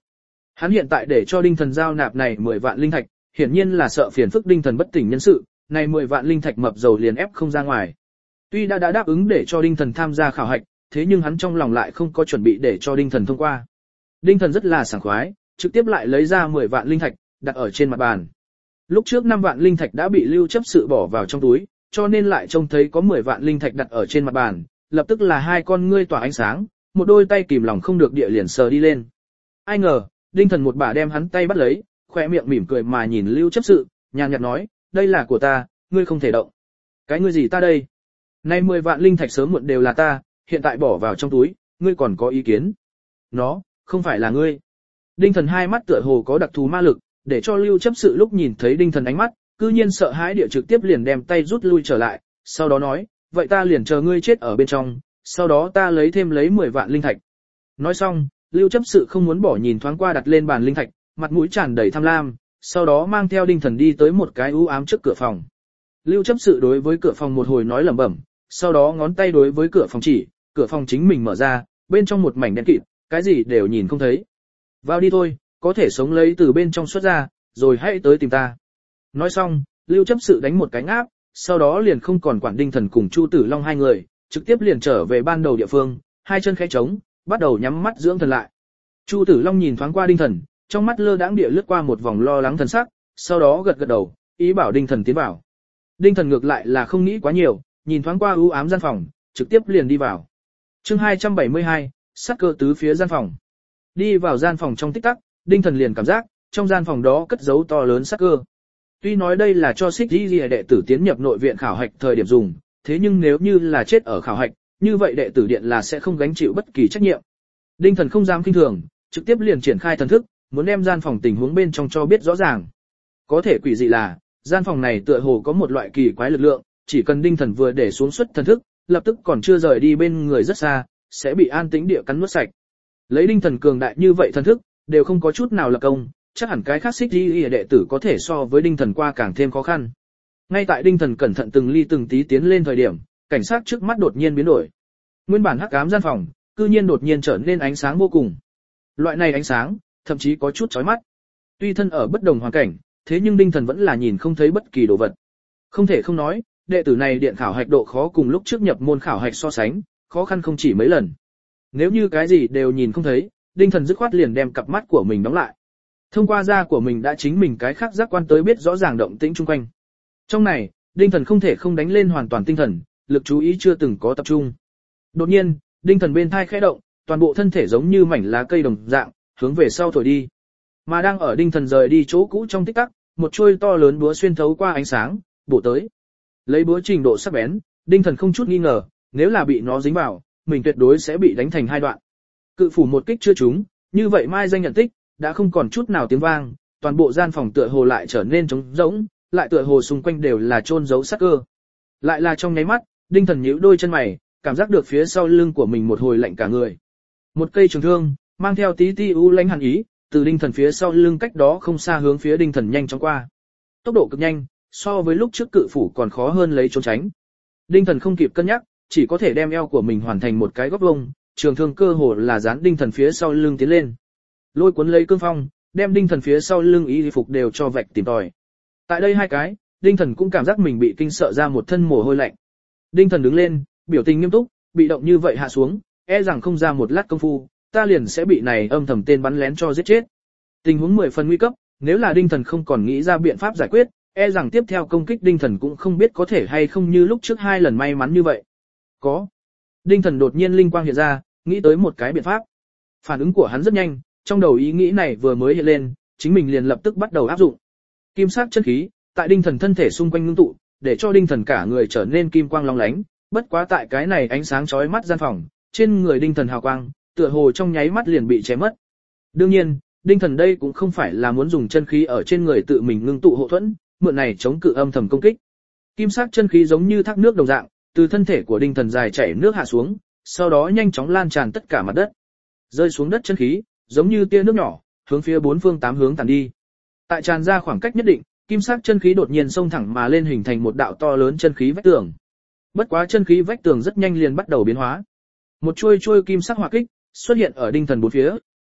Hắn hiện tại để cho Đinh Thần giao nạp này mười vạn linh thạch, hiển nhiên là sợ phiền phức Đinh Thần bất tỉnh nhân sự, này mười vạn linh thạch mập dầu liền ép không ra ngoài. Tuy đã đã đáp ứng để cho Đinh Thần tham gia khảo hạch, thế nhưng hắn trong lòng lại không có chuẩn bị để cho Đinh Thần thông qua. Đinh Thần rất là sảng khoái, trực tiếp lại lấy ra mười vạn linh thạch, đặt ở trên mặt bàn. Lúc trước năm vạn linh thạch đã bị Lưu chấp sự bỏ vào trong túi, cho nên lại trông thấy có mười vạn linh thạch đặt ở trên mặt bàn, lập tức là hai con ngươi tỏa ánh sáng, một đôi tay kìm lòng không được địa liền sờ đi lên. Ai ngờ, Đinh Thần một bà đem hắn tay bắt lấy, khóe miệng mỉm cười mà nhìn Lưu chấp sự, nhàn nhạt nói, đây là của ta, ngươi không thể động. Cái ngươi gì ta đây? Nay mười vạn linh thạch sớm muộn đều là ta, hiện tại bỏ vào trong túi, ngươi còn có ý kiến? Nó, không phải là ngươi. Đinh Thần hai mắt tựa hồ có đặc thù ma lực, để cho Lưu chấp sự lúc nhìn thấy Đinh Thần ánh mắt, cư nhiên sợ hãi địa trực tiếp liền đem tay rút lui trở lại, sau đó nói, vậy ta liền chờ ngươi chết ở bên trong, sau đó ta lấy thêm lấy mười vạn linh thạch. Nói xong, Lưu chấp sự không muốn bỏ nhìn thoáng qua đặt lên bàn linh thạch, mặt mũi tràn đầy tham lam, sau đó mang theo Đinh Thần đi tới một cái u ám trước cửa phòng. Lưu chấp sự đối với cửa phòng một hồi nói lẩm bẩm, sau đó ngón tay đối với cửa phòng chỉ, cửa phòng chính mình mở ra, bên trong một mảnh đen kịt, cái gì đều nhìn không thấy. Vào đi thôi, có thể sống lấy từ bên trong xuất ra, rồi hãy tới tìm ta. Nói xong, Lưu chấp sự đánh một cái ngáp, sau đó liền không còn quản Đinh Thần cùng Chu Tử Long hai người, trực tiếp liền trở về ban đầu địa phương, hai chân khẽ trống, bắt đầu nhắm mắt dưỡng thần lại. Chu Tử Long nhìn thoáng qua Đinh Thần, trong mắt lơ đãng địa lướt qua một vòng lo lắng thần sắc, sau đó gật gật đầu, ý bảo Đinh Thần tiến vào. Đinh Thần ngược lại là không nghĩ quá nhiều, nhìn thoáng qua u ám gian phòng, trực tiếp liền đi vào. Chương hai trăm bảy mươi hai, sát cơ tứ phía gian phòng. Đi vào gian phòng trong tích tắc, Đinh Thần liền cảm giác, trong gian phòng đó cất giấu to lớn sát cơ. Tuy nói đây là cho Xích Di đệ tử tiến nhập nội viện khảo hạch thời điểm dùng, thế nhưng nếu như là chết ở khảo hạch, như vậy đệ tử điện là sẽ không gánh chịu bất kỳ trách nhiệm. Đinh Thần không dám kinh thường, trực tiếp liền triển khai thần thức, muốn đem gian phòng tình huống bên trong cho biết rõ ràng. Có thể quỷ dị là, gian phòng này tựa hồ có một loại kỳ quái lực lượng, chỉ cần Đinh Thần vừa để xuống xuất thần thức, lập tức còn chưa rời đi bên người rất xa, sẽ bị an tĩnh địa cắn nuốt sạch. Lấy Đinh Thần cường đại như vậy thần thức, đều không có chút nào lập công, chắc hẳn cái khác Xích Di đệ tử có thể so với Đinh Thần qua càng thêm khó khăn. Ngay tại Đinh Thần cẩn thận từng ly từng tí tiến lên thời điểm, cảnh sát trước mắt đột nhiên biến đổi. Nguyên bản hắc ám gian phòng, cư nhiên đột nhiên trở nên ánh sáng vô cùng. Loại này ánh sáng, thậm chí có chút chói mắt. Tuy thân ở bất đồng hoàn cảnh, thế nhưng Đinh Thần vẫn là nhìn không thấy bất kỳ đồ vật. Không thể không nói, đệ tử này điện khảo hạch độ khó cùng lúc trước nhập môn khảo hạch so sánh, khó khăn không chỉ mấy lần. Nếu như cái gì đều nhìn không thấy, Đinh Thần dứt khoát liền đem cặp mắt của mình đóng lại. Thông qua da của mình đã chính mình cái khác giác quan tới biết rõ ràng động tĩnh chung quanh. Trong này, Đinh Thần không thể không đánh lên hoàn toàn tinh thần, lực chú ý chưa từng có tập trung. Đột nhiên, Đinh Thần bên thai khẽ động, toàn bộ thân thể giống như mảnh lá cây đồng dạng, hướng về sau thổi đi. Mà đang ở Đinh Thần rời đi chỗ cũ trong tích tắc, một chuôi to lớn búa xuyên thấu qua ánh sáng, bổ tới. Lấy búa trình độ sắc bén, Đinh Thần không chút nghi ngờ, nếu là bị nó dính vào, mình tuyệt đối sẽ bị đánh thành hai đoạn. Cự phủ một kích chưa trúng, như vậy mai danh nhận tích, đã không còn chút nào tiếng vang, toàn bộ gian phòng tựa hồ lại trở nên trống rỗng, lại tựa hồ xung quanh đều là chôn giấu sát cơ. Lại là trong nháy mắt, Đinh Thần nhíu đôi chân mày, cảm giác được phía sau lưng của mình một hồi lạnh cả người. Một cây trường thương, mang theo tí ti u lãnh hàn ý, từ Đinh Thần phía sau lưng cách đó không xa hướng phía Đinh Thần nhanh chóng qua. Tốc độ cực nhanh, so với lúc trước cự phủ còn khó hơn lấy trốn tránh. Đinh Thần không kịp cân nhắc, chỉ có thể đem eo của mình hoàn thành một cái góc vuông, trường thương cơ hồ là dán Đinh Thần phía sau lưng tiến lên. Lôi cuốn lấy cương phong, đem Đinh Thần phía sau lưng y phục đều cho vạch tìm tòi. Tại đây hai cái, Đinh Thần cũng cảm giác mình bị kinh sợ ra một thân mồ hôi lạnh. Đinh Thần đứng lên, biểu tình nghiêm túc, bị động như vậy hạ xuống, e rằng không ra một lát công phu, ta liền sẽ bị này âm thầm tên bắn lén cho giết chết. Tình huống mười phần nguy cấp, nếu là Đinh Thần không còn nghĩ ra biện pháp giải quyết, e rằng tiếp theo công kích Đinh Thần cũng không biết có thể hay không như lúc trước hai lần may mắn như vậy. Có. Đinh Thần đột nhiên linh quang hiện ra, nghĩ tới một cái biện pháp. Phản ứng của hắn rất nhanh, trong đầu ý nghĩ này vừa mới hiện lên, chính mình liền lập tức bắt đầu áp dụng. Kim sắc chân khí, tại Đinh Thần thân thể xung quanh ngưng tụ, để cho Đinh Thần cả người trở nên kim quang long lánh, bất quá tại cái này ánh sáng chói mắt gian phòng, trên người Đinh Thần hào quang, tựa hồ trong nháy mắt liền bị chém mất. Đương nhiên, Đinh Thần đây cũng không phải là muốn dùng chân khí ở trên người tự mình ngưng tụ hộ thuẫn, mượn này chống cự âm thầm công kích. Kim sắc chân khí giống như thác nước đồng dạng, từ thân thể của Đinh Thần dài chảy nước hạ xuống, sau đó nhanh chóng lan tràn tất cả mặt đất. Rơi xuống đất chân khí, giống như tia nước nhỏ, hướng phía bốn phương tám hướng tản đi. Tại tràn ra khoảng cách nhất định, kim sắc chân khí đột nhiên xông thẳng mà lên hình thành một đạo to lớn chân khí vách tường. Bất quá chân khí vách tường rất nhanh liền bắt đầu biến hóa. Một chuôi chuôi kim sắc hỏa kích xuất hiện ở Đinh Thần bốn phía,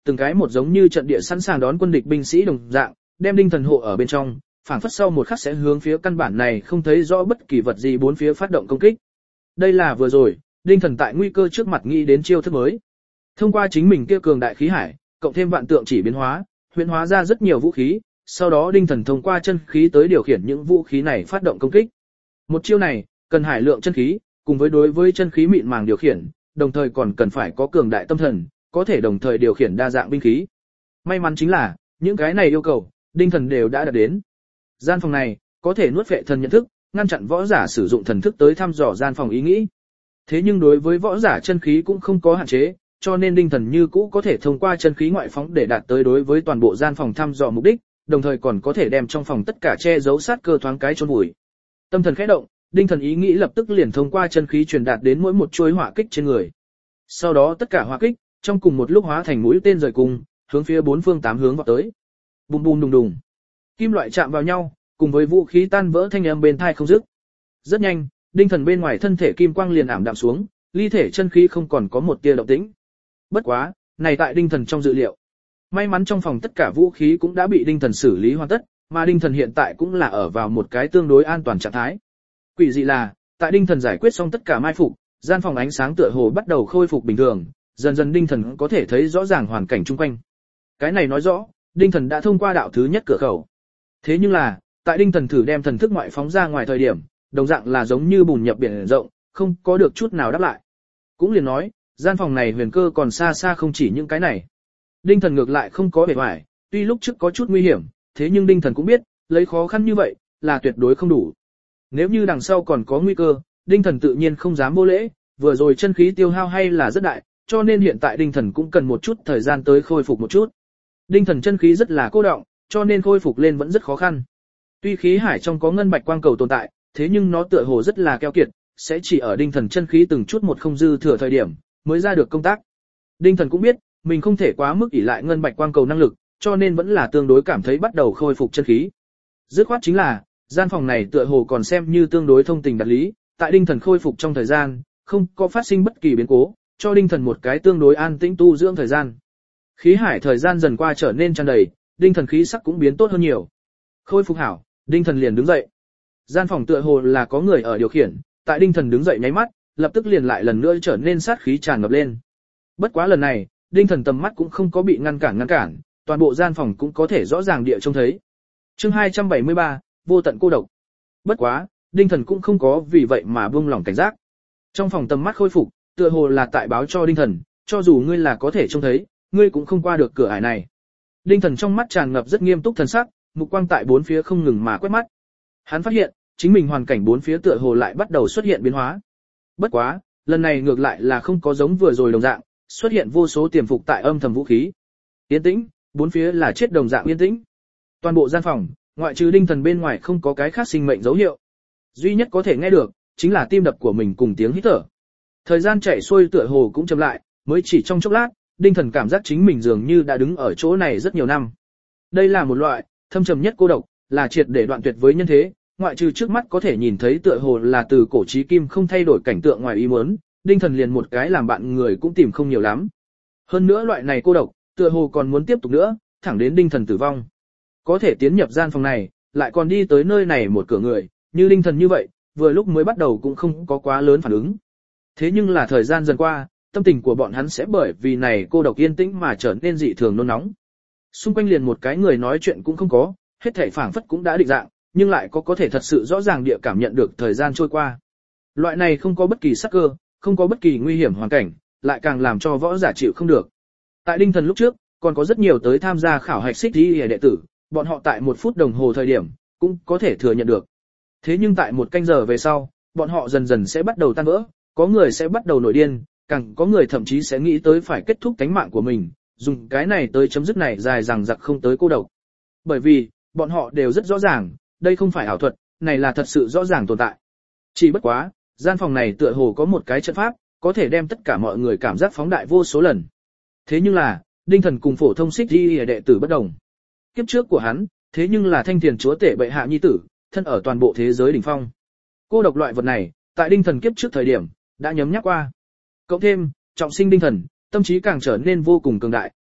từng cái một giống như trận địa sẵn sàng đón quân địch binh sĩ đồng dạng, đem đinh thần hộ ở bên trong, phảng phất sau một khắc sẽ hướng phía căn bản này không thấy rõ bất kỳ vật gì bốn phía phát động công kích. Đây là vừa rồi, đinh thần tại nguy cơ trước mặt nghĩ đến chiêu thức mới. Thông qua chính mình kia cường đại khí hải, cộng thêm vạn tượng chỉ biến hóa, huyễn hóa ra rất nhiều vũ khí, sau đó đinh thần thông qua chân khí tới điều khiển những vũ khí này phát động công kích. Một chiêu này, cần hải lượng chân khí, cùng với đối với chân khí mịn màng điều khiển, đồng thời còn cần phải có cường đại tâm thần, có thể đồng thời điều khiển đa dạng binh khí. May mắn chính là, những cái này yêu cầu, đinh thần đều đã đạt đến. Gian phòng này, có thể nuốt vệ thần nhận thức, ngăn chặn võ giả sử dụng thần thức tới thăm dò gian phòng ý nghĩ. Thế nhưng đối với võ giả chân khí cũng không có hạn chế, cho nên đinh thần như cũ có thể thông qua chân khí ngoại phóng để đạt tới đối với toàn bộ gian phòng thăm dò mục đích, đồng thời còn có thể đem trong phòng tất cả che giấu sát cơ thoáng cái chôn vùi. Tâm thần khẽ động, đinh thần ý nghĩ lập tức liền thông qua chân khí truyền đạt đến mỗi một chuôi hỏa kích trên người. Sau đó tất cả hỏa kích trong cùng một lúc hóa thành mũi tên rời cung, hướng phía bốn phương tám hướng vọt tới. Bùm bùm đùng đùng. Kim loại chạm vào nhau, cùng với vũ khí tan vỡ thanh âm bên tai không dứt. Rất nhanh, đinh thần bên ngoài thân thể kim quang liền ảm đạm xuống, ly thể chân khí không còn có một tia động tĩnh. Bất quá, này tại đinh thần trong dự liệu. May mắn trong phòng tất cả vũ khí cũng đã bị đinh thần xử lý hoàn tất, mà đinh thần hiện tại cũng là ở vào một cái tương đối an toàn trạng thái. Quỷ dị là, tại đinh thần giải quyết xong tất cả mai phục, gian phòng ánh sáng tựa hồ bắt đầu khôi phục bình thường, dần dần đinh thần có thể thấy rõ ràng hoàn cảnh chung quanh. Cái này nói rõ, đinh thần đã thông qua đạo thứ nhất cửa khẩu. Thế nhưng là, tại đinh thần thử đem thần thức ngoại phóng ra ngoài thời điểm, đồng dạng là giống như bùn nhập biển rộng, không có được chút nào đáp lại. Cũng liền nói, gian phòng này huyền cơ còn xa xa không chỉ những cái này. Đinh thần ngược lại không có vẻ vải, tuy lúc trước có chút nguy hiểm, thế nhưng đinh thần cũng biết, lấy khó khăn như vậy, là tuyệt đối không đủ. Nếu như đằng sau còn có nguy cơ, đinh thần tự nhiên không dám vô lễ, vừa rồi chân khí tiêu hao hay là rất đại, cho nên hiện tại đinh thần cũng cần một chút thời gian tới khôi phục một chút. Đinh thần chân khí rất là cô đọng, cho nên khôi phục lên vẫn rất khó khăn. Tuy khí hải trong có ngân bạch quang cầu tồn tại, thế nhưng nó tựa hồ rất là keo kiệt, sẽ chỉ ở đinh thần chân khí từng chút một không dư thừa thời điểm, mới ra được công tác. Đinh thần cũng biết, mình không thể quá mức ỷ lại ngân bạch quang cầu năng lực, cho nên vẫn là tương đối cảm thấy bắt đầu khôi phục chân khí. Dứt khoát chính là, gian phòng này tựa hồ còn xem như tương đối thông tình đạt lý, tại đinh thần khôi phục trong thời gian, không có phát sinh bất kỳ biến cố, cho đinh thần một cái tương đối an tĩnh tu dưỡng thời gian. Khí hải thời gian dần qua trở nên tràn đầy, đinh thần khí sắc cũng biến tốt hơn nhiều. Khôi phục hảo, đinh thần liền đứng dậy. Gian phòng tựa hồ là có người ở điều khiển, tại đinh thần đứng dậy nháy mắt, lập tức liền lại lần nữa trở nên sát khí tràn ngập lên. Bất quá lần này, đinh thần tầm mắt cũng không có bị ngăn cản ngăn cản, toàn bộ gian phòng cũng có thể rõ ràng địa trông thấy. Chương hai trăm bảy mươi ba, vô tận cô độc. Bất quá, đinh thần cũng không có vì vậy mà buông lỏng cảnh giác. Trong phòng tầm mắt khôi phục, tựa hồ là tại báo cho đinh thần, cho dù ngươi là có thể trông thấy, ngươi cũng không qua được cửa ải này. Đinh thần trong mắt tràn ngập rất nghiêm túc thần sắc, mục quang tại bốn phía không ngừng mà quét mắt. Hắn phát hiện, chính mình hoàn cảnh bốn phía tựa hồ lại bắt đầu xuất hiện biến hóa. Bất quá, lần này ngược lại là không có giống vừa rồi đồng dạng, xuất hiện vô số tiềm phục tại âm thầm vũ khí. Yên tĩnh, bốn phía là chết đồng dạng yên tĩnh. Toàn bộ gian phòng, ngoại trừ đinh thần bên ngoài không có cái khác sinh mệnh dấu hiệu. Duy nhất có thể nghe được, chính là tim đập của mình cùng tiếng hít thở. Thời gian chạy xuôi tựa hồ cũng chậm lại, mới chỉ trong chốc lát, đinh thần cảm giác chính mình dường như đã đứng ở chỗ này rất nhiều năm. Đây là một loại, thâm trầm nhất cô độc, là triệt để đoạn tuyệt với nhân thế, ngoại trừ trước mắt có thể nhìn thấy tựa hồ là từ cổ chí kim không thay đổi cảnh tượng ngoài ý muốn, đinh thần liền một cái làm bạn người cũng tìm không nhiều lắm. Hơn nữa loại này cô độc, tựa hồ còn muốn tiếp tục nữa, thẳng đến đinh thần tử vong. Có thể tiến nhập gian phòng này, lại còn đi tới nơi này một cửa người, như đinh thần như vậy, vừa lúc mới bắt đầu cũng không có quá lớn phản ứng. Thế nhưng là thời gian dần qua, tâm tình của bọn hắn sẽ bởi vì này cô độc yên tĩnh mà trở nên dị thường nôn nóng. Xung quanh liền một cái người nói chuyện cũng không có, hết thảy phảng phất cũng đã định dạng, nhưng lại có có thể thật sự rõ ràng địa cảm nhận được thời gian trôi qua. Loại này không có bất kỳ sắc cơ, không có bất kỳ nguy hiểm hoàn cảnh, lại càng làm cho võ giả chịu không được. Tại đinh thần lúc trước, còn có rất nhiều tới tham gia khảo hạch xích y đệ tử, bọn họ tại một phút đồng hồ thời điểm, cũng có thể thừa nhận được. Thế nhưng tại một canh giờ về sau, bọn họ dần dần sẽ bắt đầu tan vỡ, có người sẽ bắt đầu nổi điên, càng có người thậm chí sẽ nghĩ tới phải kết thúc tánh mạng của mình, dùng cái này tới chấm dứt này dài dằng dặc không tới cô độc. Bởi vì, bọn họ đều rất rõ ràng, đây không phải ảo thuật, này là thật sự rõ ràng tồn tại. Chỉ bất quá, gian phòng này tựa hồ có một cái trận pháp, có thể đem tất cả mọi người cảm giác phóng đại vô số lần. Thế nhưng là, đinh thần cùng phổ thông xích y đệ tử bất đồng. Kiếp trước của hắn, thế nhưng là thanh thiền chúa tể bệ hạ nhi tử, thân ở toàn bộ thế giới đỉnh phong. Cô độc loại vật này, tại đinh thần kiếp trước thời điểm, đã nhấm nhắc qua. Cộng thêm, trọng sinh đinh thần, tâm trí càng trở nên vô cùng cường đại,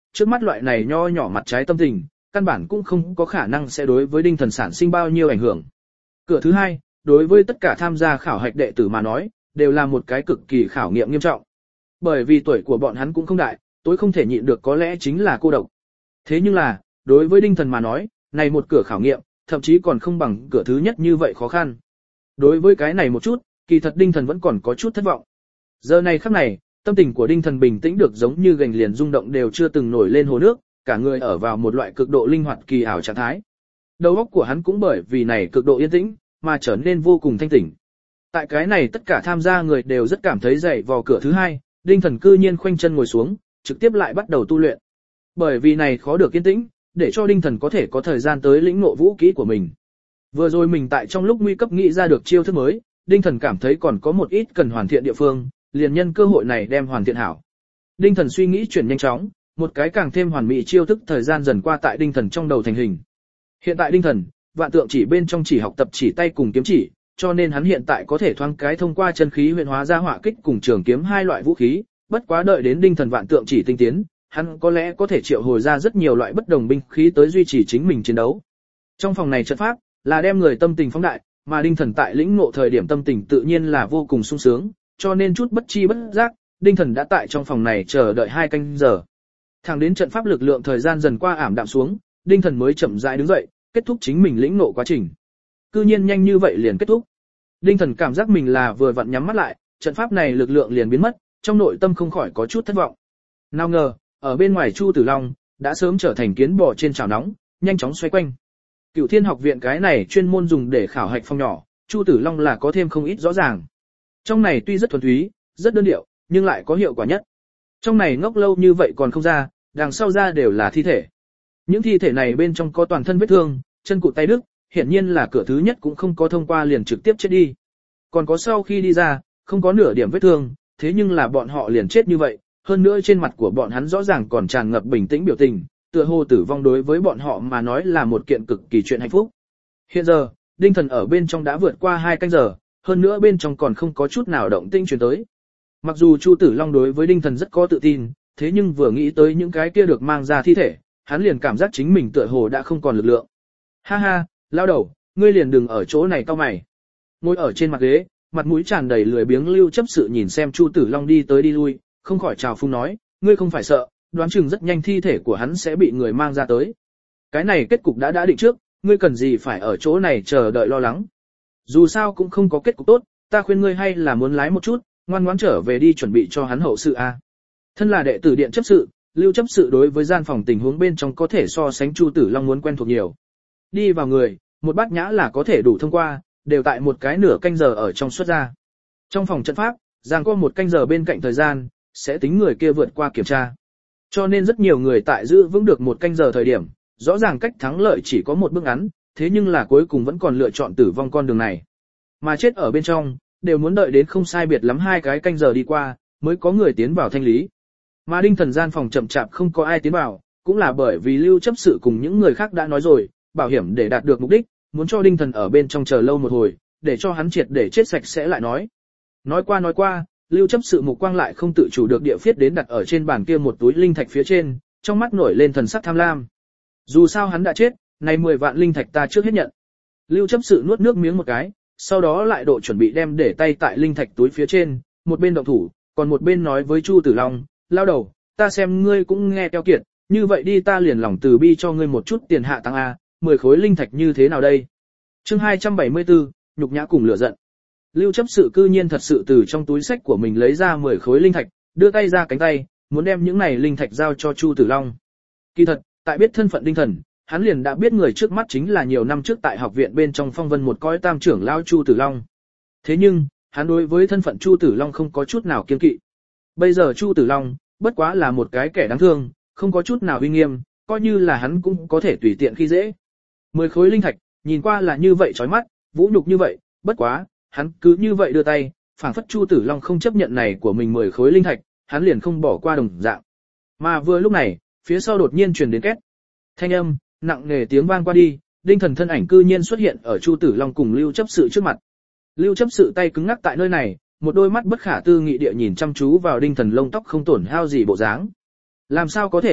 trước mắt loại này nho nhỏ mặt trái tâm tình, căn bản cũng không có khả năng sẽ đối với Đinh Thần sản sinh bao nhiêu ảnh hưởng. Cửa thứ hai, đối với tất cả tham gia khảo hạch đệ tử mà nói, đều là một cái cực kỳ khảo nghiệm nghiêm trọng. Bởi vì tuổi của bọn hắn cũng không đại, tối không thể nhịn được có lẽ chính là cô độc. Thế nhưng là, đối với Đinh Thần mà nói, này một cửa khảo nghiệm, thậm chí còn không bằng cửa thứ nhất như vậy khó khăn. Đối với cái này một chút, kỳ thật Đinh Thần vẫn còn có chút thất vọng. Giờ này khắc này, tâm tình của Đinh Thần bình tĩnh được giống như gành liền rung động đều chưa từng nổi lên hồ nước, cả người ở vào một loại cực độ linh hoạt kỳ ảo trạng thái. Đầu óc của hắn cũng bởi vì này cực độ yên tĩnh, mà trở nên vô cùng thanh tỉnh. Tại cái này tất cả tham gia người đều rất cảm thấy dậy vào cửa thứ hai, Đinh Thần cư nhiên khoanh chân ngồi xuống, trực tiếp lại bắt đầu tu luyện. Bởi vì này khó được yên tĩnh, để cho Đinh Thần có thể có thời gian tới lĩnh ngộ vũ kỹ của mình. Vừa rồi mình tại trong lúc nguy cấp nghĩ ra được chiêu thức mới, Đinh Thần cảm thấy còn có một ít cần hoàn thiện địa phương, liền nhân cơ hội này đem hoàn thiện hảo. Đinh Thần suy nghĩ chuyển nhanh chóng, một cái càng thêm hoàn mỹ chiêu thức thời gian dần qua tại Đinh Thần trong đầu thành hình. Hiện tại Đinh Thần, vạn tượng chỉ bên trong chỉ học tập chỉ tay cùng kiếm chỉ, cho nên hắn hiện tại có thể thoáng cái thông qua chân khí huyền hóa ra hỏa kích cùng trường kiếm hai loại vũ khí, bất quá đợi đến Đinh Thần vạn tượng chỉ tinh tiến, hắn có lẽ có thể triệu hồi ra rất nhiều loại bất đồng binh khí tới duy trì chính mình chiến đấu. Trong phòng này trận pháp là đem người tâm tình phóng đại, mà Đinh Thần tại lĩnh ngộ thời điểm tâm tình tự nhiên là vô cùng sung sướng, cho nên chút bất chi bất giác, Đinh Thần đã tại trong phòng này chờ đợi hai canh giờ. Thẳng đến trận pháp lực lượng thời gian dần qua ảm đạm xuống, Đinh Thần mới chậm rãi đứng dậy, kết thúc chính mình lĩnh ngộ quá trình. Cư nhiên nhanh như vậy liền kết thúc. Đinh Thần cảm giác mình là vừa vặn nhắm mắt lại, trận pháp này lực lượng liền biến mất, trong nội tâm không khỏi có chút thất vọng. Nào ngờ, ở bên ngoài Chu Tử Long đã sớm trở thành kiến bò trên chảo nóng, nhanh chóng xoay quanh. Cửu Thiên học viện cái này chuyên môn dùng để khảo hạch phong nhỏ, Chu Tử Long là có thêm không ít rõ ràng. Trong này tuy rất thuần túy, rất đơn điệu, nhưng lại có hiệu quả nhất. Trong này ngốc lâu như vậy còn không ra, đằng sau ra đều là thi thể. Những thi thể này bên trong có toàn thân vết thương, chân cụt tay đứt, hiển nhiên là cửa thứ nhất cũng không có thông qua liền trực tiếp chết đi. Còn có sau khi đi ra, không có nửa điểm vết thương, thế nhưng là bọn họ liền chết như vậy, hơn nữa trên mặt của bọn hắn rõ ràng còn tràn ngập bình tĩnh biểu tình, tựa hồ tử vong đối với bọn họ mà nói là một kiện cực kỳ chuyện hạnh phúc. Hiện giờ, Đinh Thần ở bên trong đã vượt qua hai canh giờ, hơn nữa bên trong còn không có chút nào động tĩnh truyền tới. Mặc dù Chu Tử Long đối với Đinh Thần rất có tự tin, thế nhưng vừa nghĩ tới những cái kia được mang ra thi thể, hắn liền cảm giác chính mình tựa hồ đã không còn lực lượng. Ha ha, lao đầu, ngươi liền đừng ở chỗ này cau mày. Ngồi ở trên mặt ghế, mặt mũi tràn đầy lười biếng Lưu Chấp Sự nhìn xem Chu Tử Long đi tới đi lui, không khỏi chào phúng nói, ngươi không phải sợ, đoán chừng rất nhanh thi thể của hắn sẽ bị người mang ra tới. Cái này kết cục đã đã định trước, ngươi cần gì phải ở chỗ này chờ đợi lo lắng. Dù sao cũng không có kết cục tốt, ta khuyên ngươi hay là muốn lái một chút, ngoan ngoãn trở về đi chuẩn bị cho hắn hậu sự a. Thân là đệ tử điện chấp sự, Lưu Chấp Sự đối với gian phòng tình huống bên trong có thể so sánh Chu Tử Long muốn quen thuộc nhiều. Đi vào người, một bát nhã là có thể đủ thông qua, đều tại một cái nửa canh giờ ở trong xuất ra. Trong phòng trận pháp, giang có một canh giờ bên cạnh thời gian, sẽ tính người kia vượt qua kiểm tra. Cho nên rất nhiều người tại giữ vững được một canh giờ thời điểm, rõ ràng cách thắng lợi chỉ có một bước ngắn, thế nhưng là cuối cùng vẫn còn lựa chọn tử vong con đường này. Mà chết ở bên trong, đều muốn đợi đến không sai biệt lắm hai cái canh giờ đi qua, mới có người tiến vào thanh lý. Mà Đinh Thần gian phòng chậm chạp không có ai tiến vào, cũng là bởi vì Lưu Chấp Sự cùng những người khác đã nói rồi, bảo hiểm để đạt được mục đích, muốn cho Đinh Thần ở bên trong chờ lâu một hồi, để cho hắn triệt để chết sạch sẽ lại nói. Nói qua nói qua, Lưu Chấp Sự mục quang lại không tự chủ được địa phiết đến đặt ở trên bàn kia một túi linh thạch phía trên, trong mắt nổi lên thần sắc tham lam. Dù sao hắn đã chết, này mười vạn linh thạch ta trước hết nhận. Lưu Chấp Sự nuốt nước miếng một cái, sau đó lại độ chuẩn bị đem để tay tại linh thạch túi phía trên, một bên động thủ, còn một bên nói với Chu Tử Long, lao đầu, ta xem ngươi cũng nghe keo kiệt, như vậy đi ta liền lòng từ bi cho ngươi một chút tiền hạ tăng A, mười khối linh thạch như thế nào đây? Chương hai trăm bảy mươi tư, nhục nhã cùng lửa giận. Lưu Chấp Sự cư nhiên thật sự từ trong túi sách của mình lấy ra mười khối linh thạch, đưa tay ra cánh tay, muốn đem những này linh thạch giao cho Chu Tử Long. Kỳ thật, tại biết thân phận Đinh Thần, hắn liền đã biết người trước mắt chính là nhiều năm trước tại học viện bên trong phong vân một cõi tam trưởng lão Chu Tử Long. Thế nhưng, hắn đối với thân phận Chu Tử Long không có chút nào kiêng kỵ. Bây giờ Chu Tử Long, bất quá là một cái kẻ đáng thương, không có chút nào uy nghiêm, coi như là hắn cũng có thể tùy tiện khi dễ. Mười khối linh thạch, nhìn qua là như vậy chói mắt, vũ nhục như vậy, bất quá, hắn cứ như vậy đưa tay, phảng phất Chu Tử Long không chấp nhận này của mình mười khối linh thạch, hắn liền không bỏ qua đồng dạng. Mà vừa lúc này, phía sau đột nhiên truyền đến két thanh âm, nặng nề tiếng vang qua đi, Đinh Thần thân ảnh cư nhiên xuất hiện ở Chu Tử Long cùng Lưu Chấp Sự trước mặt. Lưu Chấp Sự tay cứng ngắc tại nơi này, một đôi mắt bất khả tư nghị địa nhìn chăm chú vào Đinh Thần lông tóc không tổn hao gì bộ dáng. Làm sao có thể,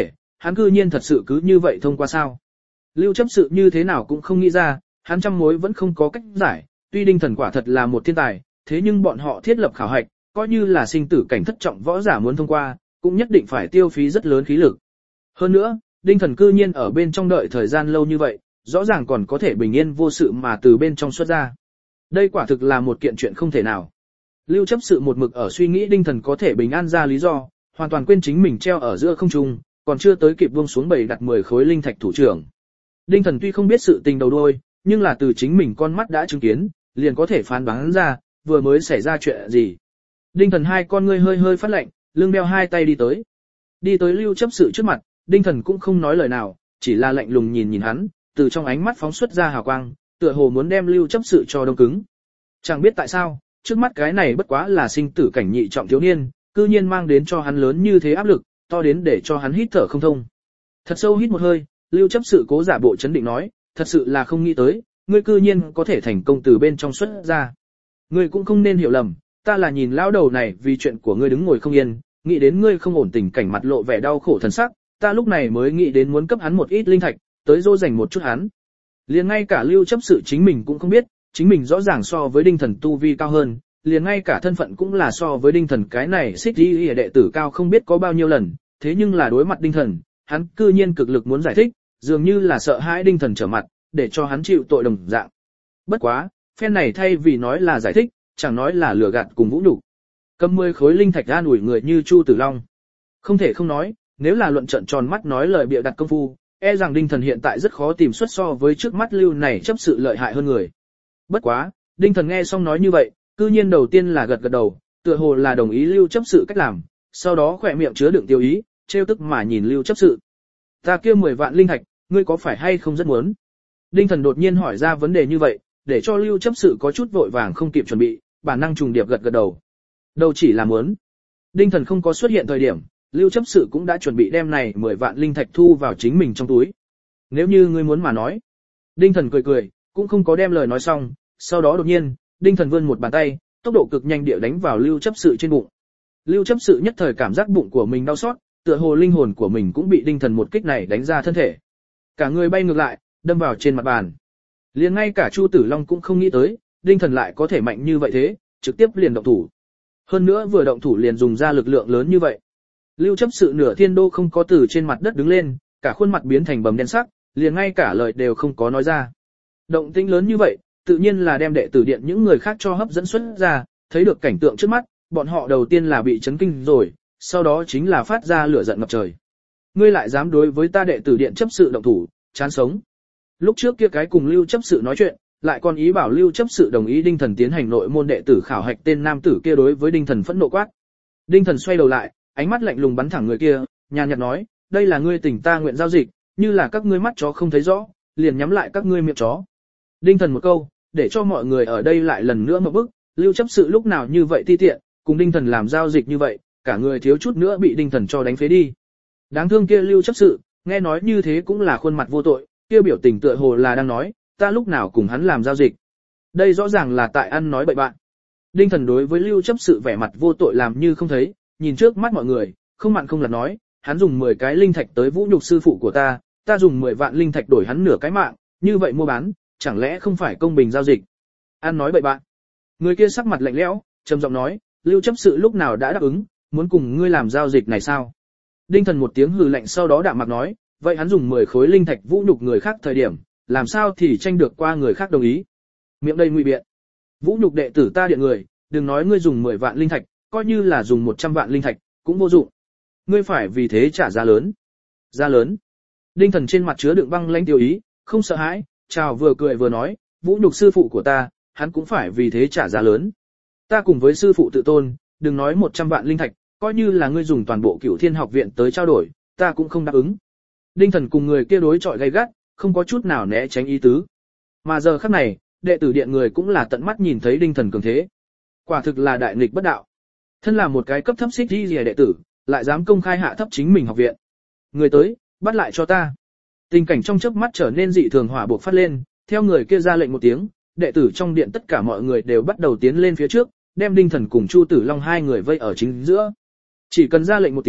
hắn cư nhiên thật sự cứ như vậy thông qua sao? Lưu chấp sự như thế nào cũng không nghĩ ra, hắn trăm mối vẫn không có cách giải, tuy Đinh Thần quả thật là một thiên tài, thế nhưng bọn họ thiết lập khảo hạch, coi như là sinh tử cảnh thất trọng võ giả muốn thông qua, cũng nhất định phải tiêu phí rất lớn khí lực. Hơn nữa, Đinh Thần cư nhiên ở bên trong đợi thời gian lâu như vậy, rõ ràng còn có thể bình yên vô sự mà từ bên trong xuất ra. Đây quả thực là một kiện chuyện không thể nào. Lưu chấp sự một mực ở suy nghĩ Đinh Thần có thể bình an ra lý do, hoàn toàn quên chính mình treo ở giữa không trung, còn chưa tới kịp buông xuống bầy đặt mười khối linh thạch thủ trưởng. Đinh Thần tuy không biết sự tình đầu đuôi, nhưng là từ chính mình con mắt đã chứng kiến, liền có thể phán đoán ra, vừa mới xảy ra chuyện gì. Đinh Thần hai con ngươi hơi hơi phát lạnh, lưng đeo hai tay đi tới. Đi tới Lưu chấp sự trước mặt, Đinh Thần cũng không nói lời nào, chỉ là lạnh lùng nhìn nhìn hắn, từ trong ánh mắt phóng xuất ra hào quang, tựa hồ muốn đem Lưu chấp sự cho đông cứng. Chẳng biết tại sao, trước mắt cái này bất quá là sinh tử cảnh nhị trọng thiếu niên, cư nhiên mang đến cho hắn lớn như thế áp lực, to đến để cho hắn hít thở không thông. Thật sâu hít một hơi, Lưu chấp sự cố giả bộ chấn định nói, thật sự là không nghĩ tới, ngươi cư nhiên có thể thành công từ bên trong xuất ra. Ngươi cũng không nên hiểu lầm, ta là nhìn lão đầu này vì chuyện của ngươi đứng ngồi không yên, nghĩ đến ngươi không ổn tình cảnh mặt lộ vẻ đau khổ thần sắc, ta lúc này mới nghĩ đến muốn cấp hắn một ít linh thạch, tới dỗ dành một chút hắn. Liền ngay cả Lưu chấp sự chính mình cũng không biết, chính mình rõ ràng so với Đinh Thần tu vi cao hơn, liền ngay cả thân phận cũng là so với Đinh Thần cái này xích đi đệ tử cao không biết có bao nhiêu lần, thế nhưng là đối mặt Đinh Thần, hắn cư nhiên cực lực muốn giải thích, dường như là sợ hãi Đinh Thần trở mặt, để cho hắn chịu tội đồng dạng. Bất quá, phen này thay vì nói là giải thích, chẳng nói là lừa gạt cùng vũ nhục. Cầm mười khối linh thạch an ủi người như Chu Tử Long. Không thể không nói, nếu là luận trận tròn mắt nói lời bịa đặt công phu, e rằng Đinh Thần hiện tại rất khó tìm xuất so với trước mắt Lưu này chấp sự lợi hại hơn người. Bất quá, Đinh Thần nghe xong nói như vậy, cư nhiên đầu tiên là gật gật đầu, tựa hồ là đồng ý Lưu chấp sự cách làm, sau đó khỏe miệng chứa đựng tiêu ý, trêu tức mà nhìn Lưu chấp sự. Ta kia mười vạn linh thạch, ngươi có phải hay không rất muốn? Đinh Thần đột nhiên hỏi ra vấn đề như vậy, để cho Lưu chấp sự có chút vội vàng không kịp chuẩn bị, bản năng trùng điệp gật gật đầu. Đâu chỉ là muốn. Đinh Thần không có xuất hiện thời điểm, Lưu chấp sự cũng đã chuẩn bị đem này mười vạn linh thạch thu vào chính mình trong túi. Nếu như ngươi muốn mà nói. Đinh Thần cười cười, cũng không có đem lời nói xong, sau đó đột nhiên, Đinh Thần vươn một bàn tay, tốc độ cực nhanh địa đánh vào Lưu chấp sự trên bụng. Lưu chấp sự nhất thời cảm giác bụng của mình đau xót, tựa hồ linh hồn của mình cũng bị Đinh Thần một kích này đánh ra thân thể. Cả người bay ngược lại, đâm vào trên mặt bàn. Liền ngay cả Chu Tử Long cũng không nghĩ tới, Đinh Thần lại có thể mạnh như vậy thế, trực tiếp liền động thủ. Hơn nữa vừa động thủ liền dùng ra lực lượng lớn như vậy. Lưu chấp sự nửa thiên đô không có từ trên mặt đất đứng lên, cả khuôn mặt biến thành bầm đen sắc, liền ngay cả lời đều không có nói ra. Động tĩnh lớn như vậy, tự nhiên là đem đệ tử điện những người khác cho hấp dẫn xuất ra, thấy được cảnh tượng trước mắt, bọn họ đầu tiên là bị chấn kinh rồi, sau đó chính là phát ra lửa giận ngập trời. Ngươi lại dám đối với ta đệ tử điện chấp sự động thủ, chán sống. Lúc trước kia cái cùng Lưu chấp sự nói chuyện, lại còn ý bảo Lưu chấp sự đồng ý Đinh Thần tiến hành nội môn đệ tử khảo hạch tên nam tử kia đối với Đinh Thần phẫn nộ quát. Đinh Thần xoay đầu lại, ánh mắt lạnh lùng bắn thẳng người kia, nhàn nhạt nói, đây là ngươi tình ta nguyện giao dịch, như là các ngươi mắt chó không thấy rõ, liền nhắm lại các ngươi miệng chó. Đinh Thần một câu, để cho mọi người ở đây lại lần nữa một bức, Lưu chấp sự lúc nào như vậy ti tiện, cùng Đinh Thần làm giao dịch như vậy, cả người thiếu chút nữa bị Đinh Thần cho đánh phế đi. Đáng thương kia Lưu chấp sự, nghe nói như thế cũng là khuôn mặt vô tội, kia biểu tình tựa hồ là đang nói, ta lúc nào cùng hắn làm giao dịch. Đây rõ ràng là tại ăn nói bậy bạn. Đinh Thần đối với Lưu chấp sự vẻ mặt vô tội làm như không thấy, nhìn trước mắt mọi người, không mặn không lạt nói, hắn dùng mười cái linh thạch tới vũ nhục sư phụ của ta, ta dùng mười vạn linh thạch đổi hắn nửa cái mạng, như vậy mua bán, chẳng lẽ không phải công bình giao dịch? Ăn nói bậy bạn. Người kia sắc mặt lạnh lẽo, trầm giọng nói, Lưu chấp sự lúc nào đã đáp ứng, muốn cùng ngươi làm giao dịch này sao? Đinh Thần một tiếng hừ lạnh sau đó đạm mạc nói, vậy hắn dùng mười khối linh thạch vũ nhục người khác thời điểm, làm sao thì tranh được qua người khác đồng ý? Miệng đầy ngụy biện. Vũ nhục đệ tử ta điện người, đừng nói ngươi dùng mười vạn linh thạch, coi như là dùng một trăm vạn linh thạch, cũng vô dụng. Ngươi phải vì thế trả giá lớn. Giá lớn. Đinh Thần trên mặt chứa đựng băng lãnh tiêu ý, không sợ hãi, chào vừa cười vừa nói, vũ nhục sư phụ của ta, hắn cũng phải vì thế trả giá lớn. Ta cùng với sư phụ tự tôn, đừng nói một trăm vạn linh thạch, coi như là ngươi dùng toàn bộ Cửu Thiên học viện tới trao đổi, ta cũng không đáp ứng. Đinh Thần cùng người kia đối chọi gay gắt, không có chút nào né tránh ý tứ. Mà giờ khắc này, đệ tử điện người cũng là tận mắt nhìn thấy Đinh Thần cường thế. Quả thực là đại nghịch bất đạo. Thân là một cái cấp thấp xích đi rìa đệ tử, lại dám công khai hạ thấp chính mình học viện. Người tới, bắt lại cho ta. Tình cảnh trong chớp mắt trở nên dị thường hỏa buộc phát lên, theo người kia ra lệnh một tiếng, đệ tử trong điện tất cả mọi người đều bắt đầu tiến lên phía trước, đem Đinh Thần cùng Chu Tử Long hai người vây ở chính giữa. Chỉ cần ra lệnh một tiếng,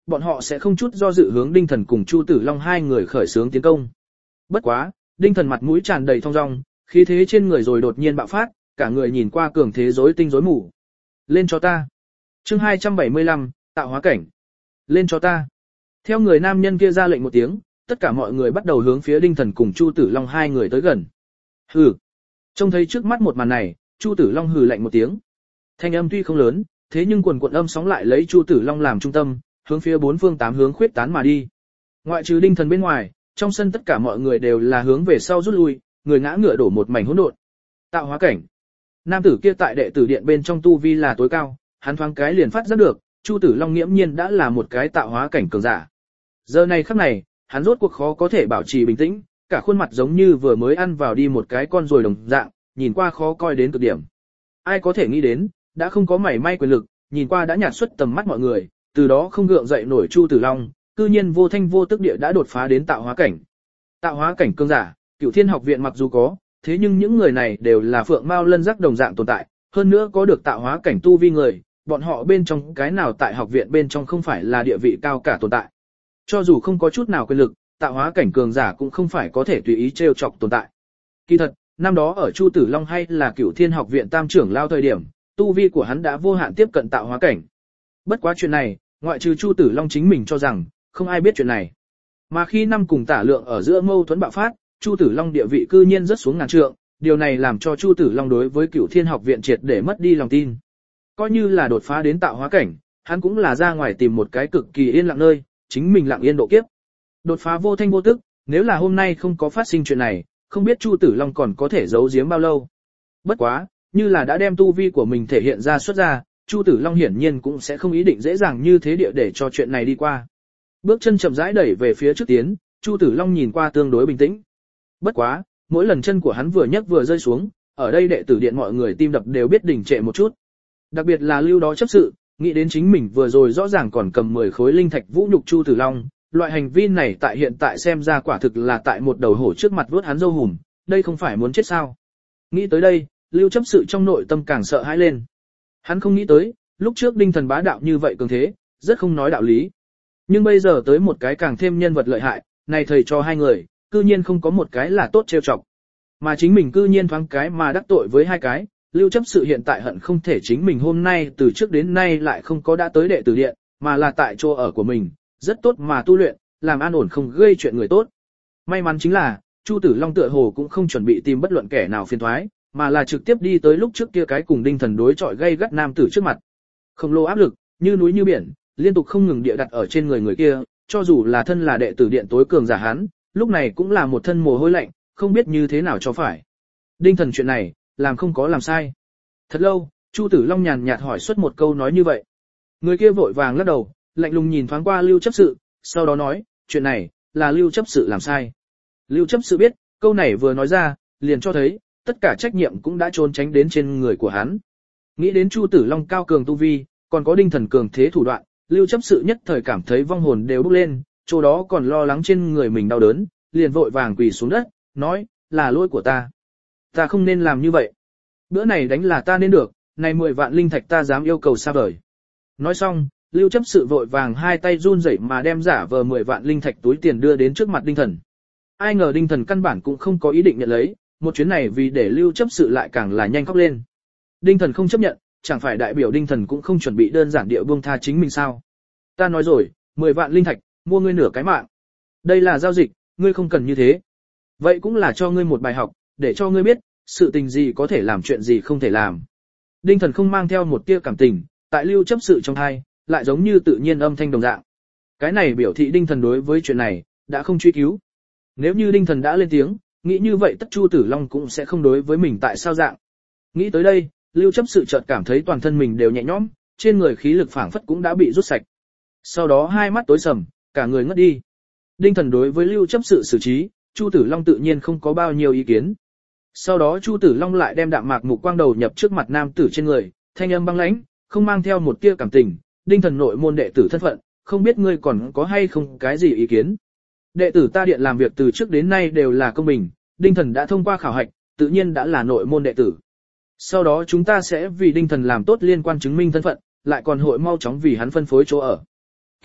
bọn họ sẽ không chút do dự hướng Đinh Thần cùng Chu Tử Long hai người khởi xướng tiến công. Bất quá, Đinh Thần mặt mũi tràn đầy thong dong, khí thế trên người rồi đột nhiên bạo phát, cả người nhìn qua cường thế rối tinh rối mù. Lên cho ta. Chương hai trăm bảy mươi lăm, tạo hóa cảnh. Lên cho ta. Theo người nam nhân kia ra lệnh một tiếng, tất cả mọi người bắt đầu hướng phía Đinh Thần cùng Chu Tử Long hai người tới gần. Hừ. Trông thấy trước mắt một màn này, Chu Tử Long hừ lạnh một tiếng. Thanh âm tuy không lớn, thế nhưng quần quần âm sóng lại lấy Chu Tử Long làm trung tâm, hướng phía bốn phương tám hướng khuyết tán mà đi. Ngoại trừ Đinh Thần bên ngoài, trong sân tất cả mọi người đều là hướng về sau rút lui, người ngã ngựa đổ một mảnh hỗn độn. Tạo hóa cảnh. Nam tử kia tại đệ tử điện bên trong tu vi là tối cao, hắn thoáng cái liền phát giác được, Chu Tử Long nghiễm nhiên đã là một cái tạo hóa cảnh cường giả. Giờ này khắc này, hắn rốt cuộc khó có thể bảo trì bình tĩnh, cả khuôn mặt giống như vừa mới ăn vào đi một cái con ruồi đồng dạng, nhìn qua khó coi đến cực điểm. Ai có thể nghĩ đến, đã không có mảy may quyền lực, nhìn qua đã nhạt xuất tầm mắt mọi người, từ đó không gượng dậy nổi Chu Tử Long, cư nhiên vô thanh vô tức địa đã đột phá đến tạo hóa cảnh. Tạo hóa cảnh cường giả, Cửu Thiên học viện mặc dù có, thế nhưng những người này đều là phượng mao lân giác đồng dạng tồn tại, hơn nữa có được tạo hóa cảnh tu vi người, bọn họ bên trong cái nào tại học viện bên trong không phải là địa vị cao cả tồn tại. Cho dù không có chút nào quyền lực, tạo hóa cảnh cường giả cũng không phải có thể tùy ý trêu chọc tồn tại. Kỳ thật, năm đó ở Chu Tử Long hay là Cửu Thiên học viện tam trưởng lao thời điểm, tu vi của hắn đã vô hạn tiếp cận tạo hóa cảnh. Bất quá chuyện này, ngoại trừ Chu Tử Long chính mình cho rằng, không ai biết chuyện này. Mà khi năm cùng Tả Lượng ở giữa mâu thuẫn bạo phát, Chu Tử Long địa vị cư nhiên rất xuống ngàn trượng, điều này làm cho Chu Tử Long đối với Cửu Thiên học viện triệt để mất đi lòng tin. Coi như là đột phá đến tạo hóa cảnh, hắn cũng là ra ngoài tìm một cái cực kỳ yên lặng nơi, chính mình lặng yên độ kiếp. Đột phá vô thanh vô tức, nếu là hôm nay không có phát sinh chuyện này, không biết Chu Tử Long còn có thể giấu giếm bao lâu. Bất quá, như là đã đem tu vi của mình thể hiện ra xuất ra, Chu Tử Long hiển nhiên cũng sẽ không ý định dễ dàng như thế địa để cho chuyện này đi qua. Bước chân chậm rãi đẩy về phía trước tiến, Chu Tử Long nhìn qua tương đối bình tĩnh. Bất quá, mỗi lần chân của hắn vừa nhấc vừa rơi xuống, ở đây đệ tử điện mọi người tim đập đều biết đình trệ một chút. Đặc biệt là Lưu Đó chấp sự, nghĩ đến chính mình vừa rồi rõ ràng còn cầm mười khối linh thạch vũ nhục Chu Tử Long, loại hành vi này tại hiện tại xem ra quả thực là tại một đầu hổ trước mặt vuốt hắn râu hùm, đây không phải muốn chết sao? Nghĩ tới đây, Lưu chấp sự trong nội tâm càng sợ hãi lên. Hắn không nghĩ tới, lúc trước Đinh Thần bá đạo như vậy cường thế, rất không nói đạo lý. Nhưng bây giờ tới một cái càng thêm nhân vật lợi hại, này thầy cho hai người, cư nhiên không có một cái là tốt trêu chọc. Mà chính mình cư nhiên thoáng cái mà đắc tội với hai cái, Lưu chấp sự hiện tại hận không thể chính mình hôm nay từ trước đến nay lại không có đã tới đệ tử điện, mà là tại chỗ ở của mình, rất tốt mà tu luyện, làm an ổn không gây chuyện người tốt. May mắn chính là, Chu Tử Long tựa hồ cũng không chuẩn bị tìm bất luận kẻ nào phiền toái, mà là trực tiếp đi tới lúc trước kia cái cùng Đinh Thần đối chọi gây gắt nam tử trước mặt. Khổng lồ áp lực, như núi như biển, liên tục không ngừng địa đặt ở trên người người kia, cho dù là thân là đệ tử điện tối cường giả hắn, lúc này cũng là một thân mồ hôi lạnh, không biết như thế nào cho phải. Đinh Thần chuyện này, làm không có làm sai. Thật lâu, Chu Tử Long nhàn nhạt hỏi xuất một câu nói như vậy. Người kia vội vàng lắc đầu, lạnh lùng nhìn thoáng qua Lưu chấp sự, sau đó nói, chuyện này, là Lưu chấp sự làm sai. Lưu chấp sự biết, câu này vừa nói ra, liền cho thấy, tất cả trách nhiệm cũng đã trốn tránh đến trên người của hắn. Nghĩ đến Chu Tử Long cao cường tu vi, còn có Đinh Thần cường thế thủ đoạn, Lưu chấp sự nhất thời cảm thấy vong hồn đều bốc lên, chỗ đó còn lo lắng trên người mình đau đớn, liền vội vàng quỳ xuống đất, nói, là lỗi của ta. Ta không nên làm như vậy. Bữa này đánh là ta nên được, này mười vạn linh thạch ta dám yêu cầu xa vời. Nói xong, Lưu chấp sự vội vàng hai tay run rẩy mà đem giả vờ mười vạn linh thạch túi tiền đưa đến trước mặt Đinh Thần. Ai ngờ Đinh Thần căn bản cũng không có ý định nhận lấy, một chuyến này vì để Lưu chấp sự lại càng là nhanh khóc lên. Đinh Thần không chấp nhận, chẳng phải đại biểu Đinh Thần cũng không chuẩn bị đơn giản địa buông tha chính mình sao? Ta nói rồi, mười vạn linh thạch, mua ngươi nửa cái mạng. Đây là giao dịch, ngươi không cần như thế. Vậy cũng là cho ngươi một bài học, để cho ngươi biết, sự tình gì có thể làm chuyện gì không thể làm. Đinh Thần không mang theo một tia cảm tình, tại Lưu chấp sự trong hai, lại giống như tự nhiên âm thanh đồng dạng. Cái này biểu thị Đinh Thần đối với chuyện này, đã không truy cứu. Nếu như Đinh Thần đã lên tiếng, nghĩ như vậy tất Chu Tử Long cũng sẽ không đối với mình tại sao dạng. Nghĩ tới đây, Lưu chấp sự chợt cảm thấy toàn thân mình đều nhẹ nhõm, trên người khí lực phảng phất cũng đã bị rút sạch. Sau đó hai mắt tối sầm, cả người ngất đi. Đinh Thần đối với Lưu chấp sự xử trí, Chu Tử Long tự nhiên không có bao nhiêu ý kiến. Sau đó Chu Tử Long lại đem đạm mạc mục quang đầu nhập trước mặt nam tử trên người, thanh âm băng lãnh, không mang theo một tia cảm tình, Đinh Thần nội môn đệ tử thân phận, không biết ngươi còn có hay không cái gì ý kiến. Đệ tử ta điện làm việc từ trước đến nay đều là công bình, Đinh Thần đã thông qua khảo hạch, tự nhiên đã là nội môn đệ tử. Sau đó chúng ta sẽ vì Đinh Thần làm tốt liên quan chứng minh thân phận, lại còn hội mau chóng vì hắn phân phối chỗ ở. Kỳ thật,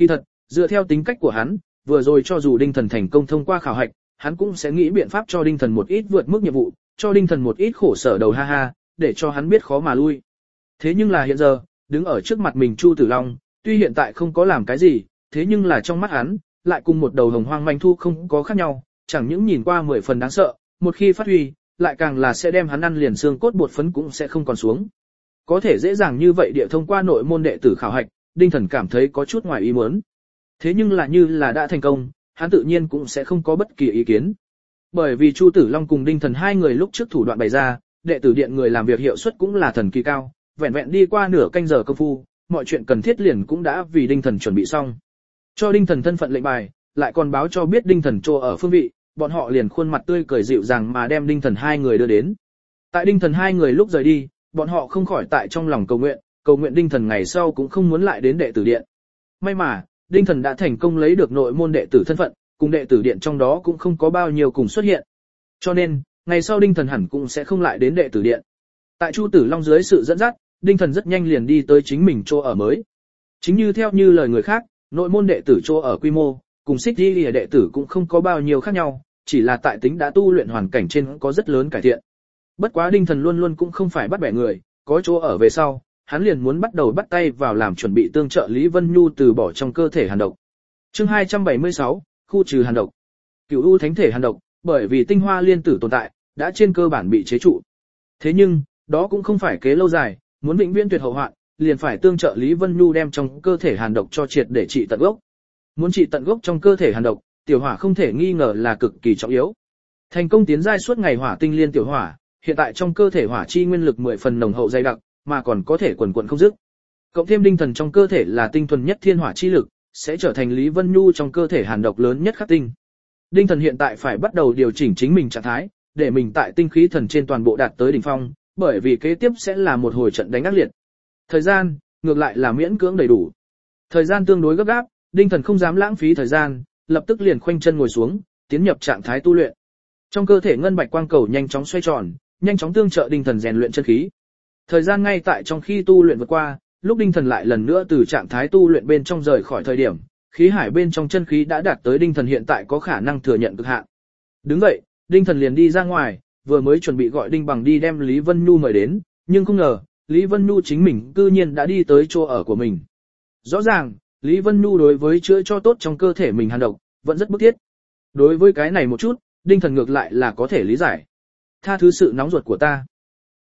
Dựa theo tính cách của hắn, vừa rồi cho dù Đinh Thần thành công thông qua khảo hạch, hắn cũng sẽ nghĩ biện pháp cho Đinh Thần một ít vượt mức nhiệm vụ, cho Đinh Thần một ít khổ sở đầu ha ha, để cho hắn biết khó mà lui. Thế nhưng là hiện giờ, đứng ở trước mặt mình Chu Tử Long, tuy hiện tại không có làm cái gì, thế nhưng là trong mắt hắn, lại cùng một đầu hồng hoang manh thu không có khác nhau, chẳng những nhìn qua mười phần đáng sợ, một khi phát huy, lại càng là sẽ đem hắn ăn liền xương cốt bột phấn cũng sẽ không còn xuống. Có thể dễ dàng như vậy địa thông qua nội môn đệ tử khảo hạch, Đinh Thần cảm thấy có chút ngoài ý muốn. Thế nhưng là như là đã thành công, hắn tự nhiên cũng sẽ không có bất kỳ ý kiến. Bởi vì Chu Tử Long cùng Đinh Thần hai người lúc trước thủ đoạn bày ra, đệ tử điện người làm việc hiệu suất cũng là thần kỳ cao, vẹn vẹn đi qua nửa canh giờ công phu, mọi chuyện cần thiết liền cũng đã vì Đinh Thần chuẩn bị xong. Cho Đinh Thần thân phận lệnh bài, lại còn báo cho biết Đinh Thần chỗ ở phương vị, bọn họ liền khuôn mặt tươi cười dịu dàng mà đem Đinh Thần hai người đưa đến. Tại Đinh Thần hai người lúc rời đi, bọn họ không khỏi tại trong lòng cầu nguyện, cầu nguyện Đinh Thần ngày sau cũng không muốn lại đến đệ tử điện. May mà, Đinh Thần đã thành công lấy được nội môn đệ tử thân phận, cùng đệ tử điện trong đó cũng không có bao nhiêu cùng xuất hiện. Cho nên, ngày sau Đinh Thần hẳn cũng sẽ không lại đến đệ tử điện. Tại Chu Tử Long dưới sự dẫn dắt, Đinh Thần rất nhanh liền đi tới chính mình chỗ ở mới. Chính như theo như lời người khác, nội môn đệ tử chỗ ở quy mô, cùng Xích Di đệ tử cũng không có bao nhiêu khác nhau, chỉ là tại tính đã tu luyện hoàn cảnh trên có rất lớn cải thiện. Bất quá Đinh Thần luôn luôn cũng không phải bắt bẻ người, có chỗ ở về sau, hắn liền muốn bắt đầu bắt tay vào làm chuẩn bị tương trợ Lý Vân Nhu từ bỏ trong cơ thể hàn độc. Chương hai trăm bảy mươi sáu, khu trừ hàn độc. Cửu U thánh thể hàn độc, bởi vì tinh hoa liên tử tồn tại, đã trên cơ bản bị chế trụ. Thế nhưng, đó cũng không phải kế lâu dài, muốn vĩnh viễn tuyệt hậu hoạn, liền phải tương trợ Lý Vân Nhu đem trong cơ thể hàn độc cho triệt để trị tận gốc. Muốn trị tận gốc trong cơ thể hàn độc, tiểu hỏa không thể nghi ngờ là cực kỳ trọng yếu. Thành công tiến giai suốt ngày hỏa tinh liên tiểu hỏa, hiện tại trong cơ thể hỏa chi nguyên lực mười phần nồng hậu dày đặc, mà còn có thể quần quần không dứt. Cộng thêm Đinh Thần trong cơ thể là tinh thuần nhất thiên hỏa chi lực, sẽ trở thành Lý Vân Nhu trong cơ thể hàn độc lớn nhất khắc tinh. Đinh Thần hiện tại phải bắt đầu điều chỉnh chính mình trạng thái, để mình tại tinh khí thần trên toàn bộ đạt tới đỉnh phong, bởi vì kế tiếp sẽ là một hồi trận đánh ác liệt. Thời gian, ngược lại là miễn cưỡng đầy đủ. Thời gian tương đối gấp gáp, Đinh Thần không dám lãng phí thời gian, lập tức liền khoanh chân ngồi xuống, tiến nhập trạng thái tu luyện. Trong cơ thể ngân bạch quang cầu nhanh chóng xoay tròn, nhanh chóng tương trợ Đinh Thần rèn luyện chân khí. Thời gian ngay tại trong khi tu luyện vượt qua, lúc Đinh Thần lại lần nữa từ trạng thái tu luyện bên trong rời khỏi thời điểm, khí hải bên trong chân khí đã đạt tới Đinh Thần hiện tại có khả năng thừa nhận cực hạn. Đứng vậy, Đinh Thần liền đi ra ngoài, vừa mới chuẩn bị gọi Đinh Bằng đi đem Lý Vân Nhu mời đến, nhưng không ngờ, Lý Vân Nhu chính mình cư nhiên đã đi tới chỗ ở của mình. Rõ ràng, Lý Vân Nhu đối với chữa cho tốt trong cơ thể mình hàn độc, vẫn rất bức thiết. Đối với cái này một chút, Đinh Thần ngược lại là có thể lý giải. Tha thứ sự nóng ruột của ta.